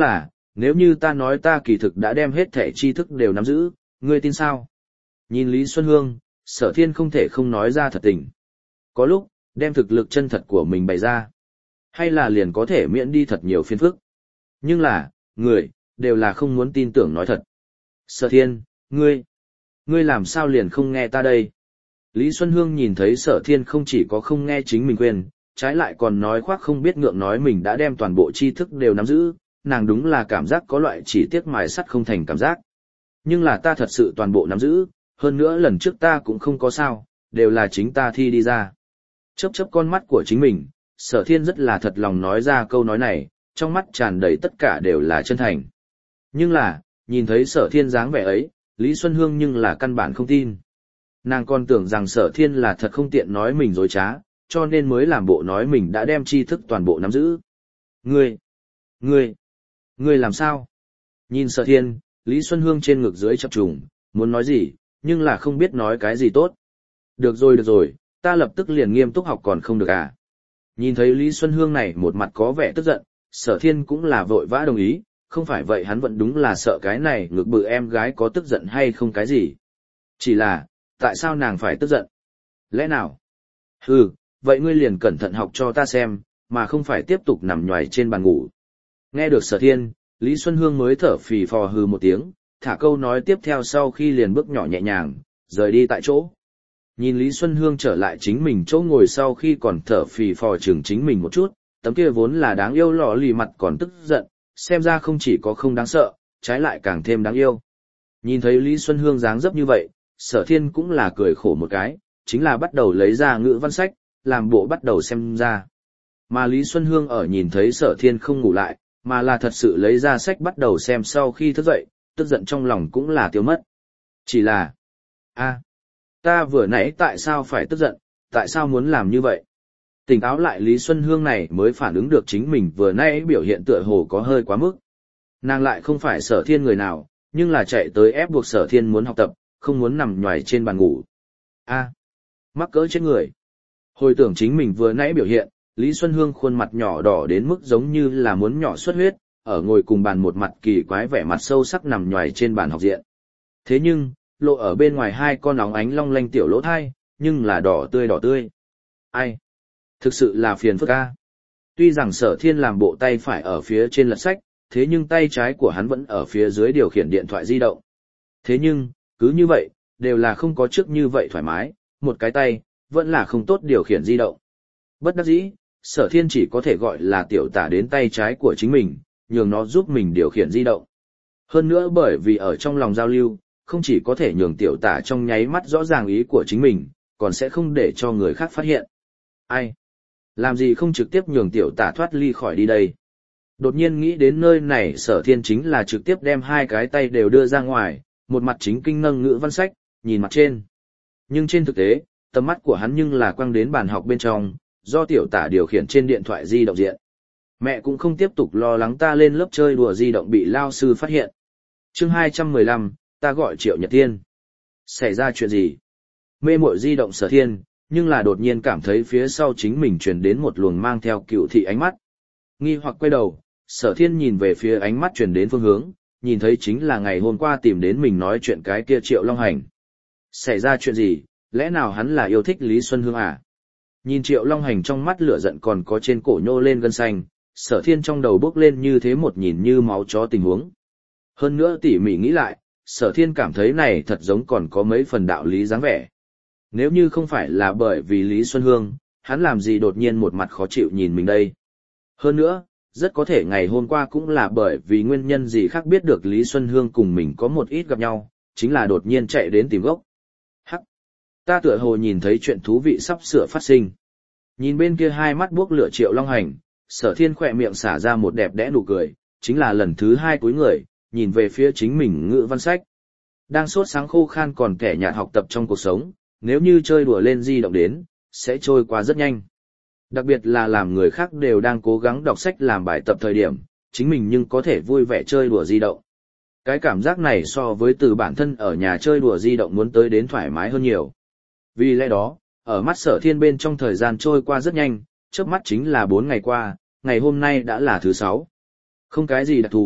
nếu như ta nói ta kỳ thực đã đem hết thể tri thức đều nắm giữ, ngươi tin sao? Nhìn Lý Xuân Hương, Sở Thiên không thể không nói ra thật tình. Có lúc, đem thực lực chân thật của mình bày ra, hay là liền có thể miễn đi thật nhiều phiền phức. Nhưng là, người, đều là không muốn tin tưởng nói thật. Sở Thiên, ngươi, ngươi làm sao liền không nghe ta đây? Lý Xuân Hương nhìn thấy Sở Thiên không chỉ có không nghe chính mình quên, trái lại còn nói khoác không biết ngượng nói mình đã đem toàn bộ tri thức đều nắm giữ, nàng đúng là cảm giác có loại chỉ tiếc mài sắt không thành cảm giác. Nhưng là ta thật sự toàn bộ nắm giữ, hơn nữa lần trước ta cũng không có sao, đều là chính ta thi đi ra. Chớp chớp con mắt của chính mình, Sở Thiên rất là thật lòng nói ra câu nói này, trong mắt tràn đầy tất cả đều là chân thành. Nhưng là, nhìn thấy Sở Thiên dáng vẻ ấy, Lý Xuân Hương nhưng là căn bản không tin. Nàng còn tưởng rằng Sở Thiên là thật không tiện nói mình dối trá, cho nên mới làm bộ nói mình đã đem tri thức toàn bộ nắm giữ. Ngươi, ngươi, ngươi làm sao? Nhìn Sở Thiên, Lý Xuân Hương trên ngực dưới chập trùng, muốn nói gì, nhưng là không biết nói cái gì tốt. Được rồi được rồi, ta lập tức liền nghiêm túc học còn không được à? Nhìn thấy Lý Xuân Hương này một mặt có vẻ tức giận, Sở Thiên cũng là vội vã đồng ý, không phải vậy hắn vẫn đúng là sợ cái này ngược bự em gái có tức giận hay không cái gì. Chỉ là, tại sao nàng phải tức giận? Lẽ nào? Hừ, vậy ngươi liền cẩn thận học cho ta xem, mà không phải tiếp tục nằm nhoài trên bàn ngủ. Nghe được Sở Thiên, Lý Xuân Hương mới thở phì phò hừ một tiếng, thả câu nói tiếp theo sau khi liền bước nhỏ nhẹ nhàng, rời đi tại chỗ. Nhìn Lý Xuân Hương trở lại chính mình chỗ ngồi sau khi còn thở phì phò chừng chính mình một chút, tấm kia vốn là đáng yêu lọ lì mặt còn tức giận, xem ra không chỉ có không đáng sợ, trái lại càng thêm đáng yêu. Nhìn thấy Lý Xuân Hương dáng dấp như vậy, Sở Thiên cũng là cười khổ một cái, chính là bắt đầu lấy ra ngữ văn sách, làm bộ bắt đầu xem ra. Mà Lý Xuân Hương ở nhìn thấy Sở Thiên không ngủ lại, mà là thật sự lấy ra sách bắt đầu xem sau khi thức dậy, tức giận trong lòng cũng là tiêu mất. Chỉ là, a, ta vừa nãy tại sao phải tức giận, tại sao muốn làm như vậy? Tỉnh táo lại Lý Xuân Hương này mới phản ứng được chính mình vừa nãy biểu hiện tựa hồ có hơi quá mức. Nàng lại không phải Sở Thiên người nào, nhưng là chạy tới ép buộc Sở Thiên muốn học tập, không muốn nằm nhoài trên bàn ngủ. A, mắc cỡ chết người. Hồi tưởng chính mình vừa nãy biểu hiện, Lý Xuân Hương khuôn mặt nhỏ đỏ đến mức giống như là muốn nhỏ xuất huyết, ở ngồi cùng bàn một mặt kỳ quái vẻ mặt sâu sắc nằm nhoài trên bàn học diện. Thế nhưng, lộ ở bên ngoài hai con óng ánh long lanh tiểu lỗ thai, nhưng là đỏ tươi đỏ tươi. Ai? Thực sự là phiền phức a. Tuy rằng Sở Thiên làm bộ tay phải ở phía trên lật sách, thế nhưng tay trái của hắn vẫn ở phía dưới điều khiển điện thoại di động. Thế nhưng, cứ như vậy, đều là không có trước như vậy thoải mái, một cái tay, vẫn là không tốt điều khiển di động. Bất đắc dĩ, Sở Thiên chỉ có thể gọi là tiểu tả đến tay trái của chính mình, nhường nó giúp mình điều khiển di động. Hơn nữa bởi vì ở trong lòng giao lưu, không chỉ có thể nhường tiểu tả trong nháy mắt rõ ràng ý của chính mình, còn sẽ không để cho người khác phát hiện. Ai? Làm gì không trực tiếp nhường tiểu tả thoát ly khỏi đi đây? Đột nhiên nghĩ đến nơi này Sở Thiên chính là trực tiếp đem hai cái tay đều đưa ra ngoài, một mặt chính kinh nâng ngữ văn sách, nhìn mặt trên. Nhưng trên thực tế, tầm mắt của hắn nhưng là quăng đến bàn học bên trong, do tiểu tả điều khiển trên điện thoại di động diện. Mẹ cũng không tiếp tục lo lắng ta lên lớp chơi đùa di động bị lao sư phát hiện. Chương hai trăm mười lăm, ta gọi Triệu Nhật Tiên. Xảy ra chuyện gì? Mê mội di động Sở Thiên, nhưng là đột nhiên cảm thấy phía sau chính mình truyền đến một luồng mang theo cựu thị ánh mắt. Nghi hoặc quay đầu, Sở Thiên nhìn về phía ánh mắt truyền đến phương hướng, nhìn thấy chính là ngày hôm qua tìm đến mình nói chuyện cái kia Triệu Long Hành. Xảy ra chuyện gì? Lẽ nào hắn là yêu thích Lý Xuân Hương à? Nhìn Triệu Long Hành trong mắt lửa giận còn có trên cổ nhô lên gân xanh, Sở Thiên trong đầu bước lên như thế một nhìn như máu chó tình huống. Hơn nữa tỉ mỉ nghĩ lại, Sở Thiên cảm thấy này thật giống còn có mấy phần đạo lý dáng vẻ. Nếu như không phải là bởi vì Lý Xuân Hương, hắn làm gì đột nhiên một mặt khó chịu nhìn mình đây. Hơn nữa, rất có thể ngày hôm qua cũng là bởi vì nguyên nhân gì khác biết được Lý Xuân Hương cùng mình có một ít gặp nhau, chính là đột nhiên chạy đến tìm gốc. Hắc! Ta tựa hồ nhìn thấy chuyện thú vị sắp sửa phát sinh. Nhìn bên kia hai mắt buốc lửa Triệu Long Hành, Sở Thiên khỏe miệng xả ra một đẹp đẽ nụ cười, chính là lần thứ hai cúi người, nhìn về phía chính mình ngữ văn sách. Đang sốt sáng khô khan còn kẻ nhạt học tập trong cuộc sống, nếu như chơi đùa lên di động đến, sẽ trôi qua rất nhanh. Đặc biệt là làm người khác đều đang cố gắng đọc sách làm bài tập thời điểm, chính mình nhưng có thể vui vẻ chơi đùa di động. Cái cảm giác này so với từ bản thân ở nhà chơi đùa di động muốn tới đến thoải mái hơn nhiều. Vì lẽ đó, ở mắt Sở Thiên bên trong thời gian trôi qua rất nhanh, chớp mắt chính là bốn ngày qua, ngày hôm nay đã là thứ sáu. Không cái gì đặc thù,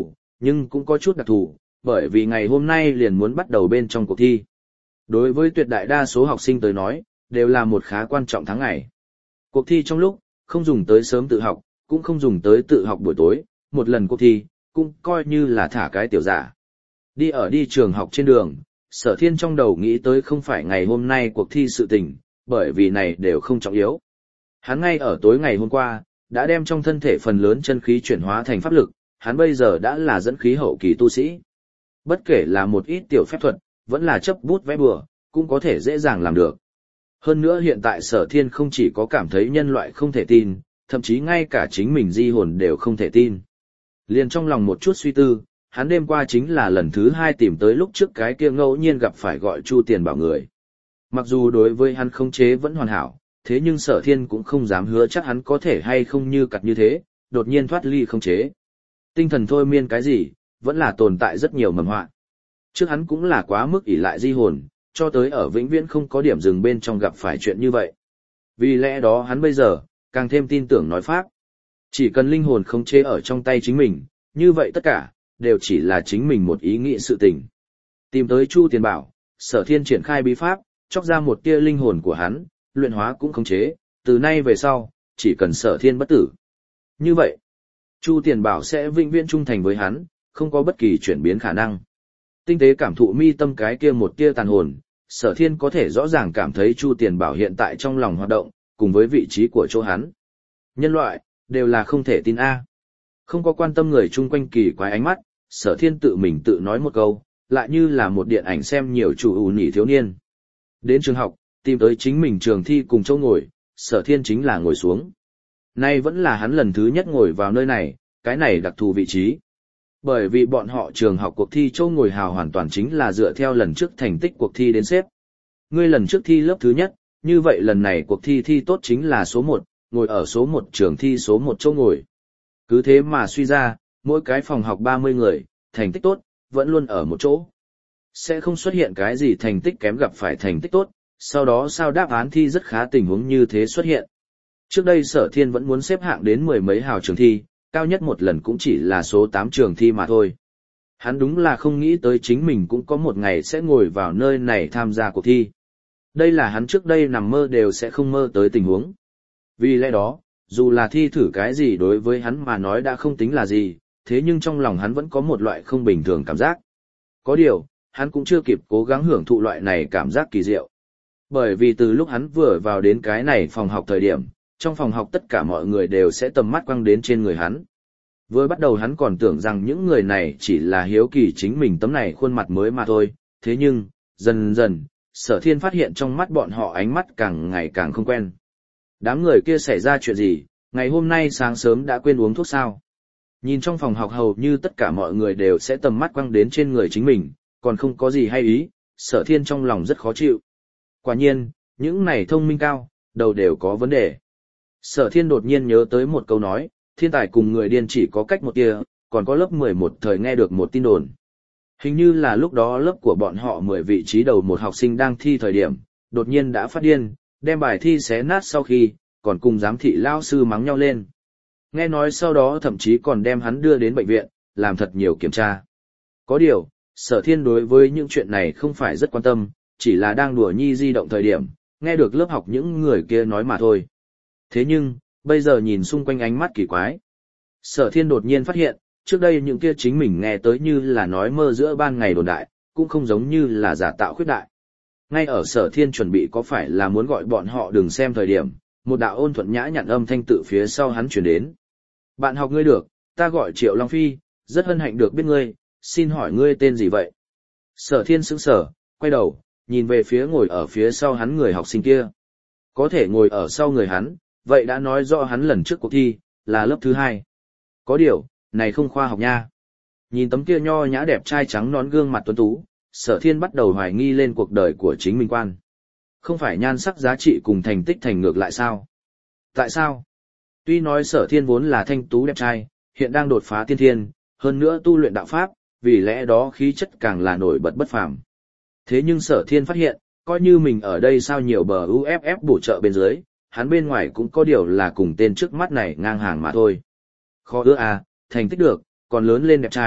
nhưng cũng có chút đặc thù, bởi vì ngày hôm nay liền muốn bắt đầu bên trong cuộc thi. Đối với tuyệt đại đa số học sinh tới nói, đều là một khá quan trọng tháng ngày. Cuộc thi trong lúc, không dùng tới sớm tự học, cũng không dùng tới tự học buổi tối, một lần cuộc thi, cũng coi như là thả cái tiểu giả. Đi ở đi trường học trên đường, Sở Thiên trong đầu nghĩ tới không phải ngày hôm nay cuộc thi sự tình, bởi vì này đều không trọng yếu. Hắn ngay ở tối ngày hôm qua, đã đem trong thân thể phần lớn chân khí chuyển hóa thành pháp lực, hắn bây giờ đã là dẫn khí hậu kỳ tu sĩ. Bất kể là một ít tiểu phép thuật, vẫn là chấp bút vẽ bừa, cũng có thể dễ dàng làm được. Hơn nữa hiện tại Sở Thiên không chỉ có cảm thấy nhân loại không thể tin, thậm chí ngay cả chính mình di hồn đều không thể tin. Liền trong lòng một chút suy tư, hắn đêm qua chính là lần thứ hai tìm tới lúc trước cái kia ngẫu nhiên gặp phải gọi Chu Tiền Bảo người. Mặc dù đối với hắn khống chế vẫn hoàn hảo, thế nhưng Sở Thiên cũng không dám hứa chắc hắn có thể hay không như cặt như thế, đột nhiên thoát ly khống chế. Tinh thần thôi miên cái gì, vẫn là tồn tại rất nhiều mầm họa. Trước hắn cũng là quá mức ỷ lại di hồn, cho tới ở vĩnh viễn không có điểm dừng bên trong gặp phải chuyện như vậy. Vì lẽ đó hắn bây giờ, càng thêm tin tưởng nói pháp. Chỉ cần linh hồn khống chế ở trong tay chính mình, như vậy tất cả, đều chỉ là chính mình một ý nghĩ sự tình. Tìm tới Chu Tiền Bảo, Sở Thiên triển khai bí pháp, chóc ra một tia linh hồn của hắn, luyện hóa cũng khống chế, từ nay về sau, chỉ cần Sở Thiên bất tử. Như vậy, Chu Tiền Bảo sẽ vĩnh viễn trung thành với hắn, không có bất kỳ chuyển biến khả năng. Tinh tế cảm thụ mi tâm cái kia một tia tàn hồn, Sở Thiên có thể rõ ràng cảm thấy Chu Tiền Bảo hiện tại trong lòng hoạt động, cùng với vị trí của chỗ hắn. Nhân loại, đều là không thể tin a. Không có quan tâm người chung quanh kỳ quái ánh mắt, Sở Thiên tự mình tự nói một câu, lại như là một điện ảnh xem nhiều chủ ủ nhỉ thiếu niên. Đến trường học, tìm tới chính mình trường thi cùng chỗ ngồi, Sở Thiên chính là ngồi xuống. Nay vẫn là hắn lần thứ nhất ngồi vào nơi này, cái này đặc thù vị trí. Bởi vì bọn họ trường học cuộc thi chỗ ngồi hào hoàn toàn chính là dựa theo lần trước thành tích cuộc thi đến xếp. Ngươi lần trước thi lớp thứ nhất, như vậy lần này cuộc thi thi tốt chính là số một, ngồi ở số một trường thi số một chỗ ngồi. Cứ thế mà suy ra, mỗi cái phòng học ba mươi người, thành tích tốt, vẫn luôn ở một chỗ. Sẽ không xuất hiện cái gì thành tích kém gặp phải thành tích tốt, sau đó sao đáp án thi rất khá tình huống như thế xuất hiện. Trước đây Sở Thiên vẫn muốn xếp hạng đến mười mấy hào trường thi, cao nhất một lần cũng chỉ là số tám trường thi mà thôi. Hắn đúng là không nghĩ tới chính mình cũng có một ngày sẽ ngồi vào nơi này tham gia cuộc thi. Đây là hắn trước đây nằm mơ đều sẽ không mơ tới tình huống. Vì lẽ đó, dù là thi thử cái gì đối với hắn mà nói đã không tính là gì, thế nhưng trong lòng hắn vẫn có một loại không bình thường cảm giác. Có điều, hắn cũng chưa kịp cố gắng hưởng thụ loại này cảm giác kỳ diệu. Bởi vì từ lúc hắn vừa vào đến cái này phòng học thời điểm, trong phòng học tất cả mọi người đều sẽ tầm mắt quăng đến trên người hắn. Vừa bắt đầu hắn còn tưởng rằng những người này chỉ là hiếu kỳ chính mình tấm này khuôn mặt mới mà thôi, thế nhưng, dần dần, Sở Thiên phát hiện trong mắt bọn họ ánh mắt càng ngày càng không quen. Đám người kia xảy ra chuyện gì, ngày hôm nay sáng sớm đã quên uống thuốc sao? Nhìn trong phòng học hầu như tất cả mọi người đều sẽ tầm mắt quăng đến trên người chính mình, còn không có gì hay ý, Sở Thiên trong lòng rất khó chịu. Quả nhiên, những này thông minh cao, đầu đều có vấn đề. Sở Thiên đột nhiên nhớ tới một câu nói, thiên tài cùng người điên chỉ có cách một tia, còn có lớp mười một thời nghe được một tin đồn. Hình như là lúc đó lớp của bọn họ mười vị trí đầu một học sinh đang thi thời điểm, đột nhiên đã phát điên, đem bài thi xé nát sau khi, còn cùng giám thị lao sư mắng nhau lên. Nghe nói sau đó thậm chí còn đem hắn đưa đến bệnh viện, làm thật nhiều kiểm tra. Có điều, Sở Thiên đối với những chuyện này không phải rất quan tâm, chỉ là đang đùa nhi di động thời điểm, nghe được lớp học những người kia nói mà thôi. Thế nhưng, bây giờ nhìn xung quanh ánh mắt kỳ quái. Sở Thiên đột nhiên phát hiện, trước đây những kia chính mình nghe tới như là nói mơ giữa ban ngày đồn đại, cũng không giống như là giả tạo khuyết đại. Ngay ở Sở Thiên chuẩn bị có phải là muốn gọi bọn họ đừng xem thời điểm, một đạo ôn thuận nhã nhặn âm thanh tự phía sau hắn truyền đến. Bạn học ngươi được, ta gọi Triệu Long Phi, rất hân hạnh được biết ngươi, xin hỏi ngươi tên gì vậy? Sở Thiên sững sờ, quay đầu, nhìn về phía ngồi ở phía sau hắn người học sinh kia. Có thể ngồi ở sau người hắn, vậy đã nói rõ hắn lần trước cuộc thi, là lớp thứ hai. Có điều, này không khoa học nha. Nhìn tấm kia nho nhã đẹp trai trắng nón gương mặt tuấn tú, Sở Thiên bắt đầu hoài nghi lên cuộc đời của chính mình quan. Không phải nhan sắc giá trị cùng thành tích thành ngược lại sao? Tại sao? Tuy nói Sở Thiên vốn là thanh tú đẹp trai, hiện đang đột phá tiên thiên, hơn nữa tu luyện đạo pháp, vì lẽ đó khí chất càng là nổi bật bất phàm. Thế nhưng Sở Thiên phát hiện, coi như mình ở đây sao nhiều bờ u ép ép bổ trợ bên dưới, hắn bên ngoài cũng có điều là cùng tên trước mắt này ngang hàng mà thôi. Khó ưa à, thành tích được, còn lớn lên đẹp trai,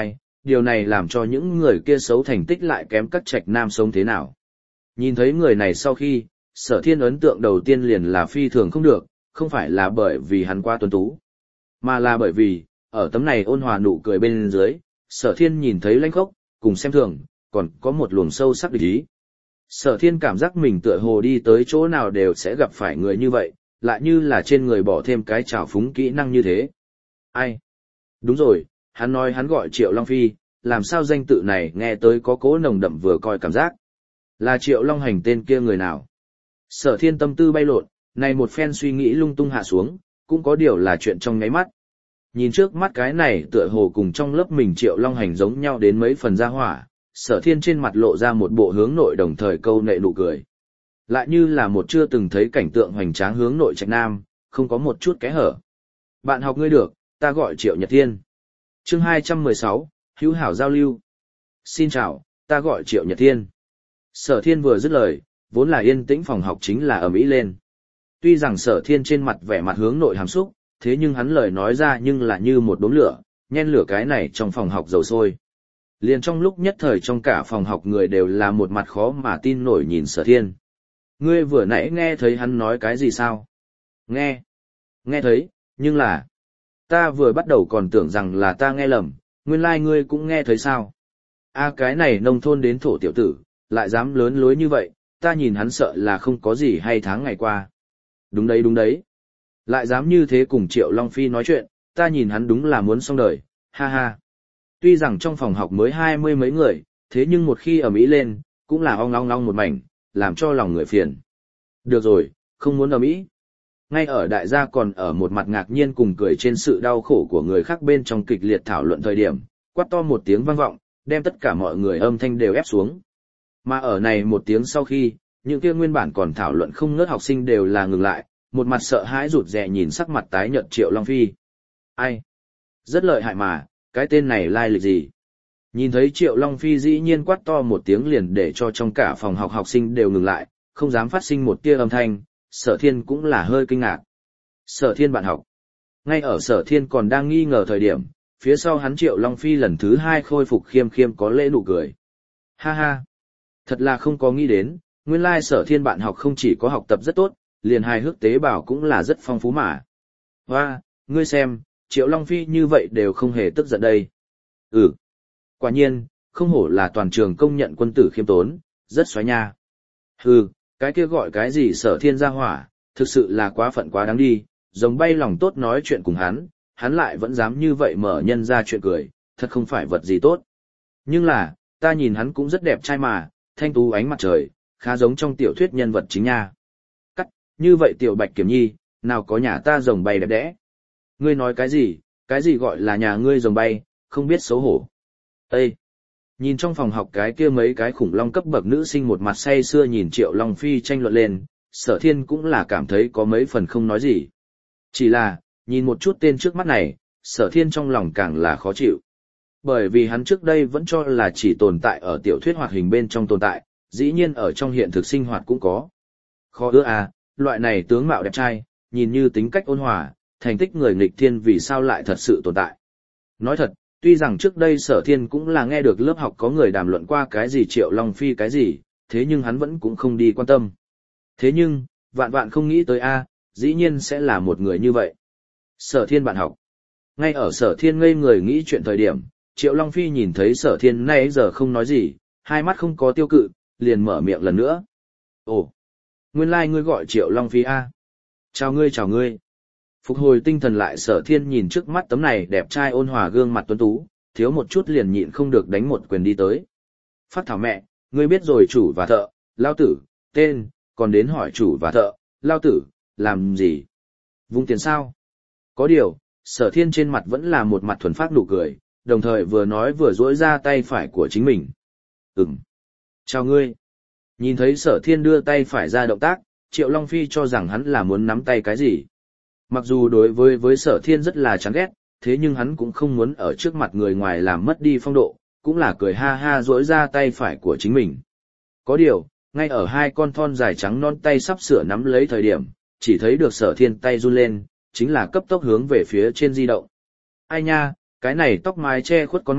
điều này làm cho những người kia xấu thành tích lại kém các trạch nam sống thế nào. Nhìn thấy người này sau khi, Sở Thiên ấn tượng đầu tiên liền là phi thường không được, không phải là bởi vì hắn quá tuấn tú, mà là bởi vì, ở tấm này ôn hòa nụ cười bên dưới, Sở Thiên nhìn thấy lãnh khốc, cùng xem thường, còn có một luồng sâu sắc địch ý. Sở Thiên cảm giác mình tựa hồ đi tới chỗ nào đều sẽ gặp phải người như vậy, lại như là trên người bỏ thêm cái trào phúng kỹ năng như thế. Ai? Đúng rồi, hắn nói hắn gọi Triệu Long Phi, làm sao danh tự này nghe tới có cố nồng đậm vừa coi cảm giác. Là Triệu Long Hành tên kia người nào? Sở Thiên tâm tư bay lộn, này một phen suy nghĩ lung tung hạ xuống, cũng có điều là chuyện trong ngáy mắt. Nhìn trước mắt cái này tựa hồ cùng trong lớp mình Triệu Long Hành giống nhau đến mấy phần ra hỏa, Sở Thiên trên mặt lộ ra một bộ hướng nội đồng thời câu nệ nụ cười. Lại như là một chưa từng thấy cảnh tượng hoành tráng hướng nội trạch nam, không có một chút kẽ hở. Bạn học ngươi được, ta gọi Triệu Nhật Thiên. Chương hai trăm mười sáu, hữu hảo giao lưu. Xin chào, ta gọi Triệu Nhật Thiên. Sở Thiên vừa dứt lời, vốn là yên tĩnh phòng học chính là ầm ĩ lên. Tuy rằng Sở Thiên trên mặt vẻ mặt hướng nội hàm xúc, thế nhưng hắn lời nói ra nhưng là như một đốm lửa, nhen lửa cái này trong phòng học dầu sôi. Liền trong lúc nhất thời trong cả phòng học người đều là một mặt khó mà tin nổi nhìn Sở Thiên. Ngươi vừa nãy nghe thấy hắn nói cái gì sao? Nghe. Nghe thấy, nhưng là... Ta vừa bắt đầu còn tưởng rằng là ta nghe lầm, nguyên lai like ngươi cũng nghe thấy sao? A à, cái này nông thôn đến thổ tiểu tử, lại dám lớn lối như vậy, ta nhìn hắn sợ là không có gì hay tháng ngày qua. Đúng đấy đúng đấy. Lại dám như thế cùng Triệu Long Phi nói chuyện, ta nhìn hắn đúng là muốn xong đời, ha ha. Tuy rằng trong phòng học mới hai mươi mấy người, thế nhưng một khi ầm ĩ lên, cũng là ong ong ong một mảnh, làm cho lòng người phiền. Được rồi, không muốn ầm ĩ. Ngay ở đại gia còn ở một mặt ngạc nhiên cùng cười trên sự đau khổ của người khác bên trong kịch liệt thảo luận thời điểm, quát to một tiếng vang vọng, đem tất cả mọi người âm thanh đều ép xuống. Mà ở này một tiếng sau khi, những kia nguyên bản còn thảo luận không ngớt học sinh đều là ngừng lại, một mặt sợ hãi rụt rè nhìn sắc mặt tái nhợt Triệu Long Phi. Ai? Rất lợi hại mà, cái tên này lai lịch gì? Nhìn thấy Triệu Long Phi dĩ nhiên quát to một tiếng liền để cho trong cả phòng học học sinh đều ngừng lại, không dám phát sinh một tia âm thanh, Sở Thiên cũng là hơi kinh ngạc. Sở Thiên bạn học. Ngay ở Sở Thiên còn đang nghi ngờ thời điểm, phía sau hắn Triệu Long Phi lần thứ hai khôi phục khiêm khiêm có lễ nụ cười. Ha ha. Thật là không có nghĩ đến, nguyên lai Sở Thiên bạn học không chỉ có học tập rất tốt, liền hài hước tế bào cũng là rất phong phú mà. Hoa, ngươi xem, Triệu Long Phi như vậy đều không hề tức giận đây. Ừ. Quả nhiên, không hổ là toàn trường công nhận quân tử khiêm tốn, rất xoáy nha. Hừ, cái kia gọi cái gì Sở Thiên gia hỏa, thực sự là quá phận quá đáng đi, giống bay lòng tốt nói chuyện cùng hắn, hắn lại vẫn dám như vậy mở nhân ra chuyện cười, thật không phải vật gì tốt. Nhưng là, ta nhìn hắn cũng rất đẹp trai mà, thanh tú ánh mặt trời, khá giống trong tiểu thuyết nhân vật chính nha. Cắt, như vậy tiểu Bạch Kiểm Nhi, nào có nhà ta rồng bay đẹp đẽ. Ngươi nói cái gì, cái gì gọi là nhà ngươi rồng bay, không biết xấu hổ. Ê! Nhìn trong phòng học cái kia mấy cái khủng long cấp bậc nữ sinh một mặt say sưa nhìn Triệu Long Phi tranh luận lên, Sở Thiên cũng là cảm thấy có mấy phần không nói gì. Chỉ là, nhìn một chút tên trước mắt này, Sở Thiên trong lòng càng là khó chịu. Bởi vì hắn trước đây vẫn cho là chỉ tồn tại ở tiểu thuyết hoạt hình bên trong tồn tại, dĩ nhiên ở trong hiện thực sinh hoạt cũng có. Khó ưa à, loại này tướng mạo đẹp trai, nhìn như tính cách ôn hòa, thành tích người nghịch thiên vì sao lại thật sự tồn tại. Nói thật, tuy rằng trước đây Sở Thiên cũng là nghe được lớp học có người đàm luận qua cái gì Triệu Long Phi cái gì, thế nhưng hắn vẫn cũng không đi quan tâm. Thế nhưng, vạn vạn không nghĩ tới a, dĩ nhiên sẽ là một người như vậy. Sở Thiên bạn học. Ngay ở Sở Thiên ngây người nghĩ chuyện thời điểm, Triệu Long Phi nhìn thấy Sở Thiên nay giờ không nói gì, hai mắt không có tiêu cự, liền mở miệng lần nữa. Ồ, nguyên lai like ngươi gọi Triệu Long Phi a. Chào ngươi chào ngươi. Phục hồi tinh thần lại Sở Thiên nhìn trước mắt tấm này đẹp trai ôn hòa gương mặt tuấn tú, thiếu một chút liền nhịn không được đánh một quyền đi tới. Phát thảo mẹ, ngươi biết rồi chủ và thợ, lao tử, tên, còn đến hỏi chủ và thợ, lao tử, làm gì? Vung tiền sao? Có điều, Sở Thiên trên mặt vẫn là một mặt thuần phát nụ cười, đồng thời vừa nói vừa duỗi ra tay phải của chính mình. Ừm. Chào ngươi. Nhìn thấy Sở Thiên đưa tay phải ra động tác, Triệu Long Phi cho rằng hắn là muốn nắm tay cái gì. Mặc dù đối với với Sở Thiên rất là chán ghét, thế nhưng hắn cũng không muốn ở trước mặt người ngoài làm mất đi phong độ, cũng là cười ha ha duỗi ra tay phải của chính mình. Có điều, ngay ở hai con thon dài trắng non tay sắp sửa nắm lấy thời điểm, chỉ thấy được Sở Thiên tay run lên, chính là cấp tốc hướng về phía trên di động. Ai nha, cái này tóc mái che khuất con mắt,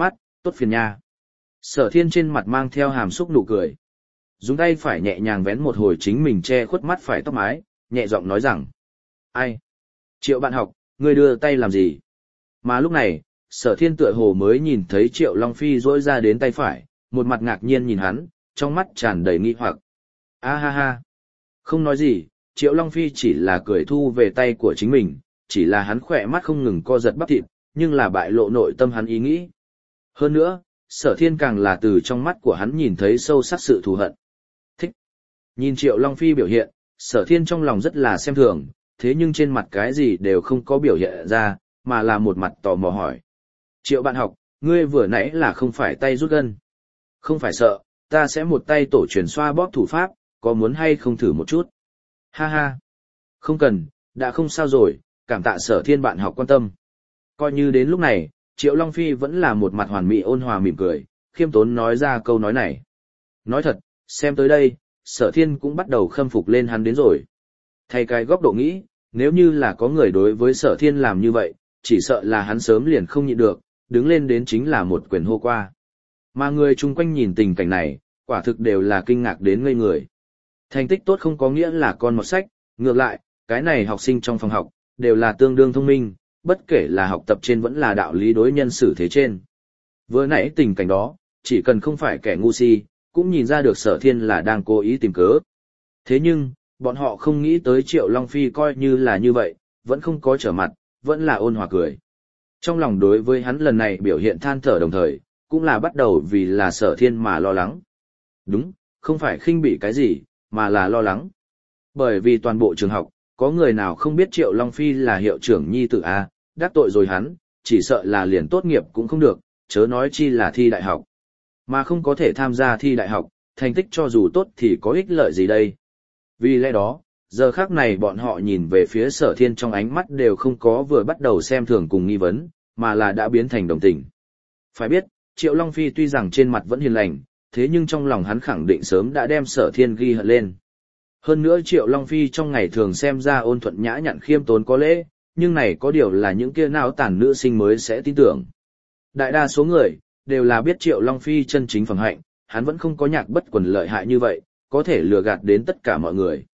tốt phiền nha. Sở thiên trên mặt mang theo hàm xúc nụ cười. Dùng tay phải nhẹ nhàng vén một hồi chính mình che khuất mắt phải tóc mái, nhẹ giọng nói rằng. Ai? Triệu bạn học, ngươi đưa tay làm gì? Mà lúc này, sở thiên tựa hồ mới nhìn thấy Triệu Long Phi rỗi ra đến tay phải, một mặt ngạc nhiên nhìn hắn, trong mắt tràn đầy nghi hoặc. A ha ha. Không nói gì, Triệu Long Phi chỉ là cười thu về tay của chính mình, chỉ là hắn khỏe mắt không ngừng co giật bắp thịt, nhưng là bại lộ nội tâm hắn ý nghĩ. Hơn nữa, sở thiên càng là từ trong mắt của hắn nhìn thấy sâu sắc sự thù hận. Thích. Nhìn Triệu Long Phi biểu hiện, sở thiên trong lòng rất là xem thường, thế nhưng trên mặt cái gì đều không có biểu hiện ra, mà là một mặt tò mò hỏi. Triệu bạn học, ngươi vừa nãy là không phải tay rút gân. Không phải sợ, ta sẽ một tay tổ truyền xoa bóp thủ pháp, có muốn hay không thử một chút? Ha ha. Không cần, đã không sao rồi, cảm tạ sở thiên bạn học quan tâm. Coi như đến lúc này, Triệu Long Phi vẫn là một mặt hoàn mỹ ôn hòa mỉm cười, khiêm tốn nói ra câu nói này. Nói thật, xem tới đây, sở thiên cũng bắt đầu khâm phục lên hắn đến rồi. Thay cái góc độ nghĩ, nếu như là có người đối với sở thiên làm như vậy, chỉ sợ là hắn sớm liền không nhịn được, đứng lên đến chính là một quyền hô qua. Mà người chung quanh nhìn tình cảnh này, quả thực đều là kinh ngạc đến ngây người. Thành tích tốt không có nghĩa là con một sách, ngược lại, cái này học sinh trong phòng học, đều là tương đương thông minh, bất kể là học tập trên vẫn là đạo lý đối nhân xử thế trên. Vừa nãy tình cảnh đó, chỉ cần không phải kẻ ngu si, cũng nhìn ra được sở thiên là đang cố ý tìm cớ. Thế nhưng, bọn họ không nghĩ tới Triệu Long Phi coi như là như vậy, vẫn không có trở mặt, vẫn là ôn hòa cười. Trong lòng đối với hắn lần này biểu hiện than thở đồng thời, cũng là bắt đầu vì là sở thiên mà lo lắng. Đúng, không phải khinh bỉ cái gì, mà là lo lắng. Bởi vì toàn bộ trường học, có người nào không biết Triệu Long Phi là hiệu trưởng nhi tử A, đắc tội rồi hắn, chỉ sợ là liền tốt nghiệp cũng không được, chớ nói chi là thi đại học. Mà không có thể tham gia thi đại học, thành tích cho dù tốt thì có ích lợi gì đây. Vì lẽ đó, giờ khác này bọn họ nhìn về phía sở thiên trong ánh mắt đều không có vừa bắt đầu xem thường cùng nghi vấn, mà là đã biến thành đồng tình. Phải biết, Triệu Long Phi tuy rằng trên mặt vẫn hiền lành, thế nhưng trong lòng hắn khẳng định sớm đã đem sở thiên ghi hận lên. Hơn nữa Triệu Long Phi trong ngày thường xem ra ôn thuận nhã nhặn khiêm tốn có lễ, nhưng này có điều là những kia não tàn nữ sinh mới sẽ tin tưởng. Đại đa số người, đều là biết Triệu Long Phi chân chính phẩm hạnh, hắn vẫn không có nhạc bất quần lợi hại như vậy, có thể lừa gạt đến tất cả mọi người.